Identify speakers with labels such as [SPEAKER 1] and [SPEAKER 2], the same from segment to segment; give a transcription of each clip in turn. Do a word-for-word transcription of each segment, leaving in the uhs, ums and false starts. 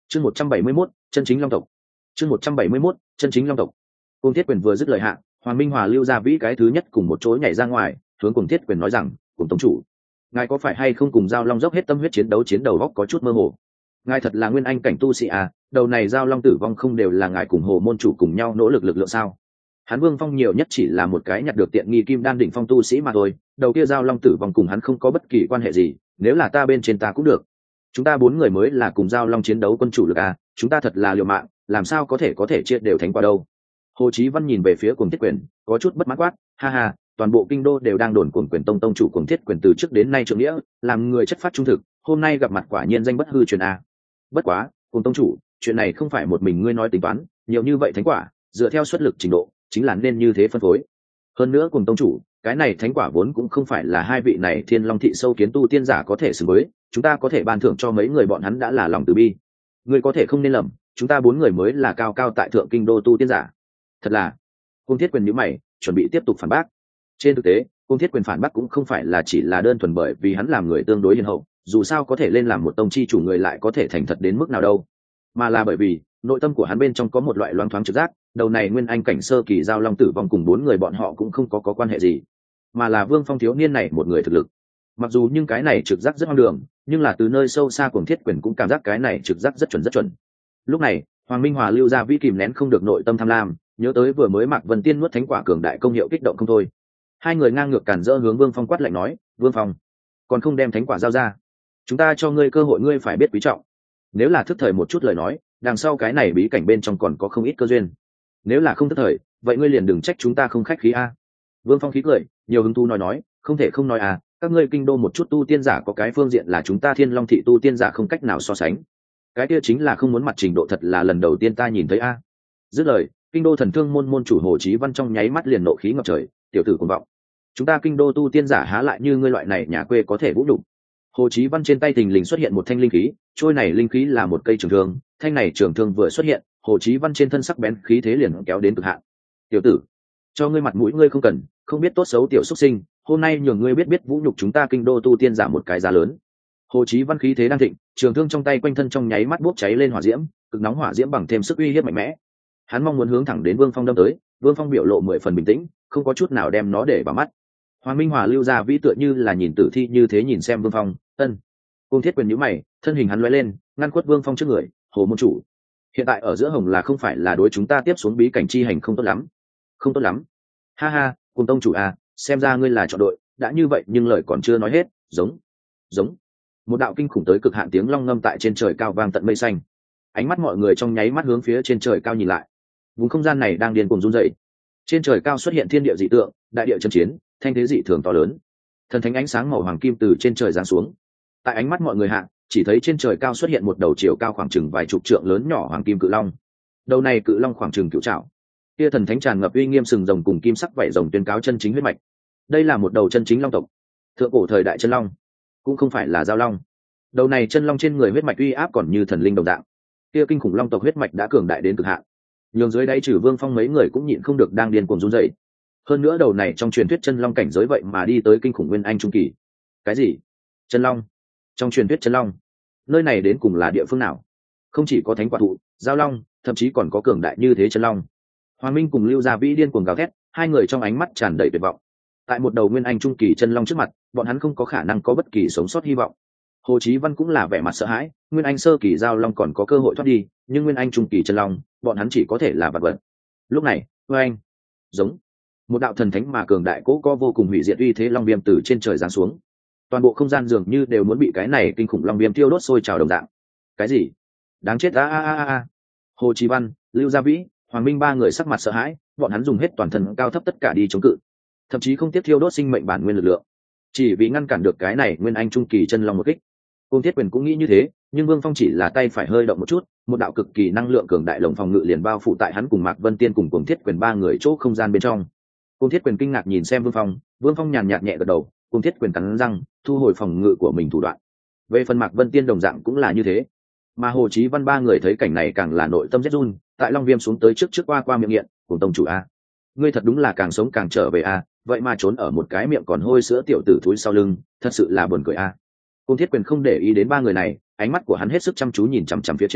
[SPEAKER 1] chương một trăm bảy mươi mốt chân chính long tộc. chương một trăm bảy mươi mốt chân chính long tộc. Cùng Thiết Quyền vừa dứt lời hạ, Hoàng Minh Hòa lưu ra vĩ cái thứ nhất cùng một chỗ nhảy ra ngoài, hướng Cùng Thiết Quyền nói rằng, cùng tông chủ, ngài có phải hay không cùng giao long dốc hết tâm huyết chiến đấu chiến đầu góc có chút mơ hồ? Ngài thật là nguyên anh cảnh tu sĩ à, đầu này giao long tử vong không đều là ngài cùng hồ môn chủ cùng nhau nỗ lực lực lượng sao? Hắn Vương Phong nhiều nhất chỉ là một cái nhặt được tiện nghi kim đan đỉnh phong tu sĩ mà thôi, đầu kia giao long tử vong cùng hắn không có bất kỳ quan hệ gì, nếu là ta bên trên ta cũng được. Chúng ta bốn người mới là cùng giao long chiến đấu quân chủ lực à, chúng ta thật là liều mạng, làm sao có thể có thể chia đều thánh qua đâu? Hồ Chí Văn nhìn về phía Cuồng Thiết Quyền, có chút bất mãn quát, ha ha, toàn bộ kinh đô đều đang đồn Cuồng Quyền tông tông chủ Cuồng Thiết Quyền từ trước đến nay trưởng nghĩa, làm người chất phát trung thực, hôm nay gặp mặt quả nhiên danh bất hư truyền a. Bất quá, Cuồng tông chủ, chuyện này không phải một mình ngươi nói tính toán, nhiều như vậy thánh quả, dựa theo xuất lực trình độ, chính là nên như thế phân phối. Hơn nữa Cuồng tông chủ, cái này thánh quả vốn cũng không phải là hai vị này Thiên Long thị sâu kiến tu tiên giả có thể xứng với, chúng ta có thể ban thưởng cho mấy người bọn hắn đã là lòng từ bi. Ngươi có thể không nên lầm, chúng ta bốn người mới là cao cao tại thượng kinh đô tu tiên giả. Thật là Cung Thiết Quyền nhíu mày, chuẩn bị tiếp tục phản bác. Trên thực tế, Cung Thiết Quyền phản bác cũng không phải là chỉ là đơn thuần bởi vì hắn làm người tương đối hiền hậu, dù sao có thể lên làm một tông chi chủ người lại có thể thành thật đến mức nào đâu, mà là bởi vì nội tâm của hắn bên trong có một loại loáng thoáng trực giác, đầu này nguyên anh cảnh sơ kỳ giao long tử vong cùng bốn người bọn họ cũng không có có quan hệ gì, mà là Vương Phong thiếu niên này một người thực lực. Mặc dù nhưng cái này trực giác rất hoang đường, nhưng là từ nơi sâu xa Cuồng Thiết Quyền cũng cảm giác cái này trực giác rất chuẩn rất chuẩn. Lúc này, Hoàng Minh Hòa lưu ra vĩ kìm nén không được nội tâm tham lam, nhớ tới vừa mới Mạc Vân Tiên nuốt thánh quả cường đại công hiệu kích động không thôi. Hai người ngang ngược cản rỡ hướng Vương Phong quát lạnh nói, Vương Phong, còn không đem thánh quả giao ra, chúng ta cho ngươi cơ hội, ngươi phải biết quý trọng. Nếu là thức thời một chút lời nói, đằng sau cái này bí cảnh bên trong còn có không ít cơ duyên. Nếu là không thức thời, vậy ngươi liền đừng trách chúng ta không khách khí a. Vương Phong khí cười, nhiều hứng thú nói nói, không thể không nói à, các ngươi kinh đô một chút tu tiên giả có cái phương diện là chúng ta Thiên Long thị tu tiên giả không cách nào so sánh. Cái kia chính là không muốn mặt trình độ, thật là lần đầu tiên ta nhìn thấy a. Dứt lời, kinh đô thần thương môn môn chủ Hồ Chí Văn trong nháy mắt liền nộ khí ngập trời, tiểu tử cuồng vọng, chúng ta kinh đô tu tiên giả há lại như ngươi loại này nhà quê có thể vũ nhục. Hồ Chí Văn trên tay thình lình xuất hiện một thanh linh khí, trôi này linh khí là một cây trường thương, thanh này trường thương vừa xuất hiện, Hồ Chí Văn trên thân sắc bén khí thế liền kéo đến cực hạn. Tiểu tử, cho ngươi mặt mũi ngươi không cần, không biết tốt xấu tiểu xuất sinh, hôm nay nhường ngươi biết biết vũ nhục chúng ta kinh đô tu tiên giả một cái giá lớn. Hồ Chí Văn khí thế đang thịnh, trường thương trong tay quanh thân trong nháy mắt bốc cháy lên hỏa diễm, cực nóng hỏa diễm bằng thêm sức uy hiếp mạnh mẽ. Hắn mong muốn hướng thẳng đến Vương Phong đâm tới, Vương Phong biểu lộ mười phần bình tĩnh, không có chút nào đem nó để vào mắt. Hoàng Minh Hòa lưu ra vĩ tựa như là nhìn tử thi như thế nhìn xem Vương Phong, ân. Cung Thiết Quyền nhíu mày, thân hình hắn lóe lên, ngăn khuất Vương Phong trước người, Hồ môn chủ, hiện tại ở giữa Hồng là không phải là đối chúng ta tiếp xuống bí cảnh chi hành không tốt lắm. Không tốt lắm. Ha ha, Cung tông chủ à, xem ra ngươi là chọn đội, đã như vậy nhưng lời còn chưa nói hết, giống, giống. Một đạo kinh khủng tới cực hạn tiếng long ngâm tại trên trời cao vang tận mây xanh. Ánh mắt mọi người trong nháy mắt hướng phía trên trời cao nhìn lại. Vùng không gian này đang điên cuồng run rẩy. Trên trời cao xuất hiện thiên địa dị tượng, đại địa chân chiến, thanh thế dị thường to lớn. Thần thánh ánh sáng màu hoàng kim từ trên trời giáng xuống. Tại ánh mắt mọi người hạ, chỉ thấy trên trời cao xuất hiện một đầu chiều cao khoảng chừng vài chục trượng lớn nhỏ hoàng kim cự long. Đầu này cự long khoảng chừng cựu trảo. Kia thần thánh tràn ngập uy nghiêm sừng rồng cùng kim sắc vảy rồng tuyên cáo chân chính huyết mạch. Đây là một đầu chân chính long tộc, thượng cổ thời đại chân long, cũng không phải là giao long. Đầu này chân long trên người huyết mạch uy áp còn như thần linh đồng dạng. Kia kinh khủng long tộc huyết mạch đã cường đại đến cực hạn, nhường dưới đáy trừ Vương Phong mấy người cũng nhịn không được đang điên cuồng run rẩy. Hơn nữa đầu này trong truyền thuyết chân long cảnh giới vậy mà đi tới kinh khủng nguyên anh trung kỳ. Cái gì? Chân long? Trong truyền thuyết chân long, nơi này đến cùng là địa phương nào? Không chỉ có thánh quả thụ, giao long, thậm chí còn có cường đại như thế chân long. Hoàng Minh cùng Lưu Gia Vĩ điên cuồng gào thét, hai người trong ánh mắt tràn đầy tuyệt vọng. Tại một đầu nguyên anh trung kỳ chân long trước mặt, bọn hắn không có khả năng có bất kỳ sống sót hy vọng. Hồ Chí Văn cũng là vẻ mặt sợ hãi, nguyên anh sơ kỳ giao long còn có cơ hội thoát đi, nhưng nguyên anh trung kỳ chân long, bọn hắn chỉ có thể là vật vật. Lúc này, oanh, giống, một đạo thần thánh mà cường đại cố có vô cùng hủy diệt uy thế long viêm từ trên trời giáng xuống. Toàn bộ không gian dường như đều muốn bị cái này kinh khủng long viêm tiêu đốt sôi trào đồng dạng. Cái gì? Đáng chết a a a a. Hồ Chí Văn, Lưu Gia Vĩ, Hoàng Minh ba người sắc mặt sợ hãi, bọn hắn dùng hết toàn thân cao thấp tất cả đi chống cự, thậm chí không tiếp thiêu đốt sinh mệnh bản nguyên lực lượng, chỉ vì ngăn cản được cái này nguyên anh trung kỳ chân long một kích. Cung Thiết Quyền cũng nghĩ như thế, nhưng Vương Phong chỉ là tay phải hơi động một chút, một đạo cực kỳ năng lượng cường đại lồng phòng ngự liền bao phủ tại hắn cùng Mạc Vân Tiên cùng Cung Thiết Quyền ba người chỗ không gian bên trong. Cung Thiết Quyền kinh ngạc nhìn xem Vương Phong, Vương Phong nhàn nhạt nhẹ gật đầu, Cung Thiết Quyền cắn răng, thu hồi phòng ngự của mình thủ đoạn. Về phần Mạc Vân Tiên đồng dạng cũng là như thế. Mà Hồ Chí Văn ba người thấy cảnh này càng là nội tâm rét run, tại long viêm xuống tới trước trước qua qua miệng nghiện, cùng tông chủ a, ngươi thật đúng là càng sống càng trở về a, vậy mà trốn ở một cái miệng còn hôi sữa tiểu tử thúi sau lưng, thật sự là buồn cười a. Cung Thiết Quyền không để ý đến ba người này, ánh mắt của hắn hết sức chăm chú nhìn chằm chằm phía trên,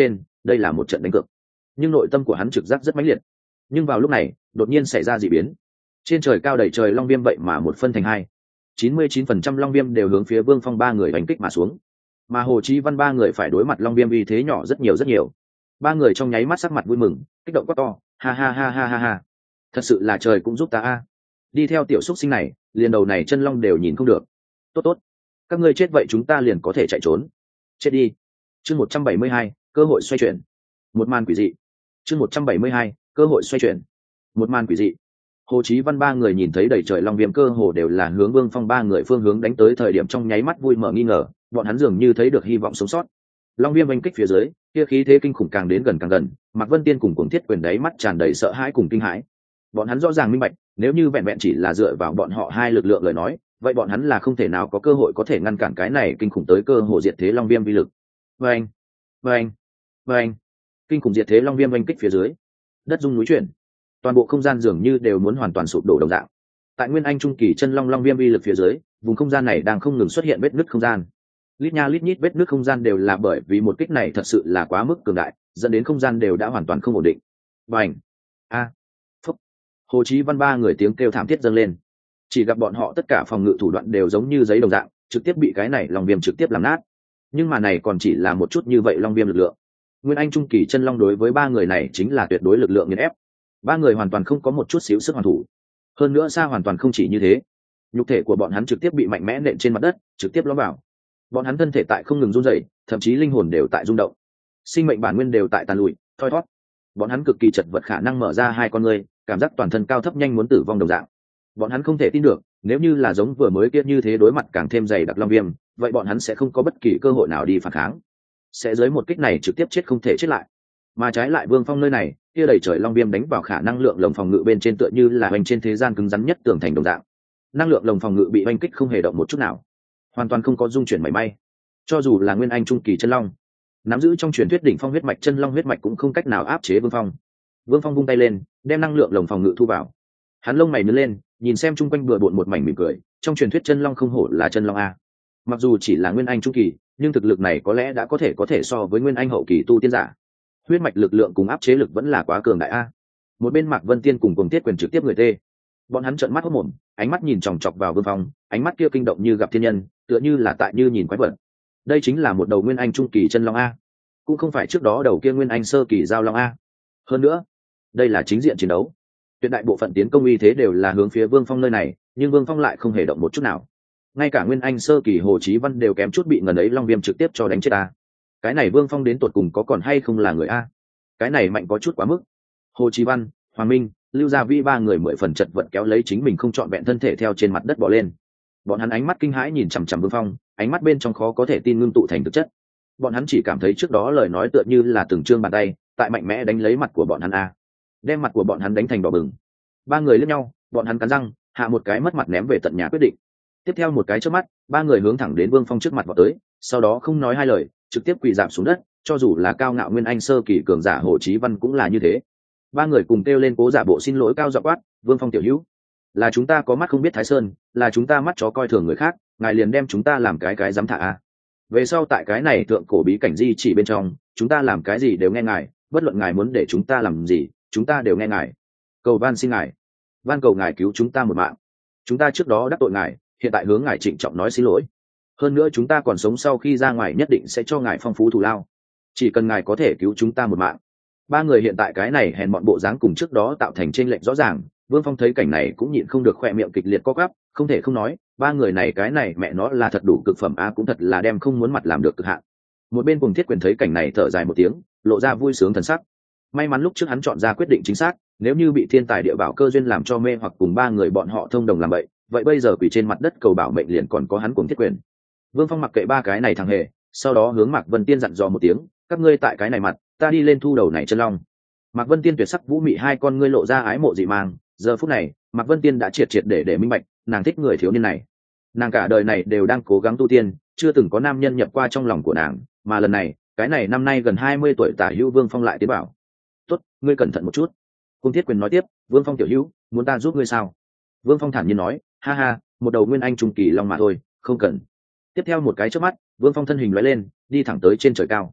[SPEAKER 1] đây là một trận đánh cược. Nhưng nội tâm của hắn trực giác rất mãnh liệt. Nhưng vào lúc này đột nhiên xảy ra dị biến. Trên trời cao đầy trời long viêm vậy mà một phân thành hai, chín mươi chín phần trăm long viêm đều hướng phía Vương Phong ba người đánh kích mà xuống, mà Hồ Chí Văn ba người phải đối mặt long viêm uy thế nhỏ rất nhiều rất nhiều. Ba người trong nháy mắt sắc mặt vui mừng, kích động quát to, ha ha ha ha ha ha, thật sự là trời cũng giúp ta a. Đi theo tiểu xúc sinh này, liền đầu này chân long đều nhìn không được. Tốt tốt, các ngươi chết vậy chúng ta liền có thể chạy trốn. Chết đi. Chương một trăm bảy mươi hai, cơ hội xoay chuyển. Một màn quỷ dị. Chương một trăm bảy mươi hai, cơ hội xoay chuyển. Một màn quỷ dị. Hồ Chí Văn ba người nhìn thấy đầy trời long viêm cơ hồ đều là hướng Vương Phong ba người phương hướng đánh tới, thời điểm trong nháy mắt vui mở nghi ngờ, bọn hắn dường như thấy được hy vọng sống sót. Long viêm oanh kích phía dưới, kia khí thế kinh khủng càng đến gần càng gần, Mạc Vân Tiên cùng Cuồng Thiết Quyền đáy mắt tràn đầy sợ hãi cùng kinh hãi. Bọn hắn rõ ràng minh bạch, nếu như vẹn vẹn chỉ là dựa vào bọn họ hai lực lượng lời nói, vậy bọn hắn là không thể nào có cơ hội có thể ngăn cản cái này kinh khủng tới cơ hồ diệt thế long viêm vi lực. Vâng, vâng, vâng, kinh khủng diệt thế long viêm oanh kích phía dưới, đất rung núi chuyển, toàn bộ không gian dường như đều muốn hoàn toàn sụp đổ đồng dạng. Tại Nguyên Anh trung kỳ chân long long viêm vi lực phía dưới, vùng không gian này đang không ngừng xuất hiện vết nứt không gian. Lít nha lít nhít vết nứt không gian đều là bởi vì một kích này thật sự là quá mức cường đại, dẫn đến không gian đều đã hoàn toàn không ổn định. Bành! A! Phúc! Hồ Chí Văn ba người tiếng kêu thảm thiết dâng lên. Chỉ gặp bọn họ tất cả phòng ngự thủ đoạn đều giống như giấy đồng dạng, trực tiếp bị cái này long viêm trực tiếp làm nát. Nhưng mà này còn chỉ là một chút như vậy long viêm lực lượng. Nguyên Anh trung kỳ chân long đối với ba người này chính là tuyệt đối lực lượng nghiền ép. Ba người hoàn toàn không có một chút xíu sức hoàn thủ. Hơn nữa xa hoàn toàn không chỉ như thế, nhục thể của bọn hắn trực tiếp bị mạnh mẽ nện trên mặt đất, trực tiếp lõm vào. Bọn hắn thân thể tại không ngừng run rẩy, thậm chí linh hồn đều tại rung động, sinh mệnh bản nguyên đều tại tàn lụi, thoi thoát. Bọn hắn cực kỳ chật vật, khả năng mở ra hai con ngươi, cảm giác toàn thân cao thấp nhanh muốn tử vong đồng dạng. Bọn hắn không thể tin được, nếu như là giống vừa mới kia như thế đối mặt càng thêm dày đặc long viêm, vậy bọn hắn sẽ không có bất kỳ cơ hội nào đi phản kháng, sẽ dưới một kích này trực tiếp chết không thể chết lại. Mà trái lại Vương Phong nơi này, kia đầy trời long viêm đánh vào khả năng lượng lồng phòng ngự bên trên, tựa như là hoành trên thế gian cứng rắn nhất tường thành đồng dạng. Năng lượng lồng phòng ngự bị hoành kích không hề động một chút nào, hoàn toàn không có dung chuyển mảy may. Cho dù là Nguyên Anh trung kỳ chân long, nắm giữ trong truyền thuyết đỉnh phong huyết mạch chân long huyết mạch cũng không cách nào áp chế Vương Phong. Vương Phong vung tay lên, đem năng lượng lồng phòng ngự thu vào. Hắn lông mày nhướng lên, nhìn xem chung quanh bừa bộn một mảnh mỉm cười, trong truyền thuyết chân long không hổ là chân long a. Mặc dù chỉ là Nguyên Anh trung kỳ, nhưng thực lực này có lẽ đã có thể có thể so với Nguyên Anh hậu kỳ tu tiên giả. Huyết mạch lực lượng cùng áp chế lực vẫn là quá cường đại a. Một bên Mạc Vân Tiên cùng Cuồng Thiết Quyền trực tiếp người tê. Bọn hắn trợn mắt hốt mồm, ánh mắt nhìn chòng chọc vào Vương Phong, ánh mắt kia kinh động như gặp thiên nhân, tựa như là tại như nhìn quái vật. Đây chính là một đầu Nguyên Anh trung kỳ chân long a, cũng không phải trước đó đầu kia Nguyên Anh sơ kỳ giao long a. Hơn nữa, đây là chính diện chiến đấu, tuyệt đại bộ phận tiến công uy thế đều là hướng phía Vương Phong nơi này, nhưng Vương Phong lại không hề động một chút nào. Ngay cả Nguyên Anh sơ kỳ Hồ Chí Văn đều kém chút bị ngần ấy long viêm trực tiếp cho đánh chết a. Cái này Vương Phong đến tột cùng có còn hay không là người a? Cái này mạnh có chút quá mức. Hồ Chí Văn, Hoàng Minh, Lưu Gia Vi ba người mười phần chật vật kéo lấy chính mình không trọn vẹn thân thể theo trên mặt đất bò lên. Bọn hắn ánh mắt kinh hãi nhìn chằm chằm Vương Phong, ánh mắt bên trong khó có thể tin ngưng tụ thành thực chất. Bọn hắn chỉ cảm thấy trước đó lời nói tựa như là từng trương bàn tay, tại mạnh mẽ đánh lấy mặt của bọn hắn a, đem mặt của bọn hắn đánh thành đỏ bừng. Ba người liếc nhau, bọn hắn cắn răng, hạ một cái mất mặt ném về tận nhà quyết định. Tiếp theo một cái chớp mắt, ba người hướng thẳng đến Vương Phong trước mặt vọt tới, sau đó không nói hai lời, trực tiếp quỳ rạp xuống đất, cho dù là cao ngạo Nguyên Anh sơ kỳ cường giả Hồ Chí Văn cũng là như thế. Ba người cùng kêu lên cố giả bộ xin lỗi cao giọng quát, Vương Phong tiểu hữu, là chúng ta có mắt không biết Thái Sơn, là chúng ta mắt chó coi thường người khác, ngài liền đem chúng ta làm cái cái dám thả a. Về sau tại cái này thượng cổ bí cảnh di chỉ bên trong, chúng ta làm cái gì đều nghe ngài, bất luận ngài muốn để chúng ta làm gì, chúng ta đều nghe ngài. Cầu van xin ngài, van cầu ngài cứu chúng ta một mạng. Chúng ta trước đó đắc tội ngài, hiện tại hướng ngài trịnh trọng nói xin lỗi. Hơn nữa chúng ta còn sống sau khi ra ngoài nhất định sẽ cho ngài phong phú thù lao. Chỉ cần ngài có thể cứu chúng ta một mạng. Ba người hiện tại cái này hèn bọn bộ dáng cùng trước đó tạo thành chênh lệch rõ ràng. Vương Phong thấy cảnh này cũng nhịn không được khoe miệng kịch liệt co quắp, không thể không nói, ba người này cái này mẹ nó là thật đủ cực phẩm a, cũng thật là đem không muốn mặt làm được cực hạn. Một bên Cuồng Thiết Quyền thấy cảnh này thở dài một tiếng, lộ ra vui sướng thần sắc. May mắn lúc trước hắn chọn ra quyết định chính xác, nếu như bị thiên tài địa bảo cơ duyên làm cho mê hoặc cùng ba người bọn họ thông đồng làm vậy, vậy bây giờ quỳ trên mặt đất cầu bảo mệnh liền còn có hắn Cuồng Thiết Quyền. Vương Phong mặc kệ ba cái này thằng hề, sau đó hướng Mạc Vân Tiên dặn dò một tiếng, các ngươi tại cái này mặt, ta đi lên thu đầu này chân long. Mạc Vân Tiên tuyệt sắc vũ mị hai con ngươi lộ ra ái mộ dị mang, giờ phút này, Mạc Vân Tiên đã triệt triệt để để minh bạch, nàng thích người thiếu niên này. Nàng cả đời này đều đang cố gắng tu tiên, chưa từng có nam nhân nhập qua trong lòng của nàng, mà lần này, cái này năm nay gần hai mươi tuổi tả hữu Vương Phong lại tiến bảo. "Tốt, ngươi cẩn thận một chút." Cung Thiết Quyền nói tiếp, "Vương Phong tiểu hữu, muốn ta giúp ngươi sao?" Vương Phong thản nhiên nói, "Ha ha, một đầu Nguyên Anh trung kỳ long mà thôi, không cần." Tiếp theo một cái chớp mắt, Vương Phong thân hình lóe lên, đi thẳng tới trên trời cao.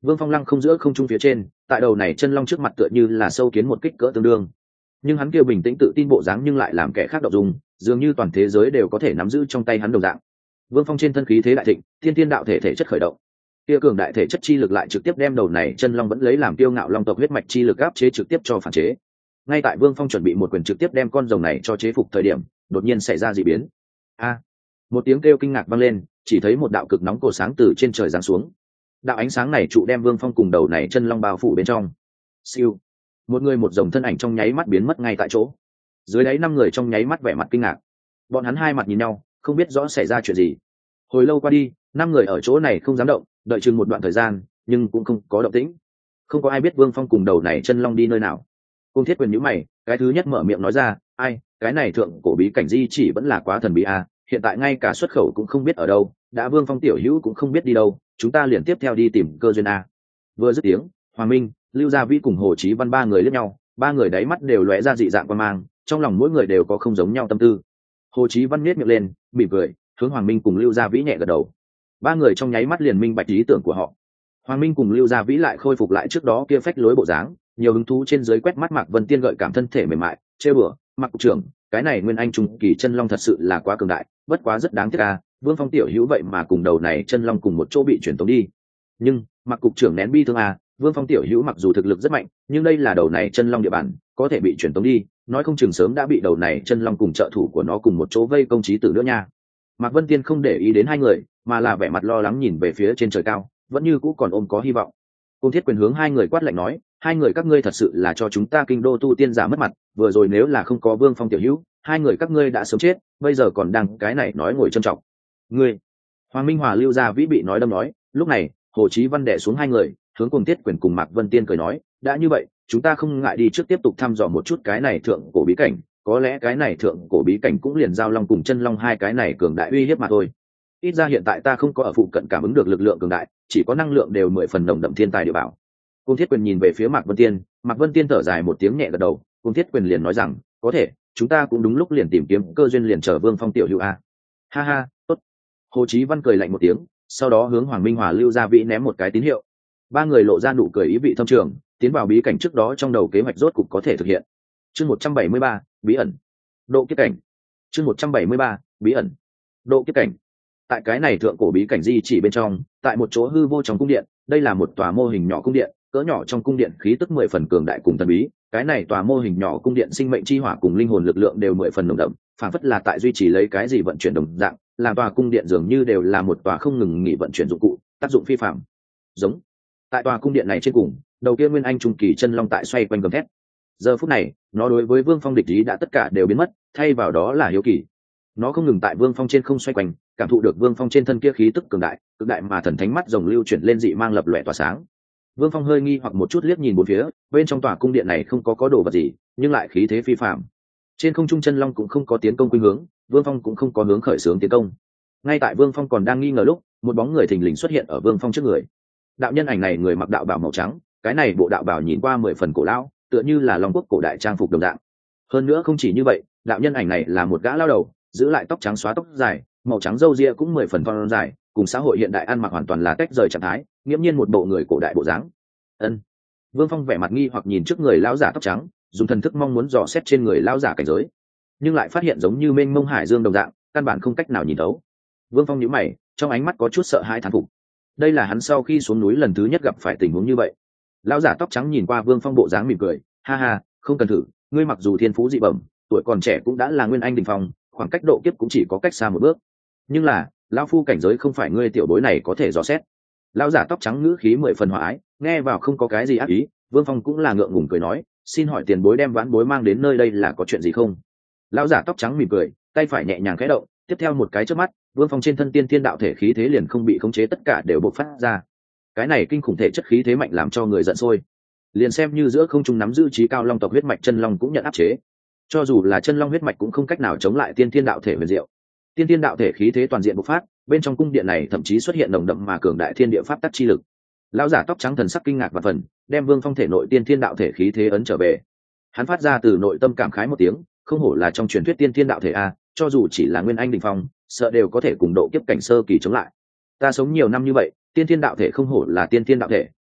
[SPEAKER 1] Vương Phong lăng không giữa không trung phía trên, tại đầu này chân long trước mặt tựa như là sâu kiến một kích cỡ tương đương, nhưng hắn kia bình tĩnh tự tin bộ dáng nhưng lại làm kẻ khác động dung, dường như toàn thế giới đều có thể nắm giữ trong tay hắn đồng dạng. Vương Phong trên thân khí thế đại thịnh, thiên thiên đạo thể thể chất khởi động, kia cường đại thể chất chi lực lại trực tiếp đem đầu này chân long vẫn lấy làm tiêu ngạo long tộc huyết mạch chi lực áp chế trực tiếp cho phản chế. Ngay tại Vương Phong chuẩn bị một quyền trực tiếp đem con rồng này cho chế phục thời điểm, đột nhiên xảy ra dị biến. A! Một tiếng kêu kinh ngạc vang lên, chỉ thấy một đạo cực nóng cổ sáng từ trên trời giáng xuống. Đạo ánh sáng này trụ đem Vương Phong cùng đầu này chân long bao phủ bên trong. Siêu! Một người một rồng thân ảnh trong nháy mắt biến mất ngay tại chỗ. Dưới đáy năm người trong nháy mắt vẻ mặt kinh ngạc. Bọn hắn hai mặt nhìn nhau, không biết rõ xảy ra chuyện gì. Hồi lâu qua đi, năm người ở chỗ này không dám động, đợi chừng một đoạn thời gian, nhưng cũng không có động tĩnh. Không có ai biết Vương Phong cùng đầu này chân long đi nơi nào. Cung Thiết Quyền nhíu mày, cái thứ nhất mở miệng nói ra, ai, cái này thượng cổ bí cảnh di chỉ vẫn là quá thần bí à, hiện tại ngay cả xuất khẩu cũng không biết ở đâu, đã Vương Phong tiểu hữu cũng không biết đi đâu, chúng ta liền tiếp theo đi tìm cơ duyên a. Vừa dứt tiếng, Hoàng Minh, Lưu Gia Vĩ cùng Hồ Chí Văn ba người liếc nhau, ba người đáy mắt đều lóe ra dị dạng quan mang, trong lòng mỗi người đều có không giống nhau tâm tư. Hồ Chí Văn nhếch miệng lên, mỉm cười, hướng Hoàng Minh cùng Lưu Gia Vĩ nhẹ gật đầu. Ba người trong nháy mắt liền minh bạch ý tưởng của họ. Hoàng Minh cùng Lưu Gia Vĩ lại khôi phục lại trước đó kia phách lối bộ dáng, nhiều hứng thú trên dưới quét mắt Mạc Vân Tiên gợi cảm thân thể mềm mại, trêu bừa, Mạc cục trưởng, cái này nguyên anh trung kỳ chân long thật sự là quá cường đại, bất quá rất đáng tiếc à, Vương Phong tiểu hữu vậy mà cùng đầu này chân long cùng một chỗ bị chuyển tống đi. Nhưng, Mạc cục trưởng nén bi thương à, Vương Phong tiểu hữu mặc dù thực lực rất mạnh, nhưng đây là đầu này chân long địa bàn, có thể bị chuyển tống đi, nói không chừng sớm đã bị đầu này chân long cùng trợ thủ của nó cùng một chỗ vây công chí tử nữa nha. Mạc Vân Tiên không để ý đến hai người, mà là vẻ mặt lo lắng nhìn về phía trên trời cao, vẫn như cũ còn ôm có hy vọng. Cung Thiết Quyền hướng hai người quát lạnh nói, hai người các ngươi thật sự là cho chúng ta kinh đô tu tiên giả mất mặt, vừa rồi nếu là không có Vương Phong tiểu hữu, hai người các ngươi đã sớm chết, bây giờ còn đang cái này nói ngồi trân trọng. Ngươi! Hoàng Minh Hòa Lưu Gia Vĩ bị nói đâm nói, lúc này, Hồ Chí Văn đè xuống hai người, hướng Cung Thiết Quyền cùng Mạc Vân Tiên cười nói, đã như vậy, chúng ta không ngại đi trước tiếp tục thăm dò một chút cái này thượng cổ bí cảnh, có lẽ cái này thượng cổ bí cảnh cũng liền giao long cùng chân long hai cái này cường đại uy hiếp mà thôi. Ít ra hiện tại ta không có ở phụ cận cảm ứng được lực lượng cường đại, chỉ có năng lượng đều mười phần nồng đậm thiên tài địa bảo. Cung Thiết Quyền nhìn về phía Mạc Vân Tiên, Mạc Vân Tiên thở dài một tiếng nhẹ gật đầu, Cung Thiết Quyền liền nói rằng, có thể, chúng ta cũng đúng lúc liền tìm kiếm cơ duyên liền chờ Vương Phong tiểu hữu a. Ha ha, tốt. Hồ Chí Văn cười lạnh một tiếng, sau đó hướng Hoàng Minh Hòa Lưu Gia Vĩ ném một cái tín hiệu. Ba người lộ ra nụ cười ý vị thâm trường, tiến vào bí cảnh trước đó trong đầu kế hoạch rốt cục có thể thực hiện. Chương một trăm bảy mươi ba, bí ẩn. Độ kiếp cảnh. Chương một trăm bảy mươi ba, bí ẩn. Độ kiếp cảnh. Tại cái này thượng cổ bí cảnh di chỉ bên trong, tại một chỗ hư vô trong cung điện, đây là một tòa mô hình nhỏ cung điện, cỡ nhỏ trong cung điện khí tức mười phần cường đại cùng thần bí, cái này tòa mô hình nhỏ cung điện sinh mệnh chi hỏa cùng linh hồn lực lượng đều mười phần nồng đậm, phản phất là tại duy trì lấy cái gì vận chuyển đồng dạng, làm tòa cung điện dường như đều là một tòa không ngừng nghỉ vận chuyển dụng cụ, tác dụng phi phàm. Giống. Tại tòa cung điện này trên cùng, đầu kia nguyên anh trung kỳ chân long tại xoay quanh gầm thét. Giờ phút này, nó đối với Vương Phong địch ý đã tất cả đều biến mất, thay vào đó là hiếu kỳ. Nó không ngừng tại Vương Phong trên không xoay quanh, cảm thụ được Vương Phong trên thân kia khí tức cường đại, cực đại mà thần thánh mắt rồng lưu chuyển lên dị mang lập lòe tỏa sáng. Vương Phong hơi nghi hoặc một chút liếc nhìn bốn phía, bên trong tòa cung điện này không có có đồ vật gì, nhưng lại khí thế phi phàm. Trên không trung chân long cũng không có tiến công khuynh hướng, Vương Phong cũng không có hướng khởi xướng tiến công. Ngay tại Vương Phong còn đang nghi ngờ lúc, một bóng người thình lình xuất hiện ở Vương Phong trước người. Đạo nhân ảnh này người mặc đạo bào màu trắng, cái này bộ đạo bào nhìn qua mười phần cổ lão, tựa như là long quốc cổ đại trang phục đồng dạng. Hơn nữa không chỉ như vậy, đạo nhân ảnh này là một gã lao đầu, giữ lại tóc trắng xóa tóc dài, màu trắng râu ria cũng mười phần thon dài, cùng xã hội hiện đại ăn mặc hoàn toàn là tách rời trạng thái, nghiễm nhiên một bộ người cổ đại bộ dáng. Ân. Vương Phong vẻ mặt nghi hoặc nhìn trước người lão giả tóc trắng, dùng thần thức mong muốn dò xét trên người lão giả cảnh giới, nhưng lại phát hiện giống như mênh mông hải dương đồng dạng, căn bản không cách nào nhìn thấu. Vương Phong nhíu mày, trong ánh mắt có chút sợ hãi thán phục. Đây là hắn sau khi xuống núi lần thứ nhất gặp phải tình huống như vậy. Lão giả tóc trắng nhìn qua Vương Phong bộ dáng mỉm cười, ha ha, không cần thử, ngươi mặc dù thiên phú dị bẩm, tuổi còn trẻ cũng đã là nguyên anh đỉnh phong, khoảng cách độ kiếp cũng chỉ có cách xa một bước. Nhưng là, lão phu cảnh giới không phải ngươi tiểu bối này có thể dò xét. Lão giả tóc trắng ngữ khí mười phần hòa ái, nghe vào không có cái gì ác ý. Vương Phong cũng là ngượng ngùng cười nói, xin hỏi tiền bối đem vãn bối mang đến nơi đây là có chuyện gì không? Lão giả tóc trắng mỉm cười, tay phải nhẹ nhàng khẽ động, tiếp theo một cái chớp mắt, Vương Phong trên thân tiên thiên đạo thể khí thế liền không bị khống chế, tất cả đều bộc phát ra. Cái này kinh khủng thể chất khí thế mạnh làm cho người giận sôi. Liền xem như giữa không trung nắm giữ trí cao long tộc huyết mạch chân long cũng nhận áp chế. Cho dù là chân long huyết mạch cũng không cách nào chống lại tiên thiên đạo thể huyền diệu. Tiên thiên đạo thể khí thế toàn diện bộc phát, bên trong cung điện này thậm chí xuất hiện nồng đậm mà cường đại thiên địa pháp tắc chi lực. Lão giả tóc trắng thần sắc kinh ngạc và phần, đem Vương Phong thể nội tiên thiên đạo thể khí thế ấn trở về. Hắn phát ra từ nội tâm cảm khái một tiếng, không hổ là trong truyền thuyết tiên thiên đạo thể a, cho dù chỉ là nguyên anh đỉnh phong, sợ đều có thể cùng độ kiếp cảnh sơ kỳ chống lại. Ta sống nhiều năm như vậy, tiên thiên đạo thể không hổ là tiên thiên đạo thể,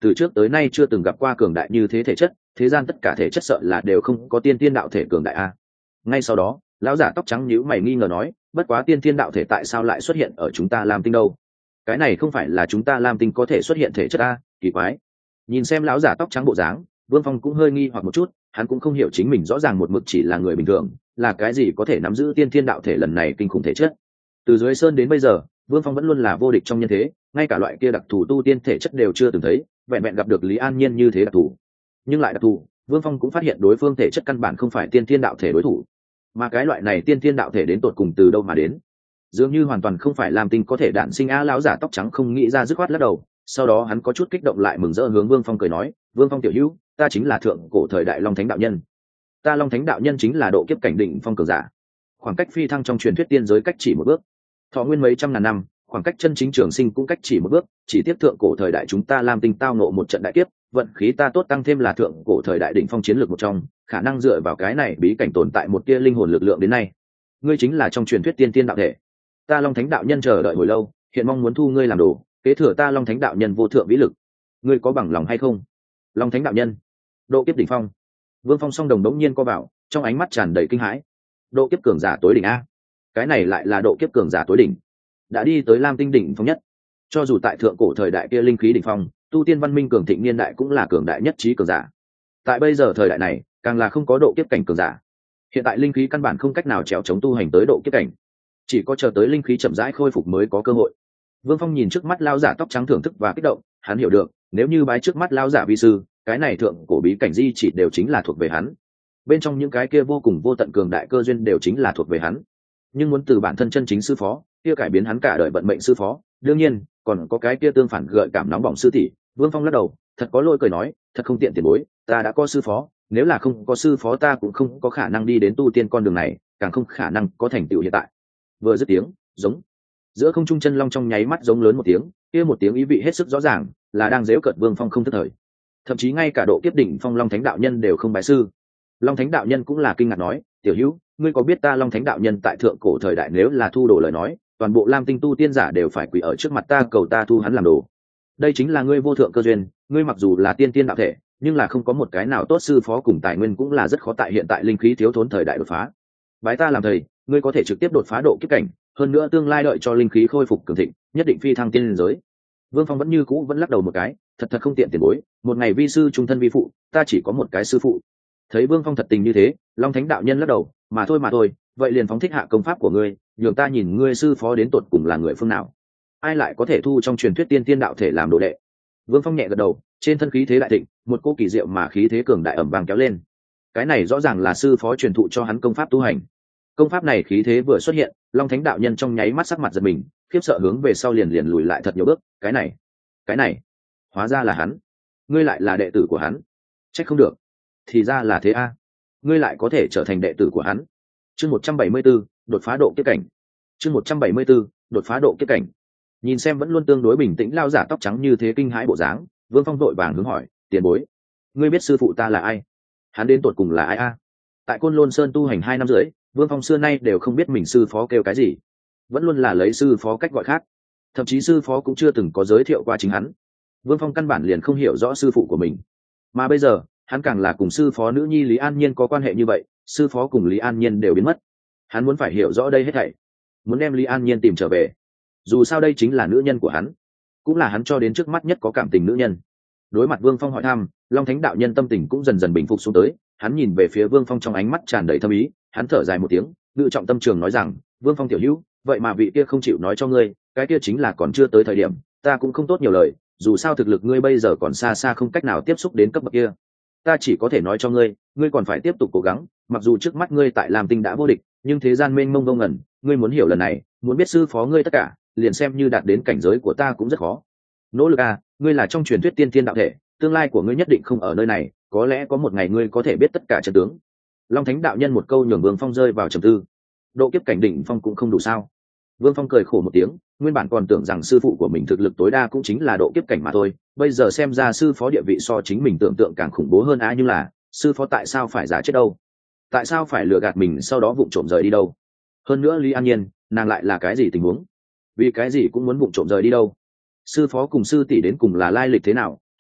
[SPEAKER 1] từ trước tới nay chưa từng gặp qua cường đại như thế thể chất, thế gian tất cả thể chất sợ là đều không có tiên thiên đạo thể cường đại a. Ngay sau đó lão giả tóc trắng nhíu mày nghi ngờ nói, bất quá tiên thiên đạo thể tại sao lại xuất hiện ở chúng ta Lam Tinh đâu? Cái này không phải là chúng ta Lam Tinh có thể xuất hiện thể chất a? Kỳ quái. Nhìn xem lão giả tóc trắng bộ dáng, Vương Phong cũng hơi nghi hoặc một chút, hắn cũng không hiểu chính mình rõ ràng một mực chỉ là người bình thường, là cái gì có thể nắm giữ tiên thiên đạo thể lần này kinh khủng thể chất. Từ dưới sơn đến bây giờ, Vương Phong vẫn luôn là vô địch trong nhân thế, ngay cả loại kia đặc thù tu tiên thể chất đều chưa từng thấy, vẹn vẹn gặp được Lý An Nhiên như thế đặc thù. Nhưng lại đặc thù, Vương Phong cũng phát hiện đối phương thể chất căn bản không phải tiên thiên đạo thể đối thủ, mà cái loại này tiên thiên đạo thể đến tột cùng từ đâu mà đến, dường như hoàn toàn không phải Lam Tinh có thể đản sinh a. Lão giả tóc trắng không nghĩ ra, dứt khoát lắc đầu. Sau đó hắn có chút kích động lại mừng rỡ hướng Vương Phong cười nói, Vương Phong tiểu hữu, ta chính là thượng cổ thời đại Long Thánh đạo nhân. Ta Long Thánh đạo nhân chính là độ kiếp cảnh đỉnh phong cường giả, khoảng cách phi thăng trong truyền thuyết tiên giới cách chỉ một bước, thọ nguyên mấy trăm ngàn năm, khoảng cách chân chính trường sinh cũng cách chỉ một bước. Chỉ tiếp thượng cổ thời đại chúng ta Lam Tinh tao nộ một trận đại kiếp, vận khí ta tốt, tăng thêm là thượng cổ thời đại đỉnh phong chiến lược một trong, khả năng dựa vào cái này bí cảnh tồn tại một tia linh hồn lực lượng đến nay. Ngươi chính là trong truyền thuyết tiên tiên đạo thể. Ta Long Thánh đạo nhân chờ đợi hồi lâu, hiện mong muốn thu ngươi làm đồ, kế thừa ta Long Thánh đạo nhân vô thượng vĩ lực. Ngươi có bằng lòng hay không? Long Thánh đạo nhân, độ kiếp đỉnh phong. Vương Phong song đồng đống nhiên co vào, trong ánh mắt tràn đầy kinh hãi. Độ kiếp cường giả tối đỉnh a? Cái này lại là độ kiếp cường giả tối đỉnh, đã đi tới Lam Tinh đỉnh phong nhất. Cho dù tại thượng cổ thời đại kia linh khí đỉnh phong, tu tiên văn minh cường thịnh niên đại cũng là cường đại nhất trí cường giả. Tại bây giờ thời đại này, càng là không có độ kiếp cảnh cường giả. Hiện tại linh khí căn bản không cách nào trèo chống tu hành tới độ kiếp cảnh, chỉ có chờ tới linh khí chậm rãi khôi phục mới có cơ hội. Vương Phong nhìn trước mắt lao giả tóc trắng thưởng thức và kích động, hắn hiểu được, nếu như bái trước mắt lao giả vi sư, cái này thượng cổ bí cảnh di chỉ đều chính là thuộc về hắn. Bên trong những cái kia vô cùng vô tận cường đại cơ duyên đều chính là thuộc về hắn. Nhưng muốn từ bản thân chân chính sư phó, kia cải biến hắn cả đời vận mệnh sư phó, đương nhiên, còn có cái kia tương phản gợi cảm nóng bỏng sư tỷ. Vương Phong lắc đầu, thật có lỗi cười nói, thật không tiện tiền bối, ta đã có sư phó, nếu là không có sư phó ta cũng không có khả năng đi đến tu tiên con đường này, càng không khả năng có thành tựu hiện tại. Vừa dứt tiếng, giống giữa không trung chân long trong nháy mắt giống lớn một tiếng, kia một tiếng ý vị hết sức rõ ràng, là đang giễu cợt Vương Phong không thức thời. Thậm chí ngay cả độ kiếp đỉnh phong Long Thánh đạo nhân đều không bái sư. Long Thánh đạo nhân cũng là kinh ngạc nói, tiểu hữu, ngươi có biết ta Long Thánh đạo nhân tại thượng cổ thời đại nếu là thu đồ lời nói, toàn bộ Lam Tinh tu tiên giả đều phải quỳ ở trước mặt ta cầu ta thu hắn làm đồ. Đây chính là ngươi vô thượng cơ duyên, ngươi mặc dù là tiên tiên đạo thể, nhưng là không có một cái nào tốt sư phó cùng tài nguyên cũng là rất khó tại hiện tại linh khí thiếu thốn thời đại đột phá. Bái ta làm thầy, ngươi có thể trực tiếp đột phá độ kiếp cảnh, hơn nữa tương lai đợi cho linh khí khôi phục cường thịnh, nhất định phi thăng tiên liên giới. Vương Phong vẫn như cũ vẫn lắc đầu một cái, thật thật không tiện tiền bối, một ngày vi sư trung thân vi phụ, ta chỉ có một cái sư phụ. Thấy Vương Phong thật tình như thế, Long Thánh đạo nhân lắc đầu, mà thôi mà thôi, vậy liền phóng thích hạ công pháp của ngươi, nhường ta nhìn ngươi sư phó đến tột cùng là người phương nào, ai lại có thể thu trong truyền thuyết tiên tiên đạo thể làm đồ đệ. Vương Phong nhẹ gật đầu, trên thân khí thế đại thịnh, một cô kỳ diệu mà khí thế cường đại ẩm vàng kéo lên. Cái này rõ ràng là sư phó truyền thụ cho hắn công pháp tu hành. Công pháp này khí thế vừa xuất hiện, Long Thánh đạo nhân trong nháy mắt sắc mặt giật mình, khiếp sợ hướng về sau liền liền lùi lại thật nhiều bước. Cái này, cái này, hóa ra là hắn. Ngươi lại là đệ tử của hắn? Trách không được, thì ra là thế a. Ngươi lại có thể trở thành đệ tử của hắn. Chương một trăm bảy mươi 174, đột phá độ kiếp cảnh. Chương một trăm bảy mươi 174, đột phá độ kiếp cảnh. Nhìn xem vẫn luôn tương đối bình tĩnh lao giả tóc trắng như thế kinh hãi bộ dáng, Vương Phong vội vàng hướng hỏi, tiền bối, ngươi biết sư phụ ta là ai? Hắn đến tột cùng là ai a? Tại Côn Lôn Sơn tu hành hai năm rưỡi, Vương Phong xưa nay đều không biết mình sư phó kêu cái gì, vẫn luôn là lấy sư phó cách gọi khác, thậm chí sư phó cũng chưa từng có giới thiệu qua chính hắn. Vương Phong căn bản liền không hiểu rõ sư phụ của mình, mà bây giờ hắn càng là cùng sư phó nữ nhi Lý An Nhiên có quan hệ như vậy, sư phó cùng Lý An Nhiên đều biến mất, hắn muốn phải hiểu rõ đây hết thảy, muốn đem Lý An Nhiên tìm trở về. Dù sao đây chính là nữ nhân của hắn, cũng là hắn cho đến trước mắt nhất có cảm tình nữ nhân. Đối mặt Vương Phong hỏi thăm, Long Thánh đạo nhân tâm tình cũng dần dần bình phục xuống tới, hắn nhìn về phía Vương Phong trong ánh mắt tràn đầy thâm ý, hắn thở dài một tiếng, ngự trọng tâm trường nói rằng, Vương Phong tiểu hữu, vậy mà vị kia không chịu nói cho ngươi, cái kia chính là còn chưa tới thời điểm, ta cũng không tốt nhiều lời, dù sao thực lực ngươi bây giờ còn xa xa không cách nào tiếp xúc đến cấp bậc kia. Ta chỉ có thể nói cho ngươi, ngươi còn phải tiếp tục cố gắng, mặc dù trước mắt ngươi tại Lam Tinh đã vô địch, nhưng thế gian mênh mông vô ngần, ngươi muốn hiểu lần này, muốn biết sư phó ngươi tất cả, liền xem như đạt đến cảnh giới của ta cũng rất khó. Nỗ lực à, ngươi là trong truyền thuyết tiên tiên đạo thể, tương lai của ngươi nhất định không ở nơi này, có lẽ có một ngày ngươi có thể biết tất cả trận tướng. Long Thánh đạo nhân một câu nhường Vương Phong rơi vào trầm tư. Độ kiếp cảnh đỉnh phong cũng không đủ sao? Vương Phong cười khổ một tiếng, nguyên bản còn tưởng rằng sư phụ của mình thực lực tối đa cũng chính là độ kiếp cảnh mà thôi, bây giờ xem ra sư phó địa vị so chính mình tưởng tượng càng khủng bố hơn á, nhưng là sư phó tại sao phải giả chết đâu? Tại sao phải lừa gạt mình sau đó vụng trộm rời đi đâu? Hơn nữa Lý An Nhiên, nàng lại là cái gì tình huống? Vì cái gì cũng muốn vụng trộm rời đi đâu? Sư phó cùng sư tỷ đến cùng là lai lịch thế nào?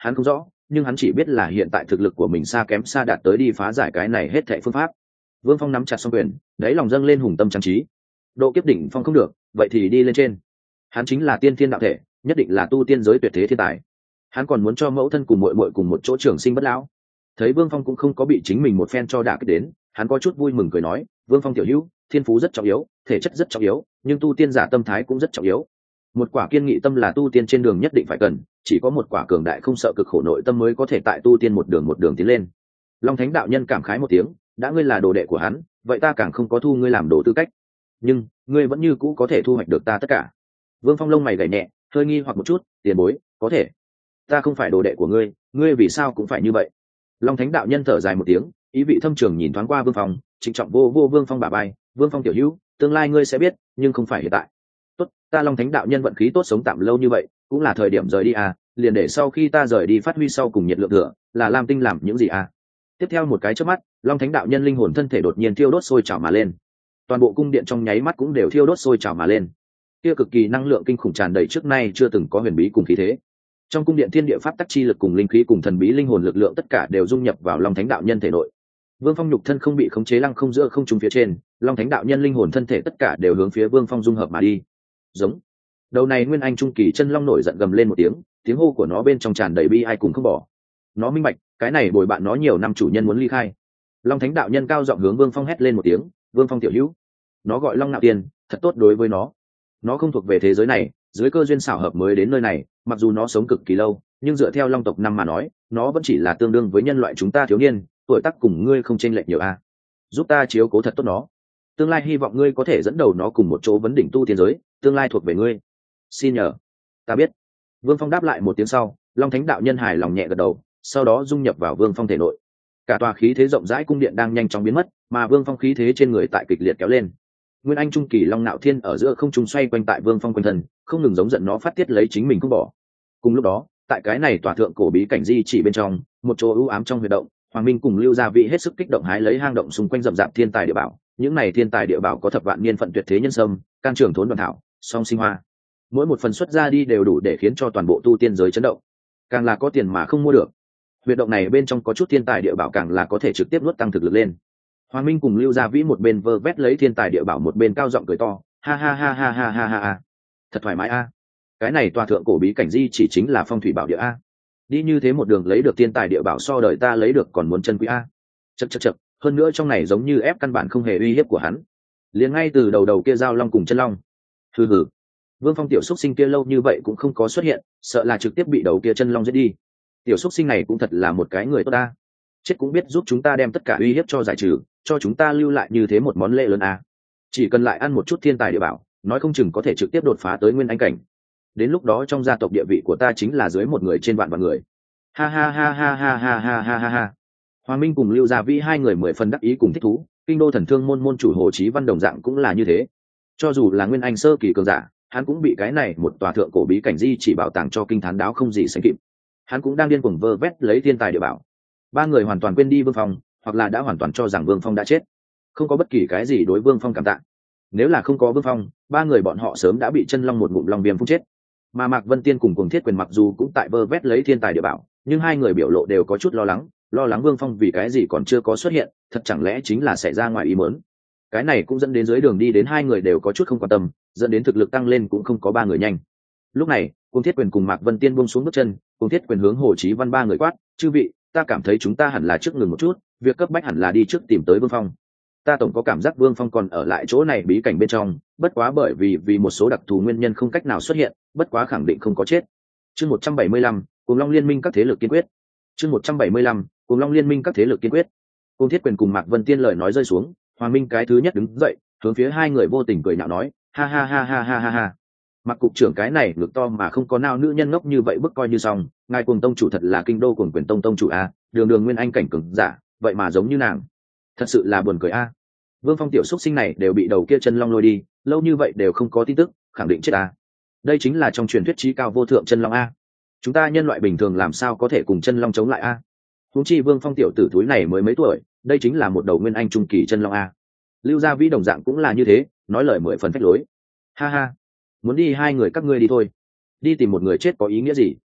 [SPEAKER 1] hắn không rõ, nhưng hắn chỉ biết là hiện tại thực lực của mình xa kém xa đạt tới đi phá giải cái này hết thệ phương pháp. Vương Phong nắm chặt song quyền, đáy lòng dâng lên hùng tâm trang trí. Độ kiếp đỉnh phong không được, vậy thì đi lên trên. Hắn chính là tiên thiên đạo thể, nhất định là tu tiên giới tuyệt thế thiên tài. Hắn còn muốn cho mẫu thân cùng muội muội cùng một chỗ trường sinh bất lão. Thấy Vương Phong cũng không có bị chính mình một phen cho đả kích đến, hắn có chút vui mừng cười nói, Vương Phong tiểu hữu, thiên phú rất trọng yếu, thể chất rất trọng yếu, nhưng tu tiên giả tâm thái cũng rất trọng yếu. Một quả kiên nghị tâm là tu tiên trên đường nhất định phải cần, chỉ có một quả cường đại không sợ cực khổ nội tâm mới có thể tại tu tiên một đường một đường tiến lên. Long Thánh đạo nhân cảm khái một tiếng, đã ngươi là đồ đệ của hắn, vậy ta càng không có thu ngươi làm đồ tư cách. Nhưng ngươi vẫn như cũ có thể thu hoạch được ta tất cả. Vương Phong lông mày gảy nhẹ, hơi nghi hoặc một chút, tiền bối, có thể. Ta không phải đồ đệ của ngươi, ngươi vì sao cũng phải như vậy? Long Thánh đạo nhân thở dài một tiếng, ý vị thâm trường nhìn thoáng qua Vương Phong, trịnh trọng vô vô Vương Phong bả vai, Vương Phong tiểu hữu, tương lai ngươi sẽ biết, nhưng không phải hiện tại. Tốt, ta Long Thánh đạo nhân vận khí tốt sống tạm lâu như vậy, cũng là thời điểm rời đi à, liền để sau khi ta rời đi phát huy sau cùng nhiệt lượng thừa, là Lam Tinh làm những gì à? Tiếp theo một cái chớp mắt, Long Thánh đạo nhân linh hồn thân thể đột nhiên thiêu đốt sôi trào mà lên. Toàn bộ cung điện trong nháy mắt cũng đều thiêu đốt sôi trào mà lên. Kia cực kỳ năng lượng kinh khủng tràn đầy trước nay chưa từng có huyền bí cùng khí thế. Trong cung điện thiên địa pháp tắc chi lực cùng linh khí cùng thần bí linh hồn lực lượng tất cả đều dung nhập vào Long Thánh đạo nhân thể nội. Vương Phong nhục thân không bị khống chế lăng không giữa không trung phía trên, Long Thánh đạo nhân linh hồn thân thể tất cả đều hướng phía Vương Phong dung hợp mà đi. Giống. Đầu này Nguyên Anh trung kỳ chân long nổi giận gầm lên một tiếng, tiếng hô của nó bên trong tràn đầy bi ai cùng không bỏ. Nó minh bạch, cái này bồi bạn nó nhiều năm chủ nhân muốn ly khai. Long Thánh đạo nhân cao giọng hướng Vương Phong hét lên một tiếng, Vương Phong tiểu hữu. Nó gọi Long Nạo Tiên, thật tốt đối với nó. Nó không thuộc về thế giới này, dưới cơ duyên xảo hợp mới đến nơi này, mặc dù nó sống cực kỳ lâu, nhưng dựa theo Long tộc năm mà nói, nó vẫn chỉ là tương đương với nhân loại chúng ta thiếu niên, tuổi tác cùng ngươi không chênh lệch nhiều a. Giúp ta chiếu cố thật tốt nó. Tương lai hy vọng ngươi có thể dẫn đầu nó cùng một chỗ vấn đỉnh tu tiên giới, tương lai thuộc về ngươi. Xin nhờ. Ta biết. Vương Phong đáp lại một tiếng sau, Long Thánh đạo nhân hài lòng nhẹ gật đầu, sau đó dung nhập vào Vương Phong thể nội. Cả tòa khí thế rộng rãi cung điện đang nhanh chóng biến mất, mà Vương Phong khí thế trên người tại kịch liệt kéo lên. Nguyên Anh trung kỳ Long Nạo Thiên ở giữa không trung xoay quanh tại Vương Phong quanh thân, không ngừng giống giận nó phát tiết lấy chính mình không bỏ. Cùng lúc đó, tại cái này tòa thượng cổ bí cảnh di chỉ bên trong, một chỗ ưu ám trong huyệt động, Hoàng Minh cùng Lưu Gia Vị hết sức kích động hái lấy hang động xung quanh rậm rạp thiên tài địa bảo. Những này thiên tài địa bảo có thập vạn niên phận tuyệt thế nhân sâm, can trường thốn đoàn thảo, song sinh hoa. Mỗi một phần xuất ra đi đều đủ để khiến cho toàn bộ tu tiên giới chấn động. Càng là có tiền mà không mua được. Huyệt động này bên trong có chút thiên tài địa bảo càng là có thể trực tiếp nuốt tăng thực lực lên. Hoàng Minh cùng Lưu Gia Vĩ một bên vơ vét lấy thiên tài địa bảo một bên cao giọng cười to, ha ha ha ha ha ha ha ha. Thật thoải mái a. Cái này tòa thượng cổ bí cảnh di chỉ chính là phong thủy bảo địa a. Đi như thế một đường lấy được thiên tài địa bảo so đời ta lấy được còn muốn chân quý a. Chậc chậc chậc, hơn nữa trong này giống như ép căn bản không hề uy hiếp của hắn. Liền ngay từ đầu đầu kia giao long cùng chân long. Hừ hừ. Vương Phong tiểu xúc sinh kia lâu như vậy cũng không có xuất hiện, sợ là trực tiếp bị đầu kia chân long giết đi. Tiểu xúc sinh này cũng thật là một cái người tốt ta. Chết cũng biết giúp chúng ta đem tất cả uy hiếp cho giải trừ, cho chúng ta lưu lại như thế một món lễ lớn à. Chỉ cần lại ăn một chút thiên tài địa bảo, nói không chừng có thể trực tiếp đột phá tới nguyên anh cảnh. Đến lúc đó trong gia tộc địa vị của ta chính là dưới một người trên vạn vạn người. Ha ha ha ha ha ha ha ha ha ha. Hoàng Minh cùng Lưu Gia Vĩ hai người mười phần đắc ý cùng thích thú, kinh đô thần thương môn môn chủ Hồ Chí Văn đồng dạng cũng là như thế. Cho dù là nguyên anh sơ kỳ cường giả, hắn cũng bị cái này một tòa thượng cổ bí cảnh di chỉ bảo tàng cho kinh thán đáo không gì sánh kịp. Hắn cũng đang điên cuồng vơ vét lấy thiên tài địa bảo. Ba người hoàn toàn quên đi Vương Phong, hoặc là đã hoàn toàn cho rằng Vương Phong đã chết, không có bất kỳ cái gì đối Vương Phong cảm tạ. Nếu là không có Vương Phong, ba người bọn họ sớm đã bị chân long một ngụm long viêm phun chết. Mà Mạc Vân Tiên cùng Cuồng Thiết Quyền mặc dù cũng tại vơ vét lấy thiên tài địa bảo, nhưng hai người biểu lộ đều có chút lo lắng, lo lắng Vương Phong vì cái gì còn chưa có xuất hiện, thật chẳng lẽ chính là xảy ra ngoài ý muốn. Cái này cũng dẫn đến dưới đường đi đến hai người đều có chút không quan tâm, dẫn đến thực lực tăng lên cũng không có ba người nhanh. Lúc này, Cuồng Thiết Quyền cùng Mạc Vân Tiên buông xuống bước chân, Cuồng Thiết Quyền hướng Hồ Chí Văn ba người quát, chư vị, ta cảm thấy chúng ta hẳn là trước ngừng một chút, việc cấp bách hẳn là đi trước tìm tới Vương Phong. Ta tổng có cảm giác Vương Phong còn ở lại chỗ này bí cảnh bên trong, bất quá bởi vì vì một số đặc thù nguyên nhân không cách nào xuất hiện, bất quá khẳng định không có chết. Chương một trăm bảy mươi lăm, Cùng Long Liên Minh các thế lực kiên quyết. Chương một trăm bảy mươi lăm, Cùng Long Liên Minh các thế lực kiên quyết. Cuồng Thiết Quyền cùng Mạc Vân Tiên lời nói rơi xuống, Hoàng Minh cái thứ nhất đứng dậy, hướng phía hai người vô tình cười nhạo nói, ha ha ha ha ha ha ha. Mặc cục trưởng cái này ngực to mà không có nào nữ nhân ngốc như vậy bức coi như xong, ngài Cuồng tông chủ thật là kinh đô Cuồng Quyền tông tông chủ a, đường đường nguyên anh cảnh cường giả, vậy mà giống như nàng, thật sự là buồn cười a. Vương Phong tiểu xúc sinh này đều bị đầu kia chân long lôi đi, lâu như vậy đều không có tin tức, khẳng định chết a. Đây chính là trong truyền thuyết chí cao vô thượng chân long a. Chúng ta nhân loại bình thường làm sao có thể cùng chân long chống lại a? Huống chi Vương Phong tiểu tử túi này mới mấy tuổi, đây chính là một đầu nguyên anh trung kỳ chân long a. Lưu Gia Vĩ đồng dạng cũng là như thế, nói lời mười phần phách lối. Ha ha, muốn đi hai người các ngươi đi thôi, đi tìm một người chết có ý nghĩa gì?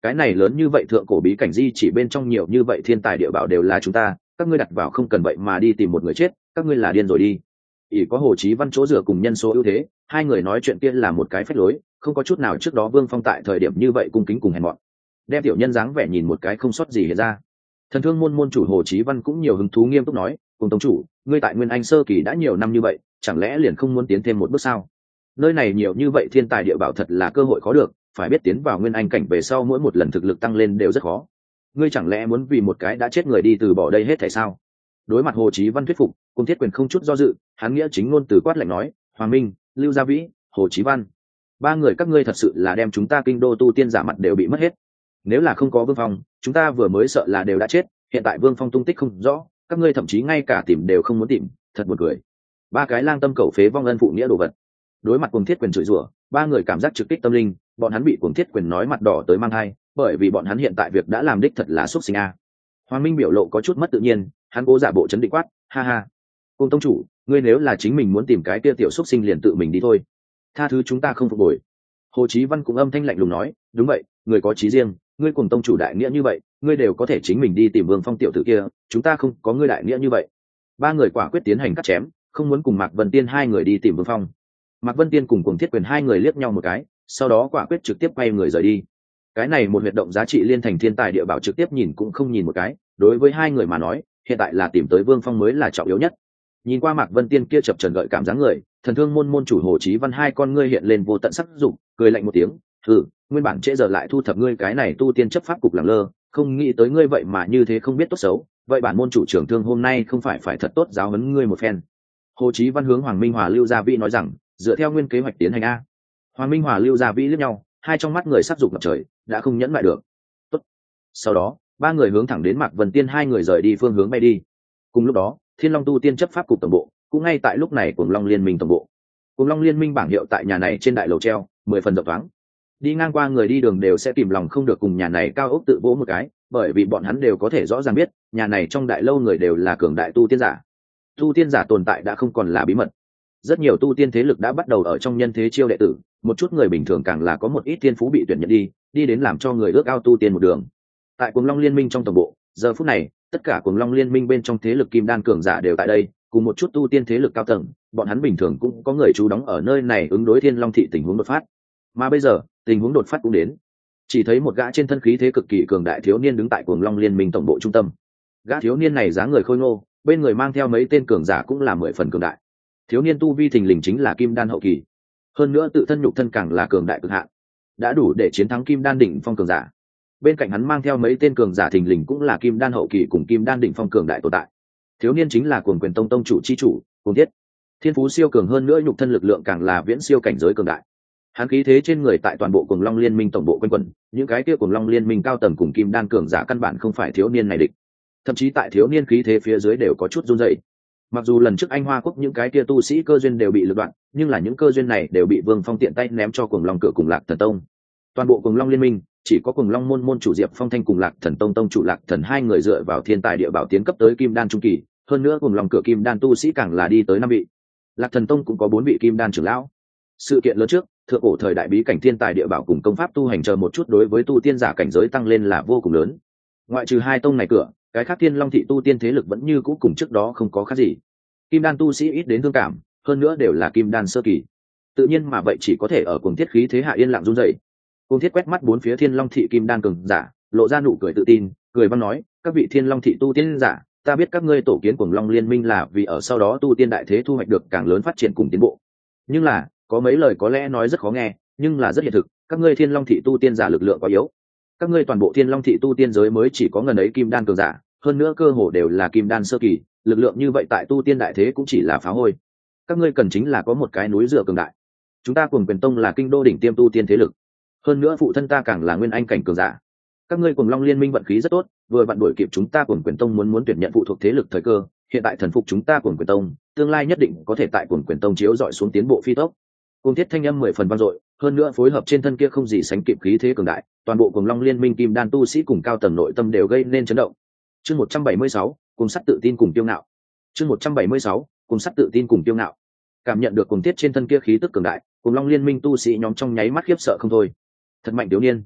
[SPEAKER 1] cái này lớn như vậy thượng cổ bí cảnh di chỉ bên trong nhiều như vậy thiên tài địa bảo đều là chúng ta, các ngươi đặt vào không cần vậy mà đi tìm một người chết, các ngươi là điên rồi đi. ỷ có Hồ Chí Văn chỗ dựa cùng nhân số ưu thế, hai người nói chuyện kia là một cái phách lối, không có chút nào trước đó Vương Phong tại thời điểm như vậy cung kính cùng hèn mọn. Đem tiểu nhân dáng vẻ nhìn một cái không sót gì hiện ra. Thần Thương môn môn chủ Hồ Chí Văn cũng nhiều hứng thú nghiêm túc nói, cùng tông chủ, ngươi tại Nguyên Anh sơ kỳ đã nhiều năm như vậy, chẳng lẽ liền không muốn tiến thêm một bước sao? Nơi này nhiều như vậy thiên tài địa bảo thật là cơ hội khó được, phải biết tiến vào Nguyên Anh cảnh về sau mỗi một lần thực lực tăng lên đều rất khó. Ngươi chẳng lẽ muốn vì một cái đã chết người đi từ bỏ đây hết thảy sao? Đối mặt Hồ Chí Văn thuyết phục, Cung Thiết Quyền không chút do dự, hắn nghĩa chính ngôn từ quát lạnh nói, Hoàng Minh, Lưu Gia Vĩ, Hồ Chí Văn, ba người các ngươi thật sự là đem chúng ta kinh đô tu tiên giả mặt đều bị mất hết. Nếu là không có Vương Phong, chúng ta vừa mới sợ là đều đã chết, hiện tại Vương Phong tung tích không rõ, các ngươi thậm chí ngay cả tìm đều không muốn tìm, thật buồn cười. Ba cái lang tâm cẩu phế vong ân phụ nghĩa đồ vật. Đối mặt Cung Thiết Quyền chửi rủa, ba người cảm giác trực kích tâm linh, bọn hắn bị Cung Thiết Quyền nói mặt đỏ tới mang hai, bởi vì bọn hắn hiện tại việc đã làm đích thật là xúc sinh a. Hoàng Minh biểu lộ có chút mất tự nhiên, hắn cố giả bộ chấn định quát, ha ha, Cung tông chủ, ngươi nếu là chính mình muốn tìm cái kia tiểu xúc sinh liền tự mình đi thôi, tha thứ chúng ta không phục hồi. Hồ Chí Văn cũng âm thanh lạnh lùng nói, đúng vậy, người có chí riêng, ngươi cùng tông chủ đại nghĩa như vậy, ngươi đều có thể chính mình đi tìm Vương Phong tiểu tử kia, chúng ta không có ngươi đại nghĩa như vậy. Ba người quả quyết tiến hành cắt chém, không muốn cùng Mạc Vân Tiên hai người đi tìm Vương Phong. Mạc Vân Tiên cùng Cuồng Thiết Quyền hai người liếc nhau một cái, sau đó quả quyết trực tiếp quay người rời đi. Cái này một huyệt động giá trị liên thành thiên tài địa bảo trực tiếp nhìn cũng không nhìn một cái, đối với hai người mà nói, hiện tại là tìm tới Vương Phong mới là trọng yếu nhất. Nhìn qua Mạc Vân Tiên kia chập chờn gợi cảm dáng người, Thần Thương môn môn chủ Hồ Chí Văn hai con ngươi hiện lên vô tận sắc dục, cười lạnh một tiếng, "Hừ, nguyên bản trễ giờ lại thu thập ngươi cái này tu tiên chấp pháp cục lẳng lơ, không nghĩ tới ngươi vậy mà như thế không biết tốt xấu, vậy bản môn chủ trưởng Thương hôm nay không phải phải thật tốt giáo huấn ngươi một phen." Hồ Chí Văn hướng Hoàng Minh Hòa Lưu Gia Vĩ nói rằng, dựa theo nguyên kế hoạch tiến hành a. Hoàng Minh Hòa Lưu Gia Vĩ liếc nhau, hai trong mắt người sắc dục ngập trời, đã không nhẫn lại được. Tốt. Sau đó, ba người hướng thẳng đến Mạc Vân Tiên hai người rời đi phương hướng bay đi. Cùng lúc đó, Thiên Long tu tiên chấp pháp cục tổng bộ, cũng ngay tại lúc này Cuồng Long Liên Minh tổng bộ. Cuồng Long Liên Minh bảng hiệu tại nhà này trên đại lầu treo, mười phần rộng thoáng. Đi ngang qua người đi đường đều sẽ kìm lòng không được cùng nhà này cao ốc tự vỗ một cái, bởi vì bọn hắn đều có thể rõ ràng biết, nhà này trong đại lâu người đều là cường đại tu tiên giả. Tu tiên giả tồn tại đã không còn là bí mật. Rất nhiều tu tiên thế lực đã bắt đầu ở trong nhân thế chiêu đệ tử, một chút người bình thường càng là có một ít tiên phú bị tuyển nhận đi, đi đến làm cho người ước ao tu tiên một đường. Tại Cuồng Long Liên Minh trong tổng bộ, giờ phút này, tất cả Cuồng Long Liên Minh bên trong thế lực kim đan cường giả đều tại đây, cùng một chút tu tiên thế lực cao tầng, bọn hắn bình thường cũng có người trú đóng ở nơi này ứng đối Thiên Long thị tình huống đột phát. Mà bây giờ, tình huống đột phát cũng đến. Chỉ thấy một gã trên thân khí thế cực kỳ cường đại thiếu niên đứng tại Cuồng Long Liên Minh tổng bộ trung tâm. Gã thiếu niên này dáng người khôi ngô, bên người mang theo mấy tên cường giả cũng là mười phần cường đại. Thiếu niên tu vi thình lình chính là kim đan hậu kỳ, hơn nữa tự thân nhục thân càng là cường đại cực hạn, đã đủ để chiến thắng kim đan đỉnh phong cường giả. Bên cạnh hắn mang theo mấy tên cường giả thình lình cũng là kim đan hậu kỳ cùng kim đan đỉnh phong cường đại tồn tại. Thiếu niên chính là Cuồng Quyền Tông tông chủ chi chủ, Cuồng Thiết. Thiên phú siêu cường hơn nữa nhục thân lực lượng càng là viễn siêu cảnh giới cường đại. Hắn khí thế trên người tại toàn bộ Cuồng Long Liên Minh tổng bộ quanh quẩn, những cái kia Cuồng Long Liên Minh cao tầng cùng kim đan cường giả căn bản không phải thiếu niên này địch. Thậm chí tại thiếu niên khí thế phía dưới đều có chút run rẩy. Mặc dù lần trước Anh Hoa Quốc những cái kia tu sĩ cơ duyên đều bị lật đoạn, nhưng là những cơ duyên này đều bị Vương Phong tiện tay ném cho Cuồng Long cửa cùng Lạc Thần Tông. Toàn bộ Cuồng Long Liên Minh chỉ có Cuồng Long môn môn chủ Diệp Phong Thanh cùng Lạc Thần Tông tông chủ Lạc Thần hai người dựa vào thiên tài địa bảo tiến cấp tới kim đan trung kỳ, hơn nữa Cuồng Long cửa kim đan tu sĩ càng là đi tới năm vị. Lạc Thần Tông cũng có bốn vị kim đan trưởng lão. Sự kiện lớn trước, thượng cổ thời đại bí cảnh thiên tài địa bảo cùng công pháp tu hành chờ một chút đối với tu tiên giả cảnh giới tăng lên là vô cùng lớn. Ngoại trừ hai tông này cửa, cái khác Thiên Long thị tu tiên thế lực vẫn như cũ cùng trước đó không có khác gì. Kim đan tu sĩ ít đến thương cảm, hơn nữa đều là kim đan sơ kỳ. Tự nhiên mà vậy chỉ có thể ở Cuồng Thiết khí thế hạ yên lặng run rẩy. Cuồng Thiết quét mắt bốn phía Thiên Long thị kim đan cường giả, lộ ra nụ cười tự tin, cười vang nói, các vị Thiên Long thị tu tiên giả, ta biết các ngươi tổ kiến Cuồng Long Liên Minh là vì ở sau đó tu tiên đại thế thu hoạch được càng lớn phát triển cùng tiến bộ. Nhưng là, có mấy lời có lẽ nói rất khó nghe, nhưng là rất hiện thực, các ngươi Thiên Long thị tu tiên giả lực lượng quá yếu. Các ngươi toàn bộ Thiên Long thị tu tiên giới mới chỉ có ngần ấy kim đan cường giả, hơn nữa cơ hồ đều là kim đan sơ kỳ, lực lượng như vậy tại tu tiên đại thế cũng chỉ là phá hôi. Các ngươi cần chính là có một cái núi dựa cường đại. Chúng ta Cuồng Quyền Tông là kinh đô đỉnh tiêm tu tiên thế lực, hơn nữa phụ thân ta càng là nguyên anh cảnh cường giả. Các ngươi Cuồng Long Liên Minh vận khí rất tốt, vừa vặn đuổi kịp chúng ta Cuồng Quyền Tông muốn muốn tuyển nhận phụ thuộc thế lực thời cơ, hiện tại thần phục chúng ta Cuồng Quyền Tông, tương lai nhất định có thể tại Cuồng Quyền Tông chiếu dọi xuống tiến bộ phi tốc. Cuồng Thiết thanh âm mười phần vang dội, hơn nữa phối hợp trên thân kia không gì sánh kịp khí thế cường đại, toàn bộ Cuồng Long Liên Minh kim đan tu sĩ cùng cao tầng nội tâm đều gây nên chấn động. Chương một trăm bảy mươi sáu, cùng sắt tự tin cùng tiêu ngạo. Chương một trăm bảy mươi sáu, cùng sắt tự tin cùng tiêu ngạo. Cảm nhận được Cuồng Thiết trên thân kia khí tức cường đại, Cuồng Long Liên Minh tu sĩ nhóm trong nháy mắt khiếp sợ không thôi. Thật mạnh thiếu niên.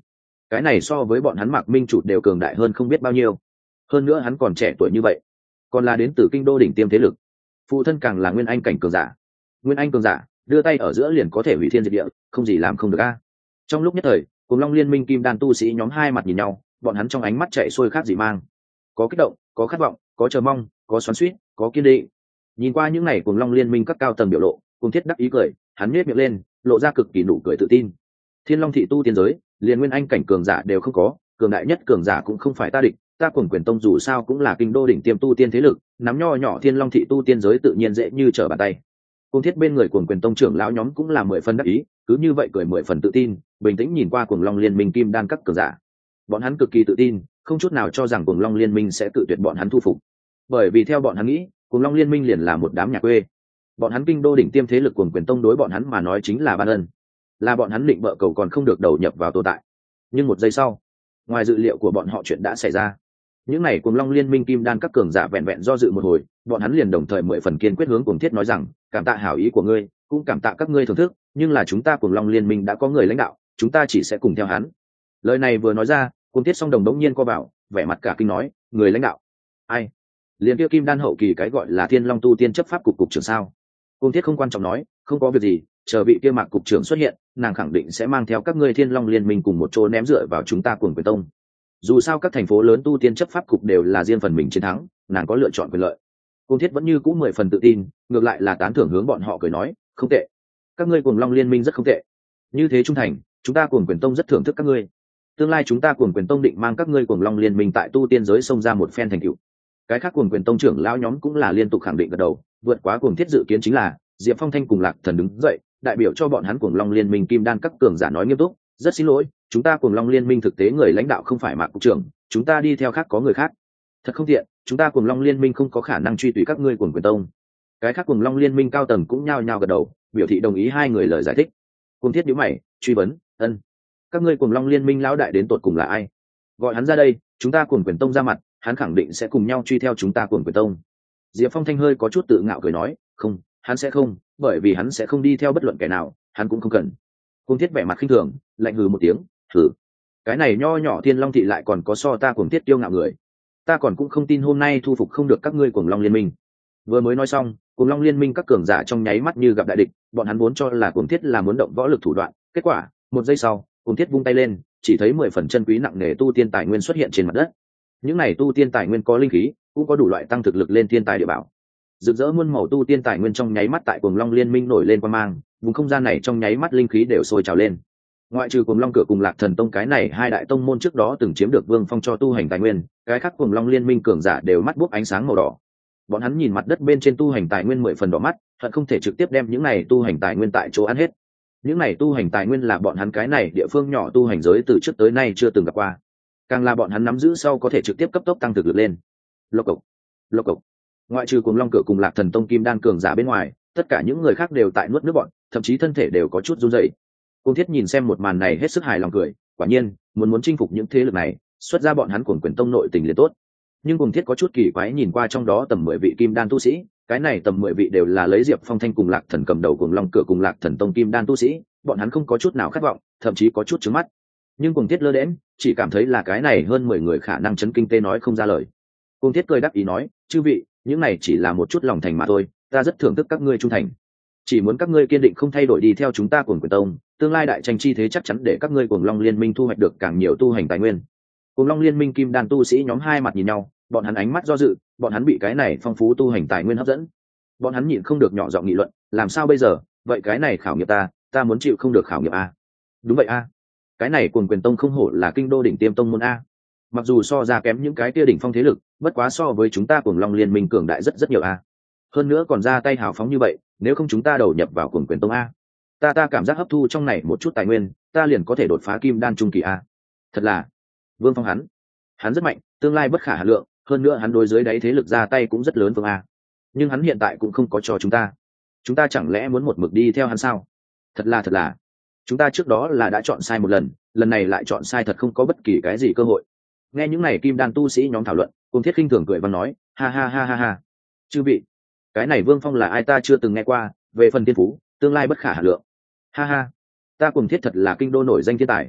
[SPEAKER 1] cái này so với bọn hắn Mạc Minh Chủ đều cường đại hơn không biết bao nhiêu. Hơn nữa hắn còn trẻ tuổi như vậy, còn là đến từ kinh đô đỉnh tiêm thế lực, phụ thân càng là nguyên anh cảnh cường giả. Nguyên anh cường giả đưa tay ở giữa liền có thể hủy thiên diệt địa, không gì làm không được a. Trong lúc nhất thời, Cùng Long Liên Minh kim đan tu sĩ nhóm hai mặt nhìn nhau, bọn hắn trong ánh mắt chạy xuôi khác gì mang, có kích động, có khát vọng, có chờ mong, có xoắn xuýt, có kiên định. Nhìn qua những này Cùng Long Liên Minh các cao tầng biểu lộ, Cùng Thiết đắc ý cười, hắn nhếch miệng lên, lộ ra cực kỳ nụ cười tự tin. Thiên Long thị tu tiên giới, liền nguyên anh cảnh cường giả đều không có, cường đại nhất cường giả cũng không phải ta địch, ta Cuồng Quyền Tông dù sao cũng là kinh đô đỉnh tiêm tu tiên thế lực, nắm nho nhỏ Thiên Long thị tu tiên giới tự nhiên dễ như trở bàn tay. Cùng Thiết bên người Cuồng Quyền Tông trưởng lão nhóm cũng là mười phần đắc ý, cứ như vậy cười mười phần tự tin, bình tĩnh nhìn qua Cuồng Long Liên Minh kim đan các cường giả. Bọn hắn cực kỳ tự tin, không chút nào cho rằng Cuồng Long Liên Minh sẽ tự tuyệt bọn hắn thu phục. Bởi vì theo bọn hắn nghĩ, Cuồng Long Liên Minh liền là một đám nhà quê. Bọn hắn kinh đô đỉnh tiêm thế lực Cuồng Quyền Tông đối bọn hắn mà nói chính là ban ân, là bọn hắn định bợ cầu còn không được đầu nhập vào tồn tại. Nhưng một giây sau, ngoài dự liệu của bọn họ chuyện đã xảy ra. Những này Cuồng Long Liên Minh kim đan các cường giả vẹn vẹn do dự một hồi, bọn hắn liền đồng thời mười phần kiên quyết hướng Cuồng Thiết nói rằng, cảm tạ hảo ý của ngươi, cũng cảm tạ các ngươi thưởng thức, nhưng là chúng ta Cuồng Long Liên Minh đã có người lãnh đạo, chúng ta chỉ sẽ cùng theo hắn. Lời này vừa nói ra, Cuồng Thiết song đồng đống nhiên co vào, vẻ mặt cả kinh nói, người lãnh đạo? Ai? Liền kia kim đan hậu kỳ cái gọi là Thiên Long tu tiên chấp pháp cục cục trưởng sao? Cuồng Thiết không quan trọng nói, không có việc gì, chờ vị kia Mạc cục trưởng xuất hiện, nàng khẳng định sẽ mang theo các ngươi Thiên Long Liên Minh cùng một chỗ ném dựa vào chúng ta Cuồng Quyền Tông. Dù sao các thành phố lớn tu tiên chấp pháp cục đều là riêng phần mình chiến thắng, nàng có lựa chọn quyền lợi. Cuồng Thiết vẫn như cũ mười phần tự tin, ngược lại là tán thưởng hướng bọn họ cười nói, không tệ, các ngươi Cuồng Long Liên Minh rất không tệ, như thế trung thành, chúng ta Cuồng Quyền Tông rất thưởng thức các ngươi. Tương lai chúng ta Cuồng Quyền Tông định mang các ngươi Cuồng Long Liên Minh tại tu tiên giới xông ra một phen thành tựu. Cái khác Cuồng Quyền Tông trưởng lão nhóm cũng là liên tục khẳng định gật đầu, vượt quá Cuồng Thiết dự kiến chính là Diệp Phong Thanh cùng Lạc Thần đứng dậy, đại biểu cho bọn hắn Cuồng Long Liên Minh kim đan các cường giả nói nghiêm túc, rất xin lỗi, chúng ta Cuồng Long Liên Minh thực tế người lãnh đạo không phải Mạc cục trưởng, chúng ta đi theo khác có người khác. Thật không tiện, chúng ta Cuồng Long Liên Minh không có khả năng truy tùy các ngươi Cuồng Quyền Tông. Cái khác Cuồng Long Liên Minh cao tầng cũng nhao nhao gật đầu, biểu thị đồng ý hai người lời giải thích. Cuồng Thiết nhíu mày, truy vấn, ân, các ngươi Cuồng Long Liên Minh lão đại đến tột cùng là ai? Gọi hắn ra đây, chúng ta Cuồng Quyền Tông ra mặt, hắn khẳng định sẽ cùng nhau truy theo chúng ta Cuồng Quyền Tông. Diệp Phong Thanh hơi có chút tự ngạo cười nói, không, hắn sẽ không, bởi vì hắn sẽ không đi theo bất luận kẻ nào, hắn cũng không cần. Cuồng Thiết vẻ mặt khinh thường, lạnh hừ một tiếng, thử, cái này nho nhỏ Thiên Long thị lại còn có so ta Cuồng Thiết tiêu ngạo người, ta còn cũng không tin hôm nay thu phục không được các ngươi Cuồng Long Liên Minh. Vừa mới nói xong, Cuồng Long Liên Minh các cường giả trong nháy mắt như gặp đại địch, bọn hắn vốn cho là Cuồng Thiết là muốn động võ lực thủ đoạn, kết quả, một giây sau, Cuồng Thiết vung tay lên, chỉ thấy mười phần chân quý nặng nề tu tiên tài nguyên xuất hiện trên mặt đất. Những này tu tiên tài nguyên có linh khí, cũng có đủ loại tăng thực lực lên thiên tài địa bảo. Rực rỡ muôn màu tu tiên tài nguyên trong nháy mắt tại Cuồng Long Liên Minh nổi lên quang mang, vùng không gian này trong nháy mắt linh khí đều sôi trào lên. Ngoại trừ Cuồng Long cửa cùng Lạc Thần Tông cái này hai đại tông môn trước đó từng chiếm được Vương Phong cho tu hành tài nguyên, cái khác Cuồng Long Liên Minh cường giả đều mắt buốc ánh sáng màu đỏ. Bọn hắn nhìn mặt đất bên trên tu hành tài nguyên mười phần đỏ mắt, hận không thể trực tiếp đem những này tu hành tài nguyên tại chỗ ăn hết. Những này tu hành tài nguyên là bọn hắn cái này địa phương nhỏ tu hành giới từ trước tới nay chưa từng gặp qua, càng là bọn hắn nắm giữ sau có thể trực tiếp cấp tốc tăng thực lực lên. Lộc cộc, lộc cộc. Ngoại trừ Cuồng Long cửa cùng Lạc Thần Tông kim đan cường giả bên ngoài, tất cả những người khác đều tại nuốt nước bọn, thậm chí thân thể đều có chút run rẩy. Cuồng Thiết nhìn xem một màn này hết sức hài lòng cười, quả nhiên, muốn muốn chinh phục những thế lực này, xuất ra bọn hắn Cuồng Quyền Tông nội tình liền tốt. Nhưng Cuồng Thiết có chút kỳ quái nhìn qua trong đó tầm mười vị kim đan tu sĩ, cái này tầm mười vị đều là lấy Diệp Phong Thanh cùng Lạc Thần cầm đầu Cuồng Long cửa cùng Lạc Thần Tông kim đan tu sĩ, bọn hắn không có chút nào khát vọng, thậm chí có chút trướng mắt. Nhưng Cuồng Thiết lơ đễnh, chỉ cảm thấy là cái này hơn mười người khả năng chấn kinh tê nói không ra lời. Cuồng Thiết cười đáp ý nói, chư vị, những này chỉ là một chút lòng thành mà thôi, ta rất thưởng thức các ngươi trung thành, chỉ muốn các ngươi kiên định không thay đổi đi theo chúng ta Cuồng Quyền Tông, tương lai đại tranh chi thế chắc chắn để các ngươi Cuồng Long Liên Minh thu hoạch được càng nhiều tu hành tài nguyên. Cuồng Long Liên Minh kim đan tu sĩ nhóm hai mặt nhìn nhau, bọn hắn ánh mắt do dự, bọn hắn bị cái này phong phú tu hành tài nguyên hấp dẫn, bọn hắn nhịn không được nhỏ giọng nghị luận, làm sao bây giờ, vậy cái này khảo nghiệm ta, ta muốn chịu không được khảo nghiệm a. Đúng vậy a, cái này Cuồng Quyền Tông không hổ là kinh đô đỉnh tiêm tông môn a, mặc dù so ra kém những cái kia đỉnh phong thế lực, bất quá so với chúng ta Cuồng Long Liên Minh cường đại rất rất nhiều a, hơn nữa còn ra tay hào phóng như vậy, nếu không chúng ta đầu nhập vào Cuồng Quyền Tông a, ta ta cảm giác hấp thu trong này một chút tài nguyên, ta liền có thể đột phá kim đan trung kỳ a. Thật là Vương Phong hắn hắn rất mạnh, tương lai bất khả hà lượng, hơn nữa hắn đối dưới đáy thế lực ra tay cũng rất lớn Vương a, nhưng hắn hiện tại cũng không có cho chúng ta, chúng ta chẳng lẽ muốn một mực đi theo hắn sao? Thật là thật là chúng ta trước đó là đã chọn sai một lần, lần này lại chọn sai thật không có bất kỳ cái gì cơ hội. Nghe những này kim đan tu sĩ nhóm thảo luận, Cuồng Thiết khinh thường cười và nói, ha ha ha ha ha, chư vị, cái này Vương Phong là ai ta chưa từng nghe qua, về phần thiên phú tương lai bất khả hà lượng, ha ha, ta Cuồng Thiết thật là kinh đô nổi danh thiên tài.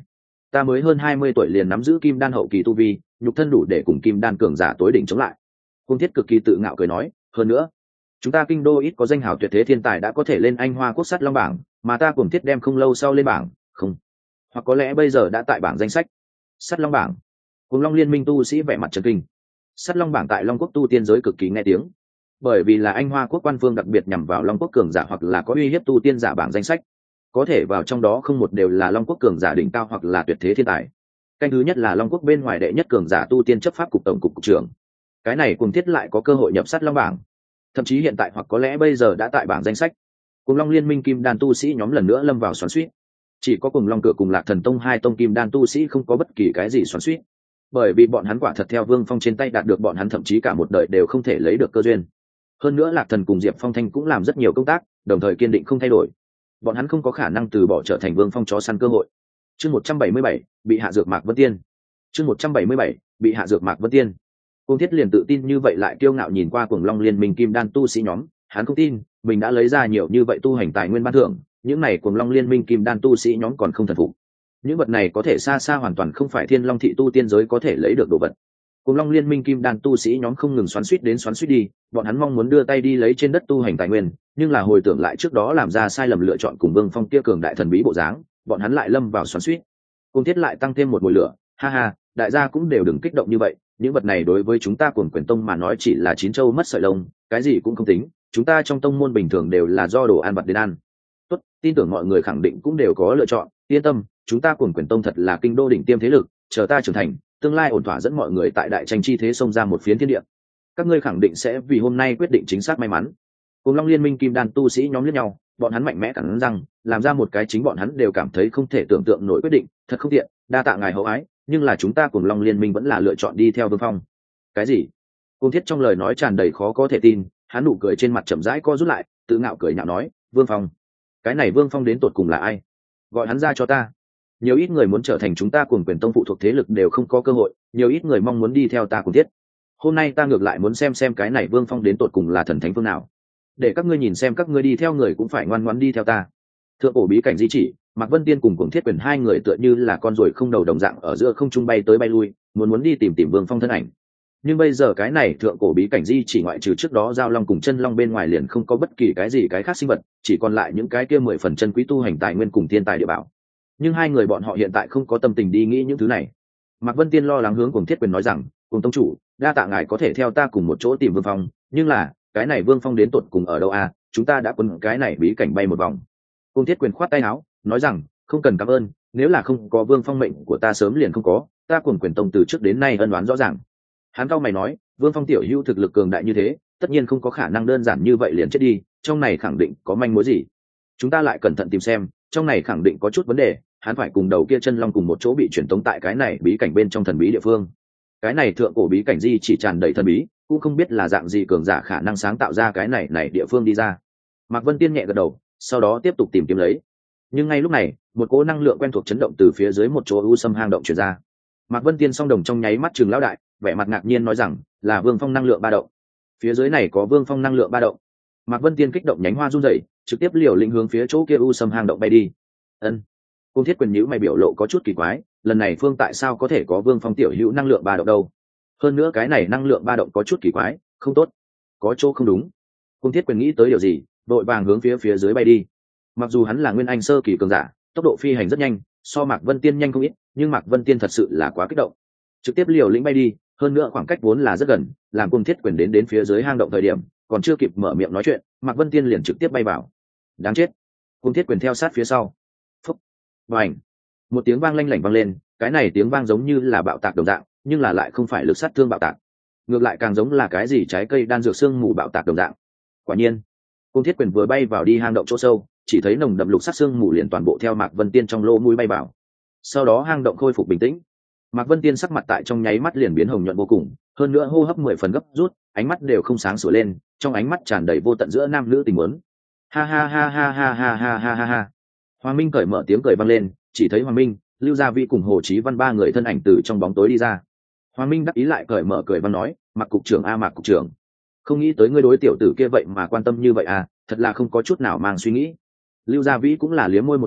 [SPEAKER 1] ta mới hơn hai mươi tuổi liền nắm giữ kim đan hậu kỳ tu vi, nhục thân đủ để cùng kim đan cường giả tối đỉnh chống lại. Cung Thiết cực kỳ tự ngạo cười nói, hơn nữa chúng ta kinh đô ít có danh hào tuyệt thế thiên tài đã có thể lên Anh Hoa Quốc Sắt Long bảng, mà ta Cung Thiết đem không lâu sau lên bảng, không, hoặc có lẽ bây giờ đã tại bảng danh sách. Sắt Long bảng. Cùng Long Liên minh tu sĩ vẻ mặt trấn kinh. Sắt Long bảng tại Long Quốc tu tiên giới cực kỳ nghe tiếng, bởi vì là Anh Hoa Quốc quan phương đặc biệt nhằm vào Long Quốc cường giả hoặc là có uy hiếp tu tiên giả bảng danh sách, có thể vào trong đó không một đều là Long Quốc cường giả đỉnh cao hoặc là tuyệt thế thiên tài. Canh thứ nhất là Long Quốc bên ngoài đệ nhất cường giả tu tiên chấp pháp cục tổng cục cục trưởng, cái này Cùng Thiết lại có cơ hội nhập Sắt Long bảng, thậm chí hiện tại hoặc có lẽ bây giờ đã tại bảng danh sách. Cùng Long Liên minh kim đan tu sĩ nhóm lần nữa lâm vào xoắn xuýt, chỉ có Cùng Long cửa cùng Lạc Thần tông hai tông kim đan tu sĩ không có bất kỳ cái gì xoắn xuýt, bởi vì bọn hắn quả thật theo Vương Phong trên tay đạt được bọn hắn thậm chí cả một đời đều không thể lấy được cơ duyên. Hơn nữa Lạc Thần cùng Diệp Phong Thanh cũng làm rất nhiều công tác, đồng thời kiên định không thay đổi, bọn hắn không có khả năng từ bỏ trở thành Vương Phong chó săn cơ hội. Chương một trăm bảy mươi bảy, bị hạ dược Mạc Vân Tiên. Chương một trăm bảy mươi bảy, bị hạ dược Mạc Vân Tiên. Cung Thiết liền tự tin như vậy lại kiêu ngạo nhìn qua Cuồng Long Liên minh kim đan tu sĩ nhóm, hắn không tin mình đã lấy ra nhiều như vậy tu hành tài nguyên ban thưởng, những này Cuồng Long Liên minh kim đan tu sĩ nhóm còn không thần phục. Những vật này có thể xa xa hoàn toàn không phải Thiên Long thị tu tiên giới có thể lấy được đồ vật. Cuồng Long Liên minh kim đan tu sĩ nhóm không ngừng xoắn xuýt đến xoắn xuýt đi, bọn hắn mong muốn đưa tay đi lấy trên đất tu hành tài nguyên, nhưng là hồi tưởng lại trước đó làm ra sai lầm lựa chọn cùng Vương Phong kia cường đại thần bí bộ dáng, bọn hắn lại lâm vào xoắn xuýt. Cung Thiết lại tăng thêm một mùi lửa, ha ha, đại gia cũng đều đừng kích động như vậy, những vật này đối với chúng ta Cuồng Quyền tông mà nói chỉ là chín châu mất sợi lông, cái gì cũng không tính, chúng ta trong tông môn bình thường đều là do đồ ăn vặt đến ăn. Tốt, tin tưởng mọi người khẳng định cũng đều có lựa chọn, yên tâm, chúng ta Cuồng Quyền tông thật là kinh đô đỉnh tiêm thế lực, chờ ta trưởng thành, tương lai ổn thỏa dẫn mọi người tại đại tranh chi thế xông ra một phiến thiên địa. Các ngươi khẳng định sẽ vì hôm nay quyết định chính xác may mắn. Cùng Long Liên minh kim đan tu sĩ nhóm liếc nhau, bọn hắn mạnh mẽ cắn răng, làm ra một cái chính bọn hắn đều cảm thấy không thể tưởng tượng nổi quyết định, thật không tiện, đa tạ ngài hậu ái, nhưng là chúng ta Cùng Long Liên minh vẫn là lựa chọn đi theo Vương Phong. Cái gì? Cung Thiết trong lời nói tràn đầy khó có thể tin, hắn nụ cười trên mặt chậm rãi co rút lại, tự ngạo cười nhạo nói, Vương Phong? Cái này Vương Phong đến tột cùng là ai? Gọi hắn ra cho ta. Nhiều ít người muốn trở thành chúng ta Cuồng Quyền tông phụ thuộc thế lực đều không có cơ hội, nhiều ít người mong muốn đi theo ta Cung Thiết. Hôm nay ta ngược lại muốn xem xem cái này Vương Phong đến tột cùng là thần thánh phương nào, để các ngươi nhìn xem các ngươi đi theo người cũng phải ngoan ngoãn đi theo ta. Thượng cổ bí cảnh di chỉ, Mạc Vân Tiên cùng Cuồng Thiết Quyền hai người tựa như là con ruồi không đầu đồng dạng ở giữa không trung bay tới bay lui, muốn muốn đi tìm tìm Vương Phong thân ảnh. Nhưng bây giờ cái này thượng cổ bí cảnh di chỉ ngoại trừ trước đó giao long cùng chân long bên ngoài liền không có bất kỳ cái gì cái khác sinh vật, chỉ còn lại những cái kia mười phần chân quý tu hành tài nguyên cùng thiên tài địa bảo. Nhưng hai người bọn họ hiện tại không có tâm tình đi nghĩ những thứ này. Mạc Vân Tiên lo lắng hướng Cuồng Thiết Quyền nói rằng, Cuồng tông chủ, đa tạ ngài có thể theo ta cùng một chỗ tìm Vương Phong, nhưng là cái này Vương Phong đến tột cùng ở đâu à? Chúng ta đã quấn cái này bí cảnh bay một vòng. Cuồng Thiết Quyền khoát tay áo, nói rằng, không cần cảm ơn, nếu là không có Vương Phong mệnh của ta sớm liền không có, ta Cuồng Quyền tông từ trước đến nay ân oán rõ ràng. Hắn cao mày nói, Vương Phong tiểu hữu thực lực cường đại như thế, tất nhiên không có khả năng đơn giản như vậy liền chết đi, trong này khẳng định có manh mối gì. Chúng ta lại cẩn thận tìm xem, trong này khẳng định có chút vấn đề, hắn phải cùng đầu kia chân long cùng một chỗ bị truyền tống tại cái này bí cảnh bên trong thần bí địa phương. Cái này thượng cổ bí cảnh gì chỉ tràn đầy thần bí, cũng không biết là dạng gì cường giả khả năng sáng tạo ra cái này này địa phương đi ra. Mạc Vân Tiên nhẹ gật đầu, sau đó tiếp tục tìm kiếm lấy. Nhưng ngay lúc này, một cỗ năng lượng quen thuộc chấn động từ phía dưới một chỗ u sâm hang động truyền ra. Mạc Vân Tiên song đồng trong nháy mắt trừng lão đại, vẻ mặt ngạc nhiên nói rằng, là Vương Phong năng lượng ba động. Phía dưới này có Vương Phong năng lượng ba động. Mạc Vân Tiên kích động nhánh hoa run rẩy, trực tiếp liều lĩnh hướng phía chỗ kia u sâm hang động bay đi. Ân. Cung Thiết Quyền nhíu mày biểu lộ có chút kỳ quái, lần này Phương tại sao có thể có Vương Phong tiểu hữu năng lượng ba động đâu? Hơn nữa cái này năng lượng ba động có chút kỳ quái, không tốt, có chỗ không đúng. Cung Thiết Quyền nghĩ tới điều gì, vội vàng hướng phía phía dưới bay đi. Mặc dù hắn là nguyên anh sơ kỳ cường giả, tốc độ phi hành rất nhanh, so Mạc Vân Tiên nhanh không ít, nhưng Mạc Vân Tiên thật sự là quá kích động, trực tiếp liều lĩnh bay đi. Hơn nữa khoảng cách vốn là rất gần, làm Cung Thiết Quyền đến đến phía dưới hang động thời điểm, còn chưa kịp mở miệng nói chuyện, Mạc Vân Tiên liền trực tiếp bay vào. Đáng chết! Cung Thiết Quyền theo sát phía sau. Phúc! Bành! Một tiếng vang lanh lảnh vang lên, cái này tiếng vang giống như là bạo tạc đồng dạng, nhưng là lại không phải lực sát thương bạo tạc, ngược lại càng giống là cái gì trái cây đan dược xương mù bạo tạc đồng dạng. Quả nhiên, Cung Thiết Quyền vừa bay vào đi hang động chỗ sâu, chỉ thấy nồng đậm lục sắc xương mù liền toàn bộ theo Mạc Vân Tiên trong lỗ mũi bay vào. Sau đó hang động khôi phục bình tĩnh. Mạc Vân Tiên sắc mặt tại trong nháy mắt liền biến hồng nhuận vô cùng, hơn nữa hô hấp mười phần gấp rút, ánh mắt đều không sáng sủa lên, trong ánh mắt tràn đầy vô tận giữa nam nữ tình muốn. Ha ha ha ha ha ha ha ha ha ha. Hoàng Minh cởi mở tiếng cười vang lên, chỉ thấy Hoàng Minh, Lưu Gia Vĩ cùng Hồ Chí Văn ba người thân ảnh từ trong bóng tối đi ra. Hoàng Minh đắc ý lại cởi mở cười văn nói, Mạc cục trưởng a Mạc cục trưởng, không nghĩ tới ngươi đối tiểu tử kia vậy mà quan tâm như vậy à, thật là không có chút nào mang suy nghĩ. Lưu Gia Vĩ cũng là liếm môi một cái,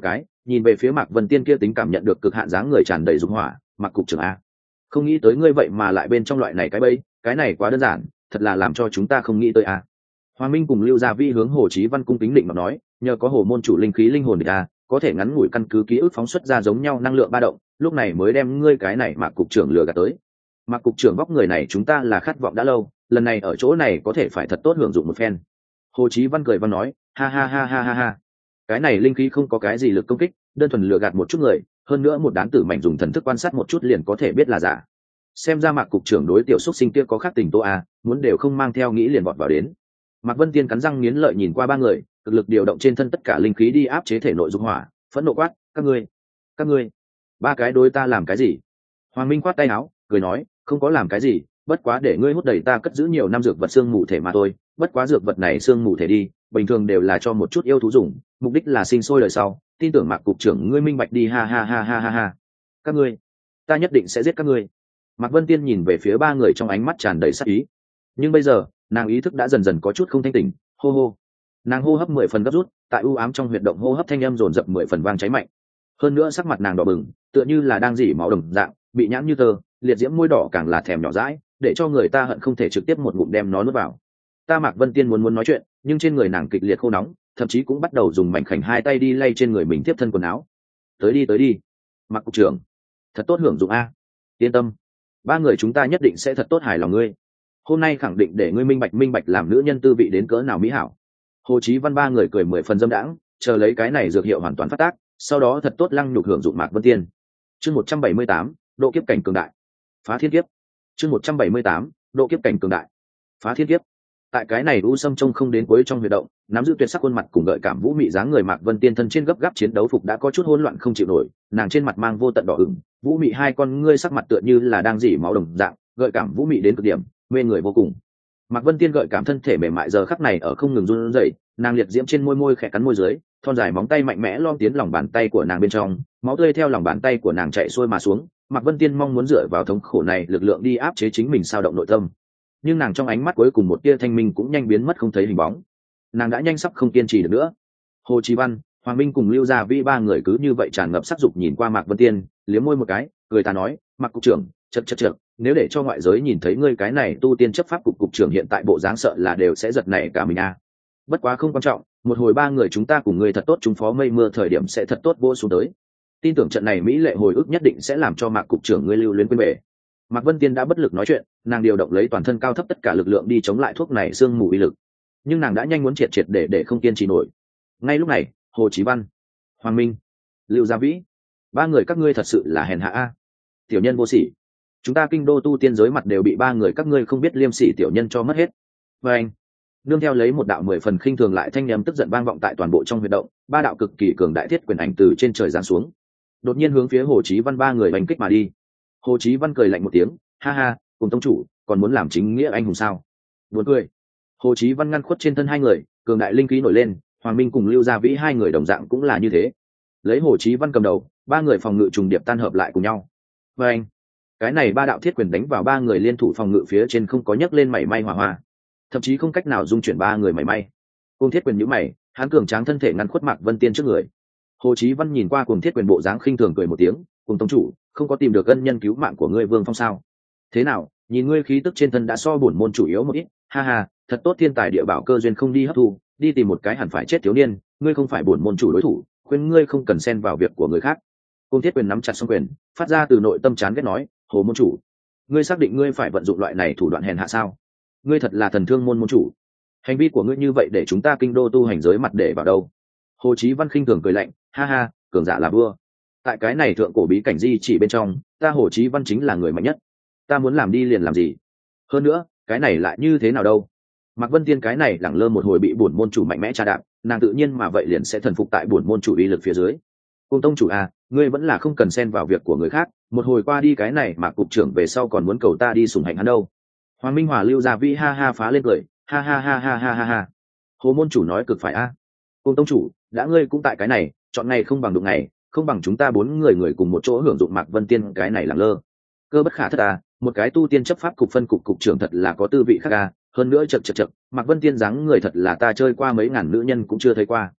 [SPEAKER 1] nhìn về phía Mạc Vân Tiên kia tính cảm nhận được cực hạn dáng người tràn đầy dục hỏa. Mạc cục trưởng a, không nghĩ tới ngươi vậy mà lại bên trong loại này cái bẫy, cái này quá đơn giản, thật là làm cho chúng ta không nghĩ tới a. Hoàng Minh cùng Lưu Gia Vĩ hướng Hồ Chí Văn cung kính định mà nói, nhờ có hồ môn chủ linh khí linh hồn địch a, có thể ngắn ngủi căn cứ ký ức phóng xuất ra giống nhau năng lượng ba động, lúc này mới đem ngươi cái này Mạc cục trưởng lừa gạt tới. Mạc cục trưởng vóc người này chúng ta là khát vọng đã lâu, lần này ở chỗ này có thể phải thật tốt hưởng dụng một phen. Hồ Chí Văn cười văn nói, ha ha ha ha ha ha, cái này linh khí không có cái gì lực công kích, đơn thuần lừa gạt một chút người, hơn nữa một đám tử mảnh dùng thần thức quan sát một chút liền có thể biết là giả. Xem ra Mạc cục trưởng đối tiểu xuất sinh kia có khác tình tô a, muốn đều không mang theo nghĩ liền vọt vào đến. Mạc Vân Tiên cắn răng nghiến lợi nhìn qua ba người, cực lực điều động trên thân tất cả linh khí đi áp chế thể nội dục hỏa, phẫn nộ quát, các ngươi, các ngươi, ba cái đối ta làm cái gì? Hoàng Minh quát tay áo, cười nói, không có làm cái gì, bất quá để ngươi hút đầy ta cất giữ nhiều năm dược vật xương mù thể mà thôi, bất quá dược vật này xương mù thể đi, bình thường đều là cho một chút yêu thú dùng, mục đích là sinh sôi đời sau, tin tưởng Mạc cục trưởng ngươi minh bạch đi, ha ha ha ha ha ha. Các ngươi, ta nhất định sẽ giết các ngươi. Mạc Vân Tiên nhìn về phía ba người trong ánh mắt tràn đầy sát ý, nhưng bây giờ nàng ý thức đã dần dần có chút không thanh tỉnh, hô hô, nàng hô hấp mười phần gấp rút, tại u ám trong huyệt động hô hấp thanh âm dồn dập mười phần vang cháy mạnh, hơn nữa sắc mặt nàng đỏ bừng, tựa như là đang dỉ máu đồng dạng, bị nhãn như tơ, liệt diễm môi đỏ càng là thèm nhỏ dãi, để cho người ta hận không thể trực tiếp một ngụm đem nó nuốt vào. Ta Mạc Vân Tiên muốn muốn nói chuyện, nhưng trên người nàng kịch liệt khô nóng, thậm chí cũng bắt đầu dùng mảnh khảnh hai tay đi lay trên người mình tiếp thân quần áo. Tới đi tới đi, Mạc cục trưởng, thật tốt hưởng dụng a. Yên tâm, ba người chúng ta nhất định sẽ thật tốt hài lòng ngươi. Hôm nay khẳng định để ngươi minh bạch minh bạch làm nữ nhân tư vị đến cỡ nào mỹ hảo. Hồ Chí Văn ba người cười mười phần dâm đãng, chờ lấy cái này dược hiệu hoàn toàn phát tác, sau đó thật tốt lăng nhục hưởng dụng Mạc Vân Tiên. Chương một trăm bảy mươi tám, độ kiếp cảnh cường đại. Phá thiên kiếp. Chương một trăm bảy mươi tám, độ kiếp cảnh cường đại. Phá thiên kiếp. Tại cái này u sâm trông không đến cuối trong huy động, nắm giữ tuyệt sắc khuôn mặt cùng gợi cảm vũ mị dáng người Mạc Vân Tiên thân trên gấp gáp chiến đấu phục đã có chút hỗn loạn không chịu nổi, nàng trên mặt mang vô tận đỏ ửng, vũ mị hai con ngươi sắc mặt tựa như là đang dỉ máu đồng dạng, gợi cảm vũ mị đến cực điểm, mê người vô cùng. Mạc Vân Tiên gợi cảm thân thể mềm mại giờ khắc này ở không ngừng run rẩy, nàng liệt diễm trên môi môi khẽ cắn môi dưới, thon dài móng tay mạnh mẽ lom tiến lòng bàn tay của nàng bên trong, máu tươi theo lòng bàn tay của nàng chạy xuôi mà xuống. Mạc Vân Tiên mong muốn dựa vào thống khổ này lực lượng đi áp chế chính mình sao động nội tâm, nhưng nàng trong ánh mắt cuối cùng một tia thanh minh cũng nhanh biến mất không thấy hình bóng. Nàng đã nhanh sắp không kiên trì được nữa. Hồ Chí Văn, Hoàng Minh cùng Lưu Gia Vĩ ba người cứ như vậy tràn ngập sắc dục nhìn qua Mạc Vân Tiên, liếm môi một cái, cười ta nói, Mạc cục trưởng, chật chật chật, nếu để cho ngoại giới nhìn thấy ngươi cái này tu tiên chấp pháp cục cục trưởng hiện tại bộ dáng sợ là đều sẽ giật nảy cả mình a. À. Bất quá không quan trọng, một hồi ba người chúng ta cùng ngươi thật tốt chúng phó mây mưa thời điểm sẽ thật tốt vỗ xuống tới. Tin tưởng trận này mỹ lệ hồi ức nhất định sẽ làm cho Mạc cục trưởng ngươi lưu luyến quên bể. Mạc Vân Tiên đã bất lực nói chuyện, nàng điều động lấy toàn thân cao thấp tất cả lực lượng đi chống lại thuốc này sương mù uy lực, nhưng nàng đã nhanh muốn triệt triệt để để không kiên trì nổi. Ngay lúc này, Hồ Chí Văn, Hoàng Minh, Lưu Gia Vĩ, ba người các ngươi thật sự là hèn hạ a, tiểu nhân vô sỉ, chúng ta kinh đô tu tiên giới mặt đều bị ba người các ngươi không biết liêm sỉ tiểu nhân cho mất hết. Và anh, nương theo lấy một đạo mười phần khinh thường lại thanh nhâm tức giận vang vọng tại toàn bộ trong huy động, ba đạo cực kỳ cường đại thiết quyền ảnh từ trên trời giáng xuống, đột nhiên hướng phía Hồ Chí Văn ba người đánh kích mà đi. Hồ Chí Văn cười lạnh một tiếng, ha ha, cùng tông chủ còn muốn làm chính nghĩa anh hùng sao? Buồn cười. Hồ Chí Văn ngăn khuất trên thân hai người, cường đại linh khí nổi lên, Hoàng Minh cùng Lưu Gia Vĩ hai người đồng dạng cũng là như thế. Lấy Hồ Chí Văn cầm đầu, ba người phòng ngự trùng điệp tan hợp lại cùng nhau. Và anh, cái này ba đạo thiết quyền đánh vào ba người liên thủ phòng ngự phía trên không có nhấc lên mảy may hỏa hoa, thậm chí không cách nào dung chuyển ba người mảy may. Cùng thiết quyền nhíu mày, hắn cường tráng thân thể ngăn khuất Mạc Vân Tiên trước người. Hồ Chí Văn nhìn qua cùng thiết quyền bộ dáng khinh thường cười một tiếng, cùng tông chủ không có tìm được ân nhân cứu mạng của ngươi Vương Phong sao? Thế nào, nhìn ngươi khí tức trên thân đã so bổn môn chủ yếu một ít, ha ha, thật tốt thiên tài địa bảo cơ duyên không đi hấp thu, đi tìm một cái hẳn phải chết thiếu niên, ngươi không phải bổn môn chủ đối thủ, khuyên ngươi không cần xen vào việc của người khác. Cung thiết quyền nắm chặt song quyền, phát ra từ nội tâm chán ghét nói, Hồ môn chủ, ngươi xác định ngươi phải vận dụng loại này thủ đoạn hèn hạ sao? Ngươi thật là thần thương môn môn chủ, hành vi của ngươi như vậy để chúng ta kinh đô tu hành giới mặt để vào đâu? Hồ Chí Văn khinh thường cười lạnh, ha ha, cường giả là vua. Tại cái này thượng cổ bí cảnh di chỉ bên trong, ta Hồ Chí Văn chính là người mạnh nhất, ta muốn làm đi liền làm gì. Hơn nữa, cái này lại như thế nào đâu? Mạc Vân Tiên cái này lẳng lơ một hồi bị bổn môn chủ mạnh mẽ tra đạp, nàng tự nhiên mà vậy liền sẽ thần phục tại bổn môn chủ uy lực phía dưới. Cung tông chủ à, ngươi vẫn là không cần xen vào việc của người khác, một hồi qua đi cái này mà cục trưởng về sau còn muốn cầu ta đi sủng hạnh hắn đâu. Hoàng Minh Hòa Lưu Gia Vĩ ha ha phá lên cười, ha ha ha ha ha ha ha. Hồ môn chủ nói cực phải a. À. Cung tông chủ, đã ngươi cũng tại cái này, chọn ngày không bằng đụng ngày, không bằng chúng ta bốn người người cùng một chỗ hưởng dụng Mạc Vân Tiên cái này lẳng lơ. Cơ bất khả thất à, một cái tu tiên chấp pháp cục phân cục cục trưởng thật là có tư vị khác à, hơn nữa chật chật chật, Mạc Vân Tiên dáng người thật là ta chơi qua mấy ngàn nữ nhân cũng chưa thấy qua.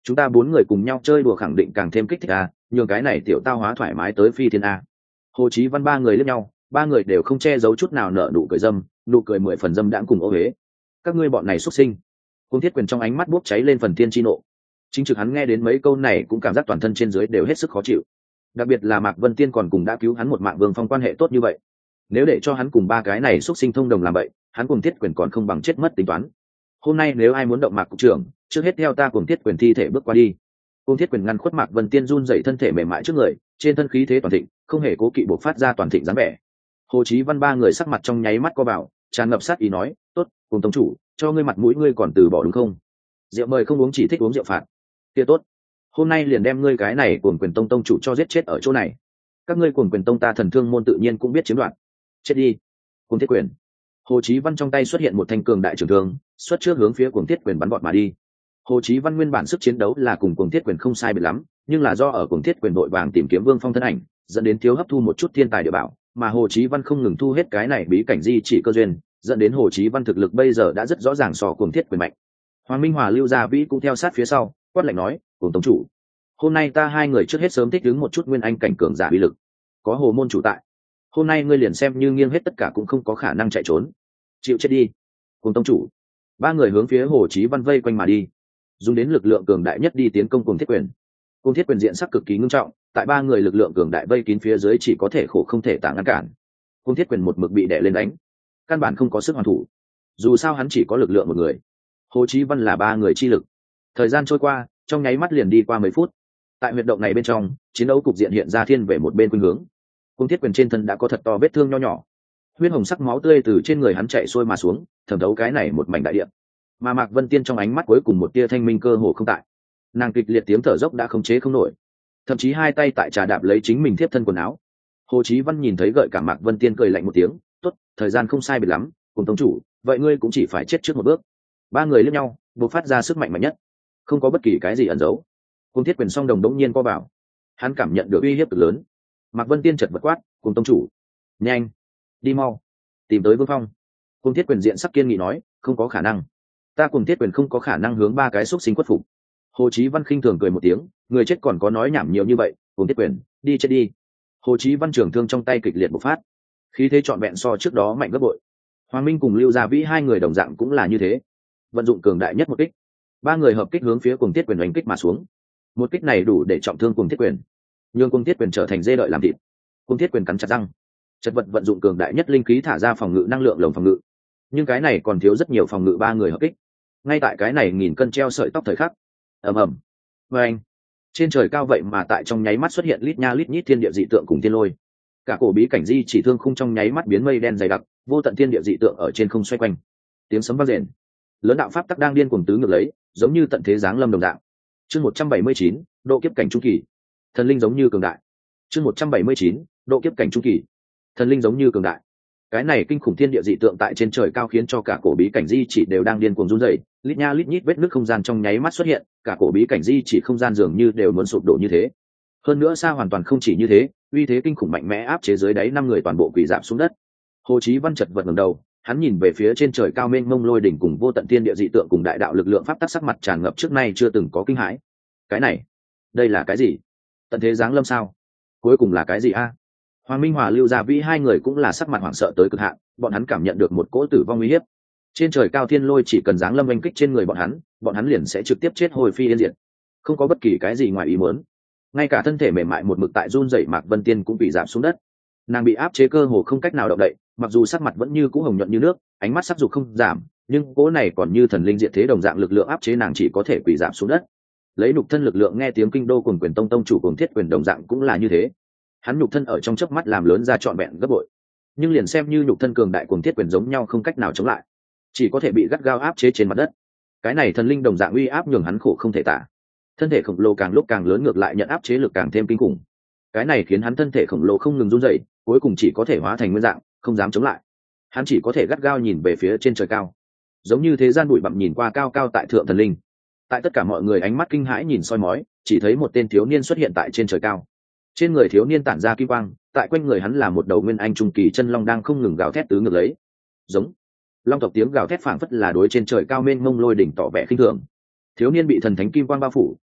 [SPEAKER 1] chúng ta bốn người cùng nhau chơi đùa khẳng định càng thêm kích thích a, nhường cái này tiểu tao hóa thoải mái tới phi thiên a. Hồ Chí Văn ba người liếc nhau, ba người đều không che giấu chút nào nở nụ cười dâm, nụ cười mười phần dâm đãng cùng ô huế. Các ngươi bọn này xuất sinh. Cung Thiết Quyền trong ánh mắt bốc cháy lên phần tiên chi nộ. Chính trực hắn nghe đến mấy câu này cũng cảm giác toàn thân trên dưới đều hết sức khó chịu. Đặc biệt là Mạc Vân Tiên còn cùng đã cứu hắn một mạng Vương Phong quan hệ tốt như vậy. Nếu để cho hắn cùng ba cái này xuất sinh thông đồng làm vậy, hắn Cung Thiết Quyền còn không bằng chết mất tính toán. Hôm nay nếu ai muốn động Mạc cục trưởng, trước hết theo ta Cung Thiết Quyền thi thể bước qua đi. Cung Thiết Quyền ngăn khuất Mạc Vân Tiên run rẩy thân thể mềm mại trước người, trên thân khí thế toàn thịnh, không hề cố kỵ bộc phát ra toàn thịnh dáng vẻ. Hồ Chí Văn ba người sắc mặt trong nháy mắt co vào, tràn ngập sát ý nói, "Tốt, Cung tông chủ, cho ngươi mặt mũi ngươi còn từ bỏ đúng không? Rượu mời không uống chỉ thích uống rượu phạt. Kia tốt, hôm nay liền đem ngươi cái này Cuồng Quyền Tông tông chủ cho giết chết ở chỗ này. Các ngươi Cuồng Quyền Tông ta Thần Thương môn tự nhiên cũng biết chiếm đoạt. Chết đi." Cuồng Thiết Quyền. Hồ Chí Văn trong tay xuất hiện một thanh cường đại trường thương, xuất trước hướng phía Cuồng Thiết Quyền bắn vọt mà đi. Hồ Chí Văn nguyên bản sức chiến đấu là cùng Cuồng Thiết Quyền không sai biệt lắm, nhưng là do ở Cuồng Thiết Quyền đội vàng tìm kiếm Vương Phong thân ảnh, dẫn đến thiếu hấp thu một chút thiên tài địa bảo, mà Hồ Chí Văn không ngừng thu hết cái này bí cảnh di chỉ cơ duyên, dẫn đến Hồ Chí Văn thực lực bây giờ đã rất rõ ràng so Cuồng Thiết Quyền mạnh. Hoàng Minh Hòa Lưu Gia Vĩ cũng theo sát phía sau, quát lạnh nói, "Cuồng tông chủ, hôm nay ta hai người trước hết sớm thích ứng một chút nguyên anh cảnh cường giả uy lực, có Hồ môn chủ tại, hôm nay ngươi liền xem như nghiêng hết tất cả cũng không có khả năng chạy trốn. Chịu chết đi." Cuồng tông chủ. Ba người hướng phía Hồ Chí Văn vây quanh mà đi, dùng đến lực lượng cường đại nhất đi tiến công Cuồng Thiết Quyền. Cuồng Thiết Quyền diện sắc cực kỳ nghiêm trọng, tại ba người lực lượng cường đại vây kín phía dưới chỉ có thể khổ không thể tả ngăn cản. Cuồng Thiết Quyền một mực bị đè lên đánh, căn bản không có sức hoàn thủ. Dù sao hắn chỉ có lực lượng một người, Hồ Chí Văn là ba người chi lực. Thời gian trôi qua, trong nháy mắt liền đi qua mấy phút. Tại huyệt động này bên trong, chiến đấu cục diện hiện ra thiên về một bên khuynh hướng. Cuồng Thiết Quyền trên thân đã có thật to vết thương nho nhỏ, huyết hồng sắc máu tươi từ trên người hắn chạy xuôi mà xuống, thẩm thấu cái này một mảnh đại địa. Mà Mạc Vân Tiên trong ánh mắt cuối cùng một tia thanh minh cơ hồ không tại, nàng kịch liệt tiếng thở dốc đã khống chế không nổi, thậm chí hai tay tại trà đạp lấy chính mình tiếp thân quần áo. Hồ Chí Văn nhìn thấy gợi cả Mạc Vân Tiên cười lạnh một tiếng, "Tốt, thời gian không sai biệt lắm, cùng tông chủ, vậy ngươi cũng chỉ phải chết trước một bước." Ba người liếc nhau, bộc phát ra sức mạnh mạnh nhất, không có bất kỳ cái gì ẩn giấu. Cuồng Thiết Quyền song đồng đống nhiên co vào, hắn cảm nhận được uy hiếp cực lớn. Mạc Vân Tiên chợt vật quát, "Cùng tông chủ, nhanh, đi mau, tìm tới Vương Phong." Cuồng Thiết Quyền diện sắc kiên nghị nói, "Không có khả năng, ta Cuồng Thiết Quyền không có khả năng hướng ba cái xúc sinh khuất phục." Hồ Chí Văn khinh thường cười một tiếng, người chết còn có nói nhảm nhiều như vậy, Cuồng Thiết Quyền, đi chết đi. Hồ Chí Văn trường thương trong tay kịch liệt bộc phát, khí thế trọn vẹn so trước đó mạnh gấp bội. Hoàng Minh cùng Lưu Gia Vĩ hai người đồng dạng cũng là như thế, vận dụng cường đại nhất một kích. Ba người hợp kích hướng phía Cuồng Thiết Quyền đánh kích mà xuống. Một kích này đủ để trọng thương Cuồng Thiết Quyền, nhưng Cuồng Thiết Quyền trở thành dê đợi làm thịt. Cuồng Thiết Quyền cắn chặt răng, chật vật vận dụng cường đại nhất linh khí thả ra phòng ngự năng lượng lồng phòng ngự. Nhưng cái này còn thiếu rất nhiều phòng ngự ba người hợp kích. Ngay tại cái này nghìn cân treo sợi tóc thời khắc, ầm ầm, vang, trên trời cao vậy mà tại trong nháy mắt xuất hiện lít nha lít nhít thiên địa dị tượng cùng thiên lôi. Cả cổ bí cảnh di chỉ thương khung trong nháy mắt biến mây đen dày đặc, vô tận thiên địa dị tượng ở trên không xoay quanh. Tiếng sấm vang rền, lớn đạo pháp tắc đang điên cuồng tứ ngược lấy, giống như tận thế giáng lâm đồng dạng. Chương một trăm bảy mươi chín, độ kiếp cảnh trung kỳ. Thần linh giống như cường đại. Chương một trăm bảy mươi chín, độ kiếp cảnh trung kỳ. Thần linh giống như cường đại. Cái này kinh khủng thiên địa dị tượng tại trên trời cao khiến cho cả cổ bí cảnh di chỉ đều đang điên cuồng run rẩy, lít nha lít nhít vết nứt không gian trong nháy mắt xuất hiện, cả cổ bí cảnh di chỉ không gian dường như đều muốn sụp đổ như thế. Hơn nữa xa hoàn toàn không chỉ như thế, uy thế kinh khủng mạnh mẽ áp chế dưới đáy năm người toàn bộ quỳ rạp xuống đất. Hồ Chí Văn chợt vật ngẩng đầu, hắn nhìn về phía trên trời cao mênh mông lôi đỉnh cùng vô tận thiên địa dị tượng cùng đại đạo lực lượng pháp tắc sắc mặt tràn ngập trước nay chưa từng có kinh hãi. Cái này, đây là cái gì? Tận thế giáng lâm sao? Cuối cùng là cái gì a? Hoàng Minh Hòa Lưu Gia Vĩ hai người cũng là sắc mặt hoảng sợ tới cực hạn, bọn hắn cảm nhận được một cỗ tử vong uy hiếp. Trên trời cao thiên lôi chỉ cần giáng lâm oanh kích trên người bọn hắn, bọn hắn liền sẽ trực tiếp chết hồi phi yên diệt, không có bất kỳ cái gì ngoài ý muốn. Ngay cả thân thể mềm mại một mực tại run rẩy Mạc Vân Tiên cũng bị giảm xuống đất. Nàng bị áp chế cơ hồ không cách nào động đậy, mặc dù sắc mặt vẫn như cũ hồng nhuận như nước, ánh mắt sắc dục không giảm, nhưng cỗ này còn như thần linh diệt thế đồng dạng lực lượng áp chế nàng chỉ có thể quỳ giảm xuống đất. Lấy nhục thân lực lượng nghe tiếng kinh đô Cuồng Quyền Tông tông chủ Cuồng Thiết Quyền đồng dạng cũng là như thế. Hắn nhục thân ở trong chớp mắt làm lớn ra trọn vẹn gấp bội, nhưng liền xem như nhục thân cường đại Cuồng Thiết Quyền giống nhau không cách nào chống lại, chỉ có thể bị gắt gao áp chế trên mặt đất. Cái này thần linh đồng dạng uy áp nhường hắn khổ không thể tả. Thân thể khổng lồ càng lúc càng lớn ngược lại nhận áp chế lực càng thêm kinh khủng. Cái này khiến hắn thân thể khổng lồ không ngừng run rẩy, cuối cùng chỉ có thể hóa thành nguyên dạng, không dám chống lại. Hắn chỉ có thể gắt gao nhìn về phía trên trời cao, giống như thế gian bụi bặm nhìn qua cao cao tại thượng thần linh. Tại tất cả mọi người ánh mắt kinh hãi nhìn soi mói, chỉ thấy một tên thiếu niên xuất hiện tại trên trời cao. Trên người thiếu niên tản ra kim quang, tại quanh người hắn là một đầu nguyên anh trung kỳ chân long đang không ngừng gào thét tứ ngược lấy. Giống long tộc tiếng gào thét phảng phất là đối trên trời cao mênh mông lôi đỉnh tỏ vẻ khinh thường. Thiếu niên bị thần thánh kim quang bao phủ,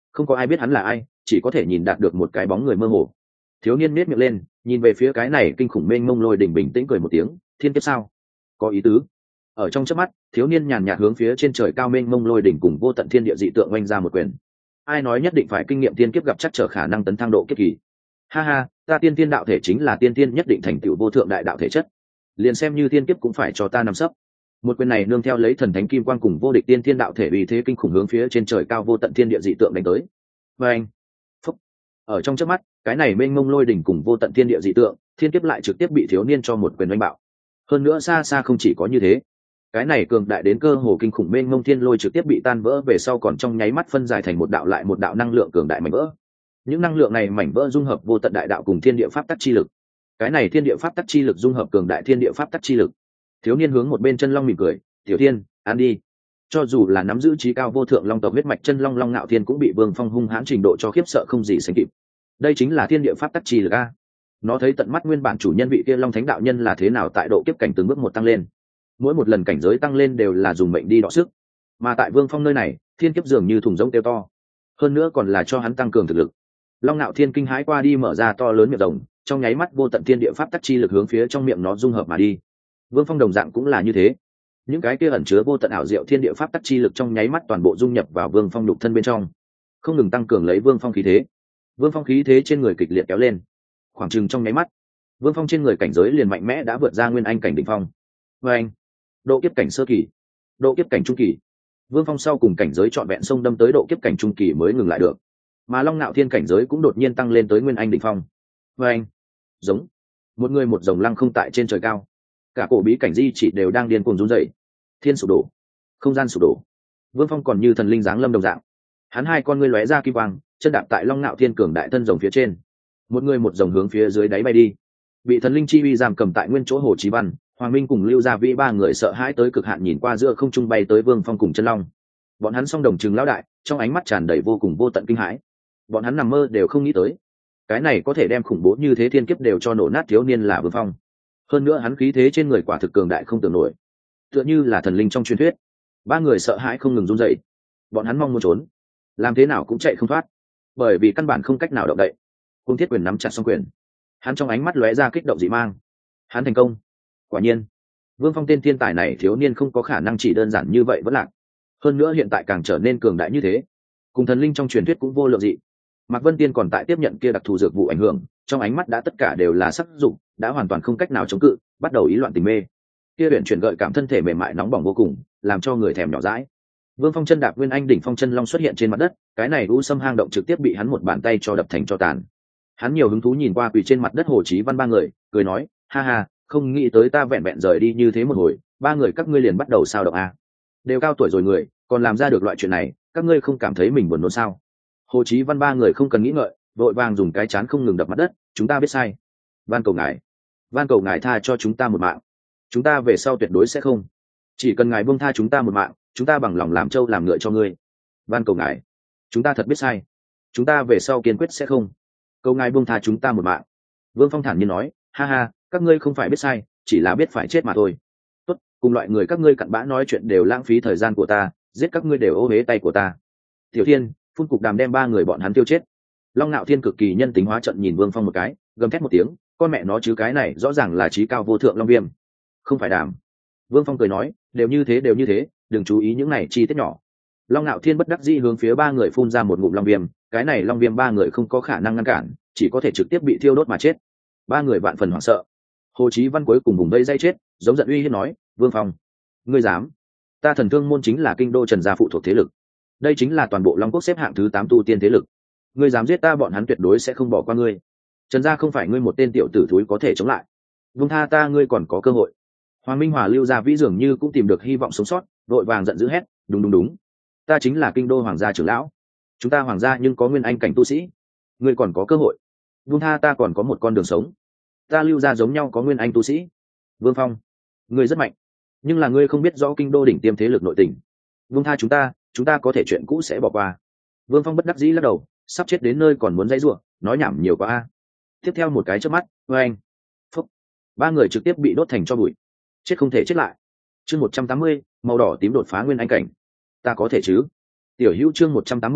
[SPEAKER 1] không có ai biết hắn là ai, chỉ có thể nhìn đạt được một cái bóng người mơ hồ. Thiếu niên nết miệng lên, nhìn về phía cái này kinh khủng mênh mông lôi đỉnh, bình tĩnh cười một tiếng. Thiên kiếp sao? Có ý tứ. Ở trong chớp mắt, thiếu niên nhàn nhạt hướng phía trên trời cao mênh mông lôi đỉnh cùng vô tận thiên địa dị tượng oanh ra một quyền. Ai nói nhất định phải kinh nghiệm thiên kiếp gặp chắc trở khả năng tấn thăng độ kiếp kỳ? Ha ha, ta tiên tiên đạo thể chính là tiên tiên nhất định thành tựu vô thượng đại đạo thể chất, liền xem như thiên kiếp cũng phải cho ta nằm sấp. Một quyền này nương theo lấy thần thánh kim quang cùng vô địch tiên thiên đạo thể uy thế kinh khủng hướng phía trên trời cao vô tận thiên địa dị tượng đánh tới. Và anh, phúc, ở trong chớp mắt, cái này mênh mông lôi đỉnh cùng vô tận thiên địa dị tượng, thiên kiếp lại trực tiếp bị thiếu niên cho một quyền đánh bạo. Hơn nữa xa xa không chỉ có như thế, cái này cường đại đến cơ hồ kinh khủng mênh mông thiên lôi trực tiếp bị tan vỡ về sau, còn trong nháy mắt phân giải thành một đạo lại một đạo năng lượng cường đại mảnh vỡ. Những năng lượng này mảnh vỡ dung hợp vô tận đại đạo cùng thiên địa pháp tắc chi lực. Cái này thiên địa pháp tắc chi lực dung hợp cường đại thiên địa pháp tắc chi lực. Thiếu niên hướng một bên chân long mỉm cười, tiểu thiên, ăn đi. Cho dù là nắm giữ trí cao vô thượng long tộc huyết mạch chân long long ngạo thiên cũng bị vương phong hung hãn trình độ cho khiếp sợ không gì sánh kịp. Đây chính là thiên địa pháp tắc chi lực a. Nó thấy tận mắt nguyên bản chủ nhân vị kia long thánh đạo nhân là thế nào tại độ kiếp cảnh từng bước một tăng lên. Mỗi một lần cảnh giới tăng lên đều là dùng mệnh đi đọ sức, mà tại vương phong nơi này, thiên kiếp dường như thùng rỗng tiêu to, hơn nữa còn là cho hắn tăng cường thực lực. Long ngạo thiên kinh hãi qua đi, mở ra to lớn miệng rồng, trong nháy mắt vô tận thiên địa pháp tắc chi lực hướng phía trong miệng nó dung hợp mà đi. Vương phong đồng dạng cũng là như thế, những cái kia ẩn chứa vô tận ảo diệu thiên địa pháp tắc chi lực trong nháy mắt toàn bộ dung nhập vào vương phong nhục thân bên trong, không ngừng tăng cường lấy vương phong khí thế. Vương phong khí thế trên người kịch liệt kéo lên, khoảng chừng trong nháy mắt, vương phong trên người cảnh giới liền mạnh mẽ đã vượt ra nguyên anh cảnh đỉnh phong. Và anh, độ kiếp cảnh sơ kỳ, độ kiếp cảnh trung kỳ, vương phong sau cùng cảnh giới trọn vẹn xông đâm tới độ kiếp cảnh trung kỳ mới ngừng lại được, mà long nạo thiên cảnh giới cũng đột nhiên tăng lên tới nguyên anh đỉnh phong. Và anh, giống một người một rồng lăng không tại trên trời cao, cả cổ bí cảnh di chỉ đều đang điên cuồng run rẩy, thiên sụp đổ, không gian sụp đổ. Vương phong còn như thần linh giáng lâm đồng dạng, hắn hai con ngươi lóe ra kim quang, chân đạp tại long nạo thiên cường đại thân rồng phía trên, một người một rồng hướng phía dưới đáy bay đi. Bị thần linh chi uy giam cầm tại nguyên chỗ hồ chí văn, Hoàng Minh cùng Lưu Gia Vĩ ba người sợ hãi tới cực hạn nhìn qua giữa không trung bay tới Vương Phong cùng chân long. Bọn hắn song đồng trừng lão đại, trong ánh mắt tràn đầy vô cùng vô tận kinh hãi. Bọn hắn nằm mơ đều không nghĩ tới, cái này có thể đem khủng bố như thế thiên kiếp đều cho nổ nát thiếu niên là Vương Phong. Hơn nữa hắn khí thế trên người quả thực cường đại không tưởng nổi, tựa như là thần linh trong truyền thuyết. Ba người sợ hãi không ngừng run rẩy, bọn hắn mong muốn trốn, làm thế nào cũng chạy không thoát, bởi vì căn bản không cách nào động đậy. Cung Thiết Quyền nắm chặt song quyền, hắn trong ánh mắt lóe ra kích động dị mang. Hắn thành công. Quả nhiên, Vương Phong tên thiên tài này thiếu niên không có khả năng chỉ đơn giản như vậy vẫn lạc, hơn nữa hiện tại càng trở nên cường đại như thế, cùng thần linh trong truyền thuyết cũng vô lượng dị. Mạc Vân Tiên còn tại tiếp nhận kia đặc thù dược vụ ảnh hưởng, trong ánh mắt đã tất cả đều là sắc dụng, đã hoàn toàn không cách nào chống cự, bắt đầu ý loạn tình mê. Kia huyền chuyển gợi cảm thân thể mềm mại nóng bỏng vô cùng, làm cho người thèm nhỏ dãi. Vương Phong chân đạp nguyên anh đỉnh phong chân long xuất hiện trên mặt đất, cái này u sâm hang động trực tiếp bị hắn một bàn tay cho đập thành tro tàn. Hắn nhiều hứng thú nhìn qua quỳ trên mặt đất Hồ Chí Văn ba người, cười nói, ha ha, không nghĩ tới ta vẹn vẹn rời đi như thế một hồi, ba người các ngươi liền bắt đầu sao động à? Đều cao tuổi rồi người, còn làm ra được loại chuyện này, các ngươi không cảm thấy mình buồn nôn sao? Hồ Chí Văn ba người không cần nghĩ ngợi, vội vàng dùng cái chán không ngừng đập mặt đất, chúng ta biết sai, van cầu ngài, van cầu ngài tha cho chúng ta một mạng, chúng ta về sau tuyệt đối sẽ không, chỉ cần ngài buông tha chúng ta một mạng, chúng ta bằng lòng làm trâu làm ngựa cho ngươi, van cầu ngài, chúng ta thật biết sai, chúng ta về sau kiên quyết sẽ không, cầu ngài buông tha chúng ta một mạng. Vương Phong thản nhiên nói, ha ha, các ngươi không phải biết sai, chỉ là biết phải chết mà thôi. Tốt, cùng loại người các ngươi cặn bã nói chuyện đều lãng phí thời gian của ta, giết các ngươi đều ô uế tay của ta. Tiểu Thiên, phun cục đàm đem ba người bọn hắn tiêu chết. Long Nạo Thiên cực kỳ nhân tính hóa trận nhìn Vương Phong một cái, gầm thét một tiếng, con mẹ nó chứ cái này rõ ràng là trí cao vô thượng long viêm, không phải đàm. Vương Phong cười nói, đều như thế đều như thế, đừng chú ý những này chi tiết nhỏ. Long Nạo Thiên bất đắc dĩ hướng phía ba người phun ra một ngụm long viêm, cái này long viêm ba người không có khả năng ngăn cản, chỉ có thể trực tiếp bị thiêu đốt mà chết. Ba người vạn phần hoảng sợ. Hồ Chí Văn cuối cùng vùng vây dây chết, giống giận uy hiếp nói, Vương Phong, ngươi dám? Ta Thần Thương môn chính là kinh đô Trần gia phụ thuộc thế lực, đây chính là toàn bộ Long quốc xếp hạng thứ tám tu tiên thế lực, ngươi dám giết ta, bọn hắn tuyệt đối sẽ không bỏ qua ngươi. Trần gia không phải ngươi một tên tiểu tử thúi có thể chống lại, vung tha ta, ngươi còn có cơ hội. Hoàng Minh Hòa Lưu Gia Vĩ dường như cũng tìm được hy vọng sống sót, vội vàng giận dữ hét, đúng đúng đúng, ta chính là kinh đô hoàng gia trưởng lão, chúng ta hoàng gia nhưng có nguyên anh cảnh tu sĩ, ngươi còn có cơ hội, vung tha ta còn có một con đường sống. Ta Lưu gia giống nhau có nguyên anh tu sĩ. Vương Phong, ngươi rất mạnh, nhưng là ngươi không biết rõ kinh đô đỉnh tiêm thế lực nội tình, vung tha chúng ta, chúng ta có thể chuyện cũ sẽ bỏ qua. Vương Phong bất đắc dĩ lắc đầu, sắp chết đến nơi còn muốn dãy rủa, nói nhảm nhiều quá a. Tiếp theo một cái chớp mắt, oeng, phúc, ba người trực tiếp bị đốt thành tro bụi, chết không thể chết lại. Chương một trăm tám mươi, màu đỏ tím đột phá nguyên anh cảnh, ta có thể chứ? Tiểu Hữu chương một trăm tám mươi,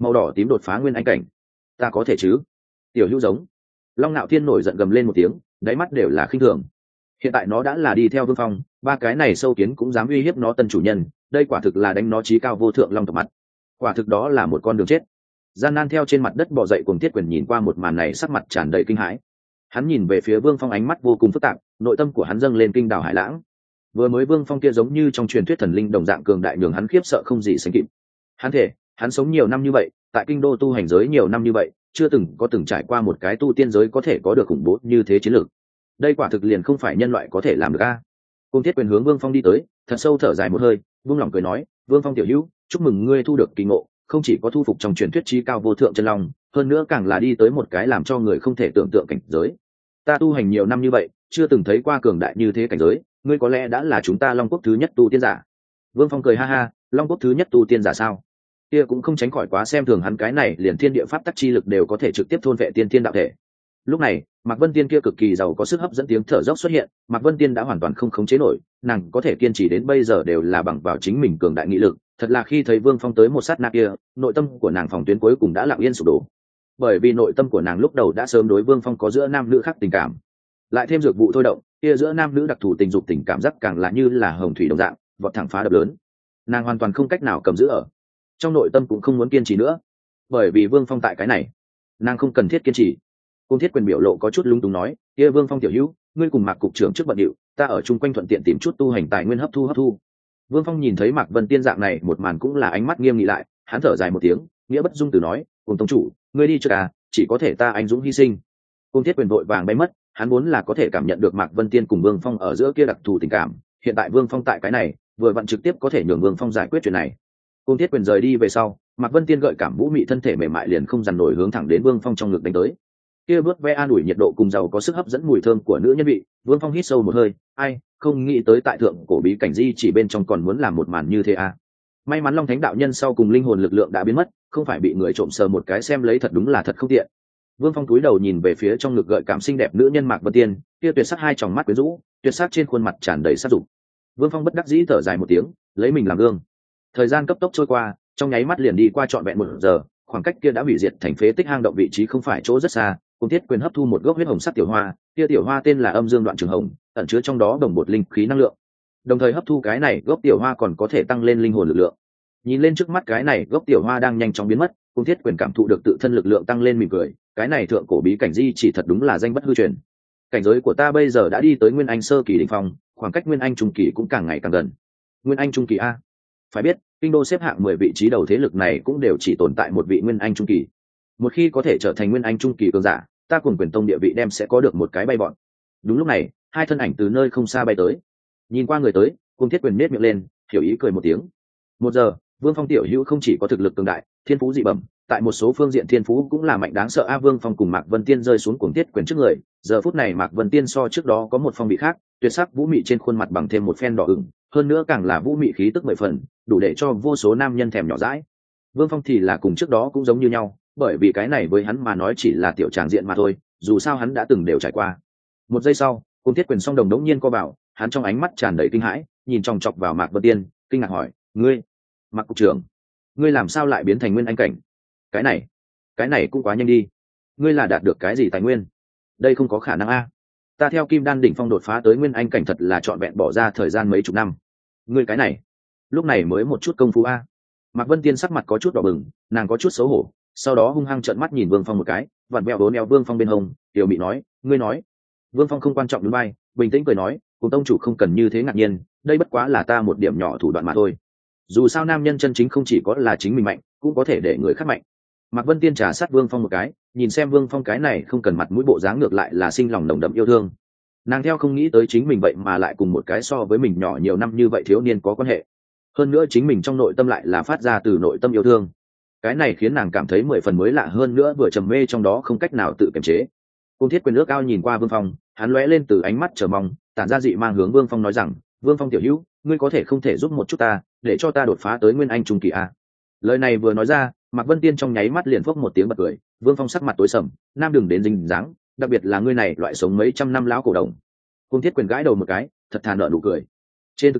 [SPEAKER 1] màu đỏ tím đột phá nguyên anh cảnh, ta có thể chứ? Tiểu hữu giống. Long Nạo Thiên nổi giận gầm lên một tiếng, đáy mắt đều là khinh thường. Hiện tại nó đã là đi theo Vương Phong, ba cái này sâu kiến cũng dám uy hiếp nó tân chủ nhân, đây quả thực là đánh nó chí cao vô thượng long tộc mặt. Quả thực đó là một con đường chết. Gian nan theo trên mặt đất bò dậy, Cuồng Thiết Quyền nhìn qua một màn này, sắc mặt tràn đầy kinh hãi. Hắn nhìn về phía Vương Phong, ánh mắt vô cùng phức tạp, nội tâm của hắn dâng lên kinh đảo hải lãng. Vừa mới Vương Phong kia giống như trong truyền thuyết thần linh đồng dạng cường đại, nhường hắn khiếp sợ không gì sánh kịp. Hắn thể, hắn sống nhiều năm như vậy, tại kinh đô tu hành giới nhiều năm như vậy, chưa từng có từng trải qua một cái tu tiên giới có thể có được khủng bố như thế chiến lược. Đây quả thực liền không phải nhân loại có thể làm được a. Cuồng Thiết Quyền hướng Vương Phong đi tới, thật sâu thở dài một hơi, vương lòng cười nói, Vương Phong tiểu hữu, chúc mừng ngươi thu được kỳ ngộ, không chỉ có thu phục trong truyền thuyết chí cao vô thượng chân long, hơn nữa càng là đi tới một cái làm cho người không thể tưởng tượng cảnh giới. Ta tu hành nhiều năm như vậy, chưa từng thấy qua cường đại như thế cảnh giới, ngươi có lẽ đã là chúng ta Long Quốc thứ nhất tu tiên giả. Vương Phong cười ha ha, Long Quốc thứ nhất tu tiên giả sao? Kia cũng không tránh khỏi quá xem thường hắn, cái này liền thiên địa pháp tắc chi lực đều có thể trực tiếp thôn vệ tiên thiên đạo thể. Lúc này, Mạc Vân Tiên kia cực kỳ giàu có sức hấp dẫn tiếng thở dốc xuất hiện, Mạc Vân Tiên đã hoàn toàn không khống chế nổi, nàng có thể kiên trì đến bây giờ đều là bằng vào chính mình cường đại nghị lực, thật là khi thấy Vương Phong tới một sát na kia, nội tâm của nàng phòng tuyến cuối cùng đã lặng yên sụp đổ. Bởi vì nội tâm của nàng lúc đầu đã sớm đối Vương Phong có giữa nam nữ khác tình cảm, lại thêm dược vụ thôi động, kia giữa nam nữ đặc thù tình dục tình cảm giác càng là như là hồng thủy đồng dạng, vọt thẳng phá đập lớn. Nàng hoàn toàn không cách nào cầm giữ ở, trong nội tâm cũng không muốn kiên trì nữa, bởi vì Vương Phong tại cái này, nàng không cần thiết kiên trì. Cuồng Thiết Quyền biểu lộ có chút lung túng nói, kia Vương Phong tiểu hữu, ngươi cùng Mạc cục trưởng trước bận điệu, ta ở chung quanh thuận tiện tìm chút tu hành tài nguyên hấp thu hấp thu. Vương Phong nhìn thấy Mạc Vân Tiên dạng này một màn cũng là ánh mắt nghiêm nghị lại, hắn thở dài một tiếng, nghĩa bất dung từ nói, Cuồng tông chủ, ngươi đi trước à, chỉ có thể ta anh dũng hy sinh. Cuồng Thiết Quyền vội vàng bay mất, hắn muốn là có thể cảm nhận được Mạc Vân Tiên cùng Vương Phong ở giữa kia đặc thù tình cảm, hiện tại Vương Phong tại cái này, vừa vặn trực tiếp có thể nhường Vương Phong giải quyết chuyện này. Cuồng Thiết Quyền rời đi về sau, Mạc Vân Tiên gợi cảm vũ mị thân thể mềm mại liền không dằn nổi hướng thẳng đến Vương Phong trong ngực đánh tới. Kia bước ve an ủi nhiệt độ cùng giàu có sức hấp dẫn mùi thơm của nữ nhân vị, Vương Phong hít sâu một hơi, ai, không nghĩ tới tại thượng cổ bí cảnh di chỉ bên trong còn muốn làm một màn như thế à. May mắn Long Thánh đạo nhân sau cùng linh hồn lực lượng đã biến mất, không phải bị người trộm sờ một cái xem lấy, thật đúng là thật không tiện. Vương Phong cúi đầu nhìn về phía trong ngực gợi cảm xinh đẹp nữ nhân Mạc Vân Tiên, kia tuyệt sắc hai tròng mắt quyến rũ, tuyệt sắc trên khuôn mặt tràn đầy sát dục. Vương Phong bất đắc dĩ thở dài một tiếng, lấy mình làm gương. Thời gian cấp tốc trôi qua, trong nháy mắt liền đi qua trọn vẹn một giờ, khoảng cách kia đã hủy diệt thành phế tích hang động vị trí không phải chỗ rất xa. Cuồng Thiết Quyền hấp thu một gốc huyết hồng sắc tiểu hoa, kia tiểu hoa tên là Âm Dương Đoạn Trường Hồng, ẩn chứa trong đó đồng bột linh khí năng lượng. Đồng thời hấp thu cái này gốc tiểu hoa còn có thể tăng lên linh hồn lực lượng. Nhìn lên trước mắt cái này gốc tiểu hoa đang nhanh chóng biến mất, Cuồng Thiết Quyền cảm thụ được tự thân lực lượng tăng lên, mỉm cười, cái này thượng cổ bí cảnh di chỉ thật đúng là danh bất hư truyền. Cảnh giới của ta bây giờ đã đi tới Nguyên Anh sơ kỳ đỉnh phong, khoảng cách Nguyên Anh trung kỳ cũng càng ngày càng gần. Nguyên Anh trung kỳ a? Phải biết, kinh đô xếp hạng mười vị trí đầu thế lực này cũng đều chỉ tồn tại một vị Nguyên Anh trung kỳ. Một khi có thể trở thành Nguyên Anh trung kỳ cường giả, ta Cuồng Quyền tông địa vị đem sẽ có được một cái bay bọn. Đúng lúc này, hai thân ảnh từ nơi không xa bay tới. Nhìn qua người tới, Cuồng Thiết Quyền nết miệng lên, hiểu ý cười một tiếng. Một giờ, Vương Phong tiểu hữu không chỉ có thực lực cường đại, thiên phú dị bẩm, tại một số phương diện thiên phú cũng là mạnh đáng sợ a. Vương Phong cùng Mạc Vân Tiên rơi xuống Cuồng Thiết Quyền trước người, giờ phút này Mạc Vân Tiên so trước đó có một phong vị khác, tuyệt sắc vũ mị trên khuôn mặt bằng thêm một phen đỏ ửng, hơn nữa càng là vũ mị khí tức mười phần, đủ để cho vô số nam nhân thèm nhỏ dãi. Vương Phong thì là cùng trước đó cũng giống như nhau, bởi vì cái này với hắn mà nói chỉ là tiểu tràng diện mà thôi, dù sao hắn đã từng đều trải qua. Một giây sau, Cuồng Thiết Quyền song đồng đống nhiên co bảo, hắn trong ánh mắt tràn đầy kinh hãi, nhìn chòng chọc vào Mạc Vân Tiên, kinh ngạc hỏi, ngươi, Mạc cục trưởng, ngươi làm sao lại biến thành Nguyên Anh cảnh? Cái này, cái này cũng quá nhanh đi. Ngươi là đạt được cái gì tài nguyên? Đây không có khả năng a. Ta theo Kim Đan đỉnh phong đột phá tới Nguyên Anh cảnh thật là trọn vẹn bỏ ra thời gian mấy chục năm. Ngươi cái này, lúc này mới một chút công phu a. Mạc Vân Tiên sắc mặt có chút đỏ bừng, nàng có chút xấu hổ, sau đó hung hăng trợn mắt nhìn Vương Phong một cái, vặn vẹo đốn eo Vương Phong bên hông, tiểu mị nói, ngươi nói. Vương Phong không quan trọng đúng vai, bình tĩnh cười nói, Cuồng tông chủ không cần như thế ngạc nhiên, đây bất quá là ta một điểm nhỏ thủ đoạn mà thôi. Dù sao nam nhân chân chính không chỉ có là chính mình mạnh, cũng có thể để người khác mạnh. Mạc Vân Tiên trà sát Vương Phong một cái, nhìn xem Vương Phong cái này không cần mặt mũi bộ dáng, ngược lại là sinh lòng nồng đậm yêu thương. Nàng theo không nghĩ tới chính mình vậy mà lại cùng một cái so với mình nhỏ nhiều năm như vậy thiếu niên có quan hệ. Hơn nữa chính mình trong nội tâm lại là phát ra từ nội tâm yêu thương. Cái này khiến nàng cảm thấy mười phần mới lạ, hơn nữa vừa trầm mê trong đó không cách nào tự kiềm chế. Cuồng Thiết Quyền nước cao nhìn qua Vương Phong, hắn lóe lên từ ánh mắt chờ mong, tản ra dị mang hướng Vương Phong nói rằng, Vương Phong tiểu hữu, ngươi có thể không thể giúp một chút ta, để cho ta đột phá tới Nguyên Anh trung kỳ a? Lời này vừa nói ra, Mạc Vân Tiên trong nháy mắt liền phốc một tiếng bật cười. Vương Phong sắc mặt tối sầm, nam đừng đến dính dáng, đặc biệt là ngươi này loại sống mấy trăm năm lão cổ đồng. Cuồng Thiết Quyền gãi đầu một cái, thật thà nở nụ cười. Trên thực tế,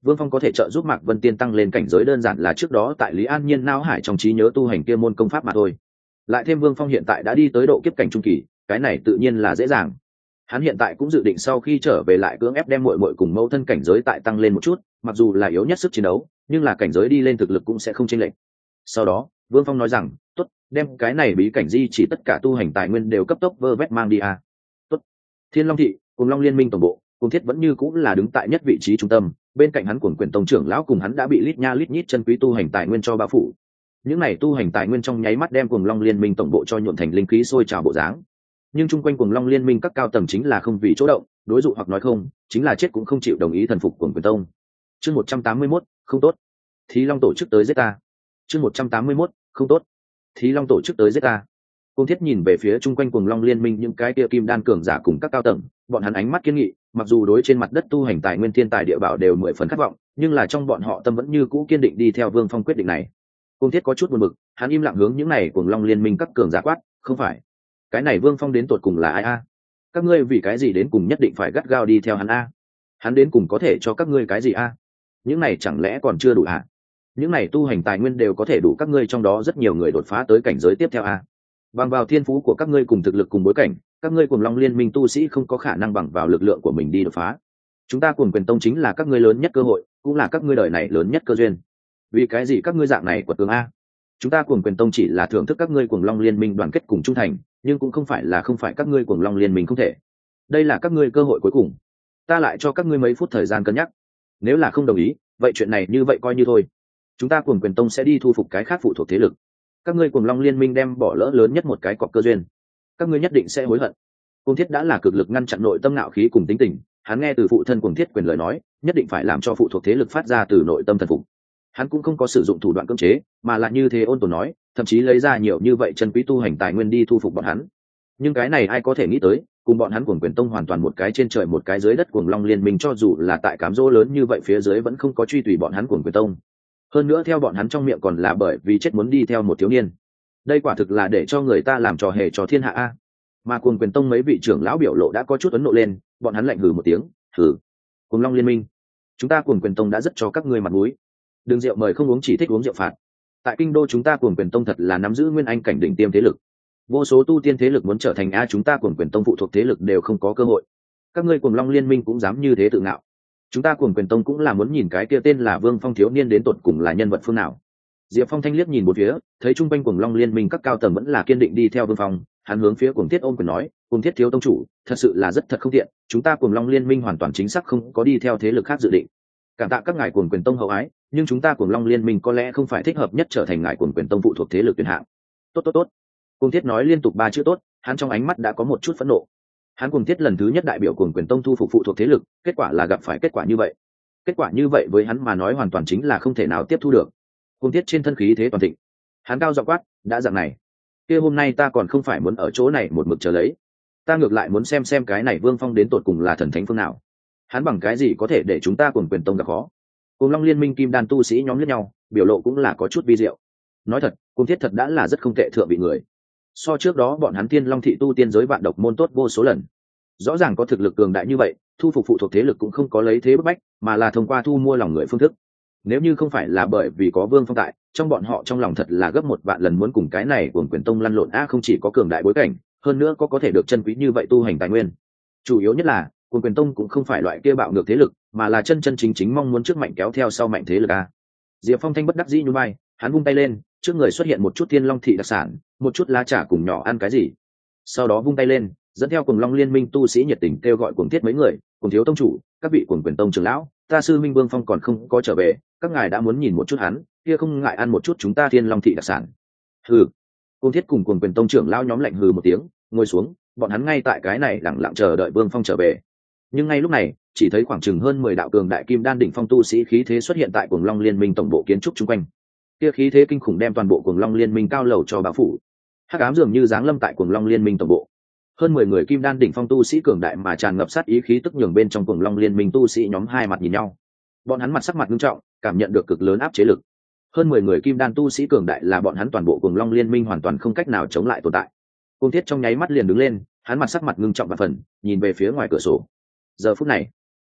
[SPEAKER 1] Vương Phong có thể trợ giúp Mạc Vân Tiên tăng lên cảnh giới đơn giản là trước đó tại Lý An Nhiên não hải trong trí nhớ tu hành kia môn công pháp mà thôi. Lại thêm Vương Phong hiện tại đã đi tới độ kiếp cảnh trung kỳ, cái này tự nhiên là dễ dàng. Hắn hiện tại cũng dự định sau khi trở về lại cưỡng ép đem muội muội cùng mẫu thân cảnh giới tại tăng lên một chút, mặc dù là yếu nhất sức chiến đấu, nhưng là cảnh giới đi lên thực lực cũng sẽ không chênh lệch. Sau đó, Vương Phong nói rằng, "Tốt, đem cái này bí cảnh di chỉ tất cả tu hành tài nguyên đều cấp tốc vơ vét mang đi à." "Tốt." Thiên Long thị, cùng Long Liên minh tổng bộ, Cùng Thiết vẫn như cũng là đứng tại nhất vị trí trung tâm, bên cạnh hắn Cuồng Quyền Tông trưởng lão cùng hắn đã bị lít nha lít nhít chân quý tu hành tài nguyên cho bao phủ. Những này tu hành tài nguyên trong nháy mắt đem Cuồng Long Liên minh tổng bộ cho nhuộm thành linh khí sôi trào bộ dáng. Nhưng chung quanh Cuồng Long Liên minh các cao tầng chính là không vì chỗ động, đối dụ hoặc nói không, chính là chết cũng không chịu đồng ý thần phục Cuồng Quyền Tông. Chương một trăm tám mươi mốt, không tốt. Thí Long tổ chức tới giết ta. Chương một trăm tám mươi mốt, không tốt. Thí Long tổ chức tới giết ta. Cung Thiết nhìn về phía chung quanh Cuồng Long Liên minh những cái kia kim đan cường giả cùng các cao tầng, bọn hắn ánh mắt kiên nghị, mặc dù đối trên mặt đất tu hành tài nguyên thiên tài địa bảo đều mười phần khát vọng, nhưng là trong bọn họ tâm vẫn như cũ kiên định đi theo Vương Phong quyết định này. Cung Thiết có chút buồn bực, hắn im lặng hướng những này Cuồng Long Liên minh các cường giả quát, không phải, cái này Vương Phong đến tột cùng là ai a? Các ngươi vì cái gì đến cùng nhất định phải gắt gao đi theo hắn a? Hắn đến cùng có thể cho các ngươi cái gì a? Những này chẳng lẽ còn chưa đủ à? Những này tu hành tài nguyên đều có thể đủ các ngươi trong đó rất nhiều người đột phá tới cảnh giới tiếp theo a. Bằng vào thiên phú của các ngươi cùng thực lực cùng bối cảnh, các ngươi Cuồng Long Liên minh tu sĩ không có khả năng bằng vào lực lượng của mình đi đột phá. Chúng ta Cuồng Quyền Tông chính là các ngươi lớn nhất cơ hội, cũng là các ngươi đời này lớn nhất cơ duyên. Vì cái gì các ngươi dạng này quật cường a? Chúng ta Cuồng Quyền Tông chỉ là thưởng thức các ngươi Cuồng Long Liên minh đoàn kết cùng trung thành, nhưng cũng không phải là không phải các ngươi Cuồng Long Liên minh không thể. Đây là các ngươi cơ hội cuối cùng. Ta lại cho các ngươi mấy phút thời gian cân nhắc. Nếu là không đồng ý, vậy chuyện này như vậy coi như thôi. Chúng ta Cuồng Quyền Tông sẽ đi thu phục cái khác phụ thuộc thế lực. Các ngươi Cuồng Long Liên minh đem bỏ lỡ lớn nhất một cái cọc cơ duyên, các ngươi nhất định sẽ hối hận. Cuồng Thiết đã là cực lực ngăn chặn nội tâm ngạo khí cùng tính tình, hắn nghe từ phụ thân Cuồng Thiết quyền lời nói, nhất định phải làm cho phụ thuộc thế lực phát ra từ nội tâm thần phục. Hắn cũng không có sử dụng thủ đoạn cưỡng chế, mà là như thế ôn tồn nói, thậm chí lấy ra nhiều như vậy chân quý tu hành tài nguyên đi thu phục bọn hắn. Nhưng cái này ai có thể nghĩ tới, cùng bọn hắn Cuồng Quyền Tông hoàn toàn một cái trên trời một cái dưới đất, Cuồng Long Liên minh cho dù là tại cám dỗ lớn như vậy phía dưới vẫn không có truy tùy bọn hắn Cuồng Quyền Tông. Hơn nữa theo bọn hắn trong miệng còn là bởi vì chết muốn đi theo một thiếu niên. Đây quả thực là để cho người ta làm trò hề cho thiên hạ a. Mà Cuồng Quyền Tông mấy vị trưởng lão biểu lộ đã có chút ấn nộ lên, bọn hắn lạnh hừ một tiếng, hừ. Cuồng Long Liên minh, chúng ta Cuồng Quyền Tông đã rất cho các ngươi mặt mũi. Đường rượu mời không uống, chỉ thích uống rượu phạt. Tại kinh đô chúng ta Cuồng Quyền Tông thật là nắm giữ nguyên anh cảnh đỉnh tiêm thế lực. Vô số tu tiên thế lực muốn trở thành a chúng ta Cuồng Quyền Tông phụ thuộc thế lực đều không có cơ hội. Các ngươi Cuồng Long Liên minh cũng dám như thế tự ngạo. Chúng ta Cuồng Quyền Tông cũng là muốn nhìn cái kia tên là Vương Phong thiếu niên đến tột cùng là nhân vật phương nào. Diệp Phong thanh liếc nhìn một phía, thấy trung quanh Cuồng Long Liên minh các cao tầng vẫn là kiên định đi theo Vương Phong, hắn hướng phía Cuồng Thiết ôm quyền nói, Cuồng Thiết thiếu tông chủ, thật sự là rất thật không tiện, chúng ta Cuồng Long Liên minh hoàn toàn chính xác không có đi theo thế lực khác dự định. Cảm tạ các ngài Cuồng Quyền Tông hậu ái, nhưng chúng ta Cuồng Long Liên minh có lẽ không phải thích hợp nhất trở thành ngài Cuồng Quyền Tông phụ thuộc thế lực tuyển hạng. Tốt tốt tốt. Cuồng Thiết nói liên tục ba chữ tốt, hắn trong ánh mắt đã có một chút phẫn nộ. Hắn Cuồng Thiết lần thứ nhất đại biểu Cuồng Quyền Tông thu phục phụ thuộc thế lực, kết quả là gặp phải kết quả như vậy. Kết quả như vậy với hắn mà nói hoàn toàn chính là không thể nào tiếp thu được. Cuồng Thiết trên thân khí thế toàn thịnh, hắn cao giọng quát, đã dạng này, kia hôm nay ta còn không phải muốn ở chỗ này một mực chờ lấy, ta ngược lại muốn xem xem cái này Vương Phong đến tột cùng là thần thánh phương nào, hắn bằng cái gì có thể để chúng ta Cuồng Quyền Tông gặp khó. Cuồng Long Liên minh kim đan tu sĩ nhóm lẫn nhau, biểu lộ cũng là có chút vi diệu. Nói thật, Cuồng Thiết thật đã là rất không tệ thượng vị người. So trước đó bọn hắn Tiên Long thị tu tiên giới vạn độc môn tốt vô số lần. Rõ ràng có thực lực cường đại như vậy, thu phục phụ thuộc thế lực cũng không có lấy thế bức bách, mà là thông qua thu mua lòng người phương thức. Nếu như không phải là bởi vì có Vương Phong tại, trong bọn họ trong lòng thật là gấp một vạn lần muốn cùng cái này Cuồng Quyền Tông lăn lộn a, không chỉ có cường đại bối cảnh, hơn nữa có có thể được chân quý như vậy tu hành tài nguyên. Chủ yếu nhất là, Cuồng Quyền Tông cũng không phải loại kia bạo ngược thế lực, mà là chân chân chính chính mong muốn trước mạnh kéo theo sau mạnh thế lực a. Diệp Phong thanh bất đắc dĩ nhún vai, hắn vung tay lên, trước người xuất hiện một chút Tiên Long thị đặc sản, một chút lá trà cùng nhỏ ăn cái gì. Sau đó vung tay lên, dẫn theo Cuồng Long Liên minh tu sĩ nhiệt tình kêu gọi Cuồng Thiết mấy người, Cuồng thiếu tông chủ, các vị Cuồng Quyền Tông trưởng lão, ta sư minh Vương Phong còn không có trở về, các ngài đã muốn nhìn một chút hắn, kia không ngại ăn một chút chúng ta Thiên Long thị đặc sản. Hừ. Cuồng Thiết cùng Cuồng Quyền Tông trưởng lão nhóm lạnh hừ một tiếng, ngồi xuống, bọn hắn ngay tại cái này lặng lặng chờ đợi Vương Phong trở về. Nhưng ngay lúc này, chỉ thấy khoảng chừng hơn mười đạo cường đại kim đan đỉnh phong tu sĩ khí thế xuất hiện tại Cuồng Long Liên minh tổng bộ kiến trúc chung quanh. Kia khí thế kinh khủng đem toàn bộ Cuồng Long Liên minh cao lầu cho bao phủ. Hắc ám dường như giáng lâm tại Cuồng Long Liên minh tổng bộ. Hơn mười người kim đan đỉnh phong tu sĩ cường đại mà tràn ngập sát ý khí tức nhường bên trong Cuồng Long Liên minh tu sĩ nhóm hai mặt nhìn nhau. Bọn hắn mặt sắc mặt nghiêm trọng, cảm nhận được cực lớn áp chế lực. Hơn mười người kim đan tu sĩ cường đại là bọn hắn toàn bộ Cuồng Long Liên minh hoàn toàn không cách nào chống lại tồn tại. Cuồng Thiết trong nháy mắt liền đứng lên, hắn mặt sắc mặt nghiêm trọng và phần, nhìn về phía ngoài cửa sổ. Giờ phút này,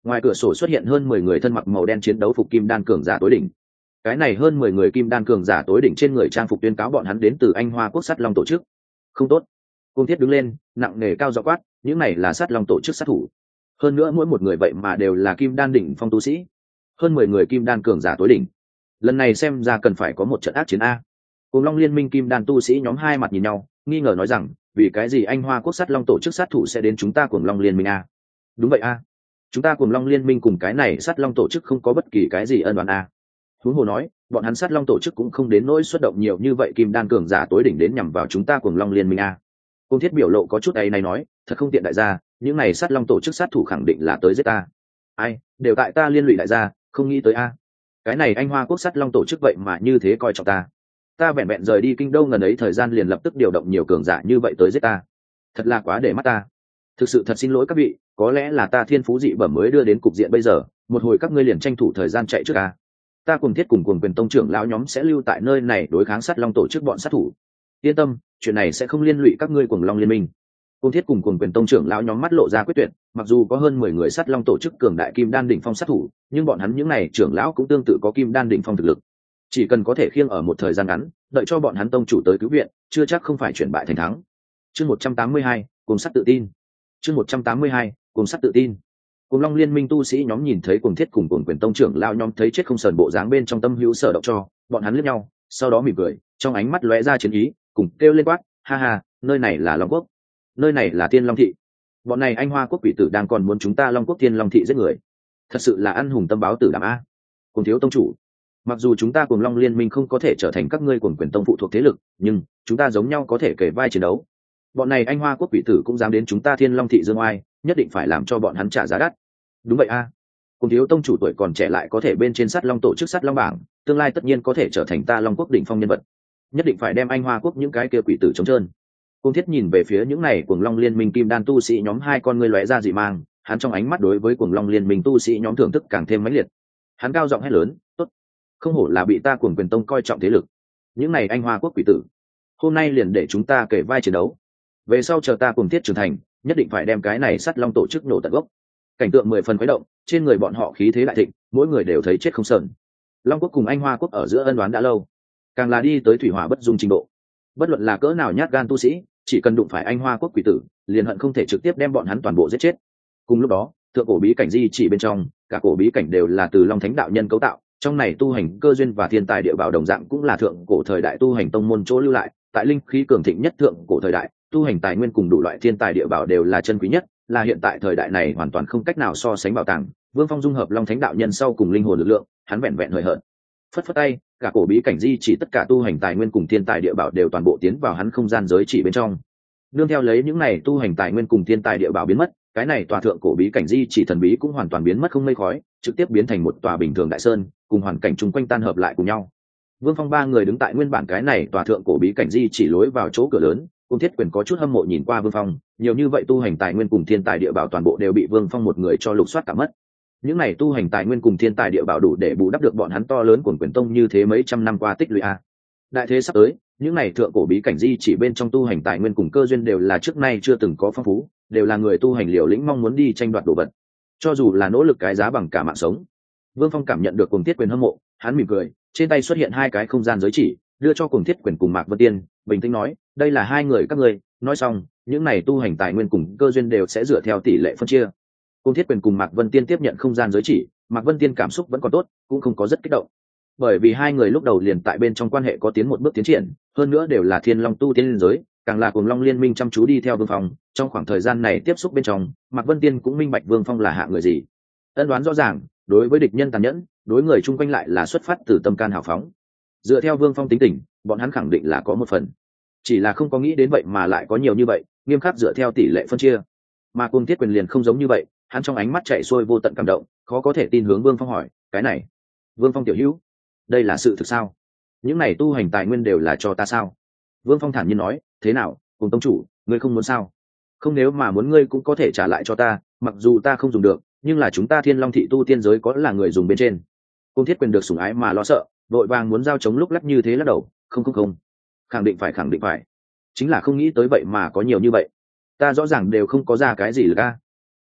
[SPEAKER 1] Ngoài cửa sổ xuất hiện hơn mười người thân mặc màu đen chiến đấu phục kim đan cường giả tối đỉnh. Cái này hơn mười người kim đan cường giả tối đỉnh trên người trang phục tuyên cáo bọn hắn đến từ Anh Hoa Quốc Sắt Long tổ chức. Không tốt. Cung Thiết đứng lên, nặng nề cao giọng quát, những này là Sắt Long tổ chức sát thủ. Hơn nữa mỗi một người vậy mà đều là kim đan đỉnh phong tu sĩ. Hơn mười người kim đan cường giả tối đỉnh. Lần này xem ra cần phải có một trận ác chiến a. Cùng Long Liên minh kim đan tu sĩ nhóm hai mặt nhìn nhau, nghi ngờ nói rằng, vì cái gì Anh Hoa Quốc Sắt Long tổ chức sát thủ sẽ đến chúng ta Cuồng Long Liên minh a? Đúng vậy a. Chúng ta Cuồng Long Liên minh cùng cái này Sắt Long tổ chức không có bất kỳ cái gì ân oán a. Huống hồ nói, bọn hắn Sắt Long tổ chức cũng không đến nỗi xuất động nhiều như vậy kim đan cường giả tối đỉnh đến nhằm vào chúng ta Cuồng Long Liên minh a. Cung Thiết biểu lộ có chút ấy này nói, thật không tiện đại gia, những này Sắt Long tổ chức sát thủ khẳng định là tới giết ta. Ai, đều tại ta liên lụy đại gia, không nghĩ tới a. Cái này Anh Hoa Quốc Sắt Long tổ chức vậy mà như thế coi trọng ta. Ta vẹn vẹn rời đi kinh đô ngần ấy thời gian liền lập tức điều động nhiều cường giả như vậy tới giết ta. Thật là quá để mắt ta. Thực sự thật xin lỗi các vị, có lẽ là ta thiên phú dị bẩm mới đưa đến cục diện bây giờ, một hồi các ngươi liền tranh thủ thời gian chạy trước a. Ta cùng Thiết cùng Cuồng Quyền tông trưởng lão nhóm sẽ lưu tại nơi này đối kháng Sắt Long tổ chức bọn sát thủ. Yên tâm, chuyện này sẽ không liên lụy các ngươi Cuồng Long liên minh. Cung Thiết cùng Cuồng Quyền tông trưởng lão nhóm mắt lộ ra quyết tuyệt, mặc dù có hơn mười người Sắt Long tổ chức cường đại kim đan đỉnh phong sát thủ, nhưng bọn hắn những này trưởng lão cũng tương tự có kim đan đỉnh phong thực lực. Chỉ cần có thể khiêng ở một thời gian ngắn, đợi cho bọn hắn tông chủ tới cứu viện, chưa chắc không phải chuyển bại thành thắng. Chương một trăm tám mươi hai, cùng sắt tự tin. Chương một trăm tám mươi hai, cùng sắt tự tin. Cùng Long liên minh tu sĩ nhóm nhìn thấy Cuồng Thiết cùng Cuồng Quyền tông trưởng lão nhóm thấy chết không sờn bộ dáng bên trong tâm hữu sở động cho, bọn hắn liếc nhau, sau đó mỉm cười, trong ánh mắt lóe ra chiến ý, cùng kêu lên quát, ha ha, nơi này là Long Quốc, nơi này là Thiên Long thị. Bọn này Anh Hoa Quốc quỷ tử đang còn muốn chúng ta Long Quốc Thiên Long thị giết người, thật sự là ăn hùng tâm báo tử đảm a. Cùng thiếu tông chủ, mặc dù chúng ta Cuồng Long liên minh không có thể trở thành các ngươi Cuồng Quyền tông phụ thuộc thế lực, nhưng chúng ta giống nhau có thể kể vai chiến đấu. Bọn này Anh Hoa Quốc quỷ tử cũng dám đến chúng ta Thiên Long thị dương oai, nhất định phải làm cho bọn hắn trả giá đắt. Đúng vậy a. À. Cùng thiếu tông chủ tuổi còn trẻ lại có thể bên trên Sắt Long tổ chức Sắt Long bảng, tương lai tất nhiên có thể trở thành ta Long Quốc đỉnh phong nhân vật. Nhất định phải đem Anh Hoa Quốc những cái kia quỷ tử chống trơn. Cung Thiết nhìn về phía những này Cuồng Long liên minh kim đan tu sĩ nhóm, hai con ngươi lóe ra dị mang, hắn trong ánh mắt đối với Cuồng Long liên minh tu sĩ nhóm thưởng thức càng thêm mãnh liệt. Hắn cao giọng hét lớn, tốt, không hổ là bị ta Cuồng Quyền tông coi trọng thế lực. Những này Anh Hoa Quốc quỷ tử, hôm nay liền để chúng ta kể vai chiến đấu. Về sau chờ ta Cuồng Thiết trưởng thành, nhất định phải đem cái này Sắt Long tổ chức nổ tận gốc. Cảnh tượng mười phần khuấy động, trên người bọn họ khí thế đại thịnh, mỗi người đều thấy chết không sờn. Long Quốc cùng Anh Hoa Quốc ở giữa ân oán đã lâu, càng là đi tới thủy hỏa bất dung trình độ. Bất luận là cỡ nào nhát gan tu sĩ, chỉ cần đụng phải Anh Hoa Quốc quỷ tử, liền hận không thể trực tiếp đem bọn hắn toàn bộ giết chết. Cùng lúc đó, thượng cổ bí cảnh di chỉ bên trong, cả cổ bí cảnh đều là từ Long Thánh đạo nhân cấu tạo, trong này tu hành cơ duyên và thiên tài địa bảo đồng dạng cũng là thượng cổ thời đại tu hành tông môn chỗ lưu lại, tại linh khí cường thịnh nhất thượng cổ thời đại, tu hành tài nguyên cùng đủ loại thiên tài địa bảo đều là chân quý nhất, là hiện tại thời đại này hoàn toàn không cách nào so sánh bảo tàng. Vương Phong dung hợp Long Thánh đạo nhân sau cùng linh hồn lực lượng, hắn vẹn vẹn hời hợt phất phất tay, cả cổ bí cảnh di chỉ tất cả tu hành tài nguyên cùng thiên tài địa bảo đều toàn bộ tiến vào hắn không gian giới chỉ bên trong. Nương theo lấy những này tu hành tài nguyên cùng thiên tài địa bảo biến mất, cái này tòa thượng cổ bí cảnh di chỉ thần bí cũng hoàn toàn biến mất không mây khói, trực tiếp biến thành một tòa bình thường đại sơn, cùng hoàn cảnh chung quanh tan hợp lại cùng nhau. Vương Phong ba người đứng tại nguyên bản cái này tòa thượng cổ bí cảnh di chỉ lối vào chỗ cửa lớn, Cung Thiết Quyền có chút hâm mộ nhìn qua Vương Phong, nhiều như vậy tu hành tài nguyên cùng thiên tài địa bảo toàn bộ đều bị Vương Phong một người cho lục soát cả mất. Những này tu hành tài nguyên cùng thiên tài địa bảo đủ để bù đắp được bọn hắn to lớn của Quyền tông như thế mấy trăm năm qua tích lũy a. Đại thế sắp tới, những này thượng cổ bí cảnh di chỉ bên trong tu hành tài nguyên cùng cơ duyên đều là trước nay chưa từng có phong phú, đều là người tu hành liều lĩnh mong muốn đi tranh đoạt đồ vật, cho dù là nỗ lực cái giá bằng cả mạng sống. Vương Phong cảm nhận được Cùng Thiết Quyền hâm mộ, hắn mỉm cười, trên tay xuất hiện hai cái không gian giới chỉ, đưa cho Cùng Thiết Quyền cùng Mạc Vân Tiên, bình tĩnh nói, đây là hai người các ngươi. Nói xong, những này tu hành tài nguyên cùng cơ duyên đều sẽ dựa theo tỷ lệ phân chia. Cùng Thiết Quyền cùng Mạc Vân Tiên tiếp nhận không gian giới chỉ, Mạc Vân Tiên cảm xúc vẫn còn tốt, cũng không có rất kích động, bởi vì hai người lúc đầu liền tại bên trong quan hệ có tiến một bước tiến triển, hơn nữa đều là Thiên Long tu tiên liên giới, càng là Cuồng Long liên minh chăm chú đi theo Vương Phong. Trong khoảng thời gian này tiếp xúc bên trong, Mạc Vân Tiên cũng minh bạch Vương Phong là hạ người gì, ân đoán rõ ràng, đối với địch nhân tàn nhẫn, đối người chung quanh lại là xuất phát từ tâm can hào phóng. Dựa theo Vương Phong tính tình, bọn hắn khẳng định là có một phần, chỉ là không có nghĩ đến vậy mà lại có nhiều như vậy, nghiêm khắc dựa theo tỷ lệ phân chia. Mà Cung Thiết Quyền liền không giống như vậy, hắn trong ánh mắt chạy xuôi vô tận cảm động, khó có thể tin hướng Vương Phong hỏi, cái này, Vương Phong tiểu hữu, đây là sự thực sao? Những này tu hành tài nguyên đều là cho ta sao? Vương Phong thản nhiên nói, thế nào, Cùng tông chủ, ngươi không muốn sao? Không, nếu mà muốn ngươi cũng có thể trả lại cho ta, mặc dù ta không dùng được, nhưng là chúng ta Thiên Long thị tu tiên giới có là người dùng bên trên. Cung Thiết Quyền được sủng ái mà lo sợ, vội vàng muốn giao chống lúc lắc như thế lắc đầu, không không không, khẳng định phải khẳng định phải, chính là không nghĩ tới vậy mà có nhiều như vậy, ta rõ ràng đều không có ra cái gì lực a.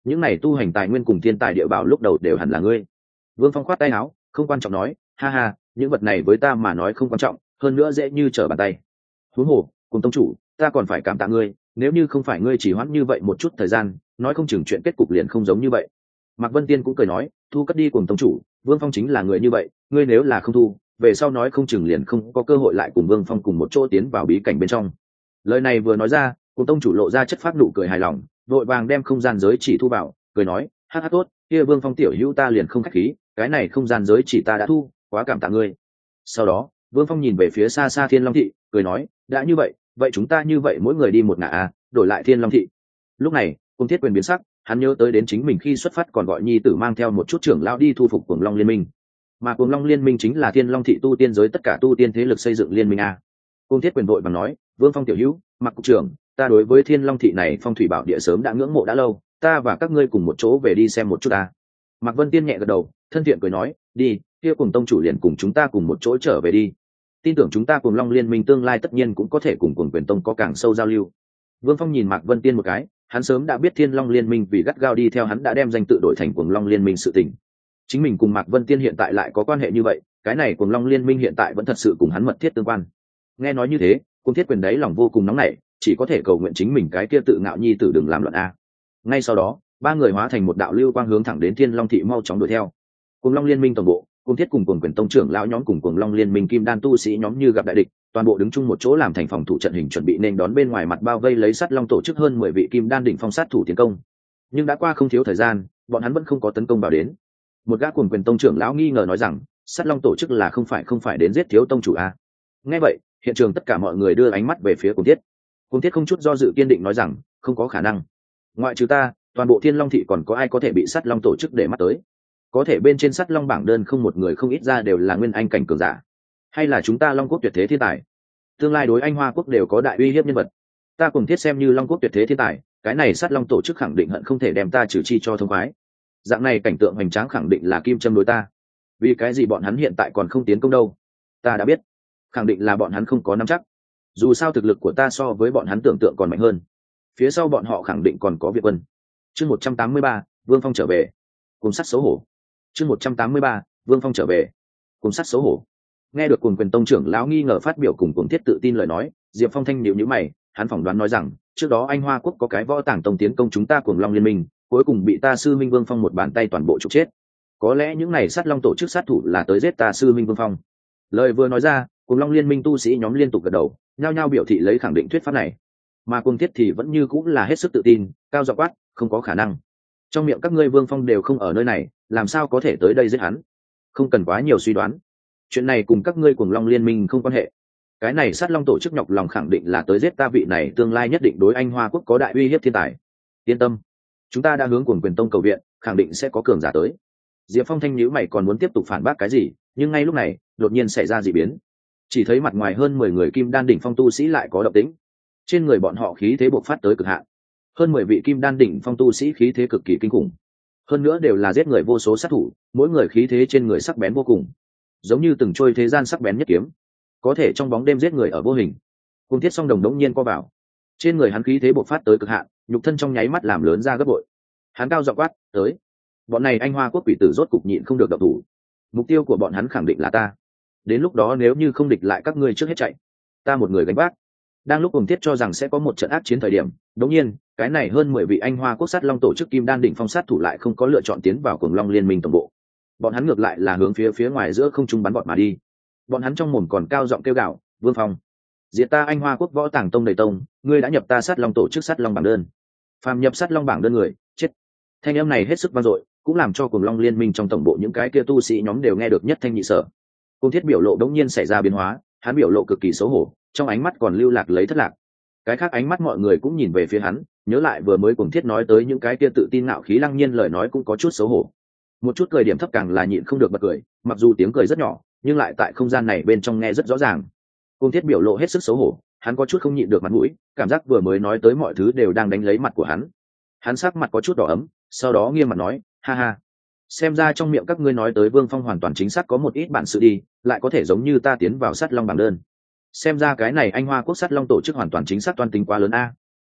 [SPEAKER 1] những này tu hành tài nguyên cùng thiên tài địa bảo lúc đầu đều hẳn là ngươi. Vương Phong khoát tay áo, không quan trọng nói, ha ha, những vật này với ta mà nói không quan trọng, hơn nữa dễ như trở bàn tay. Huống hồ, cùng tông chủ, ta còn phải cảm tạ ngươi, nếu như không phải ngươi chỉ hoãn như vậy một chút thời gian, nói không chừng chuyện kết cục liền không giống như vậy. Mạc Vân Tiên cũng cười nói, thu cất đi cùng tông chủ, Vương Phong chính là người như vậy, ngươi nếu là không thu, về sau nói không chừng liền không có cơ hội lại cùng Vương Phong cùng một chỗ tiến vào bí cảnh bên trong. Lời này vừa nói ra, cùng tông chủ lộ ra chất phát nụ cười hài lòng, vội vàng đem không gian giới chỉ thu vào, cười nói, hát hát tốt, kia Vương Phong tiểu hữu ta liền không khách khí, cái này không gian giới chỉ ta đã thu, quá cảm tạ ngươi. Sau đó, Vương Phong nhìn về phía xa xa Thiên Long thị, cười nói, đã như vậy, vậy chúng ta như vậy mỗi người đi một ngả à, đổi lại Thiên Long thị. Lúc này, Cung Thiết Quyền biến sắc, hắn nhớ tới đến chính mình khi xuất phát còn gọi nhi tử mang theo một chút trưởng lão đi thu phục Cuồng Long liên minh, mà Cuồng Long liên minh chính là Thiên Long thị tu tiên giới tất cả tu tiên thế lực xây dựng liên minh a. Cung Thiết Quyền vội bằng nói, Vương Phong tiểu hữu, Mạc cục trưởng, ta đối với Thiên Long thị này phong thủy bảo địa sớm đã ngưỡng mộ đã lâu, ta và các ngươi cùng một chỗ về đi xem một chút a. Mạc Vân Tiên nhẹ gật đầu, thân thiện cười nói, đi, kia cùng tông chủ liền cùng chúng ta cùng một chỗ trở về đi. Tin tưởng chúng ta Cuồng Long liên minh tương lai tất nhiên cũng có thể cùng Cuồng Quyền tông có càng sâu giao lưu. Vương Phong nhìn Mạc Vân Tiên một cái, hắn sớm đã biết Thiên Long liên minh vì gắt gao đi theo hắn đã đem danh tự đổi thành Cuồng Long liên minh sự tình. Chính mình cùng Mạc Vân Tiên hiện tại lại có quan hệ như vậy, cái này Cuồng Long liên minh hiện tại vẫn thật sự cùng hắn mật thiết tương quan. Nghe nói như thế, Cung Thiết Quyền đấy lòng vô cùng nóng nảy, chỉ có thể cầu nguyện chính mình cái kia tự ngạo nhi tử đừng làm loạn a. Ngay sau đó, ba người hóa thành một đạo lưu quang hướng thẳng đến Thiên Long thị mau chóng đuổi theo. Cuồng Long liên minh tổng bộ, Cung Thiết cùng Cuồng Quyền tông trưởng lão nhóm cùng Cuồng Long liên minh kim đan tu sĩ nhóm như gặp đại địch, toàn bộ đứng chung một chỗ làm thành phòng thủ trận hình chuẩn bị nên đón bên ngoài mặt bao vây lấy Sắt Long tổ chức hơn mười vị kim đan đỉnh phong sát thủ tiến công. Nhưng đã qua không thiếu thời gian, bọn hắn vẫn không có tấn công vào đến. Một gã Cuồng Quyền tông trưởng lão nghi ngờ nói rằng, Sắt Long tổ chức là không phải không phải đến giết thiếu tông chủ a. Nghe vậy, hiện trường tất cả mọi người đưa ánh mắt về phía Cung Thiết. Cung Thiết không chút do dự kiên định nói rằng, không có khả năng. Ngoại trừ ta, toàn bộ Thiên Long thị còn có ai có thể bị Sắt Long tổ chức để mắt tới? Có thể bên trên Sắt Long bảng đơn không một người không ít ra đều là nguyên anh cảnh cường giả, hay là chúng ta Long quốc tuyệt thế thiên tài, tương lai đối Anh Hoa quốc đều có đại uy hiếp nhân vật. Ta Cùng Thiết xem như Long quốc tuyệt thế thiên tài, cái này Sắt Long tổ chức khẳng định hận không thể đem ta trừ chi cho thông khoái. Dạng này cảnh tượng hoành tráng khẳng định là kim châm đối ta. Vì cái gì bọn hắn hiện tại còn không tiến công đâu? Ta đã biết, khẳng định là bọn hắn không có nắm chắc. Dù sao thực lực của ta so với bọn hắn tưởng tượng còn mạnh hơn. Phía sau bọn họ khẳng định còn có Việt quân. Chương một trăm tám mươi ba, Vương Phong trở về. Cùng sắt xấu hổ. Chương một trăm tám mươi ba, Vương Phong trở về. Cùng sắt xấu hổ. Nghe được Cuồng Quyền tông trưởng lão nghi ngờ phát biểu cùng Cuồng Thiết tự tin lời nói, Diệp Phong thanh nhíu nhíu mày, hắn phỏng đoán nói rằng, trước đó Anh Hoa quốc có cái võ tàng tông tiến công chúng ta Cuồng Long liên minh, cuối cùng bị ta sư minh Vương Phong một bàn tay toàn bộ trục chết. Có lẽ những này Sắt Long tổ chức sát thủ là tới giết ta sư minh Vương Phong. Lời vừa nói ra, Cuồng Long liên minh tu sĩ nhóm liên tục gật đầu, nhao nhao biểu thị lấy khẳng định thuyết pháp này. Mà Cuồng Thiết thì vẫn như cũng là hết sức tự tin, cao giọng quát, không có khả năng. Trong miệng các ngươi Vương Phong đều không ở nơi này, làm sao có thể tới đây giết hắn? Không cần quá nhiều suy đoán, chuyện này cùng các ngươi Cuồng Long liên minh không quan hệ. Cái này Sắt Long tổ chức nhọc lòng khẳng định là tới giết ta vị này tương lai nhất định đối Anh Hoa quốc có đại uy hiếp thiên tài. Yên tâm, chúng ta đã hướng Cuồng Quyền tông cầu viện, khẳng định sẽ có cường giả tới. Diệp Phong thanh nhíu mày còn muốn tiếp tục phản bác cái gì, nhưng ngay lúc này, đột nhiên xảy ra dị biến. Chỉ thấy mặt ngoài hơn mười người kim đan đỉnh phong tu sĩ lại có động tĩnh. Trên người bọn họ khí thế bộc phát tới cực hạn. Hơn mười vị kim đan đỉnh phong tu sĩ khí thế cực kỳ kinh khủng. Hơn nữa đều là giết người vô số sát thủ, mỗi người khí thế trên người sắc bén vô cùng, giống như từng trôi thế gian sắc bén nhất kiếm, có thể trong bóng đêm giết người ở vô hình. Cung Thiết song đồng đống nhiên co vào, trên người hắn khí thế bộc phát tới cực hạn, nhục thân trong nháy mắt làm lớn ra gấp bội. Hắn cao giọng quát, tới. Bọn này Anh Hoa quốc quỷ tử rốt cục nhịn không được động thủ. Mục tiêu của bọn hắn khẳng định là ta. Đến lúc đó nếu như không địch lại các ngươi trước hết chạy, ta một người gánh vác. Đang lúc Cung Thiết cho rằng sẽ có một trận ác chiến thời điểm, đống nhiên, cái này hơn mười vị Anh Hoa quốc Sắt Long tổ chức kim đan đỉnh phong sát thủ lại không có lựa chọn tiến vào Cuồng Long liên minh tổng bộ. Bọn hắn ngược lại là hướng phía phía ngoài giữa không trung bắn bọt mà đi. Bọn hắn trong mồm còn cao giọng kêu gào, Vương Phong, diệt ta Anh Hoa quốc võ tàng tông đầy tông, ngươi đã nhập ta Sắt Long tổ chức Sắt Long bảng đơn. Phàm nhập Sắt Long bảng đơn người, chết. Thanh âm này hết sức vang dội, cũng làm cho Cuồng Long liên minh trong tổng bộ những cái kia tu sĩ nhóm đều nghe được nhất thanh nhị sở. Cung Thiết biểu lộ đống nhiên xảy ra biến hóa, hắn biểu lộ cực kỳ xấu hổ, trong ánh mắt còn lưu lạc lấy thất lạc. Cái khác ánh mắt mọi người cũng nhìn về phía hắn, nhớ lại vừa mới Cuồng Thiết nói tới những cái kia tự tin ngạo khí lăng nhiên lời nói cũng có chút xấu hổ. Một chút cười điểm thấp càng là nhịn không được bật cười, mặc dù tiếng cười rất nhỏ, nhưng lại tại không gian này bên trong nghe rất rõ ràng. Cung Thiết biểu lộ hết sức xấu hổ, hắn có chút không nhịn được mặt mũi, cảm giác vừa mới nói tới mọi thứ đều đang đánh lấy mặt của hắn. Hắn sắc mặt có chút đỏ ấm, sau đó nghiêm mặt nói, ha ha, xem ra trong miệng các ngươi nói tới Vương Phong hoàn toàn chính xác có một ít bản sự đi, lại có thể giống như ta tiến vào Sắt Long bảng đơn. Xem ra cái này Anh Hoa quốc Sắt Long tổ chức hoàn toàn chính xác toan tính quá lớn a.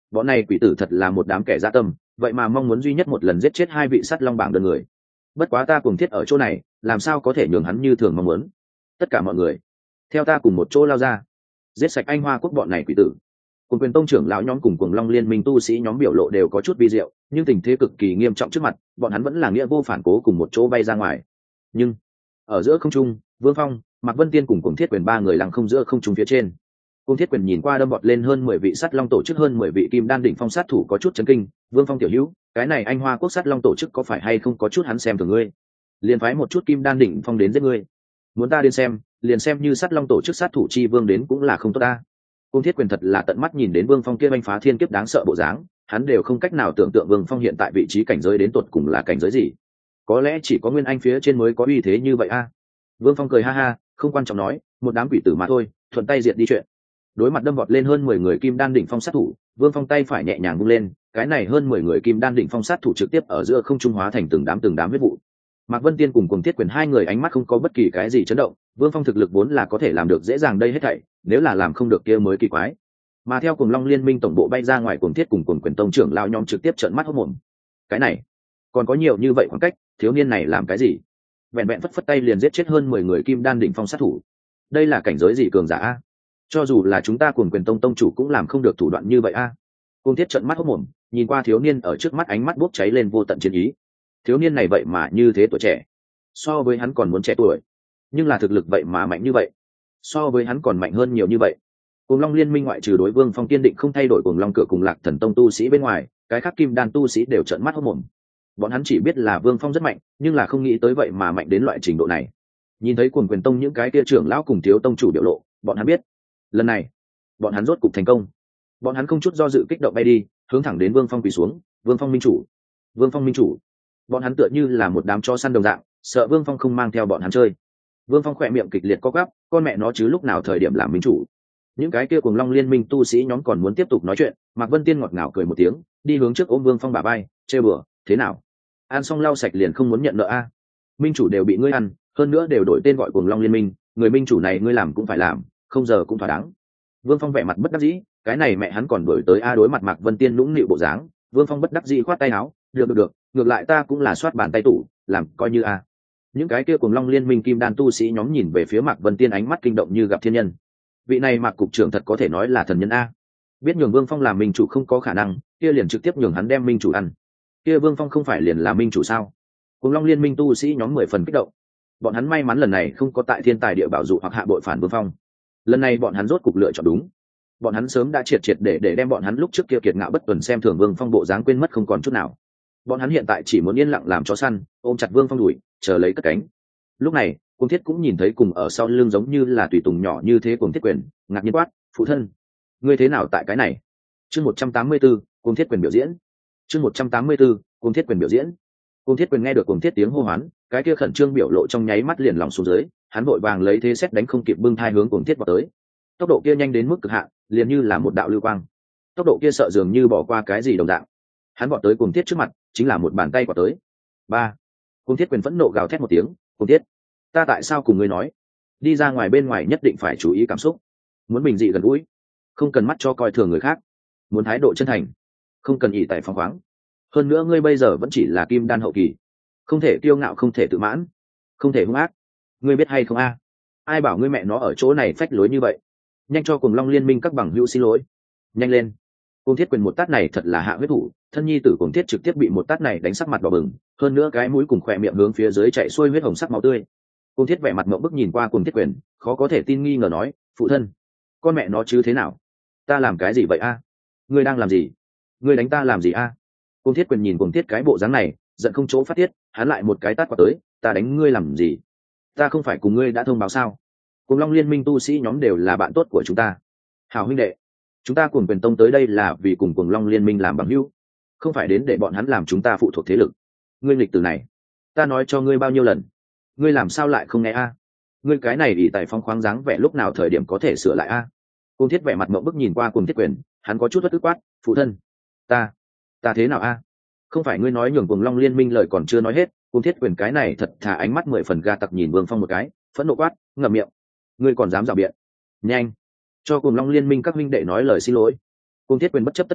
[SPEAKER 1] bọn này quỷ tử thật là một đám kẻ dã tâm, vậy mà mong muốn duy nhất một lần giết chết hai vị sắt long bảng đơn người. Bất quá ta Cuồng Thiết ở chỗ này, làm sao có thể nhường hắn như thường mong muốn. Tất cả mọi người theo ta cùng một chỗ lao ra, giết sạch Anh Hoa quốc bọn này quỷ tử. Cùng Quyền tông trưởng lão nhóm cùng Cuồng Long liên minh tu sĩ nhóm biểu lộ đều có chút vi diệu, nhưng tình thế cực kỳ nghiêm trọng trước mặt, bọn hắn vẫn là nghĩa vô phản cố cùng một chỗ bay ra ngoài. Nhưng ở giữa không trung, Vương Phong, Mạc Vân Tiên cùng Cuồng Thiết Quyền ba người lặng không giữa không trung phía trên. Cuồng Thiết Quyền nhìn qua đâm bọt lên hơn mười vị sắt long tổ chức hơn mười vị kim đan đỉnh phong sát thủ có chút chấn kinh. Vương Phong tiểu hữu, cái này Anh Hoa quốc sắt long tổ chức có phải hay không có chút hắn xem thường ngươi, liền phái một chút kim đan đỉnh phong đến giết ngươi. Muốn ta đến xem, liền xem như sắt long tổ chức sát thủ chi vương đến cũng là không tốt ta. Cuồng Thiết Quyền thật là tận mắt nhìn đến Vương Phong kia oanh phá thiên kiếp đáng sợ bộ dáng, hắn đều không cách nào tưởng tượng Vương Phong hiện tại vị trí cảnh giới đến tột cùng là cảnh giới gì. Có lẽ chỉ có Nguyên Anh phía trên mới có uy thế như vậy a. Vương Phong cười ha ha, không quan trọng nói, một đám quỷ tử mà thôi, thuận tay diệt đi chuyện. Đối mặt đâm vọt lên hơn mười người kim đan đỉnh phong sát thủ, Vương Phong tay phải nhẹ nhàng vung lên, cái này hơn mười người kim đan đỉnh phong sát thủ trực tiếp ở giữa không trung hóa thành từng đám từng đám huyết vụ. Mạc Vân Tiên cùng Cuồng Thiết Quyền hai người ánh mắt không có bất kỳ cái gì chấn động, Vương Phong thực lực vốn là có thể làm được dễ dàng đây hết thảy, nếu là làm không được kia mới kỳ quái. Mà theo Cuồng Long liên minh tổng bộ bay ra ngoài, Cuồng Thiết cùng Cuồng Quyền tông trưởng lão nhóm trực tiếp trợn mắt hốt mồm. Cái này, còn có nhiều như vậy khoảng cách, thiếu niên này làm cái gì? Vẹn vẹn phất phất tay liền giết chết hơn mười người kim đan đỉnh phong sát thủ. Đây là cảnh giới gì cường giả a? Cho dù là chúng ta Cuồng Quyền tông tông chủ cũng làm không được thủ đoạn như vậy a. Cuồng Thiết trợn mắt hốt mồm, nhìn qua thiếu niên ở trước mắt, ánh mắt bốc cháy lên vô tận chiến ý. Thiếu niên này vậy mà như thế tuổi trẻ, so với hắn còn muốn trẻ tuổi, nhưng là thực lực vậy mà mạnh như vậy, so với hắn còn mạnh hơn nhiều như vậy. Cuồng Long liên minh ngoại trừ đối Vương Phong kiên định không thay đổi Cuồng Long cửa cùng Lạc Thần tông tu sĩ bên ngoài, cái khác kim đan tu sĩ đều trợn mắt hốt mồm. Bọn hắn chỉ biết là Vương Phong rất mạnh, nhưng là không nghĩ tới vậy mà mạnh đến loại trình độ này. Nhìn thấy Cuồng Quyền tông những cái kia trưởng lão cùng thiếu tông chủ biểu lộ, bọn hắn biết, lần này, bọn hắn rốt cục thành công. Bọn hắn không chút do dự kích động bay đi, hướng thẳng đến Vương Phong quỳ xuống, "Vương Phong minh chủ, Vương Phong minh chủ." Bọn hắn tựa như là một đám chó săn đồng dạng, sợ Vương Phong không mang theo bọn hắn chơi. Vương Phong khỏe miệng kịch liệt co quắp, con mẹ nó chứ lúc nào thời điểm làm minh chủ. Những cái kia Cuồng Long liên minh tu sĩ nhóm còn muốn tiếp tục nói chuyện, Mạc Vân Tiên ngọt ngào cười một tiếng, đi hướng trước ôm Vương Phong bả vai, trêu bừa, "Thế nào? Ăn xong lau sạch liền không muốn nhận nợ a? Minh chủ đều bị ngươi ăn, hơn nữa đều đổi tên gọi Cuồng Long liên minh, người minh chủ này ngươi làm cũng phải làm, không giờ cũng thỏa đáng." Vương Phong vẻ mặt bất đắc dĩ, cái này mẹ hắn còn đổi tới a. Đối mặt Mạc Vân Tiên nũng nịu bộ dáng, Vương Phong bất đắc dĩ khoát tay áo, "Được được được, ngược lại ta cũng là soát bàn tay tủ, làm coi như a." Những cái kia Cuồng Long liên minh kim đan tu sĩ nhóm nhìn về phía Mạc Vân Tiên, ánh mắt kinh động như gặp thiên nhân. Vị này Mạc cục trưởng thật có thể nói là thần nhân a. Biết nhường Vương Phong làm minh chủ không có khả năng, kia liền trực tiếp nhường hắn đem minh chủ ăn. Kia Vương Phong không phải liền là minh chủ sao? Cuồng Long liên minh tu sĩ nhóm mười phần kích động. Bọn hắn may mắn lần này không có tại thiên tài địa bảo dụ hoặc hạ bội phản Vương Phong. Lần này bọn hắn rốt cục lựa chọn đúng. Bọn hắn sớm đã triệt triệt để để đem bọn hắn lúc trước kia kiệt ngạo bất tuần xem thường Vương Phong bộ dáng quên mất không còn chút nào. Bọn hắn hiện tại chỉ muốn yên lặng làm chó săn, ôm chặt Vương Phong đuổi, chờ lấy cất cánh. Lúc này, Cuồng Thiết cũng nhìn thấy cùng ở sau lưng giống như là tùy tùng nhỏ như thế Cuồng Thiết Quyền, ngạc nhiên quát, "Phụ thân, ngươi thế nào tại cái này?" Chương một trăm tám mươi tư, Cuồng Thiết Quyền biểu diễn. Chương một trăm tám mươi tư, Cuồng Thiết Quyền biểu diễn. Cuồng Thiết Quyền nghe được Cuồng Thiết tiếng hô hoán, cái kia khẩn trương biểu lộ trong nháy mắt liền lòng xuống dưới, hắn vội vàng lấy thế xét đánh không kịp bưng thai hướng Cuồng Thiết vào tới. Tốc độ kia nhanh đến mức cực hạn, liền như là một đạo lưu quang. Tốc độ kia sợ dường như bỏ qua cái gì đồng dạng. Hắn vọt tới Cuồng Thiết trước mặt, chính là một bàn tay quả tới. Ba. Cuồng Thiết Quyền phẫn nộ gào thét một tiếng, "Cuồng Thiết, ta tại sao cùng ngươi nói, đi ra ngoài bên ngoài nhất định phải chú ý cảm xúc, muốn bình dị gần gũi, không cần mắt cho coi thường người khác, muốn thái độ chân thành, không cần ỷ tài phóng khoáng. Hơn nữa ngươi bây giờ vẫn chỉ là kim đan hậu kỳ, không thể kiêu ngạo, không thể tự mãn, không thể hung ác. Ngươi biết hay không a? Ai bảo ngươi mẹ nó ở chỗ này phách lối như vậy? Nhanh cho Cuồng Long liên minh các bằng hữu xin lỗi, nhanh lên." Cuồng Thiết Quyền một tát này thật là hạ huyết thủ, thân nhi tử Cuồng Thiết trực tiếp bị một tát này đánh sắc mặt đỏ bừng, hơn nữa cái mũi cùng khỏe miệng hướng phía dưới chạy xuôi huyết hồng sắc máu tươi. Cuồng Thiết vẻ mặt ngậm bức nhìn qua Cuồng Thiết Quyền, khó có thể tin nghi ngờ nói, "Phụ thân, con mẹ nó chứ thế nào? Ta làm cái gì vậy a? Ngươi đang làm gì? Ngươi đánh ta làm gì a?" Cuồng Thiết Quyền nhìn Cuồng Thiết cái bộ dáng này, giận không chỗ phát tiết, hắn lại một cái tát quạt tới, "Ta đánh ngươi làm gì? Ta không phải cùng ngươi đã thông báo sao? Cuồng Long liên minh tu sĩ nhóm đều là bạn tốt của chúng ta, hảo huynh đệ. Chúng ta Cuồng Quyền tông tới đây là vì cùng Cuồng Long liên minh làm bằng hữu, không phải đến để bọn hắn làm chúng ta phụ thuộc thế lực. Ngươi nghịch từ này, ta nói cho ngươi bao nhiêu lần, ngươi làm sao lại không nghe a? Ngươi cái này ỷ tài phong khoáng dáng vẻ lúc nào thời điểm có thể sửa lại a?" Cuồng Thiết vẻ mặt ngậm bức nhìn qua Cuồng Thiết Quyền, hắn có chút bất tức quát, "Phụ thân, ta, ta thế nào a? Không phải ngươi nói nhường Cuồng Long liên minh lời còn chưa nói hết." Cuồng Thiết Quyền cái này thật thà ánh mắt mười phần ga tặc nhìn Vương Phong một cái, phẫn nộ quát, "Ngậm miệng, ngươi còn dám rào biện, nhanh cho Cuồng Long liên minh các huynh đệ nói lời xin lỗi." Cuồng Thiết Quyền bất chấp tất cả,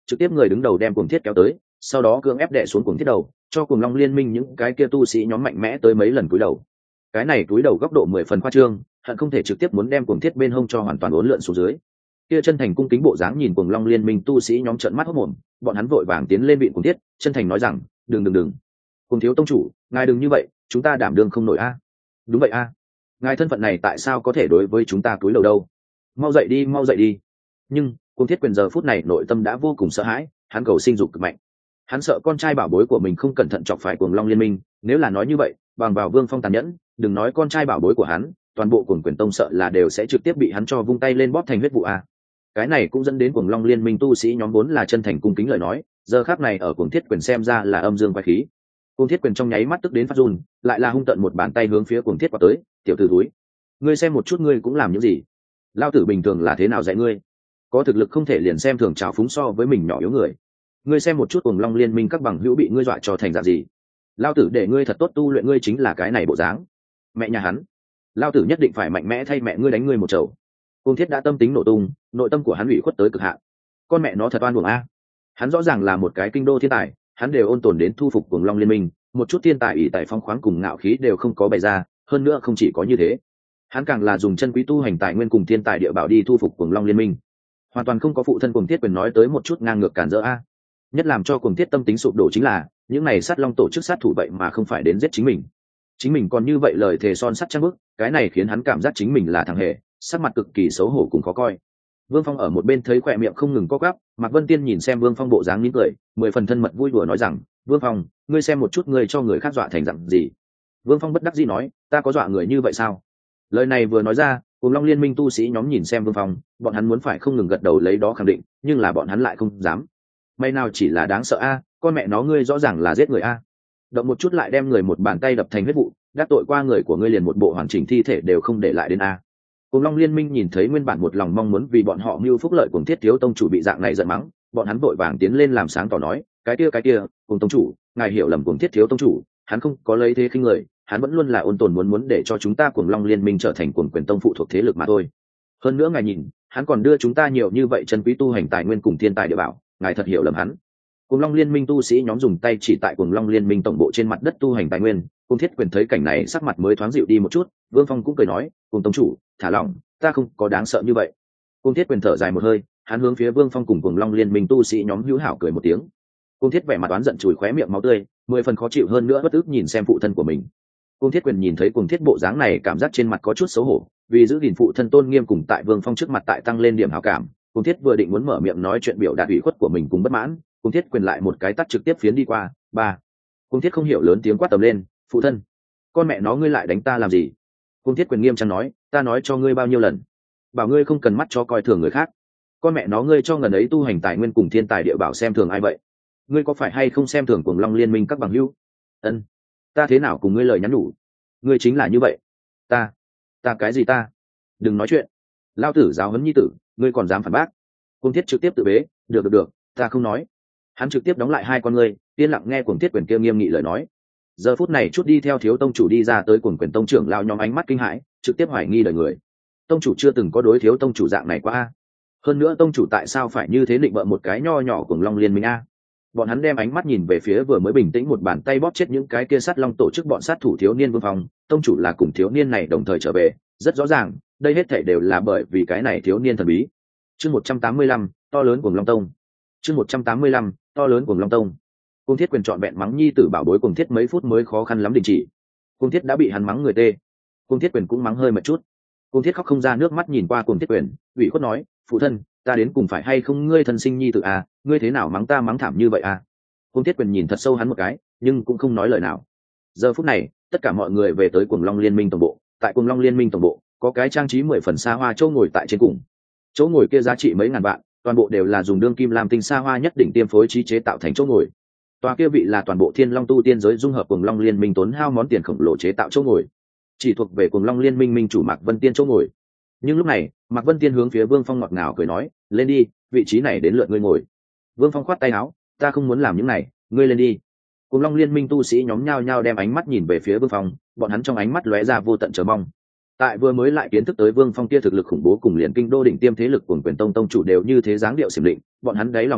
[SPEAKER 1] trực tiếp người đứng đầu đem cuồng thiết kéo tới, sau đó cưỡng ép đè xuống cuồng thiết đầu, cho Cuồng Long Liên Minh những cái kia tu sĩ nhóm mạnh mẽ tới mấy lần cúi đầu. Cái này cúi đầu góc độ mười phần khoa trương, hận không thể trực tiếp muốn đem cuồng thiết bên hông cho hoàn toàn uốn lượn xuống dưới. Kia chân thành cung kính bộ dáng nhìn Cuồng Long Liên Minh tu sĩ nhóm trợn mắt hốt mồm, bọn hắn vội vàng tiến lên vị cuồng thiết, chân thành nói rằng, đừng đừng đừng, Cuồng thiếu tông chủ, ngài đừng như vậy, chúng ta đảm đương không nổi a. Đúng vậy a, ngài thân phận này tại sao có thể đối với chúng ta cúi đầu đâu? Mau dậy đi, mau dậy đi. Nhưng Cuồng thiết quyền giờ phút này nội tâm đã vô cùng sợ hãi, hắn cầu sinh dục cực mạnh. Hắn sợ con trai bảo bối của mình không cẩn thận chọc phải Cuồng Long Liên Minh, nếu là nói như vậy, bằng vào Vương Phong tàn nhẫn, đừng nói con trai bảo bối của hắn, toàn bộ Cuồng Quyền Tông sợ là đều sẽ trực tiếp bị hắn cho vung tay lên bóp thành huyết vụ a. Cái này cũng dẫn đến Cuồng Long Liên Minh tu sĩ nhóm vốn là chân thành cung kính lời nói, giờ khắc này ở Cuồng Thiết Quyền xem ra là âm dương quái khí. Cuồng Thiết Quyền trong nháy mắt tức đến phát run, lại là hung tận một bàn tay hướng phía Cuồng Thiết qua tới, "Tiểu tử thúi, ngươi xem một chút ngươi cũng làm những gì? Lao tử bình thường là thế nào dạy ngươi? Có thực lực không thể liền xem thường trào phúng so với mình nhỏ yếu người. Ngươi xem một chút Cuồng Long Liên Minh các bằng hữu bị ngươi dọa cho thành dạng gì? Lao tử để ngươi thật tốt tu luyện, ngươi chính là cái này bộ dáng. Mẹ nhà hắn, Lao tử nhất định phải mạnh mẽ thay mẹ ngươi đánh ngươi một chầu." Cuồng Thiết đã tâm tính nổ tung, nội tâm của hắn ủy khuất tới cực hạn. Con mẹ nó thật oan uổng a. Hắn rõ ràng là một cái kinh đô thiên tài, hắn đều ôn tồn đến thu phục Cuồng Long Liên Minh, một chút thiên tài ủy tại phong khoáng cùng ngạo khí đều không có bày ra, hơn nữa không chỉ có như thế, hắn càng là dùng chân quý tu hành tài nguyên cùng thiên tài địa bảo đi thu phục Cuồng Long Liên Minh, hoàn toàn không có phụ thân Cuồng Thiết Quyền nói tới một chút ngang ngược cản rỡ a. Nhất làm cho Cuồng Thiết tâm tính sụp đổ chính là những này sát long tổ chức sát thủ vậy mà không phải đến giết chính mình, chính mình còn như vậy lời thề son sắt trăng bức, cái này khiến hắn cảm giác chính mình là thằng hề, sắc mặt cực kỳ xấu hổ cùng khó coi. Vương Phong ở một bên thấy khỏe miệng không ngừng co quắp, Mạc Vân Tiên nhìn xem Vương Phong bộ dáng mỉm cười, mười phần thân mật vui đùa nói rằng, "Vương Phong, ngươi xem một chút ngươi cho người khác dọa thành dạng gì?" Vương Phong bất đắc dĩ nói, "Ta có dọa người như vậy sao?" Lời này vừa nói ra, Cuồng Long Liên Minh tu sĩ nhóm nhìn xem Vương Phong, bọn hắn muốn phải không ngừng gật đầu lấy đó khẳng định, nhưng là bọn hắn lại không dám. May nào chỉ là đáng sợ a, con mẹ nó ngươi rõ ràng là giết người a. Động một chút lại đem người một bàn tay đập thành huyết vụ, đắc tội qua người của ngươi liền một bộ hoàn chỉnh thi thể đều không để lại đến a. Cuồng Long Liên Minh nhìn thấy nguyên bản một lòng mong muốn vì bọn họ mưu phúc lợi Cuồng Thiết thiếu tông chủ bị dạng này giận mắng, bọn hắn vội vàng tiến lên làm sáng tỏ nói, "Cái kia cái kia, Cuồng tông chủ, ngài hiểu lầm Cuồng Thiết thiếu tông chủ, hắn không có lấy thế khinh người, hắn vẫn luôn là ôn tồn muốn muốn để cho chúng ta Cuồng Long Liên Minh trở thành Cuồng Quyền Tông phụ thuộc thế lực mà thôi. Hơn nữa ngài nhìn, hắn còn đưa chúng ta nhiều như vậy chân quý tu hành tài nguyên cùng thiên tài địa bảo, ngài thật hiểu lầm hắn." Cuồng Long Liên Minh tu sĩ nhóm dùng tay chỉ tại Cuồng Long Liên Minh tổng bộ trên mặt đất tu hành tài nguyên, Cuồng Thiết Quyền thấy cảnh này sắc mặt mới thoáng dịu đi một chút, Vương Phong cũng cười nói, "Cuồng tông chủ, thả lỏng, ta không có đáng sợ như vậy." Cuồng Thiết Quyền thở dài một hơi, hắn hướng phía Vương Phong cùng Cuồng Long Liên Minh tu sĩ nhóm hữu hảo cười một tiếng. Cuồng Thiết vẻ mặt oán giận chùi khóe miệng máu tươi, mười phần khó chịu hơn nữa bất ức nhìn xem phụ thân của mình. Cuồng Thiết Quyền nhìn thấy Cuồng Thiết bộ dáng này cảm giác trên mặt có chút xấu hổ, vì giữ gìn phụ thân tôn nghiêm cùng tại Vương Phong trước mặt tại tăng lên điểm hảo cảm, Cuồng Thiết vừa định muốn mở miệng nói chuyện biểu đạt ủy khuất của mình cùng bất mãn, Cuồng Thiết Quyền lại một cái tát trực tiếp phiến đi qua, ba. Cuồng Thiết không hiểu lớn tiếng quát tầm lên, "Phụ thân, con mẹ nó ngươi lại đánh ta làm gì?" Cuồng Thiết Quyền nghiêm trang nói, "Ta nói cho ngươi bao nhiêu lần, bảo ngươi không cần mắt cho coi thường người khác. Con mẹ nó ngươi cho ngần ấy tu hành tài nguyên cùng thiên tài địa bảo xem thường ai vậy? Ngươi có phải hay không xem thường Cuồng Long Liên Minh các bằng hữu?" "Ân, ta thế nào cùng ngươi lời nhắn nhủ? Ngươi chính là như vậy." "Ta, ta cái gì ta? Đừng nói chuyện. Lao tử giáo huấn nhi tử, ngươi còn dám phản bác?" Cuồng Thiết trực tiếp tự bế, "Được được được, ta không nói." Hắn trực tiếp đóng lại hai con ngươi, yên lặng nghe Cuồng Thiết Quyền kia nghiêm nghị lời nói. Giờ phút này chút đi theo thiếu tông chủ đi ra tới Cuồng Quyền tông trưởng lao nhóm ánh mắt kinh hãi, trực tiếp hoài nghi đời người. Tông chủ chưa từng có đối thiếu tông chủ dạng này qua a. Hơn nữa tông chủ tại sao phải như thế định bợ một cái nho nhỏ Cuồng Long Liên Minh a? Bọn hắn đem ánh mắt nhìn về phía vừa mới bình tĩnh một bàn tay bóp chết những cái kia sát long tổ chức bọn sát thủ thiếu niên Vương Phong, tông chủ là cùng thiếu niên này đồng thời trở về, rất rõ ràng, đây hết thảy đều là bởi vì cái này thiếu niên thần bí. Chương một trăm tám mươi lăm, to lớn Cuồng Long Tông. Chương một trăm tám mươi lăm, to lớn Cuồng Long Tông. Cuồng Thiết Quyền trọn vẹn mắng nhi tử bảo bối Cuồng Thiết mấy phút mới khó khăn lắm đình chỉ. Cuồng Thiết đã bị hắn mắng người tê. Cuồng Thiết Quyền cũng mắng hơi một chút. Cuồng Thiết khóc không ra nước mắt nhìn qua Cuồng Thiết Quyền, ủy khuất nói, "Phụ thân, ta đến cùng phải hay không ngươi thân sinh nhi tử à, ngươi thế nào mắng ta mắng thảm như vậy à?" Cuồng Thiết Quyền nhìn thật sâu hắn một cái, nhưng cũng không nói lời nào. Giờ phút này, tất cả mọi người về tới Cuồng Long Liên Minh tổng bộ, tại Cuồng Long Liên Minh tổng bộ, có cái trang trí mười phần xa hoa chỗ ngồi tại trên cùng. Chỗ ngồi kia giá trị mấy ngàn vạn, toàn bộ đều là dùng đương kim làm tinh xa hoa nhất đỉnh tiêm phối trí chế tạo thành chỗ ngồi. Tòa kia vị là toàn bộ Thiên Long tu tiên giới dung hợp Cuồng Long Liên Minh tốn hao món tiền khổng lồ chế tạo chỗ ngồi, chỉ thuộc về Cuồng Long Liên Minh minh chủ Mạc Vân Tiên chỗ ngồi. Nhưng lúc này, Mạc Vân Tiên hướng phía Vương Phong ngọt ngào cười nói, "Lên đi, vị trí này đến lượt ngươi ngồi." Vương Phong khoát tay áo, "Ta không muốn làm những này, ngươi lên đi." Cuồng Long Liên Minh tu sĩ nhóm nhao nhao đem ánh mắt nhìn về phía Vương Phong, bọn hắn trong ánh mắt lóe ra vô tận chờ mong. Tại vừa mới lại kiến thức tới Vương Phong kia thực lực khủng bố cùng liền kinh đô đỉnh tiêm thế lực Cuồng Quyền Tông tông chủ đều như thế dáng điệu xiểm định, bọn hắn đáy lòng minh bạch,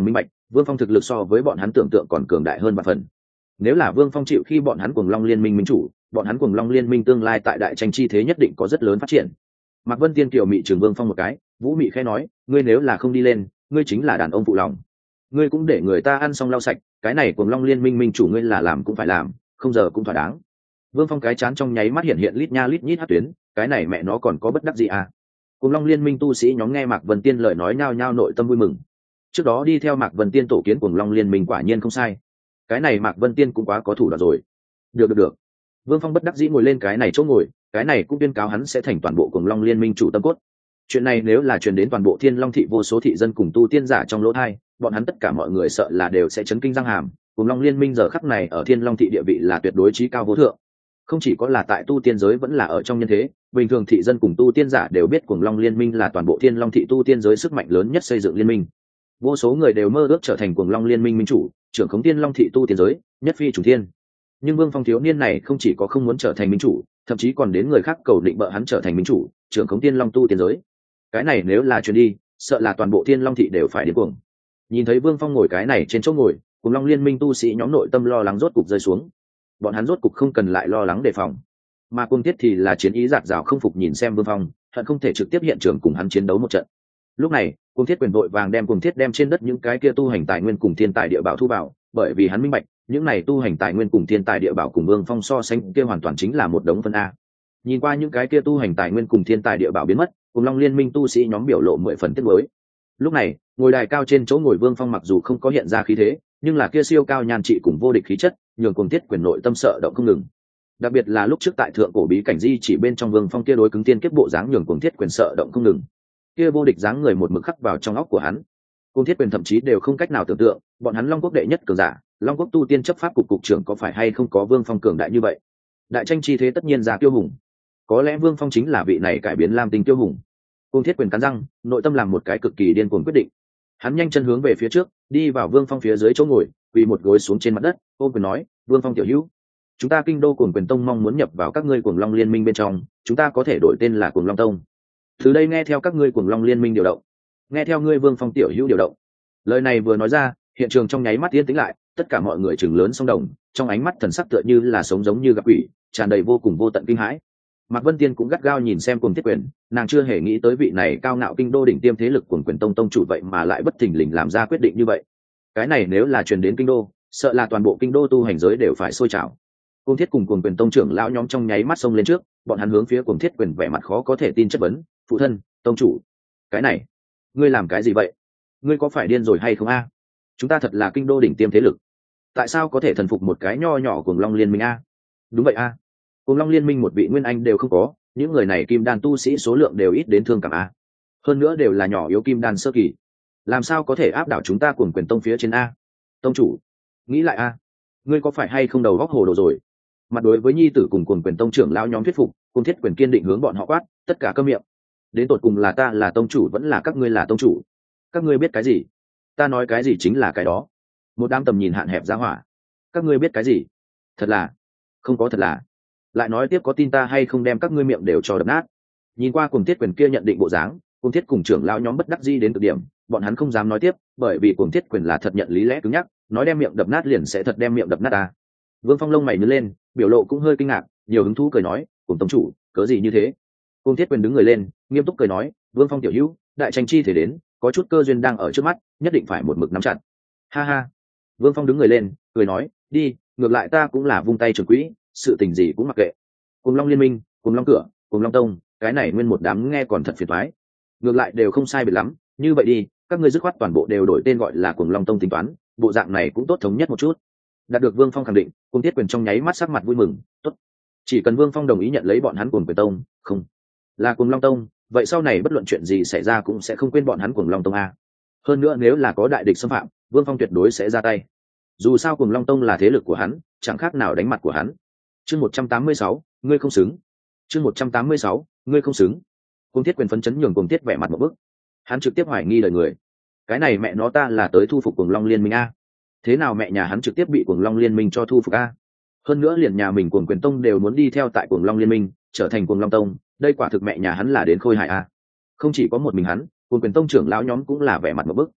[SPEAKER 1] Vương Phong thực lực so với bọn hắn tưởng tượng còn cường đại hơn ba phần. Nếu là Vương Phong chịu khi bọn hắn Cuồng Long Liên Minh minh chủ, bọn hắn Cuồng Long Liên Minh tương lai tại đại tranh chi thế nhất định có rất lớn phát triển. Mạc Vân Tiên kiều mị trường Vương Phong một cái, Vũ Mị khẽ nói, ngươi nếu là không đi lên, ngươi chính là đàn ông phụ lòng. Ngươi cũng để người ta ăn xong lau sạch, cái này Cuồng Long Liên Minh minh chủ ngươi là làm cũng phải làm, không giờ cũng thỏa đáng. Vương Phong cái chán trong nháy mắt hiện hiện lít nha lít nhít hắc tuyến, cái này mẹ nó còn có bất đắc gì à? Cuồng Long Liên Minh tu sĩ nhóm nghe Mạc Vân Tiên lời nói nhao nhao nội tâm vui mừng. Trước đó đi theo Mạc Vân Tiên tổ kiến Cuồng Long Liên Minh quả nhiên không sai. Cái này Mạc Vân Tiên cũng quá có thủ đoạn rồi. Được được được. Vương Phong bất đắc dĩ ngồi lên cái này chỗ ngồi, cái này cũng tuyên cáo hắn sẽ thành toàn bộ Cuồng Long Liên Minh chủ tâm cốt. Chuyện này nếu là truyền đến toàn bộ Thiên Long thị vô số thị dân cùng tu tiên giả trong lỗ tai, bọn hắn tất cả mọi người sợ là đều sẽ chấn kinh răng hàm. Cuồng Long Liên Minh giờ khắc này ở Thiên Long thị địa vị là tuyệt đối chí cao vô thượng. Không chỉ có là tại tu tiên giới vẫn là ở trong nhân thế, bình thường thị dân cùng tu tiên giả đều biết Cuồng Long Liên Minh là toàn bộ Thiên Long thị tu tiên giới sức mạnh lớn nhất xây dựng liên minh. Vô số người đều mơ ước trở thành Cuồng Long Liên Minh minh chủ, trưởng khống Thiên Long thị tu tiên giới, nhất phi chủ thiên. Nhưng Vương Phong thiếu niên này không chỉ có không muốn trở thành minh chủ, thậm chí còn đến người khác cầu định bợ hắn trở thành minh chủ, trưởng khống Thiên Long tu tiên giới. Cái này nếu là truyền đi, sợ là toàn bộ Thiên Long thị đều phải điên cuồng. Nhìn thấy Vương Phong ngồi cái này trên chỗ ngồi, Cuồng Long Liên Minh tu sĩ nhóm nội tâm lo lắng rốt cục rơi xuống. Bọn hắn rốt cục không cần lại lo lắng đề phòng, mà Cuồng Thiết thì là chiến ý dạt dào không phục nhìn xem Vương Phong, hận không thể trực tiếp hiện trường cùng hắn chiến đấu một trận. Lúc này, Cuồng Thiết quyền vội vàng đem Cuồng Thiết đem trên đất những cái kia tu hành tài nguyên cùng thiên tài địa bảo thu vào, bởi vì hắn minh bạch, những này tu hành tài nguyên cùng thiên tài địa bảo cùng Vương Phong so sánh kia hoàn toàn chính là một đống phân a. Nhìn qua những cái kia tu hành tài nguyên cùng thiên tài địa bảo biến mất, Cuồng Long Liên Minh tu sĩ nhóm biểu lộ mười phần tiếc nuối. Lúc này, ngồi đài cao trên chỗ ngồi Vương Phong mặc dù không có hiện ra khí thế, nhưng là kia siêu cao nhan trị cùng vô địch khí chất, nhường Cuồng Thiết quyền nội tâm sợ động không ngừng. Đặc biệt là lúc trước tại thượng cổ bí cảnh di chỉ bên trong Vương Phong kia đối cứng tiên kiếp bộ dáng nhường Cuồng Thiết quyền sợ động không ngừng. Kia vô địch dáng người một mực khắc vào trong óc của hắn. Cuồng Thiết quyền thậm chí đều không cách nào tưởng tượng, bọn hắn Long Quốc đệ nhất cường giả, Long Quốc tu tiên chấp pháp cục cục trưởng có phải hay không có Vương Phong cường đại như vậy. Đại tranh chi thế tất nhiên ra kiêu hùng. Có lẽ Vương Phong chính là vị này cải biến Lam Tinh kiêu hùng. Cuồng Thiết quyền cắn răng, nội tâm làm một cái cực kỳ điên cuồng quyết định. Hắn nhanh chân hướng về phía trước, đi vào Vương Phong phía dưới chỗ ngồi, quỳ một gối xuống trên mặt đất, ôm quyền nói, "Vương Phong tiểu hữu, chúng ta Kinh Đô Cuồng Quyền Tông mong muốn nhập vào các ngươi Cuồng Long Liên Minh bên trong, chúng ta có thể đổi tên là Cuồng Long Tông. Từ đây nghe theo các ngươi Cuồng Long Liên Minh điều động, nghe theo ngươi Vương Phong tiểu hữu điều động." Lời này vừa nói ra, hiện trường trong nháy mắt yên tĩnh lại, tất cả mọi người chừng lớn song đồng, trong ánh mắt thần sắc tựa như là sống giống như gặp quỷ, tràn đầy vô cùng vô tận kinh hãi. Mạc Vân Tiên cũng gắt gao nhìn xem Cuồng Thiết quyền, nàng chưa hề nghĩ tới vị này cao ngạo kinh đô đỉnh tiêm thế lực Cuồng Quyền Tông tông chủ vậy mà lại bất thình lình làm ra quyết định như vậy. Cái này nếu là truyền đến kinh đô, sợ là toàn bộ kinh đô tu hành giới đều phải sôi trào. Cuồng Thiết cùng Cuồng Quyền Tông trưởng lão nhóm trong nháy mắt xông lên trước, bọn hắn hướng phía Cuồng Thiết quyền vẻ mặt khó có thể tin chất vấn, "Phụ thân, tông chủ, cái này, ngươi làm cái gì vậy? Ngươi có phải điên rồi hay không a? Chúng ta thật là kinh đô đỉnh tiêm thế lực, tại sao có thể thần phục một cái nho nhỏ Cuồng Long Liên Minh a?" "Đúng vậy a. Cuồng Long Liên Minh một vị nguyên anh đều không có, những người này kim đan tu sĩ số lượng đều ít đến thương cảm a. Hơn nữa đều là nhỏ yếu kim đan sơ kỳ, làm sao có thể áp đảo chúng ta Cuồng Quyền Tông phía trên a? Tông chủ, nghĩ lại a, ngươi có phải hay không đầu góc hồ đồ rồi?" Mặt đối với nhi tử cùng Cuồng Quyền Tông trưởng lão nhóm thuyết phục, Cuồng Thiết quyền kiên định hướng bọn họ quát, "Tất cả câm miệng. Đến tột cùng là ta là tông chủ vẫn là các ngươi là tông chủ? Các ngươi biết cái gì? Ta nói cái gì chính là cái đó." Một đám tầm nhìn hạn hẹp ra hỏa. "Các ngươi biết cái gì? Thật là, không có thật là. Lại nói tiếp có tin ta hay không đem các ngươi miệng đều cho đập nát." Nhìn qua Cuồng Thiết quyền kia nhận định bộ dáng, Cuồng Thiết cùng trưởng lão nhóm bất đắc dĩ đến cực điểm, bọn hắn không dám nói tiếp, bởi vì Cuồng Thiết quyền là thật nhận lý lẽ cứng nhắc, nói đem miệng đập nát liền sẽ thật đem miệng đập nát ta. Vương Phong lông mày nhướng lên, biểu lộ cũng hơi kinh ngạc, nhiều hứng thú cười nói, "Cuồng tông chủ, cớ gì như thế?" Cuồng Thiết quyền đứng người lên, nghiêm túc cười nói, "Vương Phong tiểu hữu, đại tranh chi thể đến, có chút cơ duyên đang ở trước mắt, nhất định phải một mực nắm chặt." Ha ha. Vương Phong đứng người lên, cười nói, "Đi, ngược lại ta cũng là vung tay trưởng quỹ, sự tình gì cũng mặc kệ. Cuồng Long Liên Minh, Cuồng Long cửa, Cuồng Long Tông, cái này nguyên một đám nghe còn thật phiền toái. Ngược lại đều không sai biệt lắm, như vậy đi, các ngươi dứt khoát toàn bộ đều đổi tên gọi là Cuồng Long Tông tính toán, bộ dạng này cũng tốt thống nhất một chút." Đạt được Vương Phong khẳng định, Cuồng Thiết quyền trong nháy mắt sắc mặt vui mừng, "Tốt. Chỉ cần Vương Phong đồng ý nhận lấy bọn hắn Cuồng Quyền Tông, không, là Cuồng Long Tông, vậy sau này bất luận chuyện gì xảy ra cũng sẽ không quên bọn hắn Cuồng Long Tông a. Hơn nữa nếu là có đại địch xâm phạm, Vương Phong tuyệt đối sẽ ra tay. Dù sao Cuồng Long Tông là thế lực của hắn, chẳng khác nào đánh mặt của hắn." Chương một trăm tám mươi sáu, ngươi không xứng. Chương một trăm tám mươi sáu, ngươi không xứng. Cuồng Thiết quyền phấn chấn nhường Cuồng Thiết vẻ mặt một bức. Hắn trực tiếp hoài nghi lời người. Cái này mẹ nó ta là tới thu phục Cuồng Long Liên Minh a. Thế nào mẹ nhà hắn trực tiếp bị Cuồng Long Liên Minh cho thu phục a? Hơn nữa liền nhà mình Cuồng Quyền Tông đều muốn đi theo tại Cuồng Long Liên Minh, trở thành Cuồng Long Tông, đây quả thực mẹ nhà hắn là đến khôi hài a. Không chỉ có một mình hắn, Cuồng Quyền Tông trưởng lão nhóm cũng là vẻ mặt một bức.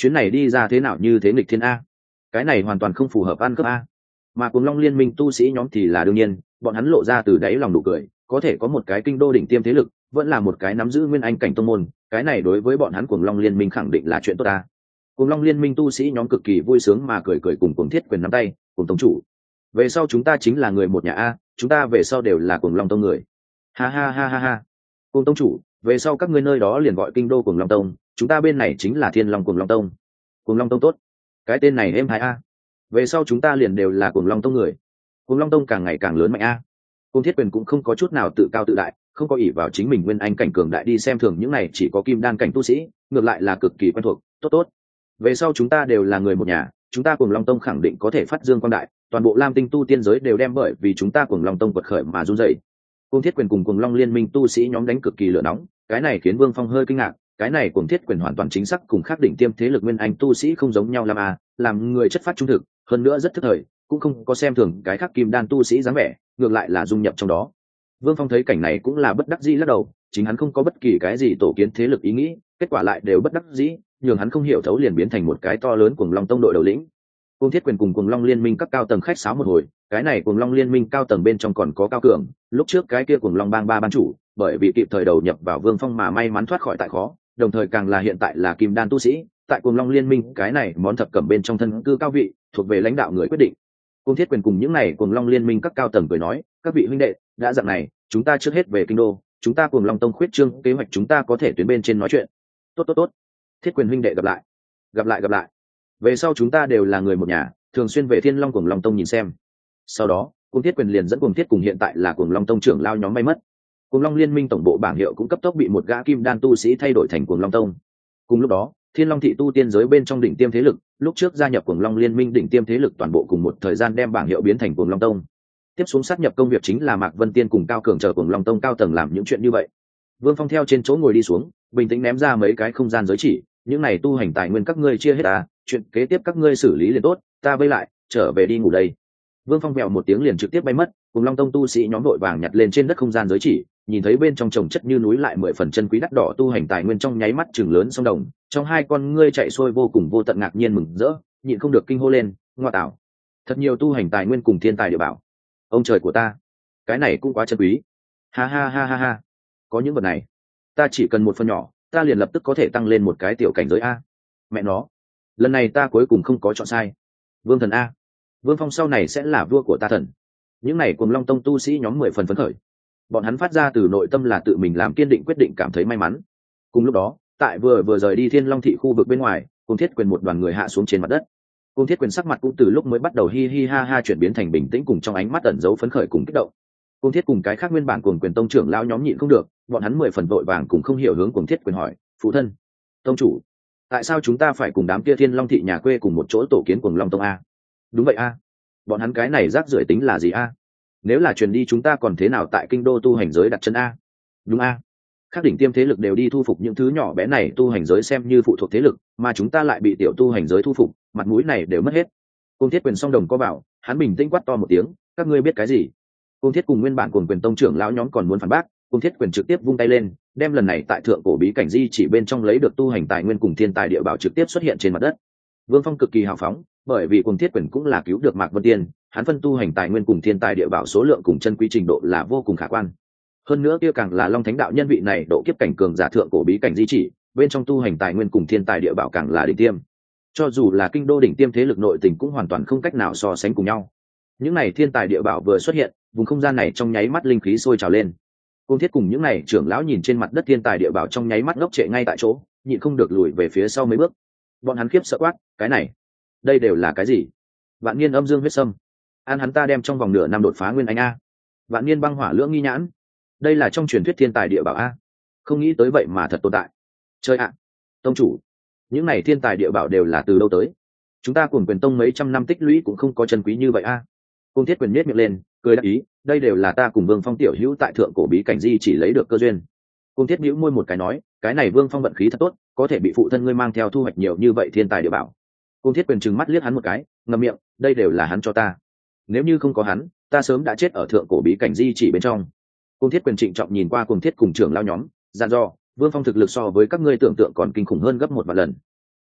[SPEAKER 1] chuyến này đi ra thế nào như thế nghịch thiên a, cái này hoàn toàn không phù hợp ăn cướp a. Mà Cuồng Long liên minh tu sĩ nhóm thì là đương nhiên, bọn hắn lộ ra từ đáy lòng nụ cười, có thể có một cái kinh đô đỉnh tiêm thế lực, vẫn là một cái nắm giữ nguyên anh cảnh tông môn, cái này đối với bọn hắn Cuồng Long liên minh khẳng định là chuyện tốt ta. Cuồng Long liên minh tu sĩ nhóm cực kỳ vui sướng mà cười cười cùng Cuồng Thiết Quyền nắm tay, cùng tông chủ, về sau chúng ta chính là người một nhà a, chúng ta về sau đều là Cuồng Long tông người. Ha ha ha ha ha. Cùng tông chủ, về sau các ngươi nơi đó liền gọi kinh đô Cuồng Long tông, chúng ta bên này chính là Thiên Long Cuồng Long tông. Cuồng Long tông tốt, cái tên này êm hai a. Về sau chúng ta liền đều là Cuồng Long tông người. Cuồng Long tông càng ngày càng lớn mạnh a. Cuồng Thiết Quyền cũng không có chút nào tự cao tự đại, không có ỷ vào chính mình nguyên anh cảnh cường đại đi xem thường những này chỉ có kim đan cảnh tu sĩ, ngược lại là cực kỳ quen thuộc, tốt tốt. Về sau chúng ta đều là người một nhà, chúng ta Cuồng Long tông khẳng định có thể phát dương quang đại, toàn bộ Lam Tinh tu tiên giới đều đem bởi vì chúng ta Cuồng Long tông quật khởi mà run rẩy. Cuồng Thiết Quyền cùng Cuồng Long liên minh tu sĩ nhóm đánh cực kỳ lửa nóng, cái này khiến Vương Phong hơi kinh ngạc, cái này Cuồng Thiết Quyền hoàn toàn chính xác cùng khác đỉnh tiêm thế lực nguyên anh tu sĩ không giống nhau làm à, làm người chất phát trung thực, hơn nữa rất thức thời, cũng không có xem thường cái khác kim đan tu sĩ dáng vẻ, ngược lại là dung nhập trong đó. Vương Phong thấy cảnh này cũng là bất đắc dĩ lắc đầu, chính hắn không có bất kỳ cái gì tổ kiến thế lực ý nghĩ, kết quả lại đều bất đắc dĩ, nhường hắn không hiểu thấu liền biến thành một cái to lớn Cuồng Long tông đội đầu lĩnh. Cuồng Thiết Quyền cùng Cuồng Long liên minh các cao tầng khách sáo một hồi, cái này Cuồng Long liên minh cao tầng bên trong còn có Cao Cường, lúc trước cái kia Cuồng Long bang ba ban chủ, bởi vì kịp thời đầu nhập vào Vương Phong mà may mắn thoát khỏi tại khó, đồng thời càng là hiện tại là kim đan tu sĩ, tại Cuồng Long liên minh cái này món thập cẩm bên trong thân cư cao vị, thuộc về lãnh đạo người quyết định. Cuồng Thiết Quyền cùng những này Cuồng Long liên minh các cao tầng cười nói, các vị huynh đệ, đã dặn này, chúng ta trước hết về kinh đô, chúng ta Cuồng Long tông khuyết trương kế hoạch chúng ta có thể tuyến bên trên nói chuyện. Tốt tốt tốt. Thiết Quyền huynh đệ gặp lại. Gặp lại gặp lại. Về sau chúng ta đều là người một nhà, thường xuyên về Thiên Long Cuồng Long tông nhìn xem. Sau đó, Cuồng Thiết Quyền liền dẫn Cuồng Thiết cùng hiện tại là Cuồng Long tông trưởng lao nhóm bay mất. Cuồng Long liên minh tổng bộ bảng hiệu cũng cấp tốc bị một gã kim đan tu sĩ thay đổi thành Cuồng Long tông. Cùng lúc đó, Thiên Long thị tu tiên giới bên trong đỉnh tiêm thế lực, lúc trước gia nhập Cuồng Long liên minh đỉnh tiêm thế lực toàn bộ cùng một thời gian đem bảng hiệu biến thành Cuồng Long tông. Tiếp xuống sát nhập công việc chính là Mạc Vân Tiên cùng Cao Cường chờ Cuồng Long tông cao tầng làm những chuyện như vậy. Vương Phong theo trên chỗ ngồi đi xuống, bình tĩnh ném ra mấy cái không gian giới chỉ, những này tu hành tài nguyên các ngươi chia hết à, chuyện kế tiếp các ngươi xử lý liền tốt, ta vây lại, trở về đi ngủ đây. Vương Phong vèo một tiếng liền trực tiếp bay mất, cùng Long tông tu sĩ nhóm đội vàng nhặt lên trên đất không gian giới chỉ, nhìn thấy bên trong trồng chất như núi lại mười phần chân quý đắt đỏ tu hành tài nguyên trong nháy mắt chừng lớn sông đồng, trong hai con ngươi chạy xuôi vô cùng vô tận ngạc nhiên mừng rỡ, nhịn không được kinh hô lên, ngoa tạo, thật nhiều tu hành tài nguyên cùng thiên tài địa bảo, ông trời của ta, cái này cũng quá chân quý, ha ha ha ha ha, có những vật này, ta chỉ cần một phần nhỏ, ta liền lập tức có thể tăng lên một cái tiểu cảnh giới a, mẹ nó, lần này ta cuối cùng không có chọn sai, Vương thần a, Vương Phong sau này sẽ là vua của ta thần. Những này Cuồng Long tông tu sĩ nhóm mười phần phấn khởi, bọn hắn phát ra từ nội tâm là tự mình làm kiên định quyết định, cảm thấy may mắn. Cùng lúc đó, tại vừa vừa rời đi Thiên Long thị khu vực bên ngoài, Cuồng Thiết Quyền một đoàn người hạ xuống trên mặt đất. Cuồng Thiết Quyền sắc mặt cũng từ lúc mới bắt đầu hi hi ha ha chuyển biến thành bình tĩnh, cùng trong ánh mắt ẩn giấu phấn khởi cùng kích động. Cuồng Thiết cùng cái khác nguyên bản Cuồng Quyền tông trưởng lão nhóm nhịn không được, bọn hắn mười phần vội vàng cùng không hiểu hướng Cuồng Thiết Quyền hỏi, phụ thân, tông chủ, tại sao chúng ta phải cùng đám kia Thiên Long thị nhà quê cùng một chỗ tổ kiến Cuồng Long tông a? Đúng vậy a, bọn hắn cái này rác rưởi tính là gì a? Nếu là truyền đi chúng ta còn thế nào tại kinh đô tu hành giới đặt chân a? Đúng a, các đỉnh tiêm thế lực đều đi thu phục những thứ nhỏ bé này tu hành giới xem như phụ thuộc thế lực, mà chúng ta lại bị tiểu tu hành giới thu phục, mặt mũi này đều mất hết. Cuồng Thiết Quyền song đồng có bảo, hắn bình tĩnh quát to một tiếng, các ngươi biết cái gì? Cuồng Thiết cùng nguyên bản Cuồng Quyền tông trưởng lão nhóm còn muốn phản bác, Cuồng Thiết Quyền trực tiếp vung tay lên, đem lần này tại thượng cổ bí cảnh di chỉ bên trong lấy được tu hành tài nguyên cùng thiên tài địa bảo trực tiếp xuất hiện trên mặt đất. Vương Phong cực kỳ hào phóng, bởi vì Cuồng Thiết Quyền cũng là cứu được Mạc Vân Tiên, hắn phân tu hành tài nguyên cùng thiên tài địa bảo số lượng cùng chân quý trình độ là vô cùng khả quan. Hơn nữa kia càng là Long Thánh đạo nhân vị này độ kiếp cảnh cường giả thượng cổ bí cảnh di chỉ, bên trong tu hành tài nguyên cùng thiên tài địa bảo càng là đỉnh tiêm. Cho dù là kinh đô đỉnh tiêm thế lực nội tình cũng hoàn toàn không cách nào so sánh cùng nhau. Những này thiên tài địa bảo vừa xuất hiện, vùng không gian này trong nháy mắt linh khí sôi trào lên. Cuồng Thiết cùng những này trưởng lão nhìn trên mặt đất thiên tài địa bảo trong nháy mắt ngốc trệ ngay tại chỗ, nhịn không được lùi về phía sau mấy bước. Bọn hắn khiếp sợ quát, cái này, đây đều là cái gì? Vạn niên âm dương huyết sâm, an hắn ta đem trong vòng nửa năm đột phá nguyên anh a. Vạn niên băng hỏa lưỡng nghi nhãn, đây là trong truyền thuyết thiên tài địa bảo a. Không nghĩ tới vậy mà thật tồn tại. Chơi ạ, tông chủ, những này thiên tài địa bảo đều là từ đâu tới? Chúng ta Cuồng Quyền tông mấy trăm năm tích lũy cũng không có chân quý như vậy a. Cuồng Thiết Quyền nhếch miệng lên, cười đáp ý, đây đều là ta cùng Vương Phong tiểu hữu tại thượng cổ bí cảnh di chỉ lấy được cơ duyên. Cuồng Thiết bĩu môi một cái nói, cái này Vương Phong vận khí thật tốt, có thể bị phụ thân ngươi mang theo thu hoạch nhiều như vậy thiên tài địa bảo. Cuồng Thiết Quyền trừng mắt liếc hắn một cái, ngậm miệng, đây đều là hắn cho ta. Nếu như không có hắn, ta sớm đã chết ở thượng cổ bí cảnh di chỉ bên trong. Cuồng Thiết Quyền trịnh trọng nhìn qua Cuồng Thiết cùng trưởng lão nhóm, dặn dò, Vương Phong thực lực so với các ngươi tưởng tượng còn kinh khủng hơn gấp một vạn lần.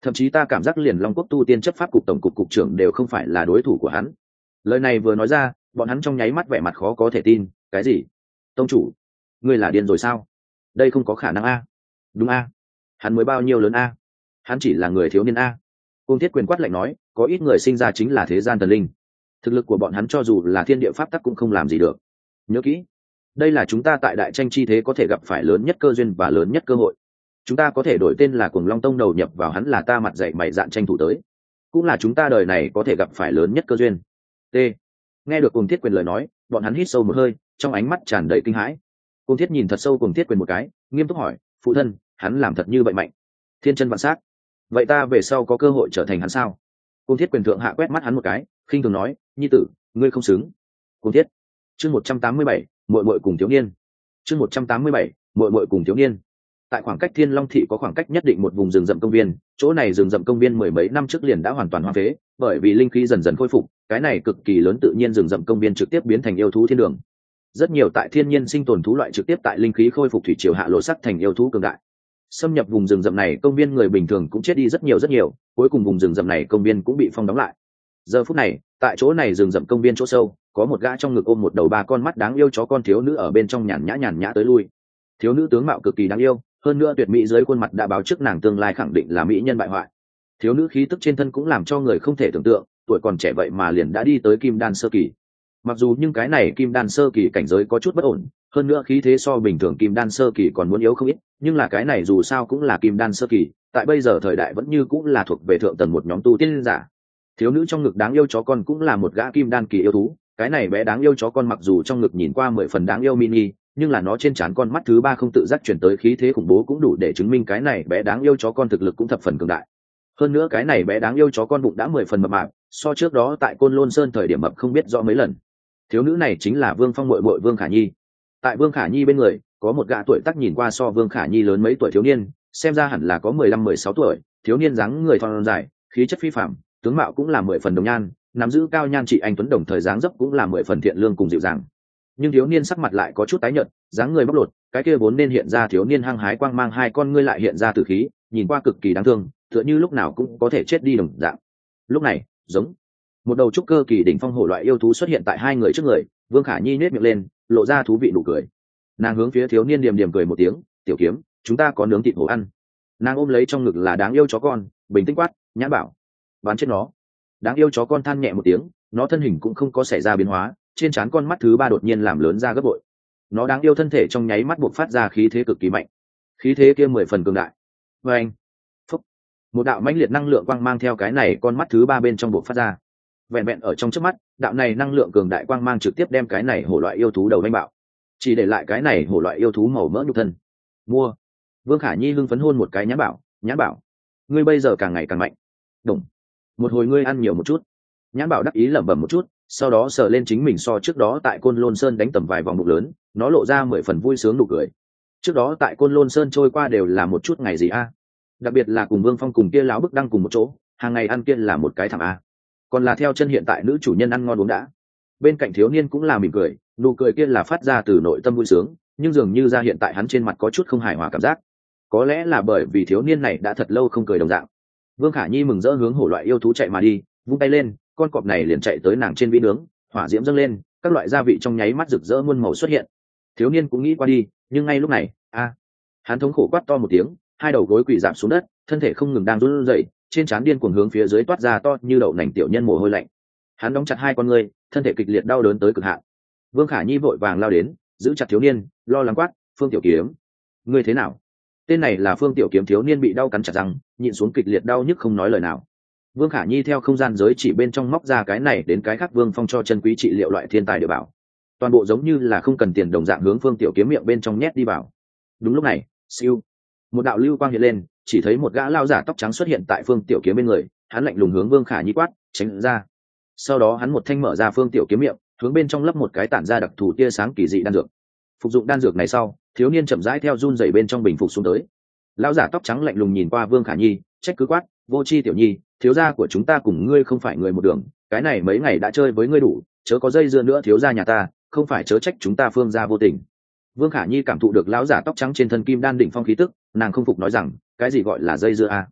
[SPEAKER 1] thậm chí ta cảm giác liền long quốc tu tiên chấp pháp cục tổng cục cục trưởng đều không phải là đối thủ của hắn. Lời này vừa nói ra, bọn hắn trong nháy mắt vẻ mặt khó có thể tin. Cái gì? Tông chủ, ngươi là điên rồi sao? Đây không có khả năng a. Đúng a. Hắn mới bao nhiêu lớn a? Hắn chỉ là người thiếu niên a. Cung Thiết Quyền quát lạnh nói, có ít người sinh ra chính là thế gian thần linh, thực lực của bọn hắn cho dù là thiên địa pháp tắc cũng không làm gì được. Nhớ kỹ, đây là chúng ta tại đại tranh chi thế có thể gặp phải lớn nhất cơ duyên và lớn nhất cơ hội. Chúng ta có thể đổi tên là Cuồng Long Tông, đầu nhập vào hắn là ta mặt dạy mày dạn tranh thủ tới, cũng là chúng ta đời này có thể gặp phải lớn nhất cơ duyên. T. Nghe được Cung Thiết Quyền lời nói, bọn hắn hít sâu một hơi, trong ánh mắt tràn đầy kinh hãi. Cung Thiết nhìn thật sâu Cung Thiết Quyền một cái, nghiêm túc hỏi, phụ thân, hắn làm thật như vậy mạnh? Thiên chân vạn sát. Vậy ta về sau có cơ hội trở thành hắn sao? Cung Thiết Quyền thượng hạ quét mắt hắn một cái, khinh thường nói, nhi tử, ngươi không xứng. Cung Thiết. Chương một trăm tám mươi bảy, muội muội cùng thiếu niên. Chương một trăm tám mươi bảy, muội muội cùng thiếu niên. Tại khoảng cách Thiên Long thị có khoảng cách nhất định một vùng rừng rậm công viên, chỗ này rừng rậm công viên mười mấy năm trước liền đã hoàn toàn hoang phế, bởi vì linh khí dần dần khôi phục, cái này cực kỳ lớn tự nhiên rừng rậm công viên trực tiếp biến thành yêu thú thiên đường. Rất nhiều tại thiên nhiên sinh tồn thú loại trực tiếp tại linh khí khôi phục thủy triều hạ lộ sắc thành yêu thú cường đại. Xâm nhập vùng rừng rậm này công viên người bình thường cũng chết đi rất nhiều rất nhiều, cuối cùng vùng rừng rậm này công viên cũng bị phong đóng lại. Giờ phút này, tại chỗ này rừng rậm công viên chỗ sâu, có một gã trong ngực ôm một đầu ba con mắt đáng yêu chó con thiếu nữ ở bên trong nhàn nhã nhàn nhã tới lui. Thiếu nữ tướng mạo cực kỳ đáng yêu, hơn nữa tuyệt mỹ dưới khuôn mặt đã báo trước nàng tương lai khẳng định là mỹ nhân bại hoại. Thiếu nữ khí tức trên thân cũng làm cho người không thể tưởng tượng, tuổi còn trẻ vậy mà liền đã đi tới kim đan sơ kỳ. Mặc dù nhưng cái này kim đan sơ kỳ cảnh giới có chút bất ổn, hơn nữa khí thế so bình thường kim đan sơ kỳ còn muốn yếu không ít, nhưng là cái này dù sao cũng là kim đan sơ kỳ, tại bây giờ thời đại vẫn như cũng là thuộc về thượng tầng một nhóm tu tiên giả. Thiếu nữ trong ngực đáng yêu chó con cũng là một gã kim đan kỳ yêu thú, cái này bé đáng yêu chó con mặc dù trong ngực nhìn qua mười phần đáng yêu mini, nhưng là nó trên trán con mắt thứ ba không tự giác chuyển tới khí thế khủng bố cũng đủ để chứng minh cái này bé đáng yêu chó con thực lực cũng thập phần cường đại. Hơn nữa cái này bé đáng yêu chó con bụng đã mười phần mập mạp, so trước đó tại Côn Lôn Sơn thời điểm mập không biết rõ mấy lần. Thiếu nữ này chính là Vương Phong muội muội Vương Khả Nhi. Tại Vương Khả Nhi bên người có một gã tuổi tác nhìn qua so Vương Khả Nhi lớn mấy tuổi thiếu niên, xem ra hẳn là có mười lăm mười sáu tuổi, thiếu niên dáng người thon dài, khí chất phi phàm, tướng mạo cũng là mười phần đồng nhan, nắm giữ cao nhan trị anh tuấn, đồng thời dáng dấp cũng là mười phần thiện lương cùng dịu dàng. Nhưng thiếu niên sắc mặt lại có chút tái nhợt, dáng người bóc lột, cái kia vốn nên hiện ra thiếu niên hăng hái quang mang hai con ngươi lại hiện ra tử khí, nhìn qua cực kỳ đáng thương, tựa như lúc nào cũng có thể chết đi đồng dạng. Lúc này, giống một đầu trúc cơ kỳ đỉnh phong hổ loại yêu thú xuất hiện tại hai người trước người. Vương Khả Nhi nhếch miệng lên, lộ ra thú vị nụ cười. Nàng hướng phía thiếu niên điềm điềm cười một tiếng, tiểu kiếm, chúng ta có nướng thịt hổ ăn. Nàng ôm lấy trong ngực là đáng yêu chó con, bình tĩnh quát, nhã bảo, bắn chết nó. Đáng yêu chó con than nhẹ một tiếng, nó thân hình cũng không có xảy ra biến hóa, trên trán con mắt thứ ba đột nhiên làm lớn ra gấp bội. Nó đáng yêu thân thể trong nháy mắt buộc phát ra khí thế cực kỳ mạnh, khí thế kia mười phần cường đại. Và anh, phúc, một đạo mãnh liệt năng lượng quang mang theo cái này con mắt thứ ba bên trong buộc phát ra. Vẹn vẹn ở trong trước mắt, đạo này năng lượng cường đại quang mang trực tiếp đem cái này hổ loại yêu thú đầu đánh bạo, chỉ để lại cái này hổ loại yêu thú màu mỡ nhục thân. Mua. Vương Khả Nhi hưng phấn hôn một cái, nhã bảo, nhã bảo, ngươi bây giờ càng ngày càng mạnh. Đúng. Một hồi ngươi ăn nhiều một chút. Nhã bảo đắc ý lẩm bẩm một chút, sau đó sờ lên chính mình so trước đó tại Côn Lôn Sơn đánh tầm vài vòng bụng lớn, nó lộ ra mười phần vui sướng nụ cười. Trước đó tại Côn Lôn Sơn trôi qua đều là một chút ngày gì a, đặc biệt là cùng Vương Phong cùng kia láo bức đăng cùng một chỗ, hàng ngày ăn kia là một cái thảm a, còn là theo chân hiện tại nữ chủ nhân ăn ngon uống đã. Bên cạnh thiếu niên cũng là mỉm cười, nụ cười kia là phát ra từ nội tâm vui sướng, nhưng dường như ra hiện tại hắn trên mặt có chút không hài hòa cảm giác, có lẽ là bởi vì thiếu niên này đã thật lâu không cười đồng dạng. Vương Khả Nhi mừng rỡ hướng hổ loại yêu thú chạy mà đi, vung tay lên, con cọp này liền chạy tới nàng trên vĩ nướng, hỏa diễm dâng lên, các loại gia vị trong nháy mắt rực rỡ muôn màu xuất hiện. Thiếu niên cũng nghĩ qua đi, nhưng ngay lúc này, a, hắn thống khổ quát to một tiếng, hai đầu gối quỳ rạp xuống đất, thân thể không ngừng đang run rẩy, trên trán điên cuồng hướng phía dưới toát ra to như đậu nành tiểu nhân mồ hôi lạnh. Hắn đóng chặt hai con ngươi, thân thể kịch liệt đau đớn tới cực hạn. Vương Khả Nhi vội vàng lao đến, giữ chặt thiếu niên, lo lắng quát, Phương Tiểu Kiếm, ngươi thế nào? Tên này là Phương Tiểu Kiếm, thiếu niên bị đau cắn chặt răng, nhịn xuống kịch liệt đau nhức không nói lời nào. Vương Khả Nhi theo không gian giới chỉ bên trong móc ra cái này đến cái khác Vương Phong cho chân quý trị liệu loại thiên tài địa bảo, toàn bộ giống như là không cần tiền đồng dạng hướng Phương Tiểu Kiếm miệng bên trong nhét đi vào. Đúng lúc này, siêu, một đạo lưu quang hiện lên, chỉ thấy một gã lao giả tóc trắng xuất hiện tại Phương Tiểu Kiếm bên người, hắn lạnh lùng hướng Vương Khả Nhi quát, tránh ra. Sau đó hắn một thanh mở ra Phương Tiểu Kiếm miệng, hướng bên trong lấp một cái tản ra đặc thù tia sáng kỳ dị đan dược. Phục dụng đan dược này sau, thiếu niên chậm rãi theo run rẩy bên trong bình phục xuống tới. Lão giả tóc trắng lạnh lùng nhìn qua Vương Khả Nhi, trách cứ quát, vô chi tiểu nhi, thiếu gia của chúng ta cùng ngươi không phải người một đường, cái này mấy ngày đã chơi với ngươi đủ, chớ có dây dưa nữa thiếu gia nhà ta, không phải chớ trách chúng ta Phương gia vô tình. Vương Khả Nhi cảm thụ được lão giả tóc trắng trên thân kim đan đỉnh phong khí tức, nàng không phục nói rằng, cái gì gọi là dây dưa a?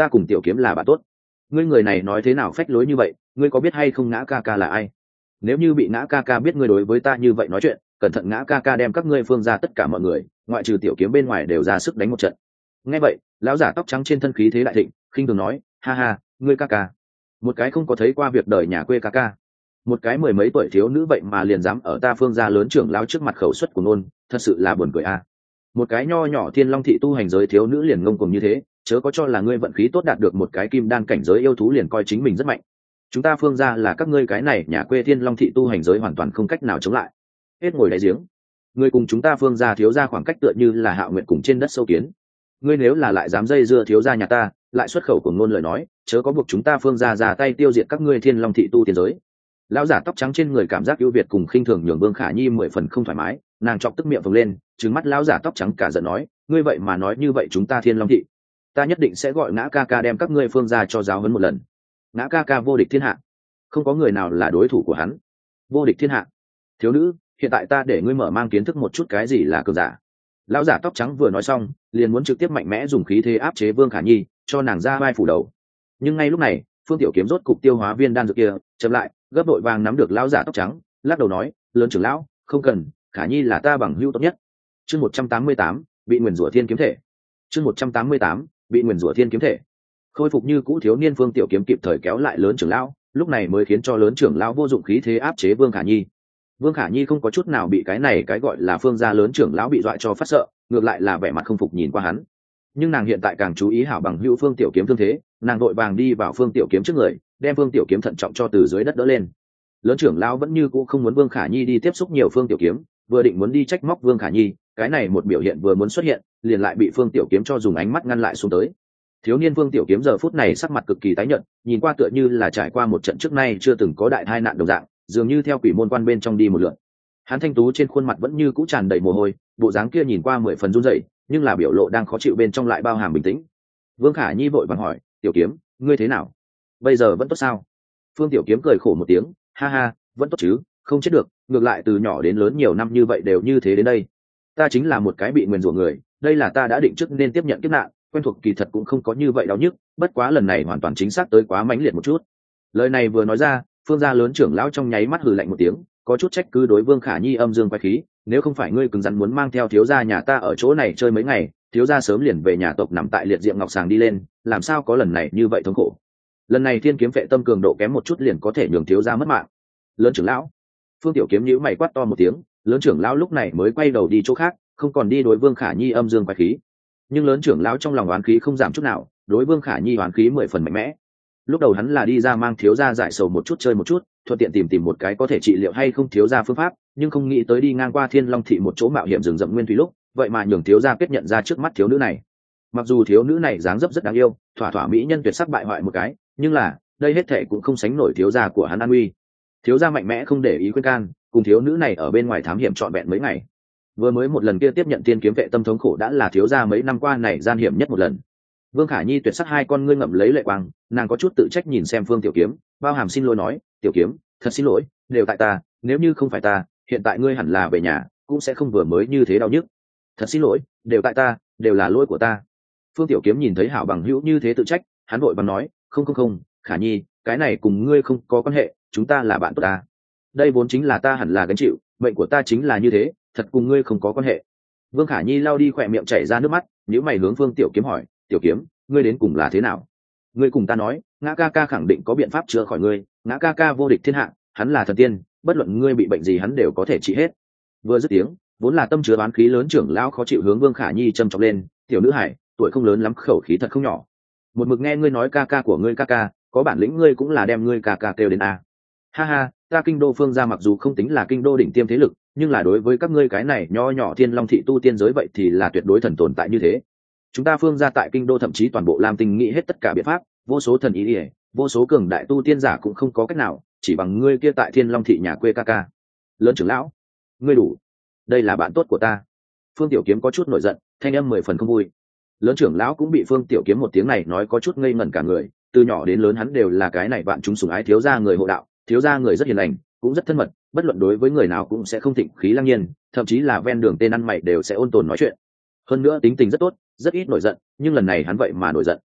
[SPEAKER 1] ta cùng tiểu kiếm là bạn tốt. Ngươi người này nói thế nào phách lối như vậy, ngươi có biết hay không ngã ca ca là ai? Nếu như bị ngã ca ca biết ngươi đối với ta như vậy nói chuyện, cẩn thận ngã ca ca đem các ngươi phương ra tất cả mọi người, ngoại trừ tiểu kiếm bên ngoài đều ra sức đánh một trận. Nghe vậy, lão giả tóc trắng trên thân khí thế đại thịnh, khinh thường nói, ha ha, ngươi ca ca, một cái không có thấy qua việc đời nhà quê ca ca, một cái mười mấy tuổi thiếu nữ vậy mà liền dám ở ta phương gia lớn trưởng lão trước mặt khẩu suất của nôn, thật sự là buồn cười a. Một cái nho nhỏ thiên long thị tu hành giới thiếu nữ liền ngông cuồng như thế, chớ có cho là ngươi vận khí tốt đạt được một cái kim đan cảnh giới yêu thú liền coi chính mình rất mạnh. Chúng ta phương gia là các ngươi cái này nhà quê thiên long thị tu hành giới hoàn toàn không cách nào chống lại. Hết ngồi đáy giếng. Ngươi cùng chúng ta phương gia thiếu gia khoảng cách tựa như là Hạo Nguyệt cùng trên đất sâu kiến. Ngươi nếu là lại dám dây dưa thiếu gia nhà ta, lại xuất khẩu của ngôn lời nói, chớ có buộc chúng ta phương gia ra tay tiêu diệt các ngươi thiên long thị tu tiên giới. Lão giả tóc trắng trên người cảm giác ưu việt cùng khinh thường nhường Vương Khả Nhi mười phần không thoải mái, nàng chọc tức miệng phồng lên, trừng mắt lão giả tóc trắng cả giận nói, ngươi vậy mà nói như vậy chúng ta thiên long thị, ta nhất định sẽ gọi ngã ca ca đem các ngươi phương gia cho giáo huấn một lần. Ngã ca ca vô địch thiên hạ, không có người nào là đối thủ của hắn. Vô địch thiên hạ. Thiếu nữ, hiện tại ta để ngươi mở mang kiến thức một chút cái gì là cường giả. Lão giả tóc trắng vừa nói xong, liền muốn trực tiếp mạnh mẽ dùng khí thế áp chế Vương Khả Nhi, cho nàng ra vai phủ đầu. Nhưng ngay lúc này, Phương Tiểu Kiếm rốt cục tiêu hóa viên đan dược kia, chậm lại, gấp đội vàng nắm được lão giả tóc trắng, lắc đầu nói, lớn trưởng lão, không cần, Khả Nhi là ta bằng hữu tốt nhất. Chương một trăm tám mươi tám, bị nguyền rủa thiên kiếm thể. Chương một trăm tám mươi tám, bị nguyền rủa thiên kiếm thể. Khôi phục như cũ thiếu niên Phương Tiểu Kiếm kịp thời kéo lại lớn trưởng lão, lúc này mới khiến cho lớn trưởng lão vô dụng khí thế áp chế Vương Khả Nhi. Vương Khả Nhi không có chút nào bị cái này cái gọi là phương gia lớn trưởng lão bị dọa cho phát sợ, ngược lại là vẻ mặt không phục nhìn qua hắn. Nhưng nàng hiện tại càng chú ý hảo bằng hữu Phương Tiểu Kiếm thương thế, nàng đội vàng đi vào Phương Tiểu Kiếm trước người, đem Phương Tiểu Kiếm thận trọng cho từ dưới đất đỡ lên. Lớn trưởng lão vẫn như cũ không muốn Vương Khả Nhi đi tiếp xúc nhiều Phương Tiểu Kiếm, vừa định muốn đi trách móc Vương Khả Nhi, cái này một biểu hiện vừa muốn xuất hiện, liền lại bị Phương Tiểu Kiếm cho dùng ánh mắt ngăn lại xuống tới. Thiếu niên Phương Tiểu Kiếm giờ phút này sắc mặt cực kỳ tái nhợt, nhìn qua tựa như là trải qua một trận trước nay chưa từng có đại tai nạn đồng dạng, dường như theo quỷ môn quan bên trong đi một lượt. Hắn thanh tú trên khuôn mặt vẫn như cũ tràn đầy mồ hôi, bộ dáng kia nhìn qua mười phần run rẩy, nhưng là biểu lộ đang khó chịu bên trong lại bao hàm bình tĩnh. Vương Khả Nhi vội vàng hỏi, Tiểu Kiếm, ngươi thế nào? Bây giờ vẫn tốt sao? Phương Tiểu Kiếm cười khổ một tiếng, ha ha, vẫn tốt chứ, không chết được, ngược lại từ nhỏ đến lớn nhiều năm như vậy đều như thế đến đây. Ta chính là một cái bị nguyền rủa người, đây là ta đã định trước nên tiếp nhận kiếp nạn, quen thuộc kỳ thật cũng không có như vậy đau nhức, bất quá lần này hoàn toàn chính xác tới quá mãnh liệt một chút. Lời này vừa nói ra, Phương gia lớn trưởng lão trong nháy mắt hừ lạnh một tiếng, có chút trách cứ đối Vương Khả Nhi âm dương quay khí, nếu không phải ngươi cứng rắn muốn mang theo thiếu gia nhà ta ở chỗ này chơi mấy ngày, thiếu gia sớm liền về nhà tộc nằm tại liệt diệm ngọc sàng đi lên, làm sao có lần này như vậy thống khổ. Lần này thiên kiếm vệ tâm cường độ kém một chút liền có thể nhường thiếu gia mất mạng. Lớn trưởng lão, Phương Tiểu Kiếm nhíu mày quát to một tiếng, lớn trưởng lão lúc này mới quay đầu đi chỗ khác, không còn đi đối Vương Khả Nhi âm dương quay khí. Nhưng lớn trưởng lão trong lòng oán khí không giảm chút nào, đối Vương Khả Nhi oán khí mười phần mạnh mẽ. Lúc đầu hắn là đi ra mang thiếu gia giải sầu một chút chơi một chút, thuận tiện tìm tìm một cái có thể trị liệu hay không thiếu gia phương pháp, nhưng không nghĩ tới đi ngang qua Thiên Long thị một chỗ mạo hiểm rừng rậm nguyên thủy lúc, vậy mà nhường thiếu gia kết nhận ra trước mắt thiếu nữ này. Mặc dù thiếu nữ này dáng dấp rất đáng yêu, thỏa thỏa mỹ nhân tuyệt sắc bại hoại một cái, nhưng là, đây hết thảy cũng không sánh nổi thiếu gia của hắn an uy. Thiếu gia mạnh mẽ không để ý khuyên can, cùng thiếu nữ này ở bên ngoài thám hiểm trọn vẹn mấy ngày. Vừa mới một lần kia tiếp nhận tiên kiếm vệ tâm thống khổ đã là thiếu gia mấy năm qua này gian hiểm nhất một lần. Vương Khả Nhi tuyệt sắc hai con ngươi ngậm lấy lệ quang, nàng có chút tự trách nhìn xem Phương Tiểu Kiếm, bao hàm xin lỗi nói, Tiểu Kiếm, thật xin lỗi, đều tại ta, nếu như không phải ta, hiện tại ngươi hẳn là về nhà, cũng sẽ không vừa mới như thế đau nhức. Thật xin lỗi, đều tại ta, đều là lỗi của ta. Phương Tiểu Kiếm nhìn thấy hảo bằng hữu như thế tự trách, hắn vội vàng nói, không không không, Khả Nhi, cái này cùng ngươi không có quan hệ, chúng ta là bạn tốt ta. Đây vốn chính là ta hẳn là gánh chịu, bệnh của ta chính là như thế, thật cùng ngươi không có quan hệ. Vương Khả Nhi lau đi khỏe miệng chảy ra nước mắt, nhíu mày hướng Phương Tiểu Kiếm hỏi, Tiểu Kiếm, ngươi đến cùng là thế nào? Ngươi cùng ta nói, ngã ca ca khẳng định có biện pháp chữa khỏi ngươi, ngã ca ca vô địch thiên hạ, hắn là thần tiên, bất luận ngươi bị bệnh gì hắn đều có thể trị hết. Vừa dứt tiếng, vốn là tâm chứa oán khí lớn trưởng lão khó chịu hướng Vương Khả Nhi châm chọc lên, tiểu nữ hải, tuổi không lớn lắm khẩu khí thật không nhỏ. Một mực nghe ngươi nói ca ca của ngươi ca ca, có bản lĩnh ngươi cũng là đem ngươi ca ca kêu đến a. Ha ha, ta kinh đô phương gia mặc dù không tính là kinh đô đỉnh tiêm thế lực, nhưng là đối với các ngươi cái này nho nhỏ thiên long thị tu tiên giới vậy thì là tuyệt đối thần tồn tại như thế. Chúng ta phương gia tại kinh đô thậm chí toàn bộ Lam Tinh nghĩ hết tất cả biện pháp, vô số thần ý ỉa, vô số cường đại tu tiên giả cũng không có cách nào, chỉ bằng ngươi kia tại thiên long thị nhà quê ca ca. Lớn trưởng lão, ngươi đủ, đây là bạn tốt của ta. Phương Tiểu Kiếm có chút nổi giận, thanh âm mười phần không vui. Lớn trưởng lão cũng bị Phương Tiểu Kiếm một tiếng này nói có chút ngây ngẩn cả người, từ nhỏ đến lớn hắn đều là cái này bạn chúng sủng ái thiếu gia người hộ đạo, thiếu gia người rất hiền lành, cũng rất thân mật, bất luận đối với người nào cũng sẽ không thịnh khí lăng nhiên, thậm chí là ven đường tên ăn mày đều sẽ ôn tồn nói chuyện. Hơn nữa tính tình rất tốt, rất ít nổi giận, nhưng lần này hắn vậy mà nổi giận.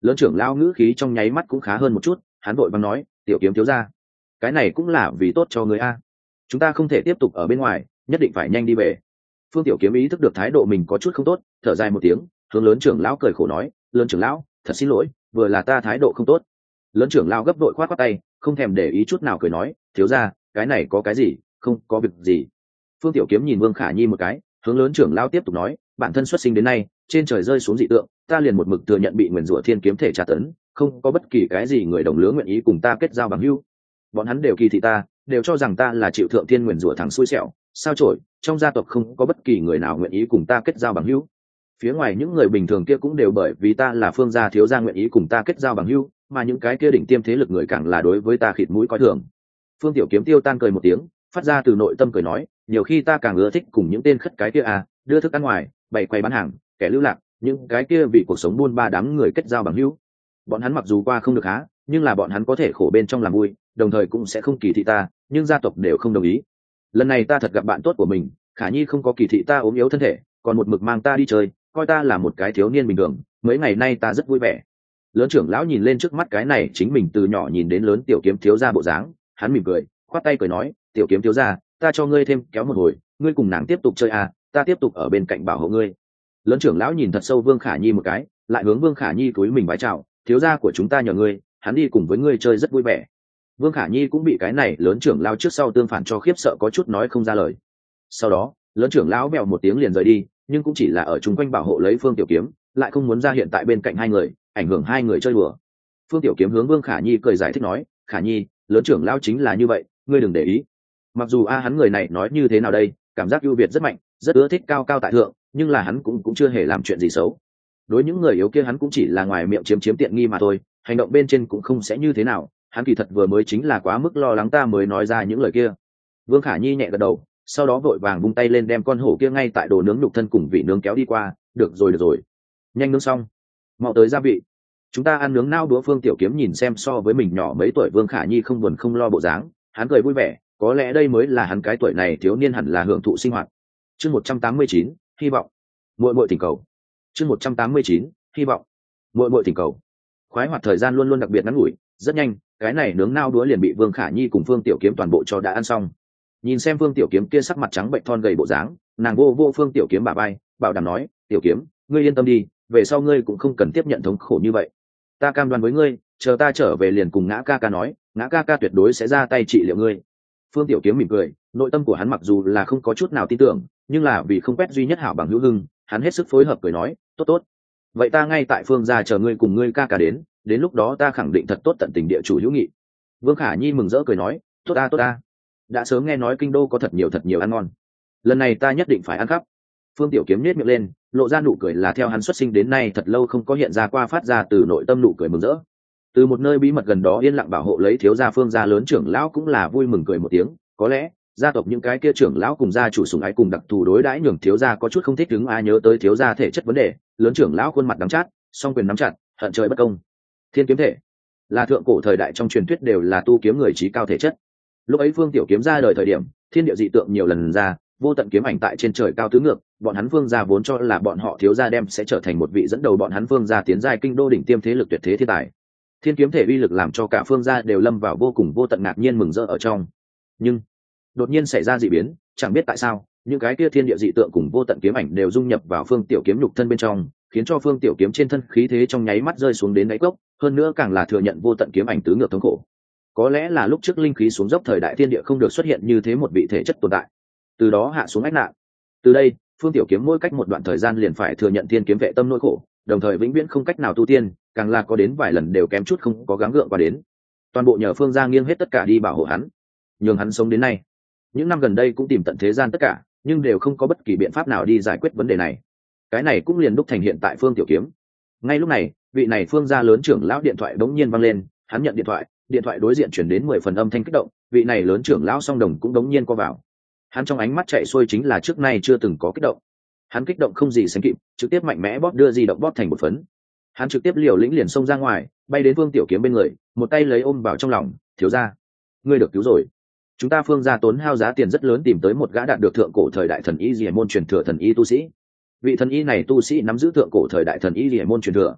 [SPEAKER 1] Lớn trưởng lão ngữ khí trong nháy mắt cũng khá hơn một chút, hắn vội vàng nói, tiểu kiếm thiếu gia, cái này cũng là vì tốt cho người a, chúng ta không thể tiếp tục ở bên ngoài, nhất định phải nhanh đi về. Phương Tiểu Kiếm ý thức được thái độ mình có chút không tốt, thở dài một tiếng, hướng lớn trưởng lão cười khổ nói, lớn trưởng lão, thật xin lỗi, vừa là ta thái độ không tốt. Lớn trưởng lão gấp đội khoát khoát tay, không thèm để ý chút nào cười nói, thiếu gia, cái này có cái gì, không có việc gì. Phương Tiểu Kiếm nhìn Vương Khả Nhi một cái, hướng lớn trưởng lão tiếp tục nói, bản thân xuất sinh đến nay, trên trời rơi xuống dị tượng, ta liền một mực thừa nhận bị nguyền rủa thiên kiếm thể tra tấn, không có bất kỳ cái gì người đồng lứa nguyện ý cùng ta kết giao bằng hữu. Bọn hắn đều kỳ thị ta, đều cho rằng ta là chịu thượng thiên nguyền rủa thằng xui xẻo, sao chổi, trong gia tộc không có bất kỳ người nào nguyện ý cùng ta kết giao bằng hữu. Phía ngoài những người bình thường kia cũng đều bởi vì ta là Phương gia thiếu gia nguyện ý cùng ta kết giao bằng hữu, mà những cái kia đỉnh tiêm thế lực người càng là đối với ta khịt mũi coi thường. Phương Tiểu Kiếm tiêu tan cười một tiếng, phát ra từ nội tâm cười nói, nhiều khi ta càng ưa thích cùng những tên khất cái kia à, đưa thức ăn ngoài, bày quầy bán hàng, kẻ lưu lạc, những cái kia vì cuộc sống buôn ba đám người kết giao bằng hữu. Bọn hắn mặc dù qua không được há, nhưng là bọn hắn có thể khổ bên trong làm vui, đồng thời cũng sẽ không kỳ thị ta, nhưng gia tộc đều không đồng ý. Lần này ta thật gặp bạn tốt của mình, Khả Nhi không có kỳ thị ta ốm yếu thân thể, còn một mực mang ta đi chơi, coi ta là một cái thiếu niên bình thường, mấy ngày nay ta rất vui vẻ. Lớn trưởng lão nhìn lên trước mắt cái này chính mình từ nhỏ nhìn đến lớn Tiểu Kiếm thiếu gia bộ dáng, hắn mỉm cười, khoát tay cười nói, Tiểu Kiếm thiếu gia, ta cho ngươi thêm kéo một hồi, ngươi cùng nàng tiếp tục chơi à, ta tiếp tục ở bên cạnh bảo hộ ngươi. Lớn trưởng lão nhìn thật sâu Vương Khả Nhi một cái, lại hướng Vương Khả Nhi cúi mình vái chào, thiếu gia của chúng ta nhờ ngươi, hắn đi cùng với ngươi chơi rất vui vẻ. Vương Khả Nhi cũng bị cái này lớn trưởng lão trước sau tương phản cho khiếp sợ, có chút nói không ra lời. Sau đó lớn trưởng lão mèo một tiếng liền rời đi, nhưng cũng chỉ là ở chung quanh bảo hộ lấy Phương Tiểu Kiếm, lại không muốn ra hiện tại bên cạnh hai người, ảnh hưởng hai người chơi đùa. Phương Tiểu Kiếm hướng Vương Khả Nhi cười giải thích nói, Khả Nhi, lớn trưởng lão chính là như vậy, ngươi đừng để ý. Mặc dù a hắn người này nói như thế nào đây, cảm giác ưu việt rất mạnh, rất ưa thích cao cao tại thượng, nhưng là hắn cũng cũng chưa hề làm chuyện gì xấu. Đối những người yếu kia hắn cũng chỉ là ngoài miệng chiếm chiếm tiện nghi mà thôi, hành động bên trên cũng không sẽ như thế nào, hắn kỳ thật vừa mới chính là quá mức lo lắng ta mới nói ra những lời kia. Vương Khả Nhi nhẹ gật đầu, sau đó vội vàng vung tay lên đem con hổ kia ngay tại đồ nướng nhục thân cùng vị nướng kéo đi qua, được rồi được rồi, nhanh nướng xong, mau tới gia vị, chúng ta ăn nướng nao đũa. Phương Tiểu Kiếm nhìn xem so với mình nhỏ mấy tuổi Vương Khả Nhi không buồn không lo bộ dáng, hắn cười vui vẻ, có lẽ đây mới là hắn cái tuổi này thiếu niên hẳn là hưởng thụ sinh hoạt. Chương một trăm tám mươi chín, hy vọng. Muội muội thỉnh cầu. Chương một trăm tám mươi chín, hy vọng. Muội muội thỉnh cầu. Khoái hoạt thời gian luôn luôn đặc biệt ngắn ngủi, rất nhanh, cái này nướng nao đũa liền bị Vương Khả Nhi cùng Phương Tiểu Kiếm toàn bộ cho đã ăn xong. Nhìn xem Phương Tiểu Kiếm kia sắc mặt trắng bệnh thon gầy bộ dáng, nàng vô vô Phương Tiểu Kiếm bả vai, bảo đảm nói, Tiểu Kiếm, ngươi yên tâm đi, về sau ngươi cũng không cần tiếp nhận thống khổ như vậy. Ta cam đoan với ngươi, chờ ta trở về liền cùng Ngã ca ca nói, Ngã ca ca tuyệt đối sẽ ra tay trị liệu ngươi. Phương Tiểu Kiếm mỉm cười, nội tâm của hắn mặc dù là không có chút nào tin tưởng, nhưng là vì không quét duy nhất hảo bằng hữu hưng, hắn hết sức phối hợp cười nói, tốt tốt, vậy ta ngay tại Phương gia chờ ngươi cùng ngươi ca ca đến, đến lúc đó ta khẳng định thật tốt tận tình địa chủ hữu nghị. Vương Khả Nhi mừng rỡ cười nói, tốt ta tốt ta, đã sớm nghe nói kinh đô có thật nhiều thật nhiều ăn ngon, lần này ta nhất định phải ăn khắp. Phương Tiểu Kiếm nhếch miệng lên, lộ ra nụ cười là theo hắn xuất sinh đến nay thật lâu không có hiện ra qua, phát ra từ nội tâm nụ cười mừng rỡ. Từ một nơi bí mật gần đó yên lặng bảo hộ lấy thiếu gia Phương gia lớn trưởng lão cũng là vui mừng cười một tiếng, có lẽ gia tộc những cái kia trưởng lão cùng gia chủ sủng ái cùng đặc thù đối đãi nhường thiếu gia có chút không thích ứng. Ai nhớ tới thiếu gia thể chất vấn đề, lớn trưởng lão khuôn mặt đắng chát, song quyền nắm chặt, hận trời bất công. Thiên kiếm thể là thượng cổ thời đại trong truyền thuyết đều là tu kiếm người trí cao thể chất. Lúc ấy Phương Tiểu Kiếm ra đời thời điểm, thiên địa dị tượng nhiều lần ra, vô tận kiếm ảnh tại trên trời cao tứ ngược, bọn hắn Phương gia vốn cho là bọn họ thiếu gia đem sẽ trở thành một vị dẫn đầu bọn hắn Phương gia tiến giai kinh đô đỉnh tiêm thế lực tuyệt thế thiên tài. Thiên kiếm thể uy lực làm cho cả Phương gia đều lâm vào vô cùng vô tận ngạc nhiên mừng rỡ ở trong. Nhưng đột nhiên xảy ra dị biến, chẳng biết tại sao, những cái kia thiên địa dị tượng cùng vô tận kiếm ảnh đều dung nhập vào Phương Tiểu Kiếm nhục thân bên trong, khiến cho Phương Tiểu Kiếm trên thân khí thế trong nháy mắt rơi xuống đến đáy cốc, hơn nữa càng là thừa nhận vô tận kiếm ảnh tứ ngược thống khổ. Có lẽ là lúc trước linh khí xuống dốc thời đại thiên địa không được xuất hiện như thế một vị thể chất tồn tại, từ đó hạ xuống ách nạn. Từ đây, Phương Tiểu Kiếm mỗi cách một đoạn thời gian liền phải thừa nhận thiên kiếm vệ tâm nỗi khổ, đồng thời vĩnh viễn không cách nào tu tiên, càng là có đến vài lần đều kém chút không có gắng gượng qua đến. Toàn bộ nhờ Phương gia nghiêng hết tất cả đi bảo hộ hắn, nhường hắn sống đến nay. Những năm gần đây cũng tìm tận thế gian tất cả, nhưng đều không có bất kỳ biện pháp nào đi giải quyết vấn đề này. Cái này cũng liền đúc thành hiện tại Phương Tiểu Kiếm. Ngay lúc này, vị này Phương gia lớn trưởng lão điện thoại bỗng nhiên vang lên, hắn nhận điện thoại, điện thoại đối diện chuyển đến mười phần âm thanh kích động, vị này lớn trưởng lão song đồng cũng đống nhiên co vào. Hắn trong ánh mắt chạy xuôi chính là trước nay chưa từng có kích động. Hắn kích động không gì sánh kịp, trực tiếp mạnh mẽ bóp đưa di động bóp thành một phấn. Hắn trực tiếp liều lĩnh liền xông ra ngoài, bay đến Phương Tiểu Kiếm bên người, một tay lấy ôm vào trong lòng, thiếu gia, ngươi được cứu rồi. Chúng ta Phương gia tốn hao giá tiền rất lớn tìm tới một gã đạt được thượng cổ thời đại thần y Diệp môn truyền thừa thần y tu sĩ. Vị thần y này tu sĩ nắm giữ thượng cổ thời đại thần y Diệp môn truyền thừa.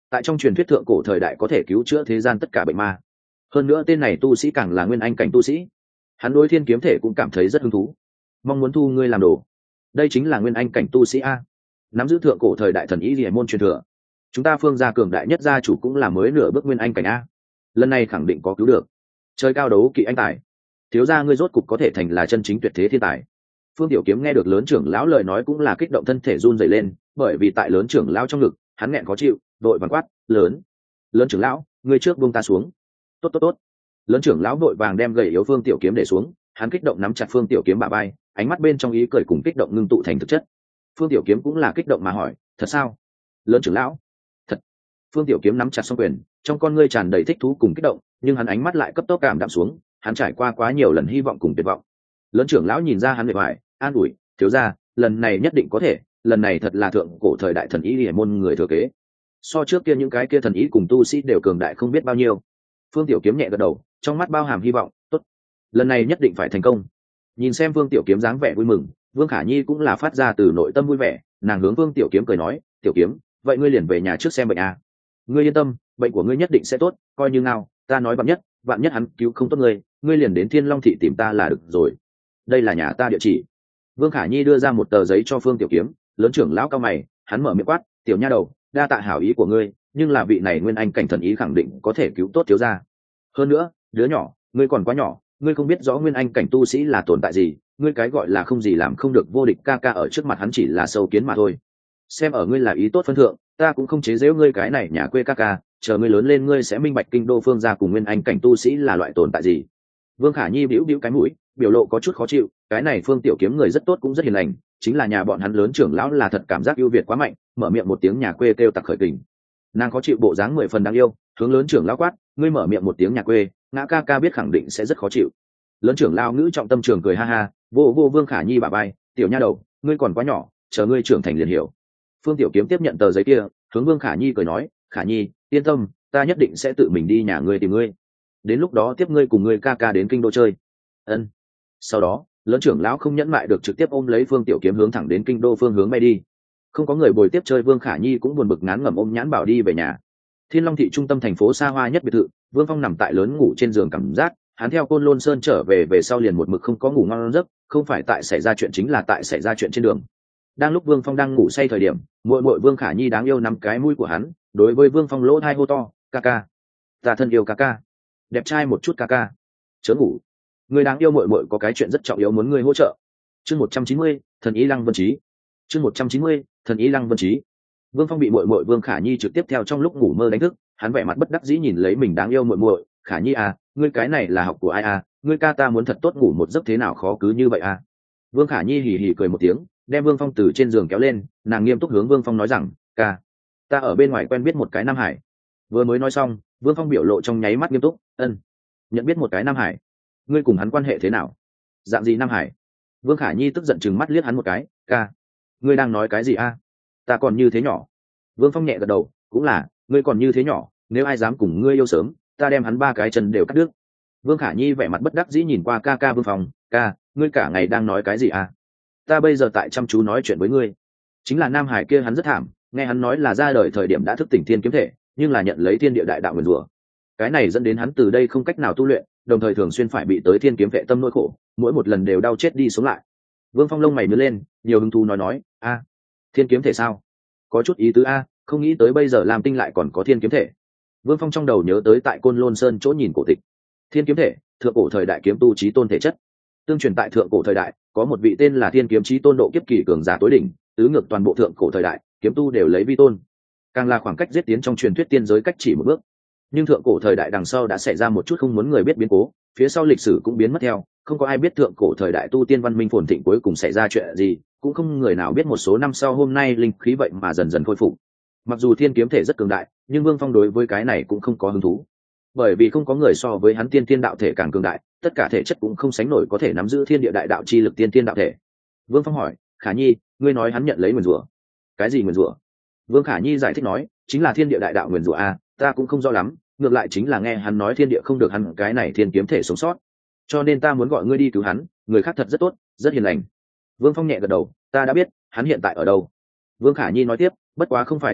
[SPEAKER 1] tại trong truyền thuyết thượng cổ thời đại có thể cứu chữa thế gian tất cả bệnh ma. Hơn nữa tên này tu sĩ càng là nguyên anh cảnh tu sĩ, hắn đối thiên kiếm thể cũng cảm thấy rất hứng thú, mong muốn thu ngươi làm đồ. Đây chính là nguyên anh cảnh tu sĩ a, nắm giữ thượng cổ thời đại thần ý liệt môn truyền thừa. Chúng ta Phương gia cường đại nhất gia chủ cũng là mới nửa bước nguyên anh cảnh a, lần này khẳng định có cứu được. Chơi cao đấu kỵ anh tài, thiếu gia ngươi rốt cục có thể thành là chân chính tuyệt thế thiên tài. Phương Tiểu Kiếm nghe được lớn trưởng lão lời nói cũng là kích động, thân thể run rẩy lên, bởi vì tại lớn trưởng lão trong ngực, hắn nghẹn khó chịu, vội vàng quát, "Lớn, lớn trưởng lão, ngươi trước buông ta xuống." "Tốt tốt tốt." Lớn trưởng lão vội vàng đem gầy yếu Phương Tiểu Kiếm để xuống, hắn kích động nắm chặt Phương Tiểu Kiếm bả vai, ánh mắt bên trong ý cười cùng kích động ngưng tụ thành thực chất. Phương Tiểu Kiếm cũng là kích động mà hỏi, "Thật sao?" "Lớn trưởng lão." "Thật." Phương Tiểu Kiếm nắm chặt song quyền, trong con ngươi tràn đầy thích thú cùng kích động, nhưng hắn ánh mắt lại cấp tốc cảm đạm xuống, hắn trải qua quá nhiều lần hy vọng cùng tuyệt vọng. Lớn trưởng lão nhìn ra hắn bề ngoài, an ủi, "Thiếu gia, lần này nhất định có thể, lần này thật là thượng cổ thời đại thần ý liệt môn người thừa kế. So trước kia những cái kia thần ý cùng tu sĩ đều cường đại không biết bao nhiêu." Phương Tiểu Kiếm nhẹ gật đầu, trong mắt bao hàm hy vọng, "Tốt, lần này nhất định phải thành công." Nhìn xem Phương Tiểu Kiếm dáng vẻ vui mừng, Vương Khả Nhi cũng là phát ra từ nội tâm vui vẻ, nàng hướng Phương Tiểu Kiếm cười nói, "Tiểu Kiếm, vậy ngươi liền về nhà trước xem bệnh à? Ngươi yên tâm, bệnh của ngươi nhất định sẽ tốt, coi như nào, ta nói bạn nhất, bạn nhất hắn cứu không tốt ngươi, ngươi liền đến Thiên Long thị tìm ta là được rồi. Đây là nhà ta địa chỉ." Vương Khả Nhi đưa ra một tờ giấy cho Phương Tiểu Kiếm, lớn trưởng lão cao mày, hắn mở miệng quát, "Tiểu nha đầu, đa tạ hảo ý của ngươi, nhưng là vị này nguyên anh cảnh thần ý khẳng định có thể cứu tốt thiếu gia. Hơn nữa, đứa nhỏ, ngươi còn quá nhỏ, ngươi không biết rõ nguyên anh cảnh tu sĩ là tồn tại gì, ngươi cái gọi là không gì làm không được vô địch ca ca ở trước mặt hắn chỉ là sâu kiến mà thôi. Xem ở ngươi là ý tốt phân thượng, ta cũng không chế giễu ngươi cái này nhà quê ca ca, chờ ngươi lớn lên ngươi sẽ minh bạch kinh đô Phương gia cùng nguyên anh cảnh tu sĩ là loại tồn tại gì." Vương Khả Nhi bĩu bĩu cái mũi, biểu lộ có chút khó chịu, cái này Phương Tiểu Kiếm người rất tốt cũng rất hiền lành, chính là nhà bọn hắn lớn trưởng lão là thật cảm giác ưu việt quá mạnh, mở miệng một tiếng nhà quê kêu tặc khởi kình. Nàng khó chịu bộ dáng mười phần đáng yêu, hướng lớn trưởng lão quát, "Ngươi mở miệng một tiếng nhà quê, ngã ca ca biết khẳng định sẽ rất khó chịu." Lớn trưởng lão ngữ trọng tâm trường cười ha ha, vô vô Vương Khả Nhi bả vai, "Tiểu nha đầu, ngươi còn quá nhỏ, chờ ngươi trưởng thành liền hiểu." Phương Tiểu Kiếm tiếp nhận tờ giấy kia, hướng Vương Khả Nhi cười nói, "Khả Nhi, yên tâm, ta nhất định sẽ tự mình đi nhà ngươi tìm ngươi. Đến lúc đó tiếp ngươi cùng ngươi ca ca đến kinh đô chơi." Ân. Sau đó, lớn trưởng lão không nhẫn mại được trực tiếp ôm lấy Phương Tiểu Kiếm hướng thẳng đến kinh đô phương hướng bay đi. Không có người bồi tiếp chơi, Vương Khả Nhi cũng buồn bực ngán ngẩm ôm Nhãn Bảo đi về nhà. Thiên Long thị trung tâm thành phố xa hoa nhất biệt thự, Vương Phong nằm tại lớn ngủ trên giường cảm giác, hắn theo Côn Lôn Sơn trở về về sau liền một mực không có ngủ ngon giấc, không phải tại xảy ra chuyện chính là tại xảy ra chuyện trên đường. Đang lúc Vương Phong đang ngủ say thời điểm, muội muội Vương Khả Nhi đáng yêu nắm cái mũi của hắn, đối với Vương Phong lỗ tai hô to, "Ca ca, ta thân yêu ca ca, đẹp trai một chút ca ca, chớ ngủ. Người đáng yêu muội muội có cái chuyện rất trọng yếu muốn ngươi hỗ trợ." Chương một trăm chín mươi, thần ý Lăng Vân Chí. Chương một trăm chín mươi, thần ý Lăng Vân Chí. Vương Phong bị muội muội Vương Khả Nhi trực tiếp theo trong lúc ngủ mơ đánh thức, hắn vẻ mặt bất đắc dĩ nhìn lấy mình đáng yêu muội muội, "Khả Nhi à, ngươi cái này là học của ai à, ngươi ca ta muốn thật tốt ngủ một giấc thế nào khó cứ như vậy à?" Vương Khả Nhi hì hì cười một tiếng, đem Vương Phong từ trên giường kéo lên, nàng nghiêm túc hướng Vương Phong nói rằng, "Ca, ta ở bên ngoài quen biết một cái Nam Hải." Vừa mới nói xong, Vương Phong biểu lộ trong nháy mắt nghiêm túc, "Ân, nhận biết một cái Nam Hải? Ngươi cùng hắn quan hệ thế nào? Dạng gì Nam Hải?" Vương Khả Nhi tức giận chừng mắt liếc hắn một cái, "Ca, ngươi đang nói cái gì a? Ta còn như thế nhỏ." Vương Phong nhẹ gật đầu, "Cũng là, ngươi còn như thế nhỏ, nếu ai dám cùng ngươi yêu sớm, ta đem hắn ba cái chân đều cắt đứt." Vương Khả Nhi vẻ mặt bất đắc dĩ nhìn qua ca ca Vương Phong, "Ca, ngươi cả ngày đang nói cái gì a? Ta bây giờ tại chăm chú nói chuyện với ngươi." Chính là Nam Hải kia hắn rất thảm, nghe hắn nói là ra đời thời điểm đã thức tỉnh thiên kiếm thể, nhưng là nhận lấy thiên địa đại đạo nguyền rủa. Cái này dẫn đến hắn từ đây không cách nào tu luyện, đồng thời thường xuyên phải bị tới thiên kiếm vệ tâm nỗi khổ, mỗi một lần đều đau chết đi sống lại. Vương Phong lông mày nhướng lên, nhiều hứng thú nói nói, "A, thiên kiếm thể sao? Có chút ý tứ a, không nghĩ tới bây giờ làm tinh lại còn có thiên kiếm thể." Vương Phong trong đầu nhớ tới tại Côn Lôn Sơn chỗ nhìn cổ tịch. Thiên kiếm thể, thượng cổ thời đại kiếm tu chí tôn thể chất. Tương truyền tại thượng cổ thời đại, có một vị tên là Thiên kiếm chí tôn độ kiếp kỳ cường giả tối đỉnh, tứ ngược toàn bộ thượng cổ thời đại, kiếm tu đều lấy vi tôn. Càng là khoảng cách giết tiến trong truyền thuyết tiên giới cách chỉ một bước. Nhưng thượng cổ thời đại đằng sau đã xảy ra một chút không muốn người biết biến cố, phía sau lịch sử cũng biến mất theo, không có ai biết thượng cổ thời đại tu tiên văn minh phồn thịnh cuối cùng xảy ra chuyện gì, cũng không người nào biết một số năm sau hôm nay linh khí vậy mà dần dần khôi phục. Mặc dù thiên kiếm thể rất cường đại, nhưng Vương Phong đối với cái này cũng không có hứng thú, bởi vì không có người so với hắn tiên thiên đạo thể càng cường đại, tất cả thể chất cũng không sánh nổi có thể nắm giữ thiên địa đại đạo chi lực tiên thiên đạo thể. Vương Phong hỏi, "Khả Nhi, ngươi nói hắn nhận lấy nguyền rủa? Cái gì nguyền rủa?" Vương Khả Nhi giải thích nói, "Chính là thiên địa đại đạo nguyền rủa a, ta cũng không rõ lắm, ngược lại chính là nghe hắn nói thiên địa không được hắn cái này thiên kiếm thể sống sót, cho nên ta muốn gọi ngươi đi cứu hắn, người khác thật rất tốt, rất hiền lành." Vương Phong nhẹ gật đầu, "Ta đã biết, hắn hiện tại ở đâu?" Vương Khả Nhi nói tiếp, "Bất quá không phải hiện tại,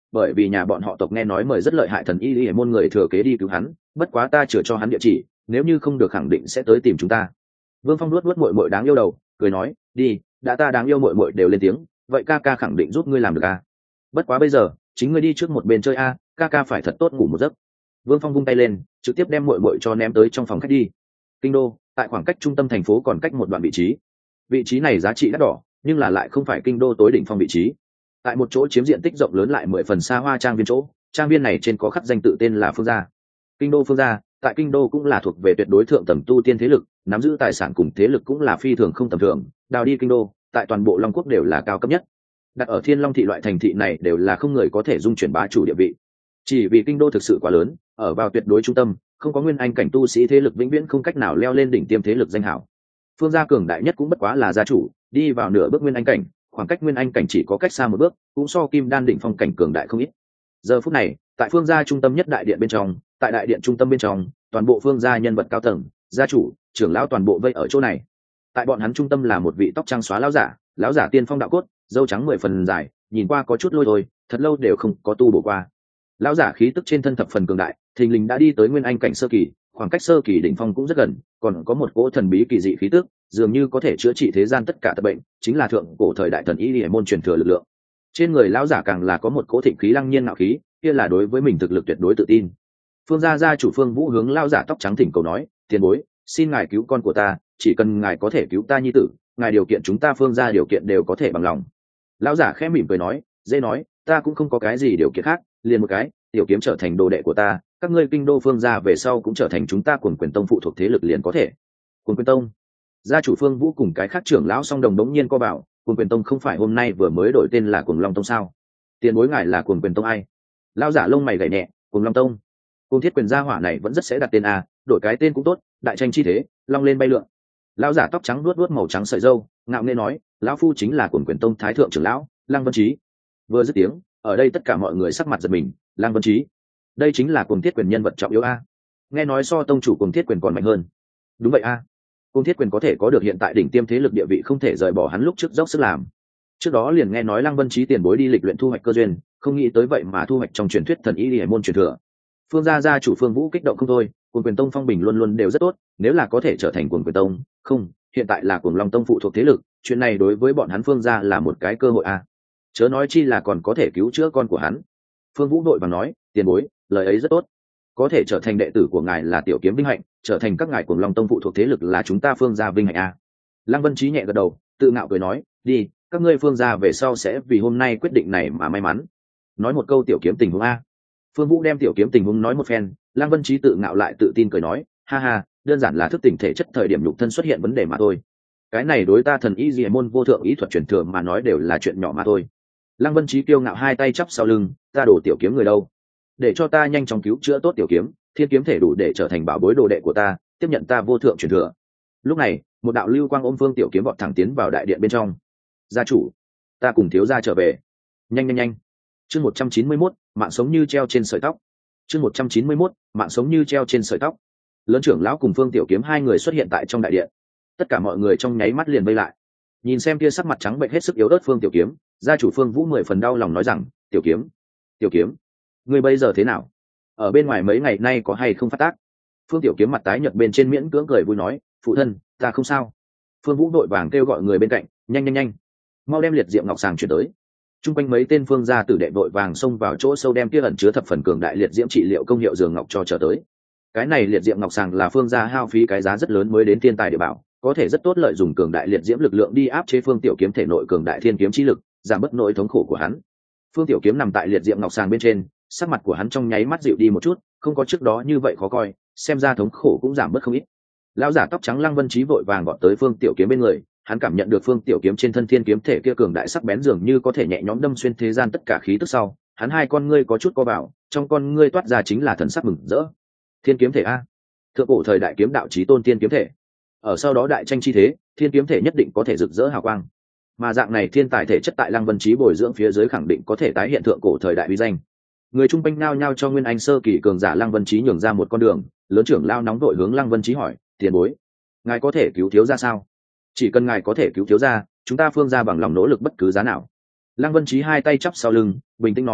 [SPEAKER 1] bởi vì nhà bọn họ tộc nghe nói mời rất lợi hại thần y y môn người thừa kế đi cứu hắn, bất quá ta chừa cho hắn địa chỉ, nếu như không được khẳng định sẽ tới tìm chúng ta. Vương Phong luốt luốt muội muội đáng yêu đầu, cười nói, đi, đã ta đáng yêu muội muội đều lên tiếng, vậy ca ca khẳng định giúp ngươi làm được à? Bất quá bây giờ, chính ngươi đi trước một bên chơi a, à, ca ca phải thật tốt ngủ một giấc. Vương Phong vung tay lên, trực tiếp đem muội muội cho ném tới trong phòng khách đi. Kinh đô, tại khoảng cách trung tâm thành phố còn cách một đoạn vị trí. Vị trí này giá trị đắt đỏ, nhưng là lại không phải kinh đô tối đỉnh phong vị trí. Tại một chỗ chiếm diện tích rộng lớn lại mười phần xa hoa trang viên chỗ, trang viên này trên có khắc danh tự tên là Phương gia. Kinh đô Phương gia, tại kinh đô cũng là thuộc về tuyệt đối thượng tầng tu tiên thế lực, nắm giữ tài sản cùng thế lực cũng là phi thường không tầm thường, đào đi kinh đô, tại toàn bộ Long Quốc đều là cao cấp nhất. Đặt ở Thiên Long thị loại thành thị này đều là không người có thể dung chuyển bá chủ địa vị. Chỉ vì kinh đô thực sự quá lớn, ở vào tuyệt đối trung tâm, không có nguyên anh cảnh tu sĩ thế lực vĩnh viễn không cách nào leo lên đỉnh tiêm thế lực danh hảo. Phương gia cường đại nhất cũng bất quá là gia chủ, đi vào nửa bước nguyên anh cảnh, khoảng cách nguyên anh cảnh chỉ có cách xa một bước, cũng so kim đan đỉnh phong cảnh cường đại không ít. Giờ phút này, tại Phương gia trung tâm nhất đại điện bên trong, tại đại điện trung tâm bên trong, toàn bộ Phương gia nhân vật cao tầng, gia chủ, trưởng lão toàn bộ vây ở chỗ này. Tại bọn hắn trung tâm là một vị tóc trắng xóa lão giả, lão giả tiên phong đạo cốt, râu trắng mười phần dài, nhìn qua có chút lôi thôi, thật lâu đều không có tu bổ qua. Lão giả khí tức trên thân thập phần cường đại, thình lình đã đi tới nguyên anh cảnh sơ kỳ, khoảng cách sơ kỳ đỉnh phong cũng rất gần, còn có một cỗ thần bí kỳ dị khí tức, dường như có thể chữa trị thế gian tất cả tật bệnh, chính là thượng cổ thời đại thần y liễu môn truyền thừa lực lượng. Trên người lão giả càng là có một cỗ thịnh khí lăng nhiên ngạo khí, kia là đối với mình thực lực tuyệt đối tự tin. Phương gia gia chủ Phương Vũ hướng lão giả tóc trắng thỉnh cầu nói, tiền bối, xin ngài cứu con của ta, chỉ cần ngài có thể cứu ta nhi tử, ngài điều kiện chúng ta Phương gia điều kiện đều có thể bằng lòng. Lão giả khẽ mỉm cười nói, dễ nói, ta cũng không có cái gì điều kiện khác, liền một cái, tiểu kiếm trở thành đồ đệ của ta, các ngươi kinh đô Phương gia về sau cũng trở thành chúng ta Cuồng Quyền Tông phụ thuộc thế lực liền có thể. Cuồng Quyền Tông? Gia chủ Phương Vũ cùng cái khác trưởng lão song đồng đống nhiên co bảo, Cuồng Quyền Tông không phải hôm nay vừa mới đổi tên là Cuồng Long Tông sao? Tiền bối ngài là Cuồng Quyền Tông ai? Lão giả lông mày gảy nhẹ, Cuồng Long Tông. Cuồng Thiết Quyền gia hỏa này vẫn rất sẽ đặt tên a, đổi cái tên cũng tốt, đại tranh chi thế, long lên bay lượn. Lão giả tóc trắng luốt luốt màu trắng sợi râu, ngạo nghễ nói, lão phu chính là Cuồng Quyền Tông thái thượng trưởng lão, Lăng Vân Chí. Vừa dứt tiếng, ở đây tất cả mọi người sắc mặt giật mình, Lăng Vân Chí, đây chính là Cuồng Thiết Quyền nhân vật trọng yếu a. Nghe nói so tông chủ Cuồng Thiết Quyền còn mạnh hơn. Đúng vậy a. Cuồng Thiết Quyền có thể có được hiện tại đỉnh tiêm thế lực địa vị không thể rời bỏ hắn lúc trước dốc sức làm. Trước đó liền nghe nói Lăng Vân Chí tiền bối đi lịch luyện thu hoạch cơ duyên, không nghĩ tới vậy mà thu hoạch trong truyền thuyết thần y liễu môn truyền thừa. Phương gia gia chủ Phương Vũ kích động không thôi, Cuồng Quyền Tông phong bình luôn luôn đều rất tốt, nếu là có thể trở thành Cuồng Quyền Tông, không, hiện tại là Cuồng Long Tông phụ thuộc thế lực, chuyện này đối với bọn hắn Phương gia là một cái cơ hội a. Chớ nói chi là còn có thể cứu chữa con của hắn. Phương Vũ đội vàng nói, tiền bối, lời ấy rất tốt, có thể trở thành đệ tử của ngài là tiểu kiếm vinh hạnh, trở thành các ngài Cuồng Long Tông phụ thuộc thế lực là chúng ta Phương gia vinh hạnh a. Lăng Vân Chí nhẹ gật đầu, tự ngạo cười nói, đi, các ngươi Phương gia về sau sẽ vì hôm nay quyết định này mà may mắn. Nói một câu tiểu kiếm tình huống a. Phương Vũ đem tiểu kiếm tình huống nói một phen, Lăng Vân Chí tự ngạo lại tự tin cười nói, ha ha, đơn giản là thức tỉnh thể chất thời điểm nhục thân xuất hiện vấn đề mà thôi. Cái này đối ta thần y diệ môn vô thượng ý thuật truyền thừa mà nói đều là chuyện nhỏ mà thôi. Lăng Vân Chí kiêu ngạo hai tay chắp sau lưng, ta đổ tiểu kiếm người đâu, để cho ta nhanh chóng cứu chữa tốt tiểu kiếm, thiên kiếm thể đủ để trở thành bảo bối đồ đệ của ta, tiếp nhận ta vô thượng truyền thừa. Lúc này, một đạo lưu quang ôm Phương tiểu kiếm vọt thẳng tiến vào đại điện bên trong. Gia chủ, ta cùng thiếu gia trở về. Nhanh nhanh nhanh. Chương một trăm chín mươi mốt, mạng sống như treo trên sợi tóc. Chương một trăm chín mươi mốt, mạng sống như treo trên sợi tóc. Lớn trưởng lão cùng Phương tiểu kiếm hai người xuất hiện tại trong đại điện. Tất cả mọi người trong nháy mắt liền vây lại. Nhìn xem kia sắc mặt trắng bệnh hết sức yếu ớt Phương tiểu kiếm, gia chủ Phương Vũ mười phần đau lòng nói rằng, tiểu kiếm, tiểu kiếm, ngươi bây giờ thế nào? Ở bên ngoài mấy ngày nay có hay không phát tác? Phương tiểu kiếm mặt tái nhợt bên trên miễn cưỡng cười vui nói, phụ thân, ta không sao. Phương Vũ đội vàng kêu gọi người bên cạnh, nhanh nhanh nhanh, mau đem liệt diệm ngọc sàng chuyển tới. Trung quanh mấy tên Phương gia tử đệ vội vàng xông vào chỗ sâu đem kia ẩn chứa thập phần cường đại liệt diễm trị liệu công hiệu giường ngọc cho trở tới. Cái này liệt diệm ngọc sàng là Phương gia hao phí cái giá rất lớn mới đến thiên tài địa bảo, có thể rất tốt lợi dụng cường đại liệt diễm lực lượng đi áp chế Phương tiểu kiếm thể nội cường đại thiên kiếm chi lực, giảm bớt nỗi thống khổ của hắn. Phương tiểu kiếm nằm tại liệt diệm ngọc sàng bên trên, sắc mặt của hắn trong nháy mắt dịu đi một chút, không có trước đó như vậy khó coi, xem ra thống khổ cũng giảm bớt không ít. Lão giả tóc trắng Lăng Vân Chí vội vàng gọi tới Phương tiểu kiếm bên người, hắn cảm nhận được Phương tiểu kiếm trên thân thiên kiếm thể kia cường đại sắc bén dường như có thể nhẹ nhõm đâm xuyên thế gian tất cả khí tức sau, hắn hai con ngươi có chút co vào, trong con ngươi toát ra chính là thần sắc mừng rỡ. Thiên kiếm thể a, thượng cổ thời đại kiếm đạo chí tôn thiên kiếm thể. Ở sau đó đại tranh chi thế, thiên kiếm thể nhất định có thể rực rỡ hào quang. Mà dạng này thiên tài thể chất tại Lăng Vân Chí bồi dưỡng phía dưới khẳng định có thể tái hiện thượng cổ thời đại uy danh. Người trung quanh nao nhao cho Nguyên Anh sơ kỳ cường giả Lăng Vân Chí nhường ra một con đường, lớn trưởng lao nóng đội hướng Lăng Vân Chí hỏi, tiền bối, ngài có thể cứu thiếu gia sao? Chỉ cần ngài có thể cứu thiếu gia, chúng ta Phương gia bằng lòng nỗ lực bất cứ giá nào. Lăng Vân Chí hai tay chắp sau lưng, bình tĩnh nói,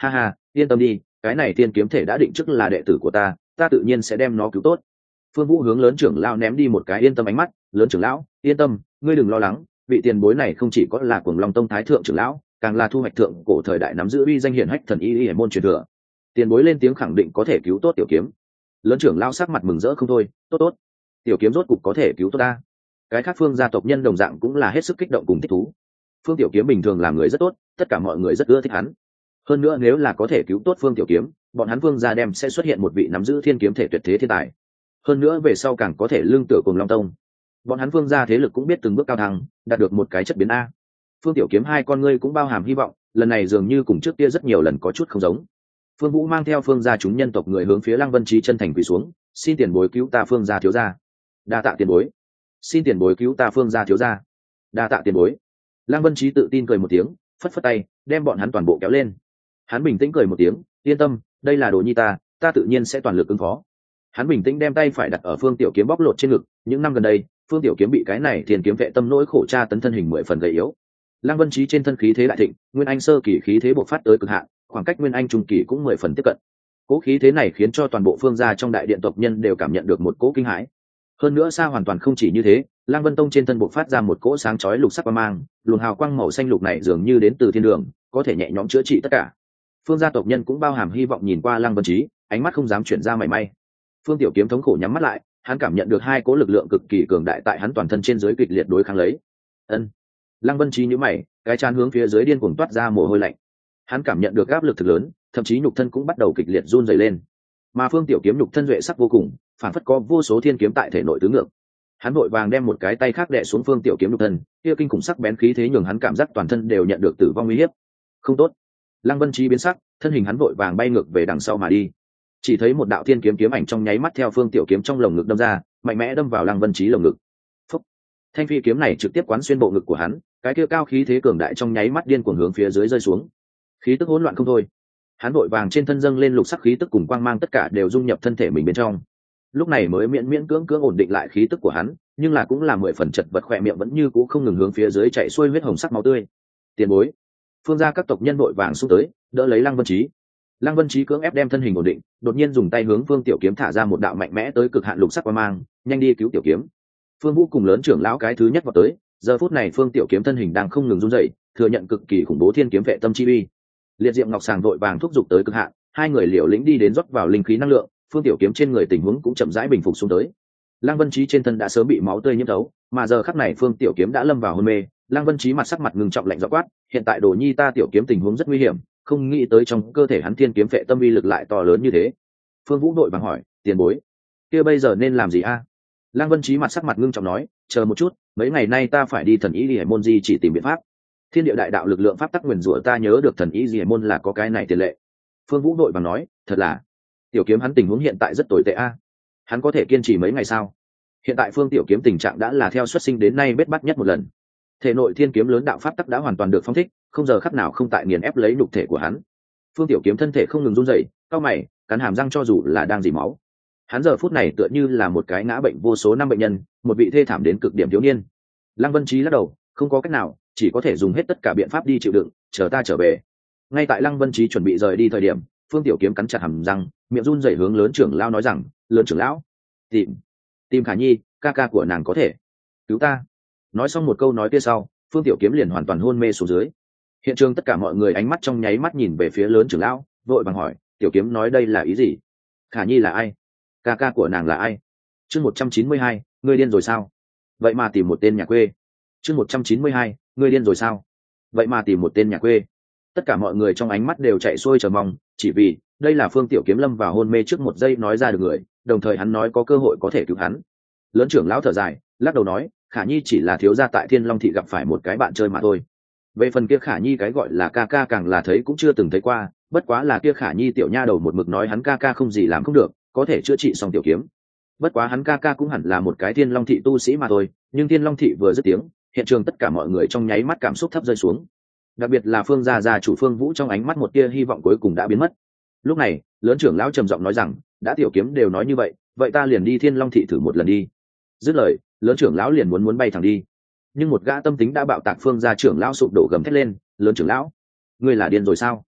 [SPEAKER 1] ha ha, yên tâm đi, cái này tiên kiếm thể đã định trước là đệ tử của ta, ta tự nhiên sẽ đem nó cứu tốt. Phương Vũ hướng lớn trưởng lão ném đi một cái yên tâm ánh mắt. Lớn trưởng lão, yên tâm, ngươi đừng lo lắng, vị tiền bối này không chỉ có là Cuồng Long Tông thái thượng trưởng lão, càng là thu hoạch thượng cổ thời đại nắm giữ uy danh hiển hách thần y y môn truyền thừa. Tiền bối lên tiếng khẳng định có thể cứu tốt tiểu kiếm. Lớn trưởng lão sắc mặt mừng rỡ không thôi. Tốt tốt, tiểu kiếm rốt cục có thể cứu tốt ta. Cái khác Phương gia tộc nhân đồng dạng cũng là hết sức kích động cùng thích thú. Phương tiểu kiếm bình thường làm người rất tốt, tất cả mọi người rất ưa thích hắn. Hơn nữa nếu là có thể cứu tốt Phương tiểu kiếm, bọn hắn Phương gia đem sẽ xuất hiện một vị nắm giữ thiên kiếm thể tuyệt thế thiên tài. Hơn nữa về sau càng có thể lương tựa Cuồng Long Tông. Bọn hắn Phương gia thế lực cũng biết từng bước cao thăng, đạt được một cái chất biến a. Phương tiểu kiếm hai con ngươi cũng bao hàm hy vọng, lần này dường như cùng trước kia rất nhiều lần có chút không giống. Phương Vũ mang theo Phương gia chúng nhân tộc người hướng phía Lăng Vân Trí chân thành quỳ xuống, xin tiền bối cứu ta Phương gia thiếu gia. Đa tạ tiền bối. Xin tiền bối cứu ta Phương gia thiếu gia. Đa tạ tiền bối. Lăng Vân Trí tự tin cười một tiếng, phất phất tay, đem bọn hắn toàn bộ kéo lên. Hắn bình tĩnh cười một tiếng, yên tâm, đây là đồ nhi ta, ta tự nhiên sẽ toàn lực ứng phó. Hắn bình tĩnh đem tay phải đặt ở Phương tiểu kiếm bóc lột trên ngực. Những năm gần đây, Phương tiểu kiếm bị cái này thiên kiếm vệ tâm nỗi khổ tra tấn thân hình mười phần gầy yếu. Lăng Vân Trí trên thân khí thế đại thịnh, nguyên anh sơ kỳ khí thế bộc phát tới cực hạn, khoảng cách nguyên anh trung kỳ cũng mười phần tiếp cận. Cố khí thế này khiến cho toàn bộ Phương gia trong đại điện tộc nhân đều cảm nhận được một cỗ kinh hãi. Hơn nữa xa hoàn toàn không chỉ như thế, Lăng Vân Tông trên thân bộc phát ra một cỗ sáng chói lục sắc quang mang, luồng hào quang màu xanh lục này dường như đến từ thiên đường, có thể nhẹ nhõm chữa trị tất cả. Phương gia tộc nhân cũng bao hàm hy vọng nhìn qua Lăng Vân Trí, ánh mắt không dám chuyển ra mảy may. Phương tiểu kiếm thống khổ nhắm mắt lại, hắn cảm nhận được hai cỗ lực lượng cực kỳ cường đại tại hắn toàn thân trên dưới kịch liệt đối kháng lấy. Ân. Lăng Vân Trí nhíu mày, cái trán hướng phía dưới điên cuồng toát ra mồ hôi lạnh. Hắn cảm nhận được áp lực thực lớn, thậm chí nhục thân cũng bắt đầu kịch liệt run rẩy lên. Mà Phương tiểu kiếm nhục thân duệ sắc vô cùng, phản phất có vô số thiên kiếm tại thể nội tứ ngược. Hắn vội vàng đem một cái tay khác đè xuống Phương tiểu kiếm nhục thân, kia kinh khủng sắc bén khí thế nhường hắn cảm giác toàn thân đều nhận được tử vong uy hiếp. Không tốt. Lăng Vân Trí biến sắc, thân hình hắn vội vàng bay ngược về đằng sau mà đi. Chỉ thấy một đạo thiên kiếm kiếm ảnh trong nháy mắt theo Phương tiểu kiếm trong lồng ngực đâm ra, mạnh mẽ đâm vào Lăng Vân Trí lồng ngực. Phúc. Thanh phi kiếm này trực tiếp quán xuyên bộ ngực của hắn, cái kia cao khí thế cường đại trong nháy mắt điên cuồng hướng phía dưới rơi xuống. Khí tức hỗn loạn không thôi. Hắn vội vàng trên thân dâng lên lục sắc khí tức cùng quang mang tất cả đều dung nhập thân thể mình bên trong. Lúc này mới miễn miễn cưỡng cưỡng ổn định lại khí tức của hắn, nhưng là cũng là mười phần chật vật, khỏe miệng vẫn như cũ không ngừng hướng phía dưới chạy xuôi huyết hồng sắc máu tươi. Tiền bối. Phương gia các tộc nhân vội vàng xung tới, đỡ lấy Lăng Vân Trí. Lăng Vân Trí cưỡng ép đem thân hình ổn định, đột nhiên dùng tay hướng Phương tiểu kiếm thả ra một đạo mạnh mẽ tới cực hạn lục sắc quang mang, nhanh đi cứu tiểu kiếm. Phương Vũ cùng lớn trưởng lão cái thứ nhất vào tới, giờ phút này Phương tiểu kiếm thân hình đang không ngừng run rẩy, thừa nhận cực kỳ khủng bố thiên kiếm vệ tâm chi uy. Liệt Diệm Ngọc Sàng vội vàng thúc giục tới cực hạn, hai người liều lĩnh đi đến rót vào linh khí năng lượng, Phương tiểu kiếm trên người tình huống cũng chậm rãi bình phục xuống tới. Lăng Vân Trí trên thân đã sớm bị máu tươi nhiễm thấu, mà giờ khắc này Phương tiểu kiếm đã lâm vào hôn mê. Lăng Vân Trí mặt sắc mặt ngưng trọng lạnh rõ quát, hiện tại đồ nhi ta tiểu kiếm tình huống rất nguy hiểm, không nghĩ tới trong cơ thể hắn thiên kiếm vệ tâm uy lực lại to lớn như thế. Phương Vũ đội vàng hỏi, tiền bối, kia bây giờ nên làm gì a? Lăng Vân Trí mặt sắc mặt ngưng trọng nói, chờ một chút, mấy ngày nay ta phải đi thần ý Liễu môn di chỉ tìm biện pháp. Thiên địa đại đạo lực lượng pháp tắc nguyền rủa ta nhớ được thần ý Liễu môn là có cái này tiền lệ. Phương Vũ đội vàng nói, thật là, tiểu kiếm hắn tình huống hiện tại rất tồi tệ a. Hắn có thể kiên trì mấy ngày sao? Hiện tại Phương tiểu kiếm tình trạng đã là theo xuất sinh đến nay bết bát nhất một lần. Thể nội thiên kiếm lớn đạo pháp tắc đã hoàn toàn được phóng thích, không giờ khắc nào không tại nghiền ép lấy nhục thể của hắn. Phương tiểu kiếm thân thể không ngừng run rẩy, cau mày, cắn hàm răng cho dù là đang dỉ máu. Hắn giờ phút này tựa như là một cái ngã bệnh vô số năm bệnh nhân, một vị thê thảm đến cực điểm thiếu niên. Lăng Vân Trí lắc đầu, không có cách nào, chỉ có thể dùng hết tất cả biện pháp đi chịu đựng, chờ ta trở về. Ngay tại Lăng Vân Trí chuẩn bị rời đi thời điểm, Phương tiểu kiếm cắn chặt hàm răng, miệng run rẩy hướng lớn trưởng lão nói rằng, lớn trưởng lão, tìm, tìm Khả Nhi, ca ca của nàng có thể cứu ta. Nói xong một câu nói kia sau, Phương tiểu kiếm liền hoàn toàn hôn mê xuống dưới. Hiện trường tất cả mọi người ánh mắt trong nháy mắt nhìn về phía lớn trưởng lão, vội vàng hỏi, tiểu kiếm nói đây là ý gì? Khả Nhi là ai? Ca ca của nàng là ai? Chương một trăm chín mươi hai, ngươi điên rồi sao? Vậy mà tìm một tên nhà quê. Chương một trăm chín mươi hai, ngươi điên rồi sao? Vậy mà tìm một tên nhà quê. Tất cả mọi người trong ánh mắt đều chạy xuôi chờ mong, chỉ vì đây là Phương tiểu kiếm lâm vào hôn mê trước một giây nói ra được người, đồng thời hắn nói có cơ hội có thể cứu hắn. Lớn trưởng lão thở dài, lắc đầu nói, Khả Nhi chỉ là thiếu gia tại Thiên Long thị gặp phải một cái bạn chơi mà thôi. Về phần kia Khả Nhi cái gọi là ca ca càng là thấy cũng chưa từng thấy qua, bất quá là kia Khả Nhi tiểu nha đầu một mực nói hắn ca ca không gì làm không được, có thể chữa trị xong tiểu kiếm. Bất quá hắn ca ca cũng hẳn là một cái Thiên Long thị tu sĩ mà thôi, nhưng Thiên Long thị vừa dứt tiếng, hiện trường tất cả mọi người trong nháy mắt cảm xúc thấp rơi xuống. Đặc biệt là Phương gia gia chủ Phương Vũ trong ánh mắt một tia hy vọng cuối cùng đã biến mất. Lúc này, lớn trưởng lão trầm giọng nói rằng, đã tiểu kiếm đều nói như vậy, vậy ta liền đi Thiên Long thị thử một lần đi. Dứt lời, lớn trưởng lão liền muốn muốn bay thẳng đi. Nhưng một gã tâm tính đã bạo tạc Phương gia trưởng lão sụp đổ gầm thét lên, lớn trưởng lão, ngươi là điên rồi sao?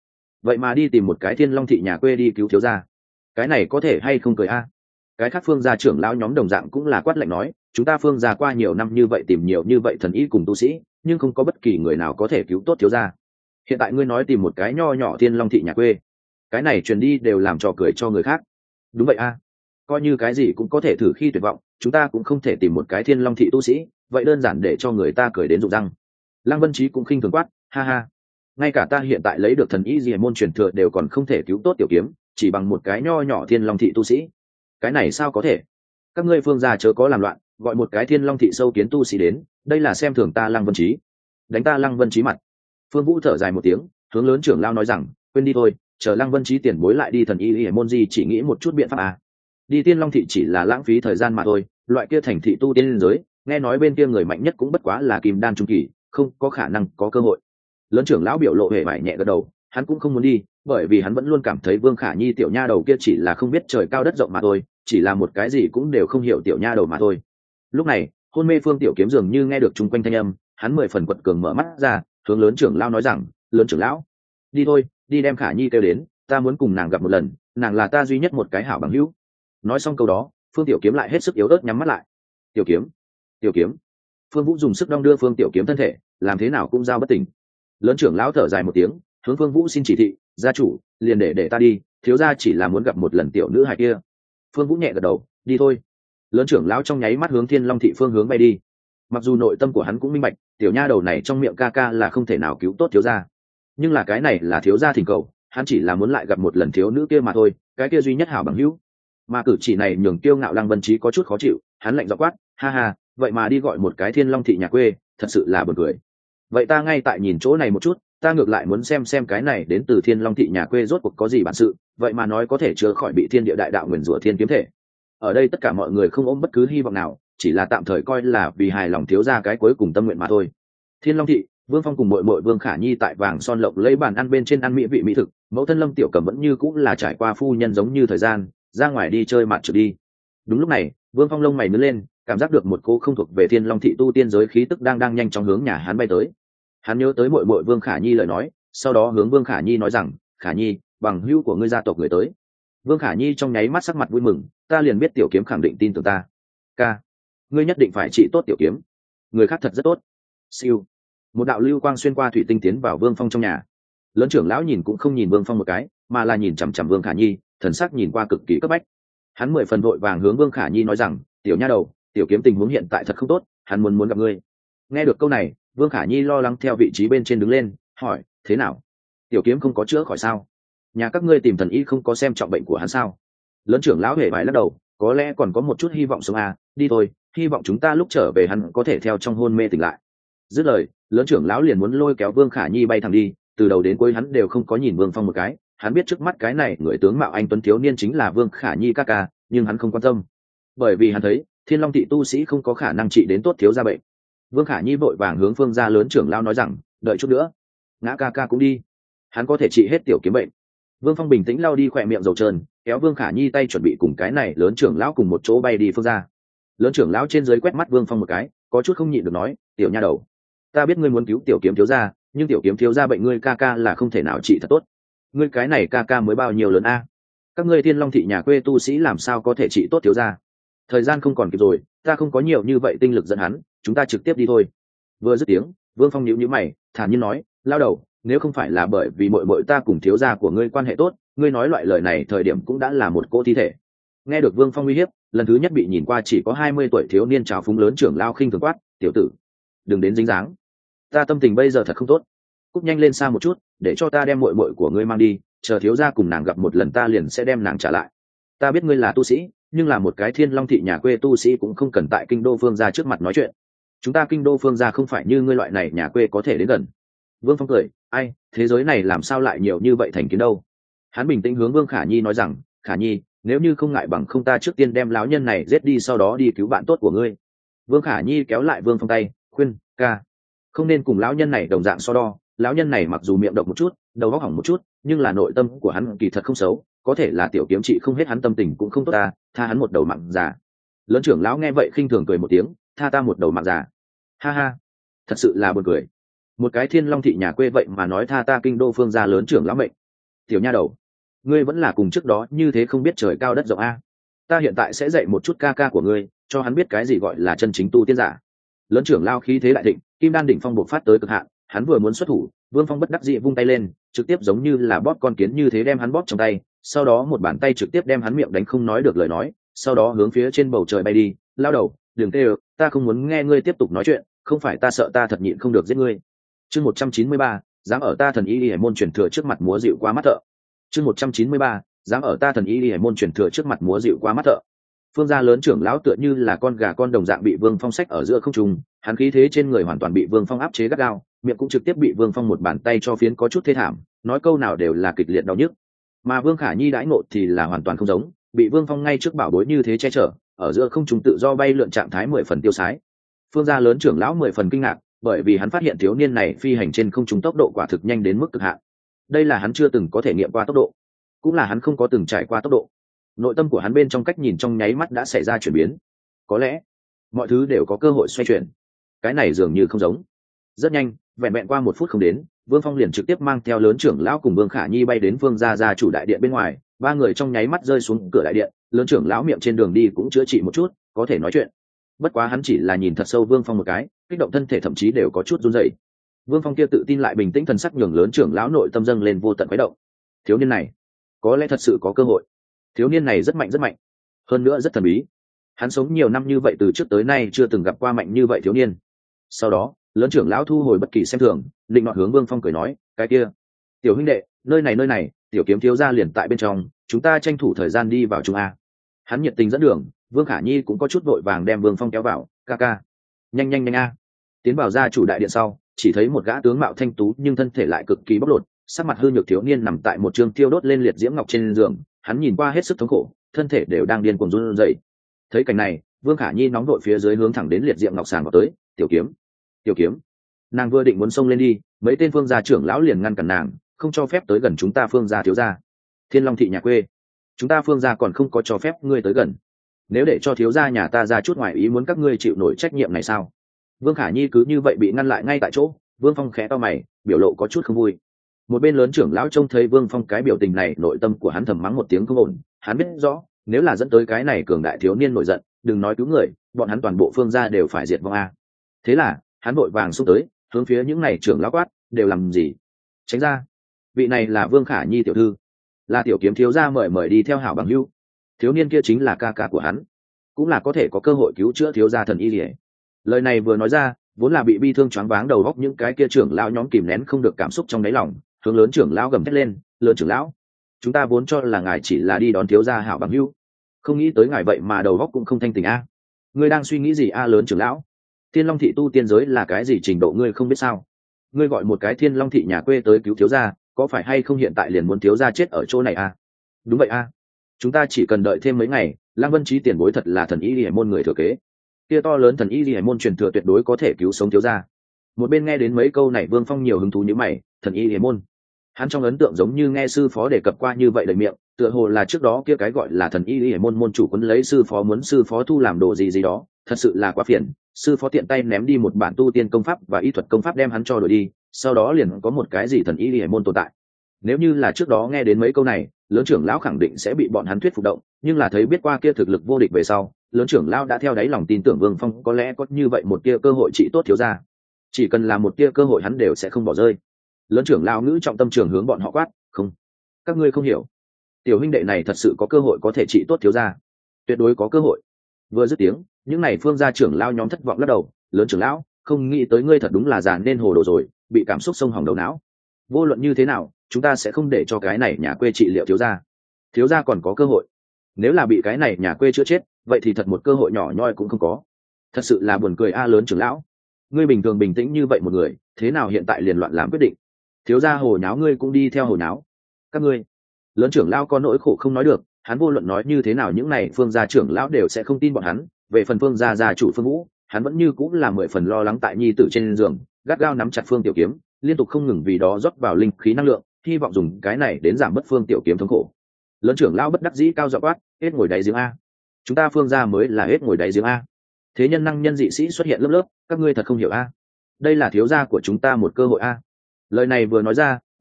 [SPEAKER 1] vậy mà đi tìm một cái thiên long thị nhà quê đi cứu thiếu gia, cái này có thể hay không cười a? Cái khác phương gia trưởng lão nhóm đồng dạng cũng là quát lạnh nói, chúng ta phương gia qua nhiều năm như vậy tìm nhiều như vậy thần y cùng tu sĩ, nhưng không có bất kỳ người nào có thể cứu tốt thiếu gia. Hiện tại ngươi nói tìm một cái nho nhỏ thiên long thị nhà quê, cái này truyền đi đều làm trò cười cho người khác. Đúng vậy a, coi như cái gì cũng có thể thử khi tuyệt vọng, chúng ta cũng không thể tìm một cái thiên long thị tu sĩ, vậy đơn giản để cho người ta cười đến rụng răng. Lăng Vân Trí cũng khinh thường quát, ha ha, ngay cả ta hiện tại lấy được thần y diệt môn truyền thừa đều còn không thể cứu tốt tiểu kiếm, chỉ bằng một cái nho nhỏ thiên long thị tu sĩ, cái này sao có thể? Các ngươi phương gia chớ có làm loạn, gọi một cái thiên long thị sâu kiến tu sĩ đến, đây là xem thường ta Lăng Vân Trí, đánh ta Lăng Vân Trí mặt. Phương Vũ thở dài một tiếng, hướng lớn trưởng lao nói rằng, quên đi thôi, chờ Lăng Vân Trí tiền bối lại đi thần y diệt môn gì chỉ nghĩ một chút biện pháp à. Đi tiên long thị chỉ là lãng phí thời gian mà thôi, loại kia thành thị tu tiên liên giới, nghe nói bên kia người mạnh nhất cũng bất quá là kim đan trung kỳ, không có khả năng có cơ hội. Lớn trưởng lão biểu lộ hề vải nhẹ gật đầu, hắn cũng không muốn đi, bởi vì hắn vẫn luôn cảm thấy Vương Khả Nhi tiểu nha đầu kia chỉ là không biết trời cao đất rộng mà thôi, chỉ là một cái gì cũng đều không hiểu tiểu nha đầu mà thôi. Lúc này, hôn mê Phương Tiểu Kiếm dường như nghe được chung quanh thanh âm, hắn mười phần quật cường mở mắt ra, hướng lớn trưởng lão nói rằng, lớn trưởng lão, đi thôi, đi đem Khả Nhi kêu đến, ta muốn cùng nàng gặp một lần, nàng là ta duy nhất một cái hảo bằng hữu. Nói xong câu đó, Phương Tiểu Kiếm lại hết sức yếu ớt nhắm mắt lại. Tiểu Kiếm, Tiểu Kiếm. Phương Vũ dùng sức đong đưa Phương Tiểu Kiếm thân thể, làm thế nào cũng giao bất tỉnh. Lớn trưởng lão thở dài một tiếng, hướng Phương Vũ xin chỉ thị, gia chủ, liền để để ta đi, thiếu gia chỉ là muốn gặp một lần tiểu nữ hài kia. Phương Vũ nhẹ gật đầu, đi thôi. Lớn trưởng lão trong nháy mắt hướng Thiên Long thị phương hướng bay đi. Mặc dù nội tâm của hắn cũng minh bạch, tiểu nha đầu này trong miệng ca ca là không thể nào cứu tốt thiếu gia, nhưng là cái này là thiếu gia thỉnh cầu, hắn chỉ là muốn lại gặp một lần thiếu nữ kia mà thôi, cái kia duy nhất hảo bằng hữu. Mà cử chỉ này nhường Kiêu Ngạo Lăng Vân Trí có chút khó chịu, hắn lạnh giọng quát, ha ha, vậy mà đi gọi một cái Thiên Long thị nhà quê, thật sự là buồn cười. Vậy ta ngay tại nhìn chỗ này một chút, ta ngược lại muốn xem xem cái này đến từ Thiên Long thị nhà quê rốt cuộc có gì bản sự, vậy mà nói có thể chữa khỏi bị thiên địa đại đạo nguyền rủa thiên kiếm thể. Ở đây tất cả mọi người không ôm bất cứ hy vọng nào, chỉ là tạm thời coi là vì hài lòng thiếu gia cái cuối cùng tâm nguyện mà thôi. Thiên Long thị, Vương Phong cùng muội muội Vương Khả Nhi tại vàng son lộng lấy bàn ăn bên trên ăn mỹ vị mỹ thực, mẫu thân Lâm Tiểu Cẩm vẫn như cũng là trải qua phu nhân giống như thời gian, ra ngoài đi chơi mặt trượt đi. Đúng lúc này, Vương Phong lông mày nhướng lên, cảm giác được một cô không thuộc về Thiên Long thị tu tiên giới khí tức đang đang nhanh chóng hướng nhà hắn bay tới. Hắn nhớ tới muội muội Vương Khả Nhi lời nói, sau đó hướng Vương Khả Nhi nói rằng, Khả Nhi, bằng hữu của ngươi gia tộc người tới. Vương Khả Nhi trong nháy mắt sắc mặt vui mừng, ta liền biết Tiểu Kiếm khẳng định tin tưởng ta. Ca, ngươi nhất định phải trị tốt Tiểu Kiếm, người khác thật rất tốt. Siêu, một đạo lưu quang xuyên qua thủy tinh tiến vào Vương Phong trong nhà. Lớn trưởng lão nhìn cũng không nhìn Vương Phong một cái, mà là nhìn chằm chằm Vương Khả Nhi, thần sắc nhìn qua cực kỳ cấp bách. Hắn mười phần vội vàng hướng Vương Khả Nhi nói rằng, tiểu nha đầu, Tiểu Kiếm tình huống hiện tại thật không tốt, hắn muốn muốn gặp ngươi. Nghe được câu này, Vương Khả Nhi lo lắng theo vị trí bên trên đứng lên, hỏi, thế nào? Tiểu Kiếm không có chữa khỏi sao? Nhà các ngươi tìm thần y không có xem trọng bệnh của hắn sao? Lớn trưởng lão hề vải lắc đầu, có lẽ còn có một chút hy vọng sống à, đi thôi, hy vọng chúng ta lúc trở về hắn có thể theo trong hôn mê tỉnh lại. Dứt lời, lớn trưởng lão liền muốn lôi kéo Vương Khả Nhi bay thẳng đi, từ đầu đến cuối hắn đều không có nhìn Vương Phong một cái, hắn biết trước mắt cái này người tướng mạo anh tuấn thiếu niên chính là Vương Khả Nhi ca ca, nhưng hắn không quan tâm, bởi vì hắn thấy Thiên Long thị tu sĩ không có khả năng trị đến tốt thiếu gia bệnh. Vương Khả Nhi vội vàng hướng Phương gia lớn trưởng lão nói rằng, đợi chút nữa, ngã ca ca cũng đi, hắn có thể trị hết Tiểu Kiếm bệnh. Vương Phong bình tĩnh lau đi khỏe miệng dầu trơn, kéo Vương Khả Nhi tay chuẩn bị cùng cái này lớn trưởng lão cùng một chỗ bay đi Phương gia. Lớn trưởng lão trên dưới quét mắt Vương Phong một cái, có chút không nhịn được nói, tiểu nha đầu, ta biết ngươi muốn cứu Tiểu Kiếm thiếu gia, nhưng Tiểu Kiếm thiếu gia bệnh ngươi ca ca là không thể nào trị thật tốt. Ngươi cái này ca ca mới bao nhiêu lớn a? Các ngươi Thiên Long thị nhà quê tu sĩ làm sao có thể trị tốt thiếu gia? Thời gian không còn kịp rồi, ta không có nhiều như vậy tinh lực dẫn hắn, chúng ta trực tiếp đi thôi. Vừa dứt tiếng, Vương Phong nhíu nhíu mày, thản nhiên nói, lao đầu, nếu không phải là bởi vì muội muội ta cùng thiếu gia của ngươi quan hệ tốt, ngươi nói loại lời này thời điểm cũng đã là một cỗ thi thể. Nghe được Vương Phong uy hiếp, lần thứ nhất bị nhìn qua chỉ có hai mươi tuổi thiếu niên trào phúng lớn trưởng lao khinh thường quát, tiểu tử, đừng đến dính dáng, ta tâm tình bây giờ thật không tốt, cúp nhanh lên xa một chút, để cho ta đem muội muội của ngươi mang đi, chờ thiếu gia cùng nàng gặp một lần ta liền sẽ đem nàng trả lại. Ta biết ngươi là tu sĩ, nhưng là một cái Thiên Long thị nhà quê tu sĩ cũng không cần tại kinh đô Phương gia trước mặt nói chuyện, chúng ta kinh đô Phương gia không phải như ngươi loại này nhà quê có thể đến gần. Vương Phong cười, ai, thế giới này làm sao lại nhiều như vậy thành kiến đâu. Hắn bình tĩnh hướng Vương Khả Nhi nói rằng, Khả Nhi, nếu như không ngại bằng không ta trước tiên đem láo nhân này giết đi sau đó đi cứu bạn tốt của ngươi. Vương Khả Nhi kéo lại Vương Phong tay, khuyên, ca, không nên cùng lão nhân này đồng dạng so đo, lão nhân này mặc dù miệng độc một chút, đầu óc hỏng một chút, nhưng là nội tâm của hắn kỳ thật không xấu, có thể là Tiểu Kiếm trị không hết hắn tâm tình cũng không tốt ta, tha hắn một đầu mạng già. Lớn trưởng lão nghe vậy khinh thường cười một tiếng, tha ta một đầu mạng già, ha ha, thật sự là buồn cười. Một cái Thiên Long thị nhà quê vậy mà nói tha ta kinh đô Phương gia lớn trưởng lão mệnh. tiểu nha đầu, ngươi vẫn là cùng trước đó như thế không biết trời cao đất rộng a. Ta hiện tại sẽ dạy một chút ca ca của ngươi, cho hắn biết cái gì gọi là chân chính tu tiên giả. Lớn trưởng lao khí thế đại thịnh, kim đan đỉnh phong bộc phát tới cực hạn, hắn vừa muốn xuất thủ, Vương Phong bất đắc dĩ vung tay lên, trực tiếp giống như là bóp con kiến như thế đem hắn bóp trong tay, sau đó một bàn tay trực tiếp đem hắn miệng đánh không nói được lời nói, sau đó hướng phía trên bầu trời bay đi. Lao đầu, đừng tê ơ, ta không muốn nghe ngươi tiếp tục nói chuyện, không phải ta sợ ta thật nhịn không được giết ngươi. Chương một trăm chín mươi ba, dám ở ta thần y y hải môn truyền thừa trước mặt múa dịu quá mắt thợ. Chương một trăm chín mươi ba, dám ở ta thần y y hải môn truyền thừa trước mặt múa dịu quá mắt thợ. Phương gia lớn trưởng lão tựa như là con gà con đồng dạng bị Vương Phong xách ở giữa không trung, hắn khí thế trên người hoàn toàn bị Vương Phong áp chế gắt gao, miệng cũng trực tiếp bị Vương Phong một bàn tay cho phiến có chút thê thảm, nói câu nào đều là kịch liệt đau nhức. Mà Vương Khả Nhi đãi ngộ thì là hoàn toàn không giống, bị Vương Phong ngay trước bảo bối như thế che chở, ở giữa không trung tự do bay lượn trạng thái mười phần tiêu sái. Phương gia lớn trưởng lão mười phần kinh ngạc, bởi vì hắn phát hiện thiếu niên này phi hành trên không trung tốc độ quả thực nhanh đến mức cực hạn. Đây là hắn chưa từng có thể nghiệm qua tốc độ, cũng là hắn không có từng trải qua tốc độ. Nội tâm của hắn bên trong cách nhìn trong nháy mắt đã xảy ra chuyển biến. Có lẽ mọi thứ đều có cơ hội xoay chuyển, cái này dường như không giống. Rất nhanh, vẹn vẹn qua một phút không đến, Vương Phong liền trực tiếp mang theo lớn trưởng lão cùng Vương Khả Nhi bay đến Vương gia gia chủ đại điện bên ngoài, ba người trong nháy mắt rơi xuống cửa đại điện. Lớn trưởng lão miệng trên đường đi cũng chữa trị một chút, có thể nói chuyện. Bất quá hắn chỉ là nhìn thật sâu Vương Phong một cái, kích động thân thể thậm chí đều có chút run rẩy. Vương Phong kia tự tin lại bình tĩnh thần sắc nhường lớn trưởng lão nội tâm dâng lên vô tận khuấy động. Thiếu niên này, có lẽ thật sự có cơ hội. Thiếu niên này rất mạnh rất mạnh, hơn nữa rất thần bí. Hắn sống nhiều năm như vậy từ trước tới nay chưa từng gặp qua mạnh như vậy thiếu niên. Sau đó, lớn trưởng lão thu hồi bất kỳ xem thường, định nọ hướng Vương Phong cười nói, cái kia, tiểu huynh đệ, nơi này nơi này, tiểu kiếm thiếu gia liền tại bên trong, chúng ta tranh thủ thời gian đi vào chung a. Hắn nhiệt tình dẫn đường, Vương Khả Nhi cũng có chút vội vàng đem Vương Phong kéo vào, ca ca, nhanh nhanh nhanh a. Tiến vào gia chủ đại điện sau, chỉ thấy một gã tướng mạo thanh tú nhưng thân thể lại cực kỳ bóc lột, sắc mặt hư nhược thiếu niên nằm tại một trường tiêu đốt lên liệt diễm ngọc trên giường, hắn nhìn qua hết sức thống khổ, thân thể đều đang điên cuồng run rẩy. Thấy cảnh này, Vương Khả Nhi nóng đội phía dưới hướng thẳng đến liệt diệm ngọc sàn vào tới, "Tiểu kiếm, tiểu kiếm." Nàng vừa định muốn xông lên đi, mấy tên Phương gia trưởng lão liền ngăn cản nàng, "Không cho phép tới gần chúng ta Phương gia thiếu gia. Thiên Long thị nhà quê, chúng ta Phương gia còn không có cho phép ngươi tới gần. Nếu để cho thiếu gia nhà ta ra chút ngoài ý muốn các ngươi chịu nổi trách nhiệm này sao?" Vương Khả Nhi cứ như vậy bị ngăn lại ngay tại chỗ, Vương Phong khẽ cau mày, biểu lộ có chút không vui. Một bên lớn trưởng lão trông thấy Vương Phong cái biểu tình này, nội tâm của hắn thầm mắng một tiếng không ổn, hắn biết rõ, nếu là dẫn tới cái này cường đại thiếu niên nổi giận, đừng nói cứu người, bọn hắn toàn bộ Phương gia đều phải diệt vong a. Thế là, hắn vội vàng xông tới, hướng phía những này trưởng lão quát, "Đều làm gì? Tránh ra! Vị này là Vương Khả Nhi tiểu thư, là tiểu kiếm thiếu gia mời mời đi theo hảo bằng hữu. Thiếu niên kia chính là ca ca của hắn, cũng là có thể có cơ hội cứu chữa thiếu gia thần y liễu." Lời này vừa nói ra, vốn là bị bi thương choáng váng đầu óc những cái kia trưởng lão nhóm kìm nén không được cảm xúc trong đáy lòng, hướng lớn trưởng lão gầm thét lên, "Lớn trưởng lão, chúng ta vốn cho là ngài chỉ là đi đón thiếu gia hảo bằng hữu, không nghĩ tới ngài vậy mà đầu óc cũng không thanh tỉnh a. Ngươi đang suy nghĩ gì a lớn trưởng lão? Thiên Long thị tu tiên giới là cái gì trình độ ngươi không biết sao? Ngươi gọi một cái Thiên Long thị nhà quê tới cứu thiếu gia, có phải hay không hiện tại liền muốn thiếu gia chết ở chỗ này a?" "Đúng vậy a, chúng ta chỉ cần đợi thêm mấy ngày, Lăng Vân Chí tiền bối thật là thần y liễu môn người thừa kế, kia to lớn thần y liễu môn truyền thừa tuyệt đối có thể cứu sống thiếu gia." Một bên nghe đến mấy câu này, Vương Phong nhiều hứng thú như mày, thần y liễu môn, hắn trong ấn tượng giống như nghe sư phó đề cập qua như vậy đầy miệng, tựa hồ là trước đó kia cái gọi là thần y y môn môn chủ quấn lấy sư phó muốn sư phó thu làm đồ gì gì đó, thật sự là quá phiền. Sư phó tiện tay ném đi một bản tu tiên công pháp và y thuật công pháp đem hắn cho đổi đi, sau đó liền có một cái gì thần y y môn tồn tại. Nếu như là trước đó nghe đến mấy câu này, lớn trưởng lão khẳng định sẽ bị bọn hắn thuyết phục động, nhưng là thấy biết qua kia thực lực vô địch về sau, lớn trưởng lão đã theo đáy lòng tin tưởng Vương Phong có lẽ có như vậy một tia cơ hội trị tốt thiếu gia, chỉ cần là một tia cơ hội hắn đều sẽ không bỏ rơi. Lớn trưởng lão ngữ trọng tâm trường hướng bọn họ quát, "Không, các ngươi không hiểu, tiểu huynh đệ này thật sự có cơ hội có thể trị tốt thiếu gia, tuyệt đối có cơ hội." Vừa dứt tiếng, những này Phương gia trưởng lão nhóm thất vọng lắc đầu, "Lớn trưởng lão, không nghĩ tới ngươi thật đúng là già nên hồ đồ rồi, bị cảm xúc xông hỏng đầu não. Vô luận như thế nào, chúng ta sẽ không để cho cái này nhà quê trị liệu thiếu gia. Thiếu gia còn có cơ hội. Nếu là bị cái này nhà quê chữa chết, vậy thì thật một cơ hội nhỏ nhoi cũng không có. Thật sự là buồn cười a lớn trưởng lão. Ngươi bình thường bình tĩnh như vậy một người, thế nào hiện tại liền loạn làm quyết định? Thiếu gia hồ nháo ngươi cũng đi theo hồ nháo. Các ngươi." Lớn trưởng lão có nỗi khổ không nói được, hắn vô luận nói như thế nào những này Phương gia trưởng lão đều sẽ không tin bọn hắn. Về phần Phương gia gia chủ Phương Vũ, hắn vẫn như cũng là mười phần lo lắng tại nhi tử trên giường, gắt gao nắm chặt Phương Tiểu Kiếm, liên tục không ngừng vì đó rót vào linh khí năng lượng, hy vọng dùng cái này đến giảm bớt Phương Tiểu Kiếm thống khổ. Lớn trưởng lão bất đắc dĩ cao giọng quát, "Hết ngồi đáy giếng a, chúng ta Phương gia mới là hết ngồi đáy giếng a. Thế nhân năng nhân dị sĩ xuất hiện lớp lớp, các ngươi thật không hiểu a. Đây là thiếu gia của chúng ta một cơ hội a." Lời này vừa nói ra,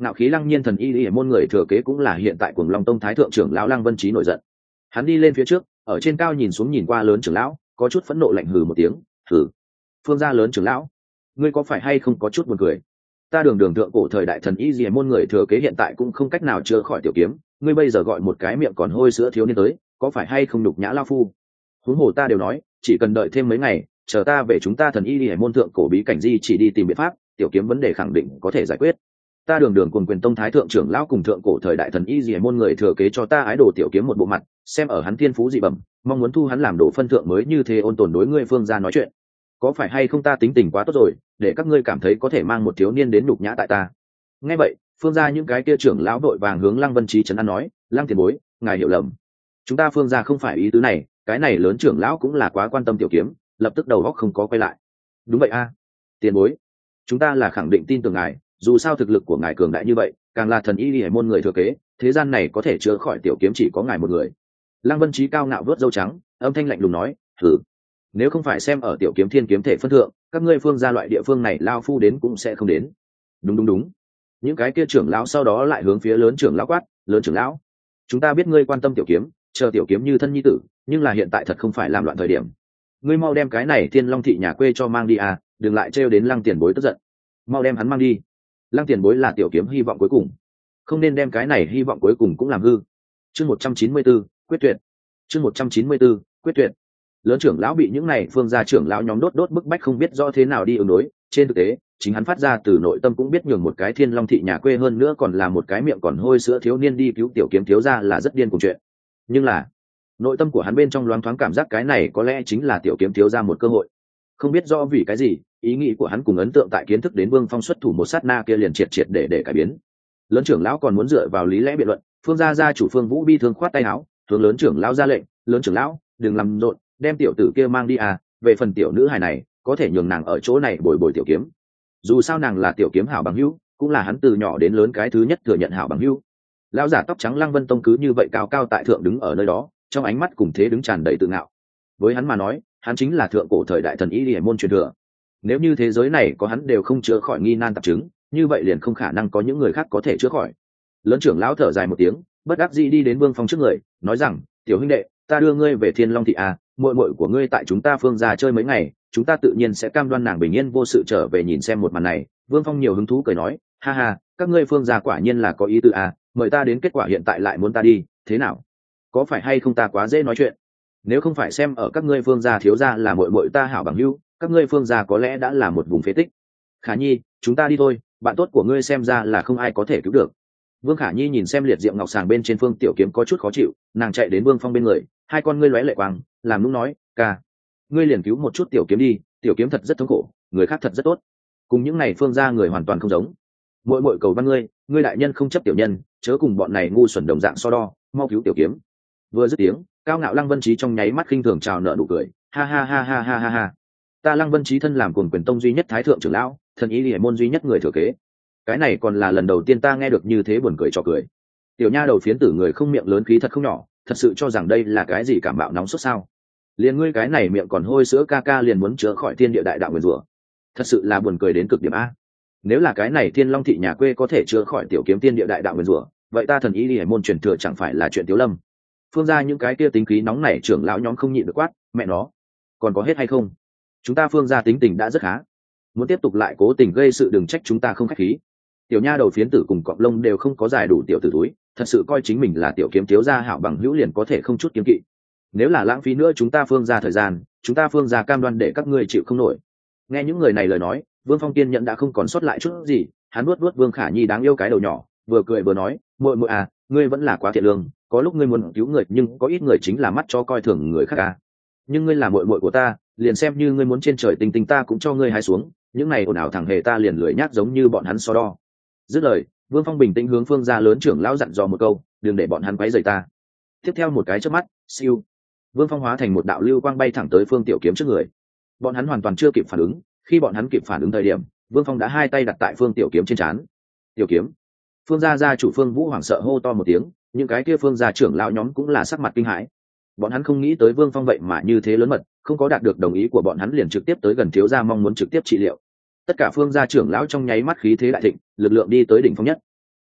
[SPEAKER 1] Ngạo khí lăng nhiên thần y y môn người thừa kế cũng là hiện tại Cuồng Long Tông thái thượng trưởng lão Lăng Vân Trí nổi giận. Hắn đi lên phía trước, ở trên cao nhìn xuống nhìn qua lớn trưởng lão, có chút phẫn nộ lạnh hừ một tiếng, hừ. Phương gia lớn trưởng lão, ngươi có phải hay không có chút buồn cười? Ta đường đường thượng cổ thời đại thần y y môn người thừa kế hiện tại cũng không cách nào chữa khỏi tiểu kiếm, ngươi bây giờ gọi một cái miệng còn hôi sữa thiếu niên tới, có phải hay không nhục nhã lão phu? Huống hồ ta đều nói, chỉ cần đợi thêm mấy ngày, chờ ta về chúng ta thần y y môn thượng cổ bí cảnh di chỉ đi tìm biện pháp, tiểu kiếm vấn đề khẳng định có thể giải quyết. Ta đường đường cùng quyền tông thái thượng trưởng lão cùng thượng cổ thời đại thần y dị môn người thừa kế cho ta ái đồ tiểu kiếm một bộ mặt, xem ở hắn thiên phú dị bẩm, mong muốn thu hắn làm đồ phân thượng mới như thế ôn tồn đối ngươi Phương gia nói chuyện. Có phải hay không ta tính tình quá tốt rồi, để các ngươi cảm thấy có thể mang một thiếu niên đến nhục nhã tại ta? Nghe vậy, Phương gia những cái kia trưởng lão đội vàng hướng Lăng Vân Trí trấn an nói, Lăng tiền bối, ngài hiểu lầm, chúng ta Phương gia không phải ý tứ này, cái này lớn trưởng lão cũng là quá quan tâm tiểu kiếm, lập tức đầu óc không có quay lại. Đúng vậy a, tiền bối, chúng ta là khẳng định tin tưởng ngài, dù sao thực lực của ngài cường đại như vậy, càng là thần y hệ môn người thừa kế, thế gian này có thể chữa khỏi tiểu kiếm chỉ có ngài một người. Lăng Vân Trí cao ngạo vớt râu trắng, âm thanh lạnh lùng nói, thử, nếu không phải xem ở tiểu kiếm thiên kiếm thể phân thượng, các ngươi Phương gia loại địa phương này lao phu đến cũng sẽ không đến. Đúng đúng đúng. Những cái kia trưởng lão sau đó lại hướng phía lớn trưởng lão quát, lớn trưởng lão, chúng ta biết ngươi quan tâm tiểu kiếm, chờ tiểu kiếm như thân nhi tử, nhưng là hiện tại thật không phải làm loạn thời điểm. Ngươi mau đem cái này Thiên Long thị nhà quê cho mang đi à, đừng lại trêu đến Lăng tiền bối tức giận. Mau đem hắn mang đi. Lăng tiền bối là tiểu kiếm hy vọng cuối cùng, không nên đem cái này hy vọng cuối cùng cũng làm hư. Chương một trăm chín mươi 194, quyết tuyệt. Chương một trăm chín mươi 194, quyết tuyệt. Lớn trưởng lão bị những này Phương gia trưởng lão nhóm đốt đốt bức bách không biết rõ thế nào đi ứng đối, trên thực tế, chính hắn phát ra từ nội tâm cũng biết nhường một cái Thiên Long thị nhà quê hơn nữa còn là một cái miệng còn hôi sữa thiếu niên đi cứu tiểu kiếm thiếu gia là rất điên cuồng chuyện. Nhưng là, nội tâm của hắn bên trong loáng thoáng cảm giác cái này có lẽ chính là tiểu kiếm thiếu gia một cơ hội. Không biết rõ vì cái gì, ý nghĩ của hắn cùng ấn tượng tại kiến thức đến Vương Phong xuất thủ một sát na kia liền triệt triệt để để cải biến. Lớn trưởng lão còn muốn dựa vào lý lẽ biện luận, Phương gia gia chủ Phương Vũ bi thương khoát tay áo, hướng lớn trưởng lão ra lệnh, lớn trưởng lão, đừng làm rộn, đem tiểu tử kia mang đi à, về phần tiểu nữ hài này, có thể nhường nàng ở chỗ này bồi bồi tiểu kiếm. Dù sao nàng là tiểu kiếm hảo bằng hữu, cũng là hắn từ nhỏ đến lớn cái thứ nhất thừa nhận hảo bằng hữu. Lão giả tóc trắng Lăng Vân Tông cứ như vậy cao cao tại thượng đứng ở nơi đó, trong ánh mắt cùng thế đứng tràn đầy tự ngạo. Với hắn mà nói, hắn chính là thượng cổ thời đại thần y điển môn truyền thừa. Nếu như thế giới này có hắn đều không chữa khỏi nghi nan tạp chứng, như vậy liền không khả năng có những người khác có thể chữa khỏi. Lớn trưởng lão thở dài một tiếng, bất đắc dĩ đi đến Vương Phong trước người, nói rằng, tiểu huynh đệ, ta đưa ngươi về Thiên Long thị à, muội muội của ngươi tại chúng ta Phương gia chơi mấy ngày, chúng ta tự nhiên sẽ cam đoan nàng bình yên vô sự trở về. Nhìn xem một màn này, Vương Phong nhiều hứng thú cười nói, ha ha, các ngươi Phương gia quả nhiên là có ý tư à, mời ta đến, kết quả hiện tại lại muốn ta đi, thế nào? Có phải hay không ta quá dễ nói chuyện? Nếu không phải xem ở các ngươi Phương gia thiếu gia là muội muội ta hảo bằng hữu, các ngươi Phương gia có lẽ đã là một vùng phế tích. Khả Nhi, chúng ta đi thôi, bạn tốt của ngươi xem ra là không ai có thể cứu được. Vương Khả Nhi nhìn xem liệt diệm ngọc sàng bên trên Phương Tiểu Kiếm có chút khó chịu, nàng chạy đến Vương Phong bên người, hai con ngươi lóe lệ quang, làm nũng nói, ca, ngươi liền cứu một chút Tiểu Kiếm đi, Tiểu Kiếm thật rất thống khổ, người khác thật rất tốt, cùng những này Phương gia người hoàn toàn không giống. Muội muội cầu văn ngươi, ngươi đại nhân không chấp tiểu nhân, chớ cùng bọn này ngu xuẩn đồng dạng so đo, mau cứu Tiểu Kiếm. Vừa dứt tiếng, cao ngạo Lăng Vân Trí trong nháy mắt khinh thường chào nợ nụ cười, ha ha ha ha ha ha ha. Ta Lăng Vân Trí thân làm Cuồng Quyền Tông duy nhất thái thượng trưởng lão, thần y liễu môn duy nhất người thừa kế, cái này còn là lần đầu tiên ta nghe được như thế buồn cười trò cười. Tiểu nha đầu phiến tử người không miệng lớn khí thật không nhỏ, thật sự cho rằng đây là cái gì cảm bạo nóng sốt sao? Liền ngươi cái này miệng còn hôi sữa ca ca liền muốn chữa khỏi thiên địa đại đạo nguyền rủa, thật sự là buồn cười đến cực điểm a. Nếu là cái này Thiên Long thị nhà quê có thể chữa khỏi Tiểu Kiếm thiên địa đại đạo nguyền rủa, vậy ta thần y liễu môn truyền thừa chẳng phải là chuyện tiếu lâm? Phương gia những cái kia tính khí nóng nảy trưởng lão nhóm không nhịn được quát, mẹ nó, còn có hết hay không? Chúng ta Phương gia tính tình đã rất khá, muốn tiếp tục lại cố tình gây sự đừng trách chúng ta không khách khí. Tiểu nha đầu phiến tử cùng cọp lông đều không có giải đủ tiểu tử túi, thật sự coi chính mình là Tiểu Kiếm thiếu gia hảo bằng hữu liền có thể không chút kiêng kỵ. Nếu là lãng phí nữa chúng ta Phương gia thời gian, chúng ta Phương gia cam đoan để các ngươi chịu không nổi. Nghe những người này lời nói, Vương Phong kiên nhẫn đã không còn sót lại chút gì, hắn nuốt nuốt Vương Khả Nhi đáng yêu cái đầu nhỏ, vừa cười vừa nói, muội muội à, ngươi vẫn là quá thiện lương, có lúc ngươi muốn cứu người nhưng có ít người chính là mắt cho coi thường người khác à. Nhưng ngươi là muội muội của ta, liền xem như ngươi muốn trên trời tinh tinh ta cũng cho ngươi hái xuống, những này ồn ào thẳng hề ta liền lười nhác giống như bọn hắn so đo. Dứt lời, Vương Phong bình tĩnh hướng Phương gia lớn trưởng lão dặn dò một câu, đừng để bọn hắn quấy rầy ta. Tiếp theo một cái chớp mắt, siêu, Vương Phong hóa thành một đạo lưu quang bay thẳng tới Phương Tiểu Kiếm trước người. Bọn hắn hoàn toàn chưa kịp phản ứng, khi bọn hắn kịp phản ứng thời điểm, Vương Phong đã hai tay đặt tại Phương Tiểu Kiếm trên trán. Tiểu Kiếm. Phương gia gia chủ Phương Vũ hoảng sợ hô to một tiếng, những cái kia Phương gia trưởng lão nhóm cũng là sắc mặt kinh hãi. Bọn hắn không nghĩ tới Vương Phong vậy mà như thế lớn mật, không có đạt được đồng ý của bọn hắn liền trực tiếp tới gần thiếu gia mong muốn trực tiếp trị liệu. Tất cả Phương gia trưởng lão trong nháy mắt khí thế đại thịnh, lực lượng đi tới đỉnh phong nhất.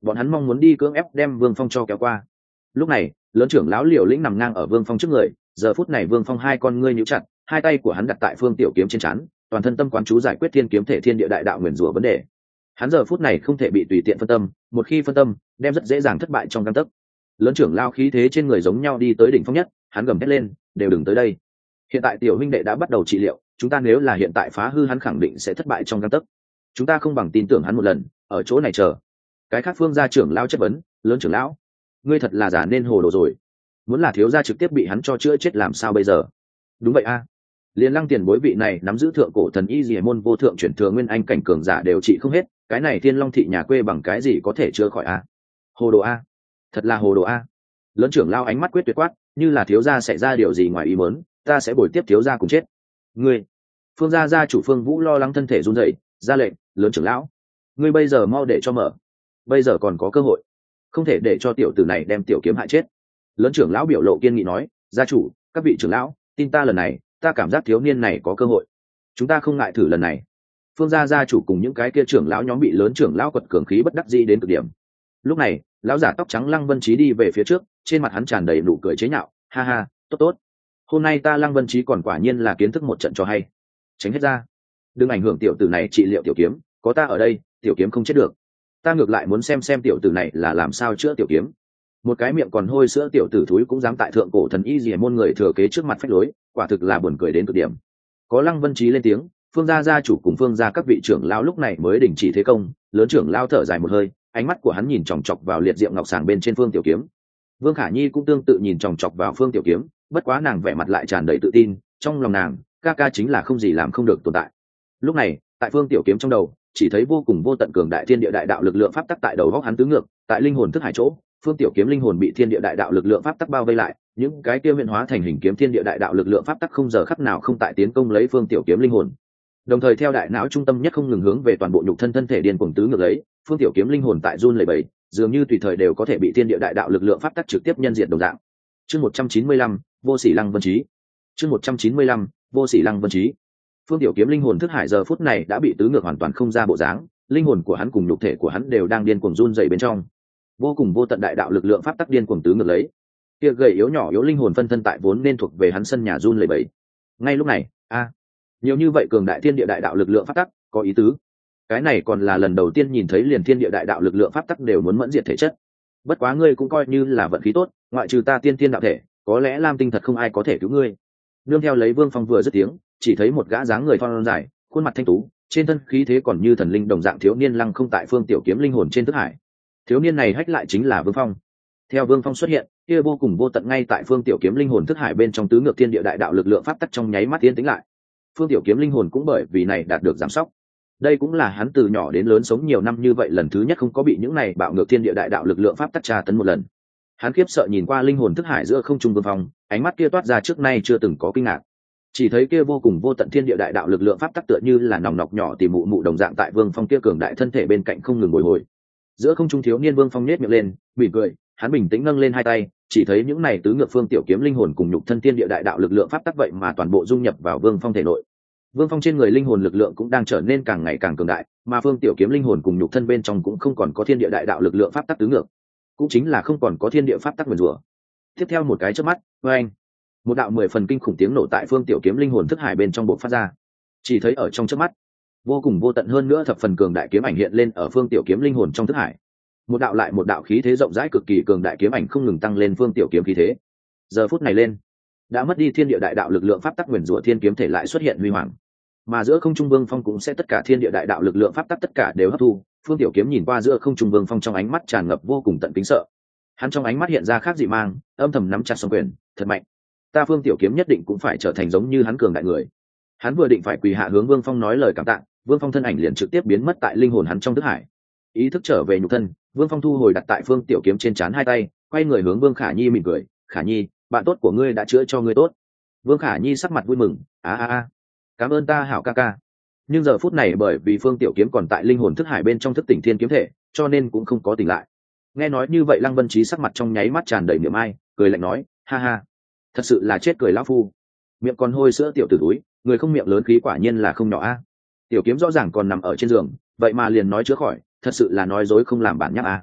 [SPEAKER 1] bọn hắn mong muốn đi cưỡng ép đem Vương Phong cho kéo qua. Lúc này lớn trưởng lão Liều Lĩnh nằm ngang ở Vương Phong trước người, giờ phút này Vương Phong hai con ngươi nhíu chặt, hai tay của hắn đặt tại Phương Tiểu Kiếm trên trán, toàn thân tâm quán chú giải quyết thiên kiếm thể thiên địa đại đạo nguyên rủa vấn đề. Hắn giờ phút này không thể bị tùy tiện phân tâm, một khi phân tâm đem rất dễ dàng thất bại trong gang tấc. Lớn trưởng lao khí thế trên người giống nhau đi tới đỉnh phong nhất, hắn gầm hét lên, đều đừng tới đây. Hiện tại tiểu huynh đệ đã bắt đầu trị liệu, chúng ta nếu là hiện tại phá hư hắn khẳng định sẽ thất bại trong gang tấc. Chúng ta không bằng tin tưởng hắn một lần, ở chỗ này chờ. Cái khác Phương gia trưởng lao chất vấn, lớn trưởng lão, ngươi thật là giả nên hồ đồ rồi, muốn là thiếu gia trực tiếp bị hắn cho chữa chết làm sao bây giờ? Đúng vậy a, à. Liên Lăng tiền bối vị này nắm giữ thượng cổ thần y diệt môn vô thượng chuyển thừa nguyên anh cảnh cường giả đều trị không hết, cái này Thiên Long thị nhà quê bằng cái gì có thể chữa khỏi a? À? Hồ đồ a, à. Thật là hồ đồ a. À. Lớn trưởng lao ánh mắt quyết tuyệt quát, như là thiếu gia xảy ra điều gì ngoài ý muốn, ta sẽ bồi tiếp thiếu gia cùng chết. Ngươi, Phương gia gia chủ Phương Vũ lo lắng thân thể run rẩy, ra lệnh, lớn trưởng lão, ngươi bây giờ mau để cho mở, bây giờ còn có cơ hội, không thể để cho tiểu tử này đem tiểu kiếm hại chết. Lớn trưởng lão biểu lộ kiên nghị nói, gia chủ, các vị trưởng lão, tin ta lần này, ta cảm giác thiếu niên này có cơ hội, chúng ta không ngại thử lần này. Phương gia gia chủ cùng những cái kia trưởng lão nhóm bị lớn trưởng lão quật cường khí bất đắc dĩ đến cực điểm. Lúc này lão giả tóc trắng Lăng Vân Chí đi về phía trước, trên mặt hắn tràn đầy nụ cười chế nhạo, ha ha, tốt tốt, hôm nay ta Lăng Vân Chí còn quả nhiên là kiến thức một trận cho hay. Tránh hết ra, đừng ảnh hưởng tiểu tử này trị liệu tiểu kiếm, có ta ở đây tiểu kiếm không chết được. Ta ngược lại muốn xem xem tiểu tử này là làm sao chữa tiểu kiếm. Một cái miệng còn hôi sữa tiểu tử thúi cũng dám tại thượng cổ thần y diệt môn người thừa kế trước mặt phách lối, quả thực là buồn cười đến cực điểm. Có Lăng Vân Chí lên tiếng, Phương gia gia chủ cùng Phương gia các vị trưởng lão lúc này mới đình chỉ thế công. Lớn trưởng lão thở dài một hơi, ánh mắt của hắn nhìn chòng chọc vào liệt diệm ngọc sàng bên trên Phương Tiểu Kiếm. Vương Khả Nhi cũng tương tự nhìn chòng chọc vào Phương Tiểu Kiếm, bất quá nàng vẻ mặt lại tràn đầy tự tin, trong lòng nàng, ca ca chính là không gì làm không được tồn tại. Lúc này, tại Phương Tiểu Kiếm trong đầu, chỉ thấy vô cùng vô tận cường đại thiên địa đại đạo lực lượng pháp tắc tại đầu góc hắn tứ ngược, tại linh hồn thức hải chỗ, Phương Tiểu Kiếm linh hồn bị thiên địa đại đạo lực lượng pháp tắc bao vây lại, những cái kia huyền hóa thành hình kiếm thiên địa đại đạo lực lượng pháp tắc không giờ khắc nào không tại tiến công lấy Phương Tiểu Kiếm linh hồn. Đồng thời theo đại não trung tâm nhất không ngừng hướng về toàn bộ nhục thân thân thể điên cuồng tứ ngược lấy, Phương Tiểu Kiếm linh hồn tại run lẩy bẩy, dường như tùy thời đều có thể bị thiên địa đại đạo lực lượng pháp tắc trực tiếp nhân diệt đồng dạng. Chương một trăm chín mươi lăm, Vô Sỉ Lăng Vân Chí. Chương một trăm chín mươi lăm, Vô Sỉ Lăng Vân Chí. Phương Tiểu Kiếm linh hồn thức hải giờ phút này đã bị tứ ngược hoàn toàn không ra bộ dáng, linh hồn của hắn cùng nhục thể của hắn đều đang điên cuồng run rẩy bên trong. Vô cùng vô tận đại đạo lực lượng pháp tắc điên cuồng tứ ngược lấy. Kia gầy yếu nhỏ yếu linh hồn phân thân tại vốn nên thuộc về hắn sân nhà run lẩy bẩy. Ngay lúc này, a, nhiều như vậy cường đại thiên địa đại đạo lực lượng pháp tắc, có ý tứ. Cái này còn là lần đầu tiên nhìn thấy liền thiên địa đại đạo lực lượng pháp tắc đều muốn mẫn diệt thể chất. Bất quá ngươi cũng coi như là vận khí tốt, ngoại trừ ta tiên tiên đạo thể, có lẽ Lam Tinh thật không ai có thể cứu ngươi. Nương theo lấy Vương Phong vừa dứt tiếng, chỉ thấy một gã dáng người thon dài, khuôn mặt thanh tú, trên thân khí thế còn như thần linh đồng dạng thiếu niên lăng không tại Phương Tiểu Kiếm linh hồn trên thức hải. Thiếu niên này hách lại chính là Vương Phong. Theo Vương Phong xuất hiện, kia vô cùng vô tận ngay tại Phương Tiểu Kiếm linh hồn thức hải bên trong tứ ngược thiên địa đại đạo lực lượng pháp tắc trong nháy mắt tiến tĩnh lại. Phương Tiểu Kiếm linh hồn cũng bởi vì này đạt được giảm sóc. Đây cũng là hắn từ nhỏ đến lớn sống nhiều năm như vậy lần thứ nhất không có bị những này bạo ngược thiên địa đại đạo lực lượng pháp tắc tra tấn một lần. Hắn khiếp sợ nhìn qua linh hồn thức hải giữa không trung Vương Phong, ánh mắt kia toát ra trước nay chưa từng có kinh ngạc. Chỉ thấy kia vô cùng vô tận thiên địa đại đạo lực lượng pháp tắc tựa như là nòng nọc nhỏ tìm mụ mụ đồng dạng tại Vương Phong kia cường đại thân thể bên cạnh không ngừng bồi hồi. Giữa không trung thiếu niên Vương Phong nhếch miệng lên, mỉm cười, hắn bình tĩnh nâng lên hai tay, chỉ thấy những này tứ ngược Phương Tiểu Kiếm linh hồn cùng nhục thân thiên địa đại đạo lực lượng pháp tắc vậy mà toàn bộ dung nhập vào Vương Phong thể nội. Vương Phong trên người linh hồn lực lượng cũng đang trở nên càng ngày càng cường đại, mà Phương Tiểu Kiếm linh hồn cùng nhục thân bên trong cũng không còn có thiên địa đại đạo lực lượng pháp tắc tứ ngược, cũng chính là không còn có thiên địa pháp tắc nguyền rủa. Tiếp theo một cái chớp mắt, oeng, một đạo mười phần kinh khủng tiếng nổ tại Phương Tiểu Kiếm linh hồn thức hải bên trong bộc phát ra. Chỉ thấy ở trong chớp mắt, vô cùng vô tận hơn nữa thập phần cường đại kiếm ảnh hiện lên ở Phương Tiểu Kiếm linh hồn trong thức hải. Một đạo lại một đạo khí thế rộng rãi cực kỳ cường đại kiếm ảnh không ngừng tăng lên Phương Tiểu Kiếm khí thế. Giờ phút này lên, đã mất đi thiên địa đại đạo lực lượng pháp tắc nguyền rủa thiên kiếm thể lại xuất hiện huy hoàng. Mà giữa không trung Vương Phong cũng sẽ tất cả thiên địa đại đạo lực lượng pháp tắc tất cả đều hấp thu. Phương Tiểu Kiếm nhìn qua giữa không trung Vương Phong trong ánh mắt tràn ngập vô cùng tận kính sợ. Hắn trong ánh mắt hiện ra khác dị mang, âm thầm nắm chặt song quyền, thật mạnh. Ta Phương Tiểu Kiếm nhất định cũng phải trở thành giống như hắn cường đại người. Hắn vừa định phải quỳ hạ hướng Vương Phong nói lời cảm tạ, Vương Phong thân ảnh liền trực tiếp biến mất tại linh hồn hắn trong thức hải. Ý thức trở về nhục thân, Vương Phong thu hồi đặt tại Phương Tiểu Kiếm trên trán hai tay, quay người hướng Vương Khả Nhi mỉm cười, "Khả Nhi, bạn tốt của ngươi đã chữa cho ngươi tốt." Vương Khả Nhi sắc mặt vui mừng, "A a a, cảm ơn ta hảo ca ca." Nhưng giờ phút này bởi vì Phương Tiểu Kiếm còn tại linh hồn thức hải bên trong thức tỉnh thiên kiếm thể, cho nên cũng không có tỉnh lại. Nghe nói như vậy Lăng Vân Chí sắc mặt trong nháy mắt tràn đầy niềm ai, cười lạnh nói, "Ha ha, thật sự là chết cười lão phu. Miệng còn hôi sữa tiểu tử túi, người không miệng lớn khí quả nhiên là không nhỏ a." Tiểu Kiếm rõ ràng còn nằm ở trên giường, vậy mà liền nói chữa khỏi, thật sự là nói dối không làm bản nháp a.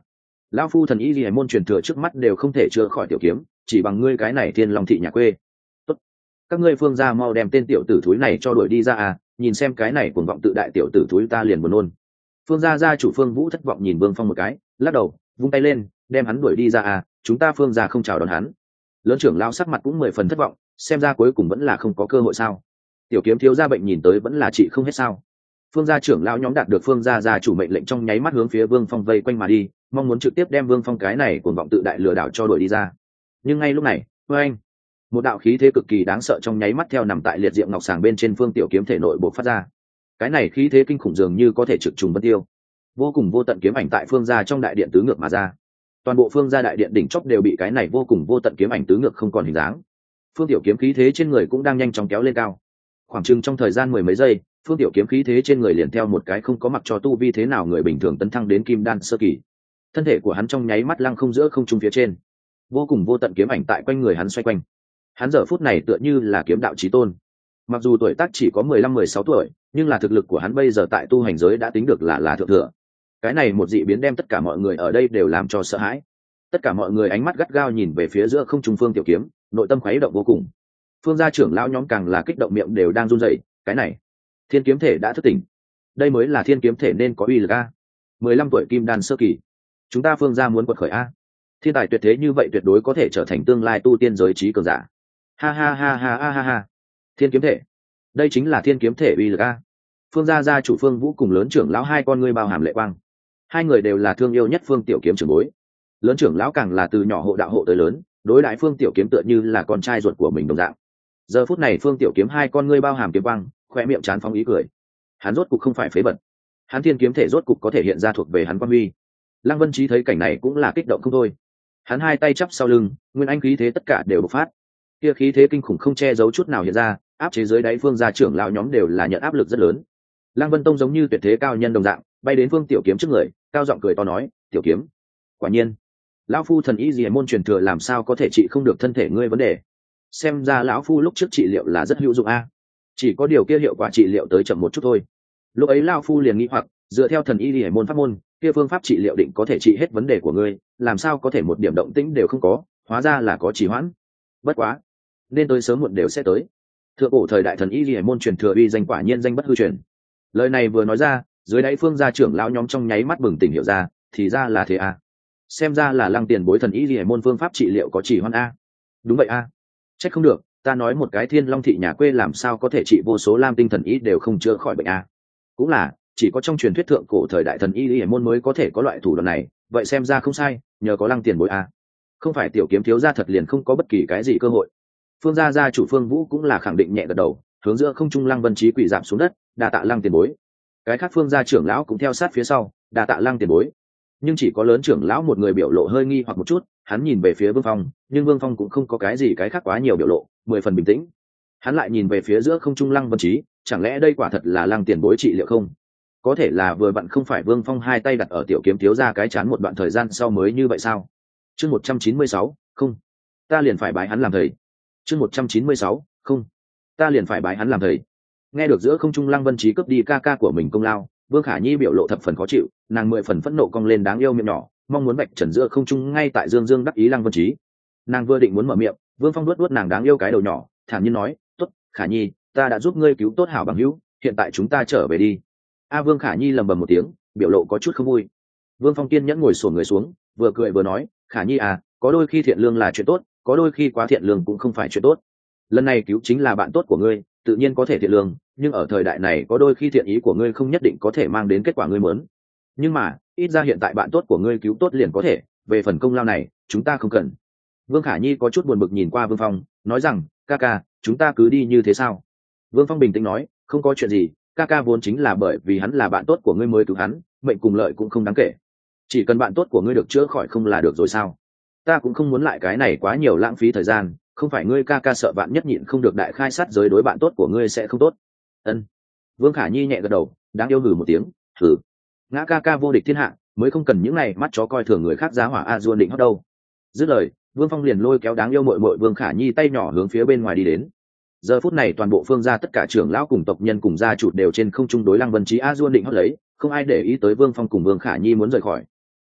[SPEAKER 1] Lão phu thần y Liễu môn truyền thừa trước mắt đều không thể chữa khỏi tiểu kiếm, chỉ bằng ngươi cái này thiên long thị nhà quê. Tốt, các ngươi Phương gia mau đem tên tiểu tử thúi này cho đuổi đi ra à, nhìn xem cái này cuồng vọng tự đại tiểu tử thúi ta liền buồn nôn. Phương gia gia chủ Phương Vũ thất vọng nhìn Vương Phong một cái, lắc đầu, vung tay lên, đem hắn đuổi đi ra à, chúng ta Phương gia không chào đón hắn. Lớn trưởng lão sắc mặt cũng mười phần thất vọng, xem ra cuối cùng vẫn là không có cơ hội sao? Tiểu kiếm thiếu gia bệnh nhìn tới vẫn là trị không hết sao? Phương gia trưởng lão nhóm đạt được Phương gia gia chủ mệnh lệnh trong nháy mắt hướng phía Vương Phong vây quanh mà đi, mong muốn trực tiếp đem Vương Phong cái này cuồng vọng tự đại lừa đảo cho đuổi đi ra. Nhưng ngay lúc này, oeng, một đạo khí thế cực kỳ đáng sợ trong nháy mắt theo nằm tại liệt diệm ngọc sàng bên trên Phương tiểu kiếm thể nội bộc phát ra. Cái này khí thế kinh khủng dường như có thể trực trùng bất tiêu, vô cùng vô tận kiếm ảnh tại Phương gia trong đại điện tứ ngược mà ra. Toàn bộ Phương gia đại điện đỉnh chóp đều bị cái này vô cùng vô tận kiếm ảnh tứ ngược không còn hình dáng. Phương tiểu kiếm khí thế trên người cũng đang nhanh chóng kéo lên cao. Khoảng chừng trong thời gian mười mấy giây, Phương tiểu kiếm khí thế trên người liền theo một cái không có mặc cho tu vi thế nào người bình thường tấn thăng đến kim đan sơ kỳ. Thân thể của hắn trong nháy mắt lăng không giữa không trung phía trên, vô cùng vô tận kiếm ảnh tại quanh người hắn xoay quanh. Hắn giờ phút này tựa như là kiếm đạo chí tôn. Mặc dù tuổi tác chỉ có mười lăm mười sáu tuổi, nhưng là thực lực của hắn bây giờ tại tu hành giới đã tính được là là thượng thừa. Cái này một dị biến đem tất cả mọi người ở đây đều làm cho sợ hãi. Tất cả mọi người ánh mắt gắt gao nhìn về phía giữa không trung Phương tiểu kiếm, nội tâm khuấy động vô cùng. Phương gia trưởng lão nhóm càng là kích động miệng đều đang run rẩy, cái này, thiên kiếm thể đã thức tỉnh. Đây mới là thiên kiếm thể nên có uy lực a. mười lăm tuổi kim đan sơ kỳ. Chúng ta Phương gia muốn quật khởi a. Thiên tài tuyệt thế như vậy tuyệt đối có thể trở thành tương lai tu tiên giới trí cường giả. Ha ha ha ha ha ha ha. Thiên kiếm thể. Đây chính là thiên kiếm thể uy lực a. Phương gia gia chủ Phương Vũ cùng lớn trưởng lão hai con ngươi bao hàm lệ quang. Hai người đều là thương yêu nhất Phương tiểu kiếm trưởng bối. Lớn trưởng lão càng là từ nhỏ hộ đạo hộ tới lớn, đối đãi Phương tiểu kiếm tựa như là con trai ruột của mình đồng dạng. Giờ phút này Phương tiểu kiếm hai con ngươi bao hàm kiếm quang, khoe miệng chán phóng ý cười. Hắn rốt cục không phải phế bật, hắn thiên kiếm thể rốt cục có thể hiện ra thuộc về hắn quan huy. Lăng Vân Chí thấy cảnh này cũng là kích động không thôi. Hắn hai tay chắp sau lưng, nguyên anh khí thế tất cả đều bộc phát. Kia khí thế kinh khủng không che giấu chút nào hiện ra, áp chế dưới đáy Phương gia trưởng lão nhóm đều là nhận áp lực rất lớn. Lăng Vân Tông giống như tuyệt thế cao nhân đồng dạng, bay đến Phương tiểu kiếm trước người, cao giọng cười to nói, "Tiểu kiếm, quả nhiên, lão phu thần y Liễu môn truyền thừa làm sao có thể trị không được thân thể ngươi vấn đề. Xem ra lão phu lúc trước trị liệu là rất hữu dụng a. Chỉ có điều kia hiệu quả trị liệu tới chậm một chút thôi." Lúc ấy lão phu liền nghĩ hoặc, dựa theo thần y Liễu môn pháp môn, kia phương pháp trị liệu định có thể trị hết vấn đề của ngươi, làm sao có thể một điểm động tĩnh đều không có, hóa ra là có trì hoãn. Bất quá, nên tới sớm muộn đều sẽ tới. Thượng cổ thời đại thần y Liễu môn truyền thừa uy danh quả nhiên danh bất hư truyền. Lời này vừa nói ra, dưới đáy Phương gia trưởng lão nhóm trong nháy mắt bừng tỉnh hiểu ra, thì ra là thế a. Xem ra là Lăng tiền bối thần y Liễu môn phương pháp trị liệu có trì hoãn a. Đúng vậy a. Trách không được, ta nói một cái Thiên Long thị nhà quê làm sao có thể trị vô số lam tinh thần y đều không chữa khỏi bệnh a. Cũng là, chỉ có trong truyền thuyết thượng cổ thời đại thần y Liễu môn mới có thể có loại thủ đoạn này, vậy xem ra không sai, nhờ có Lăng tiền bối a. Không phải tiểu kiếm thiếu gia thật liền không có bất kỳ cái gì cơ hội. Phương gia gia chủ Phương Vũ cũng là khẳng định nhẹ gật đầu, hướng giữa không trung Lăng Vân Chí quỳ rạp xuống đất, đa tạ Lăng tiền bối. Cái khác Phương gia trưởng lão cũng theo sát phía sau, đa tạ Lăng tiền bối. Nhưng chỉ có lớn trưởng lão một người biểu lộ hơi nghi hoặc một chút, hắn nhìn về phía Vương Phong, nhưng Vương Phong cũng không có cái gì cái khác quá nhiều biểu lộ, mười phần bình tĩnh. Hắn lại nhìn về phía giữa không trung Lăng Vân Chí, chẳng lẽ đây quả thật là Lăng tiền bối trị liệu không? Có thể là vừa bạn không phải Vương Phong hai tay đặt ở tiểu kiếm thiếu gia cái chán một đoạn thời gian sau mới như vậy sao? Chương một trăm chín mươi sáu, không, ta liền phải bái hắn làm thầy. Chương một trăm chín mươi sáu, không, ta liền phải bái hắn làm thầy. Nghe được giữa không trung Lăng Vân Chí cướp đi ca ca của mình công lao, Vương Khả Nhi biểu lộ thập phần khó chịu, nàng mười phần phẫn nộ cong lên đáng yêu miệng nhỏ, mong muốn vạch trần giữa không trung ngay tại dương dương đắc ý Lăng Vân Chí. Nàng vừa định muốn mở miệng, Vương Phong vuốt vuốt nàng đáng yêu cái đầu nhỏ, thản nhiên nói, "Tốt, Khả Nhi, ta đã giúp ngươi cứu tốt hảo bằng hữu, hiện tại chúng ta trở về đi." A Vương Khả Nhi lầm bầm một tiếng, biểu lộ có chút không vui. Vương Phong kiên nhẫn ngồi xổm người xuống, vừa cười vừa nói, "Khả Nhi à, có đôi khi thiện lương là chuyện tốt, có đôi khi quá thiện lương cũng không phải chuyện tốt. Lần này cứu chính là bạn tốt của ngươi, tự nhiên có thể thiện lương, nhưng ở thời đại này có đôi khi thiện ý của ngươi không nhất định có thể mang đến kết quả ngươi muốn. Nhưng mà, ít ra hiện tại bạn tốt của ngươi cứu tốt liền có thể, về phần công lao này, chúng ta không cần." Vương Khả Nhi có chút buồn bực nhìn qua Vương Phong, nói rằng, "Ca ca, chúng ta cứ đi như thế sao?" Vương Phong bình tĩnh nói, "Không có chuyện gì, ca ca vốn chính là bởi vì hắn là bạn tốt của ngươi mới cứu hắn, mệnh cùng lợi cũng không đáng kể. Chỉ cần bạn tốt của ngươi được chữa khỏi không là được rồi sao? Ta cũng không muốn lại cái này quá nhiều lãng phí thời gian, không phải ngươi ca ca sợ bạn nhất nhịn không được đại khai sát giới đối bạn tốt của ngươi sẽ không tốt." Ân. Vương Khả Nhi nhẹ gật đầu, đáng yêu hừ một tiếng, hừ. Ngã ca ca vô địch thiên hạ, mới không cần những này mắt chó coi thường người khác giá hỏa a duôn định hót đâu. Dứt lời, Vương Phong liền lôi kéo đáng yêu muội muội Vương Khả Nhi tay nhỏ hướng phía bên ngoài đi đến. Giờ phút này toàn bộ Phương gia tất cả trưởng lão cùng tộc nhân cùng gia chủ đều trên không trung đối Lăng Vân Chí a duôn định hót lấy, không ai để ý tới Vương Phong cùng Vương Khả Nhi muốn rời khỏi.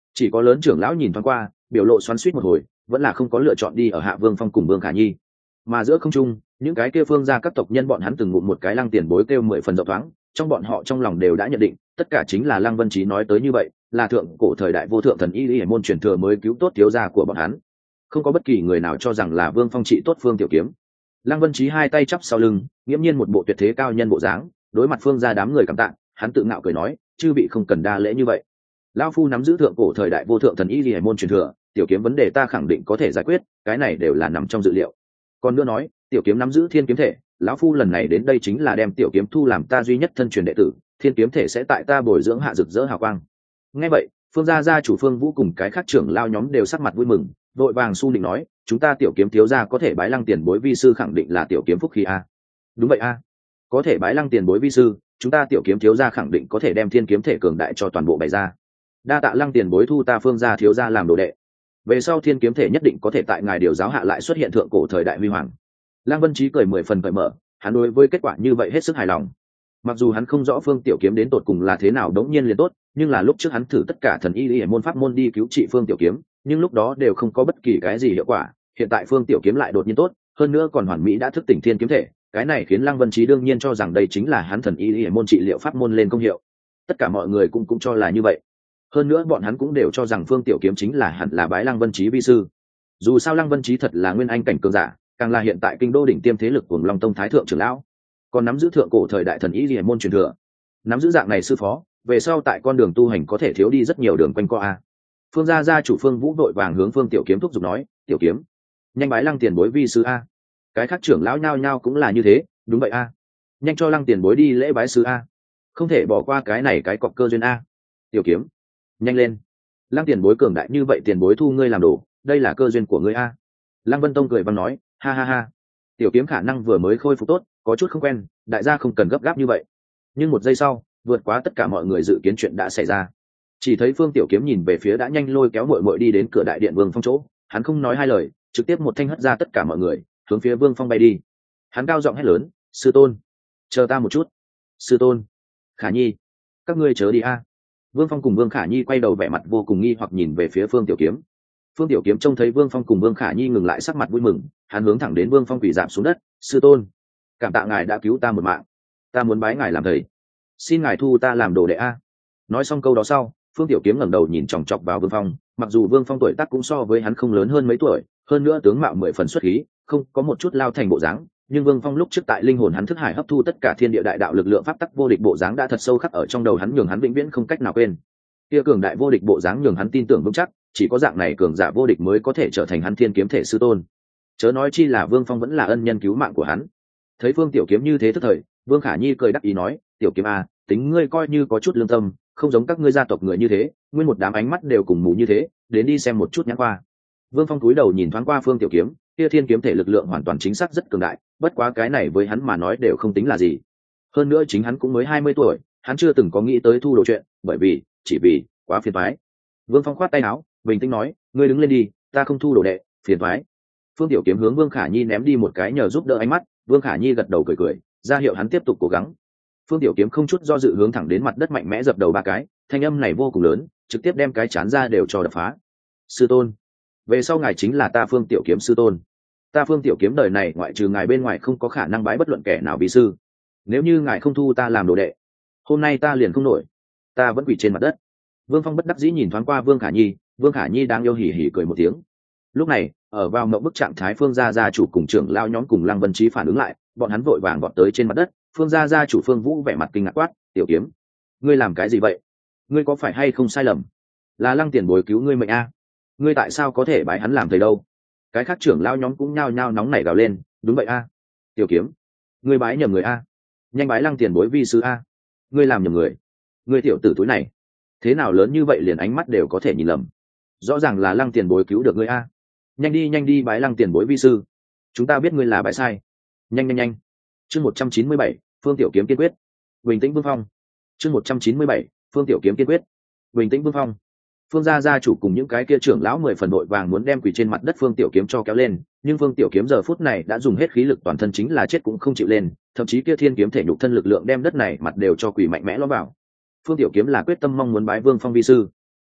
[SPEAKER 1] Chỉ có lớn trưởng lão nhìn thoáng qua, biểu lộ xoắn xuýt một hồi, vẫn là không có lựa chọn đi ở hạ Vương Phong cùng Vương Khả Nhi. Mà giữa không trung, những cái kia phương gia các tộc nhân bọn hắn từng ngụm một cái lăng tiền bối kêu mười phần rộng thoáng, trong bọn họ trong lòng đều đã nhận định, tất cả chính là Lăng Vân Chí nói tới như vậy, là thượng cổ thời đại vô thượng thần y y môn truyền thừa mới cứu tốt thiếu gia của bọn hắn. Không có bất kỳ người nào cho rằng là Vương Phong trị tốt Phương Tiểu Kiếm. Lăng Vân Chí hai tay chắp sau lưng, nghiễm nhiên một bộ tuyệt thế cao nhân bộ dáng, đối mặt phương gia đám người cảm tạ, hắn tự ngạo cười nói, chư vị không cần đa lễ như vậy. Lão phu nắm giữ thượng cổ thời đại vô thượng thần y y môn truyền thừa, Tiểu Kiếm vấn đề ta khẳng định có thể giải quyết, cái này đều là nằm trong dự liệu. Còn nữa nói, Tiểu Kiếm nắm giữ thiên kiếm thể, lão phu lần này đến đây chính là đem Tiểu Kiếm thu làm ta duy nhất thân truyền đệ tử, thiên kiếm thể sẽ tại ta bồi dưỡng hạ rực rỡ hào quang. Nghe vậy, phương gia gia chủ Phương Vũ cùng cái khác trưởng lao nhóm đều sắc mặt vui mừng, vội vàng su định nói, chúng ta Tiểu Kiếm thiếu gia có thể bái Lăng tiền bối vi sư khẳng định là Tiểu Kiếm phúc khí a. Đúng vậy a, có thể bái Lăng tiền bối vi sư, chúng ta Tiểu Kiếm thiếu gia khẳng định có thể đem thiên kiếm thể cường đại cho toàn bộ bày ra. Đa tạ Lăng tiền bối thu ta phương gia thiếu gia làm đồ đệ. Về sau thiên kiếm thể nhất định có thể tại ngài điều giáo hạ lại xuất hiện thượng cổ thời đại huy hoàng. Lăng Vân Chí cười mười phần cởi mở, hắn đối với kết quả như vậy hết sức hài lòng. Mặc dù hắn không rõ Phương Tiểu Kiếm đến tột cùng là thế nào đống nhiên liền tốt, nhưng là lúc trước hắn thử tất cả thần y y môn pháp môn đi cứu trị Phương Tiểu Kiếm, nhưng lúc đó đều không có bất kỳ cái gì hiệu quả. Hiện tại Phương Tiểu Kiếm lại đột nhiên tốt, hơn nữa còn hoàn mỹ đã thức tỉnh thiên kiếm thể, cái này khiến Lăng Vân Chí đương nhiên cho rằng đây chính là hắn thần y y môn trị liệu pháp môn lên công hiệu. Tất cả mọi người cũng cũng cho là như vậy. Hơn nữa bọn hắn cũng đều cho rằng Phương Tiểu Kiếm chính là hẳn là bái Lăng Vân Chí vi sư. Dù sao Lăng Vân Chí thật là nguyên anh cảnh cường giả, càng là hiện tại kinh đô đỉnh tiêm thế lực của Long Tông Thái thượng trưởng lão, còn nắm giữ thượng cổ thời đại thần y liễu môn truyền thừa, nắm giữ dạng này sư phó, về sau tại con đường tu hành có thể thiếu đi rất nhiều đường quanh co a. Phương gia gia chủ Phương Vũ đội vàng hướng Phương Tiểu Kiếm thúc giục nói, Tiểu Kiếm, nhanh bái Lăng tiền bối vi sư a. Cái khác trưởng lão nhao nhao cũng là như thế, đúng vậy a, nhanh cho Lăng tiền bối đi lễ bái sư a, không thể bỏ qua cái này cái cọc cơ duyên a. Tiểu Kiếm, nhanh lên, Lăng tiền bối cường đại như vậy, tiền bối thu ngươi làm đồ, đây là cơ duyên của ngươi a. Lăng Vân Tông cười vang nói, ha ha ha, Tiểu Kiếm khả năng vừa mới khôi phục tốt, có chút không quen, đại gia không cần gấp gáp như vậy. Nhưng một giây sau, vượt quá tất cả mọi người dự kiến chuyện đã xảy ra. Chỉ thấy Phương Tiểu Kiếm nhìn về phía đã nhanh lôi kéo muội muội đi đến cửa đại điện Vương Phong chỗ, hắn không nói hai lời, trực tiếp một thanh hất ra tất cả mọi người, hướng phía Vương Phong bay đi. Hắn cao giọng hét lớn, sư tôn, chờ ta một chút. Sư tôn, Khả Nhi, các ngươi chớ đi a. Vương Phong cùng Vương Khả Nhi quay đầu vẻ mặt vô cùng nghi hoặc nhìn về phía Phương Tiểu Kiếm. Phương Tiểu Kiếm trông thấy Vương Phong cùng Vương Khả Nhi ngừng lại, sắc mặt vui mừng, hắn hướng thẳng đến Vương Phong quỳ rạp xuống đất, sư tôn, cảm tạ ngài đã cứu ta một mạng, ta muốn bái ngài làm thầy, xin ngài thu ta làm đồ đệ a. Nói xong câu đó sau, Phương Tiểu Kiếm ngẩng đầu nhìn chòng chọc vào Vương Phong, mặc dù Vương Phong tuổi tác cũng so với hắn không lớn hơn mấy tuổi, hơn nữa tướng mạo mười phần xuất khí, không có một chút lao thành bộ dáng, nhưng Vương Phong lúc trước tại linh hồn hắn thức hải hấp thu tất cả thiên địa đại đạo lực lượng pháp tắc vô địch bộ dáng đã thật sâu khắc ở trong đầu hắn, nhường hắn vĩnh viễn không cách nào quên. Kia cường đại vô địch bộ dáng nhường hắn tin tưởng vững chắc, chỉ có dạng này cường giả vô địch mới có thể trở thành hắn thiên kiếm thể sư tôn. Chớ nói chi là Vương Phong vẫn là ân nhân cứu mạng của hắn. Thấy Phương Tiểu Kiếm như thế tức thời, Vương Khả Nhi cười đắc ý nói, Tiểu Kiếm à, tính ngươi coi như có chút lương tâm, không giống các ngươi gia tộc người như thế, nguyên một đám ánh mắt đều cùng mù như thế, đến đi xem một chút nhãn qua. Vương Phong cúi đầu nhìn thoáng qua Phương Tiểu Kiếm, kia thiên kiếm thể lực lượng hoàn toàn chính xác rất cường đại, bất quá cái này với hắn mà nói đều không tính là gì. Hơn nữa chính hắn cũng mới hai mươi tuổi, hắn chưa từng có nghĩ tới thu đồ chuyện, bởi vì, chỉ vì, quá phiền toái. Vương Phong khoát tay áo, bình tĩnh nói, ngươi đứng lên đi, ta không thu đồ đệ, phiền toái. Phương Tiểu Kiếm hướng Vương Khả Nhi ném đi một cái nhờ giúp đỡ ánh mắt, Vương Khả Nhi gật đầu cười cười, ra hiệu hắn tiếp tục cố gắng. Phương Tiểu Kiếm không chút do dự hướng thẳng đến mặt đất mạnh mẽ dập đầu ba cái, thanh âm này vô cùng lớn, trực tiếp đem cái chán ra đều cho đập phá. Sư tôn, về sau ngài chính là ta Phương Tiểu Kiếm sư tôn. Ta Phương Tiểu Kiếm đời này ngoại trừ ngài bên ngoài không có khả năng bái bất luận kẻ nào vi sư. Nếu như ngài không thu ta làm đồ đệ, hôm nay ta liền không nổi, ta vẫn quỳ trên mặt đất. Vương Phong bất đắc dĩ nhìn thoáng qua Vương Khả Nhi, Vương Khả Nhi đang yêu hỉ hỉ cười một tiếng. Lúc này, ở vào mộng bức trạng thái, Phương gia gia chủ cùng trưởng lao nhóm cùng Lăng Vân Chí phản ứng lại, bọn hắn vội vàng vọt tới trên mặt đất. Phương gia gia chủ Phương Vũ vẻ mặt kinh ngạc quát, Tiểu Kiếm, ngươi làm cái gì vậy? Ngươi có phải hay không sai lầm? Là Lăng tiền bối cứu ngươi mệnh a, ngươi tại sao có thể bái hắn làm thầy đâu? Cái khác trưởng lao nhóm cũng nhao nhao nóng nảy gào lên, đúng vậy a, Tiểu Kiếm, ngươi bái nhầm người a, nhanh bái Lăng tiền bối vi sư a, ngươi làm nhầm người, ngươi tiểu tử túi này, thế nào lớn như vậy liền ánh mắt đều có thể nhìn lầm, rõ ràng là Lăng tiền bối cứu được ngươi a, nhanh đi nhanh đi bái Lăng tiền bối vi sư, chúng ta biết ngươi là bái sai, nhanh nhanh nhanh. Chương một trăm chín mươi bảy, Phương Tiểu Kiếm kiên quyết. Bình tĩnh Vương Phong. Chương một trăm chín mươi bảy, Phương Tiểu Kiếm kiên quyết. Bình tĩnh Vương Phong. Phương gia gia chủ cùng những cái kia trưởng lão mười phần đội vàng muốn đem quỳ trên mặt đất Phương Tiểu Kiếm cho kéo lên, nhưng Phương Tiểu Kiếm giờ phút này đã dùng hết khí lực toàn thân, chính là chết cũng không chịu lên, thậm chí kia thiên kiếm thể nhục thân lực lượng đem đất này mặt đều cho quỳ mạnh mẽ ló vào. Phương Tiểu Kiếm là quyết tâm mong muốn bái Vương Phong vi sư.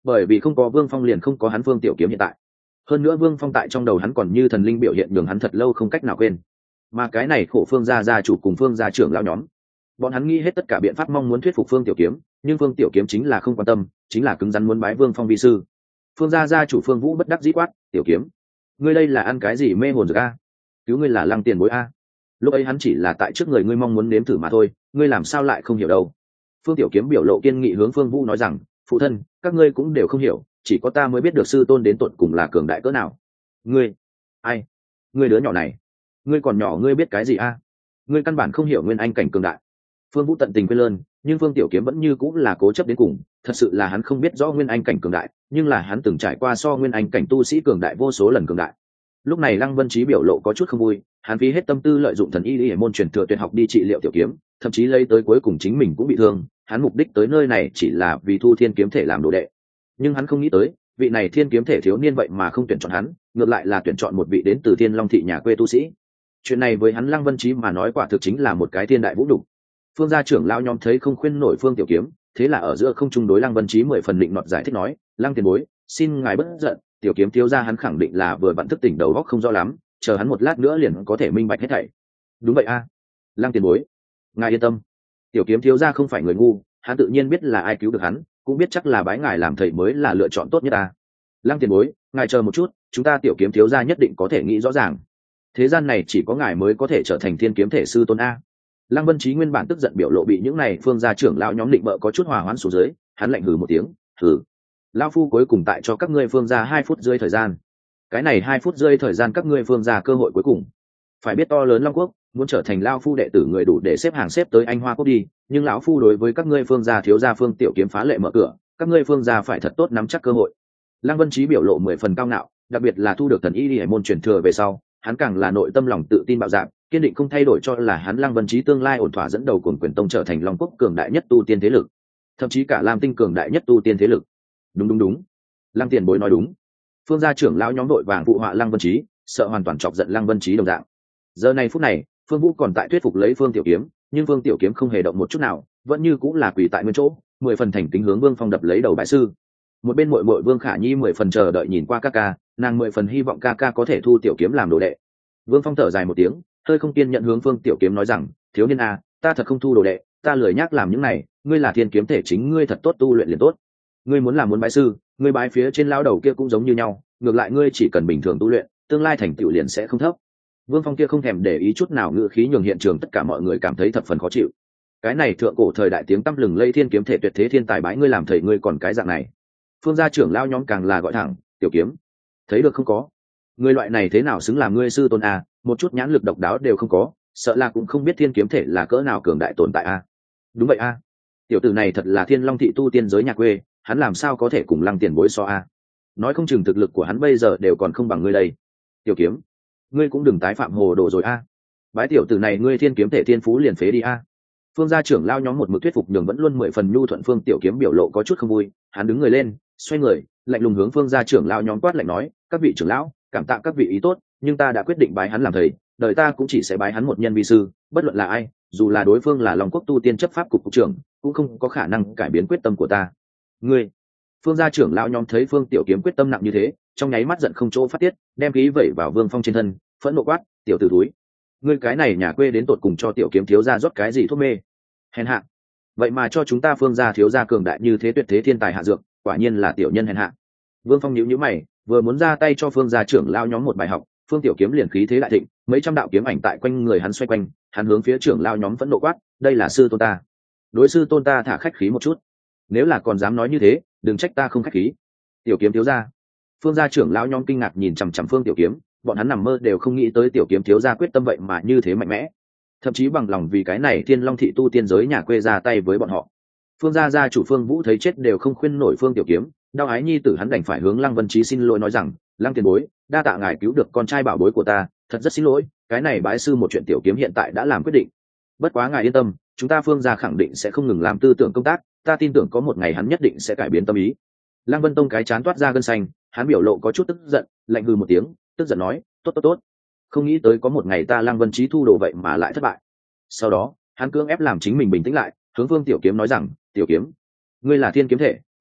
[SPEAKER 1] bởi vì không có Vương Phong liền không có hắn Phương Tiểu Kiếm hiện tại. Hơn nữa Vương Phong tại trong đầu hắn còn như thần linh biểu hiện, đường hắn thật lâu không cách nào quên. Mà cái này khổ Phương gia gia chủ cùng Phương gia trưởng lão nhóm, bọn hắn nghĩ hết tất cả biện pháp mong muốn thuyết phục Phương Tiểu Kiếm, nhưng Phương Tiểu Kiếm chính là không quan tâm, chính là cứng rắn muốn bái Vương Phong vi sư. Phương gia gia chủ Phương Vũ bất đắc dĩ quát: "Tiểu Kiếm, ngươi đây là ăn cái gì mê hồn dược a? Cứu ngươi là Lăng Tiền Bối a." Lúc ấy hắn chỉ là tại trước người ngươi mong muốn nếm thử mà thôi, ngươi làm sao lại không hiểu đâu. Phương Tiểu Kiếm biểu lộ kiên nghị hướng Phương Vũ nói rằng: "Phụ thân, các ngươi cũng đều không hiểu, chỉ có ta mới biết được sư tôn đến tột cùng là cường đại cỡ nào. Ngươi, ai? Ngươi đứa nhỏ này, ngươi còn nhỏ ngươi biết cái gì a? Ngươi căn bản không hiểu nguyên anh cảnh cường đại." Phương Vũ tận tình quên lơn, nhưng Phương Tiểu Kiếm vẫn như cũng là cố chấp đến cùng, thật sự là hắn không biết rõ nguyên anh cảnh cường đại, nhưng là hắn từng trải qua so nguyên anh cảnh tu sĩ cường đại vô số lần cường đại. Lúc này Lăng Vân Chí biểu lộ có chút không vui, hắn phí hết tâm tư lợi dụng thần y y môn truyền thừa tuyệt học đi trị liệu Tiểu Kiếm, thậm chí lấy tới cuối cùng chính mình cũng bị thương, hắn mục đích tới nơi này chỉ là vì thu Thiên Kiếm Thể làm đồ đệ. Nhưng hắn không nghĩ tới, vị này Thiên Kiếm Thể thiếu niên vậy mà không tuyển chọn hắn, ngược lại là tuyển chọn một vị đến từ Thiên Long thị nhà quê tu sĩ. Chuyện này với hắn Lăng Vân Chí mà nói quả thực chính là một cái thiên đại vũ nhục. Phương gia trưởng lão nhóm thấy không khuyên nổi Phương Tiểu Kiếm, thế là ở giữa không trung đối Lăng Vân Chí mười phần định nọt giải thích nói: "Lăng tiền bối, xin ngài bất giận, Tiểu Kiếm thiếu gia hắn khẳng định là vừa vặn thức tỉnh đầu óc không rõ lắm, chờ hắn một lát nữa liền có thể minh bạch hết thảy." "Đúng vậy a, à. Lăng tiền bối, ngài yên tâm, Tiểu Kiếm thiếu gia không phải người ngu, hắn tự nhiên biết là ai cứu được hắn, cũng biết chắc là bái ngài làm thầy mới là lựa chọn tốt nhất a. Lăng tiền bối, ngài chờ một chút, chúng ta Tiểu Kiếm thiếu gia nhất định có thể nghĩ rõ ràng. Thế gian này chỉ có ngài mới có thể trở thành Thiên Kiếm Thể sư tôn a." Lăng Vân Chí nguyên bản tức giận biểu lộ bị những này Phương gia trưởng lão nhóm định bợ có chút hòa hoãn xuống dưới, hắn lạnh hừ một tiếng: "Hừ, lão phu cuối cùng tại cho các ngươi Phương gia hai phút rưỡi thời gian. Cái này hai phút rưỡi thời gian các ngươi Phương gia cơ hội cuối cùng. Phải biết to lớn Long Quốc, muốn trở thành lão phu đệ tử người đủ để xếp hàng xếp tới Anh Hoa Quốc đi, nhưng lão phu đối với các ngươi Phương gia thiếu gia Phương Tiểu Kiếm phá lệ mở cửa, các ngươi Phương gia phải thật tốt nắm chắc cơ hội." Lăng Vân Chí biểu lộ mười phần cao ngạo, đặc biệt là thu được thần y y môn truyền thừa về sau, hắn càng là nội tâm lòng tự tin bạo dạn, kiên định không thay đổi cho là hắn Lăng Vân Chí tương lai ổn thỏa dẫn đầu cuồng quyền tông trở thành Long Quốc cường đại nhất tu tiên thế lực, thậm chí cả Lam Tinh cường đại nhất tu tiên thế lực. Đúng đúng đúng, Lăng tiền bối nói đúng. Phương gia trưởng lão nhóm đội vàng phụ họa Lăng Vân Chí, sợ hoàn toàn chọc giận Lăng Vân Chí đồng dạng. Giờ này phút này, Phương Vũ còn tại thuyết phục lấy Phương Tiểu Kiếm, nhưng Phương Tiểu Kiếm không hề động một chút nào, vẫn như cũng là quỳ tại nguyên chỗ, mười phần thành kính hướng Vương Phong đập lấy đầu bái sư. Một bên muội muội Vương Khả Nhi mười phần chờ đợi nhìn qua ca ca, nàng mười phần hy vọng ca ca có thể thu Tiểu Kiếm làm đồ đệ. Vương Phong thở dài một tiếng, hơi không kiên nhận hướng Phương Tiểu Kiếm nói rằng: "Thiếu niên à, ta thật không thu đồ đệ, ta lười nhác làm những này, ngươi là Thiên Kiếm Thể chính ngươi thật tốt tu luyện liền tốt. Ngươi muốn làm muốn bái sư, ngươi bái phía trên lão đầu kia cũng giống như nhau, ngược lại ngươi chỉ cần bình thường tu luyện, tương lai thành tựu liền sẽ không thấp." Vương Phong kia không thèm để ý chút nào ngữ khí nhường hiện trường tất cả mọi người cảm thấy thập phần khó chịu. Cái này thượng cổ thời đại tiếng tăm lừng lây Thiên Kiếm Thể tuyệt thế thiên tài bái ngươi làm thầy ngươi còn cái dạng này. Phương gia trưởng lão nhóm càng là gọi thẳng: "Tiểu Kiếm, thấy được không có? Ngươi loại này thế nào xứng làm ngươi sư tôn a, một chút nhãn lực độc đáo đều không có, sợ là cũng không biết Thiên Kiếm Thể là cỡ nào cường đại tồn tại a." "Đúng vậy a, tiểu tử này thật là Thiên Long thị tu tiên giới nhà quê, hắn làm sao có thể cùng Lăng tiền bối so a? Nói không chừng thực lực của hắn bây giờ đều còn không bằng ngươi đây. Tiểu Kiếm, ngươi cũng đừng tái phạm hồ đồ rồi a. Bái tiểu tử này ngươi Thiên Kiếm Thể thiên phú liền phế đi a." Phương gia trưởng lao nhóm một mực thuyết phục nhường vẫn luôn mười phần nhu thuận Phương Tiểu Kiếm biểu lộ có chút không vui, hắn đứng người lên, xoay người, lạnh lùng hướng Phương gia trưởng lao nhóm quát lạnh nói: "Các vị trưởng lão, cảm tạ các vị ý tốt, nhưng ta đã quyết định bái hắn làm thầy, đời ta cũng chỉ sẽ bái hắn một nhân vi sư, bất luận là ai, dù là đối phương là Long Quốc tu tiên chấp pháp cục cục trưởng, cũng không có khả năng cải biến quyết tâm của ta." "Ngươi?" Phương gia trưởng lão nhóm thấy Phương Tiểu Kiếm quyết tâm nặng như thế, trong nháy mắt giận không chỗ phát tiết, đem khí vẩy vào Vương Phong trên thân, phẫn nộ quát: "Tiểu tử thúi, ngươi cái này nhà quê đến tột cùng cho Tiểu Kiếm thiếu gia rót cái gì thuốc mê? Hèn hạ, vậy mà cho chúng ta Phương gia thiếu gia cường đại như thế tuyệt thế thiên tài hạ dược, quả nhiên là tiểu nhân hèn hạ." Vương Phong nhíu nhíu mày, vừa muốn ra tay cho Phương gia trưởng lao nhóm một bài học, Phương Tiểu Kiếm liền khí thế đại thịnh, mấy trăm đạo kiếm ảnh tại quanh người hắn xoay quanh, hắn hướng phía trưởng lao nhóm phẫn nộ quát: "Đây là sư tôn ta, đối sư tôn ta thả khách khí một chút, nếu là còn dám nói như thế, đừng trách ta không khách khí." "Tiểu Kiếm thiếu gia." Phương gia trưởng lao nhóm kinh ngạc nhìn chằm chằm Phương Tiểu Kiếm, bọn hắn nằm mơ đều không nghĩ tới Tiểu Kiếm thiếu gia quyết tâm vậy mà như thế mạnh mẽ, thậm chí bằng lòng vì cái này Thiên Long thị tu tiên giới nhà quê ra tay với bọn họ. Phương gia gia chủ Phương Vũ thấy chết đều không khuyên nổi Phương Tiểu Kiếm, đau ái nhi tử hắn đành phải hướng Lăng Vân Chí xin lỗi nói rằng: "Lăng tiền bối, đa tạ ngài cứu được con trai bảo bối của ta, thật rất xin lỗi, cái này bái sư một chuyện Tiểu Kiếm hiện tại đã làm quyết định. Bất quá ngài yên tâm, chúng ta Phương gia khẳng định sẽ không ngừng làm tư tưởng công tác, ta tin tưởng có một ngày hắn nhất định sẽ cải biến tâm ý." Lăng Vân Tông cái chán toát ra gân xanh, hắn biểu lộ có chút tức giận, lạnh hừ một tiếng, tức giận nói: "Tốt tốt tốt, không nghĩ tới có một ngày ta Lăng Vân Chí thu đồ vậy mà lại thất bại." Sau đó, hắn cưỡng ép làm chính mình bình tĩnh lại, hướng Phương Tiểu Kiếm nói rằng: "Tiểu Kiếm, ngươi là Thiên Kiếm Thể,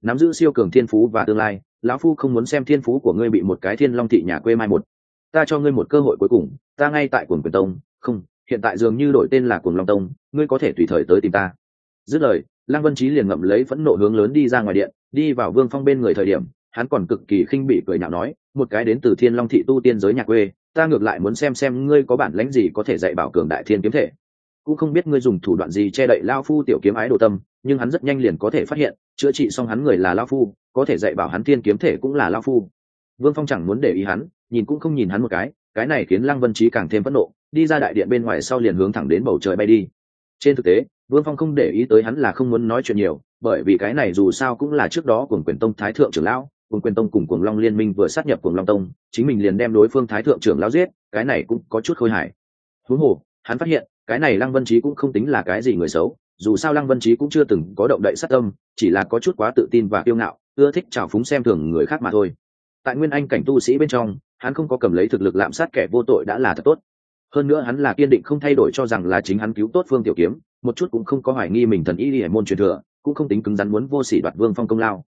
[SPEAKER 1] nắm giữ siêu cường thiên phú và tương lai, lão phu không muốn xem thiên phú của ngươi bị một cái thiên long thị nhà quê mai một. Ta cho ngươi một cơ hội cuối cùng, ta ngay tại Cuồng Quyền Tông, không, hiện tại dường như đổi tên là Cuồng Long Tông, ngươi có thể tùy thời tới tìm ta. Dứt lời, Lăng Vân Chí liền ngậm lấy phẫn nộ hướng lớn đi ra ngoài điện, đi vào Vương Phong bên người thời điểm, hắn còn cực kỳ khinh bỉ cười nhạo nói, một cái đến từ Thiên Long thị tu tiên giới nhà quê, ta ngược lại muốn xem xem ngươi có bản lĩnh gì có thể dạy bảo cường đại thiên kiếm thể. Cũng không biết ngươi dùng thủ đoạn gì che đậy lão phu tiểu kiếm ái đồ tâm, nhưng hắn rất nhanh liền có thể phát hiện, chữa trị xong hắn người là lão phu, có thể dạy bảo hắn thiên kiếm thể cũng là lão phu. Vương Phong chẳng muốn để ý hắn, nhìn cũng không nhìn hắn một cái, cái này khiến Lăng Vân Chí càng thêm phẫn nộ, đi ra đại điện bên ngoài sau liền hướng thẳng đến bầu trời bay đi. Trên thực tế, Vương Phong không để ý tới hắn là không muốn nói chuyện nhiều, bởi vì cái này dù sao cũng là trước đó Cuồng Quyền Tông Thái thượng trưởng lão, Cuồng Quyền Tông cùng Cuồng Long liên minh vừa sát nhập Cuồng Long Tông, chính mình liền đem đối phương Thái thượng trưởng lão giết, cái này cũng có chút khôi hài. Huống hồ, hắn phát hiện, cái này Lăng Vân Chí cũng không tính là cái gì người xấu, dù sao Lăng Vân Chí cũng chưa từng có động đậy sát tâm, chỉ là có chút quá tự tin và kiêu ngạo, ưa thích trào phúng xem thường người khác mà thôi. Tại Nguyên Anh cảnh tu sĩ bên trong, hắn không có cầm lấy thực lực lạm sát kẻ vô tội đã là thật tốt. Hơn nữa hắn là kiên định không thay đổi cho rằng là chính hắn cứu tốt Phương Tiểu Kiếm, một chút cũng không có hoài nghi mình thần y hải môn truyền thừa, cũng không tính cứng rắn muốn vô sỉ đoạt Vương Phong công lao.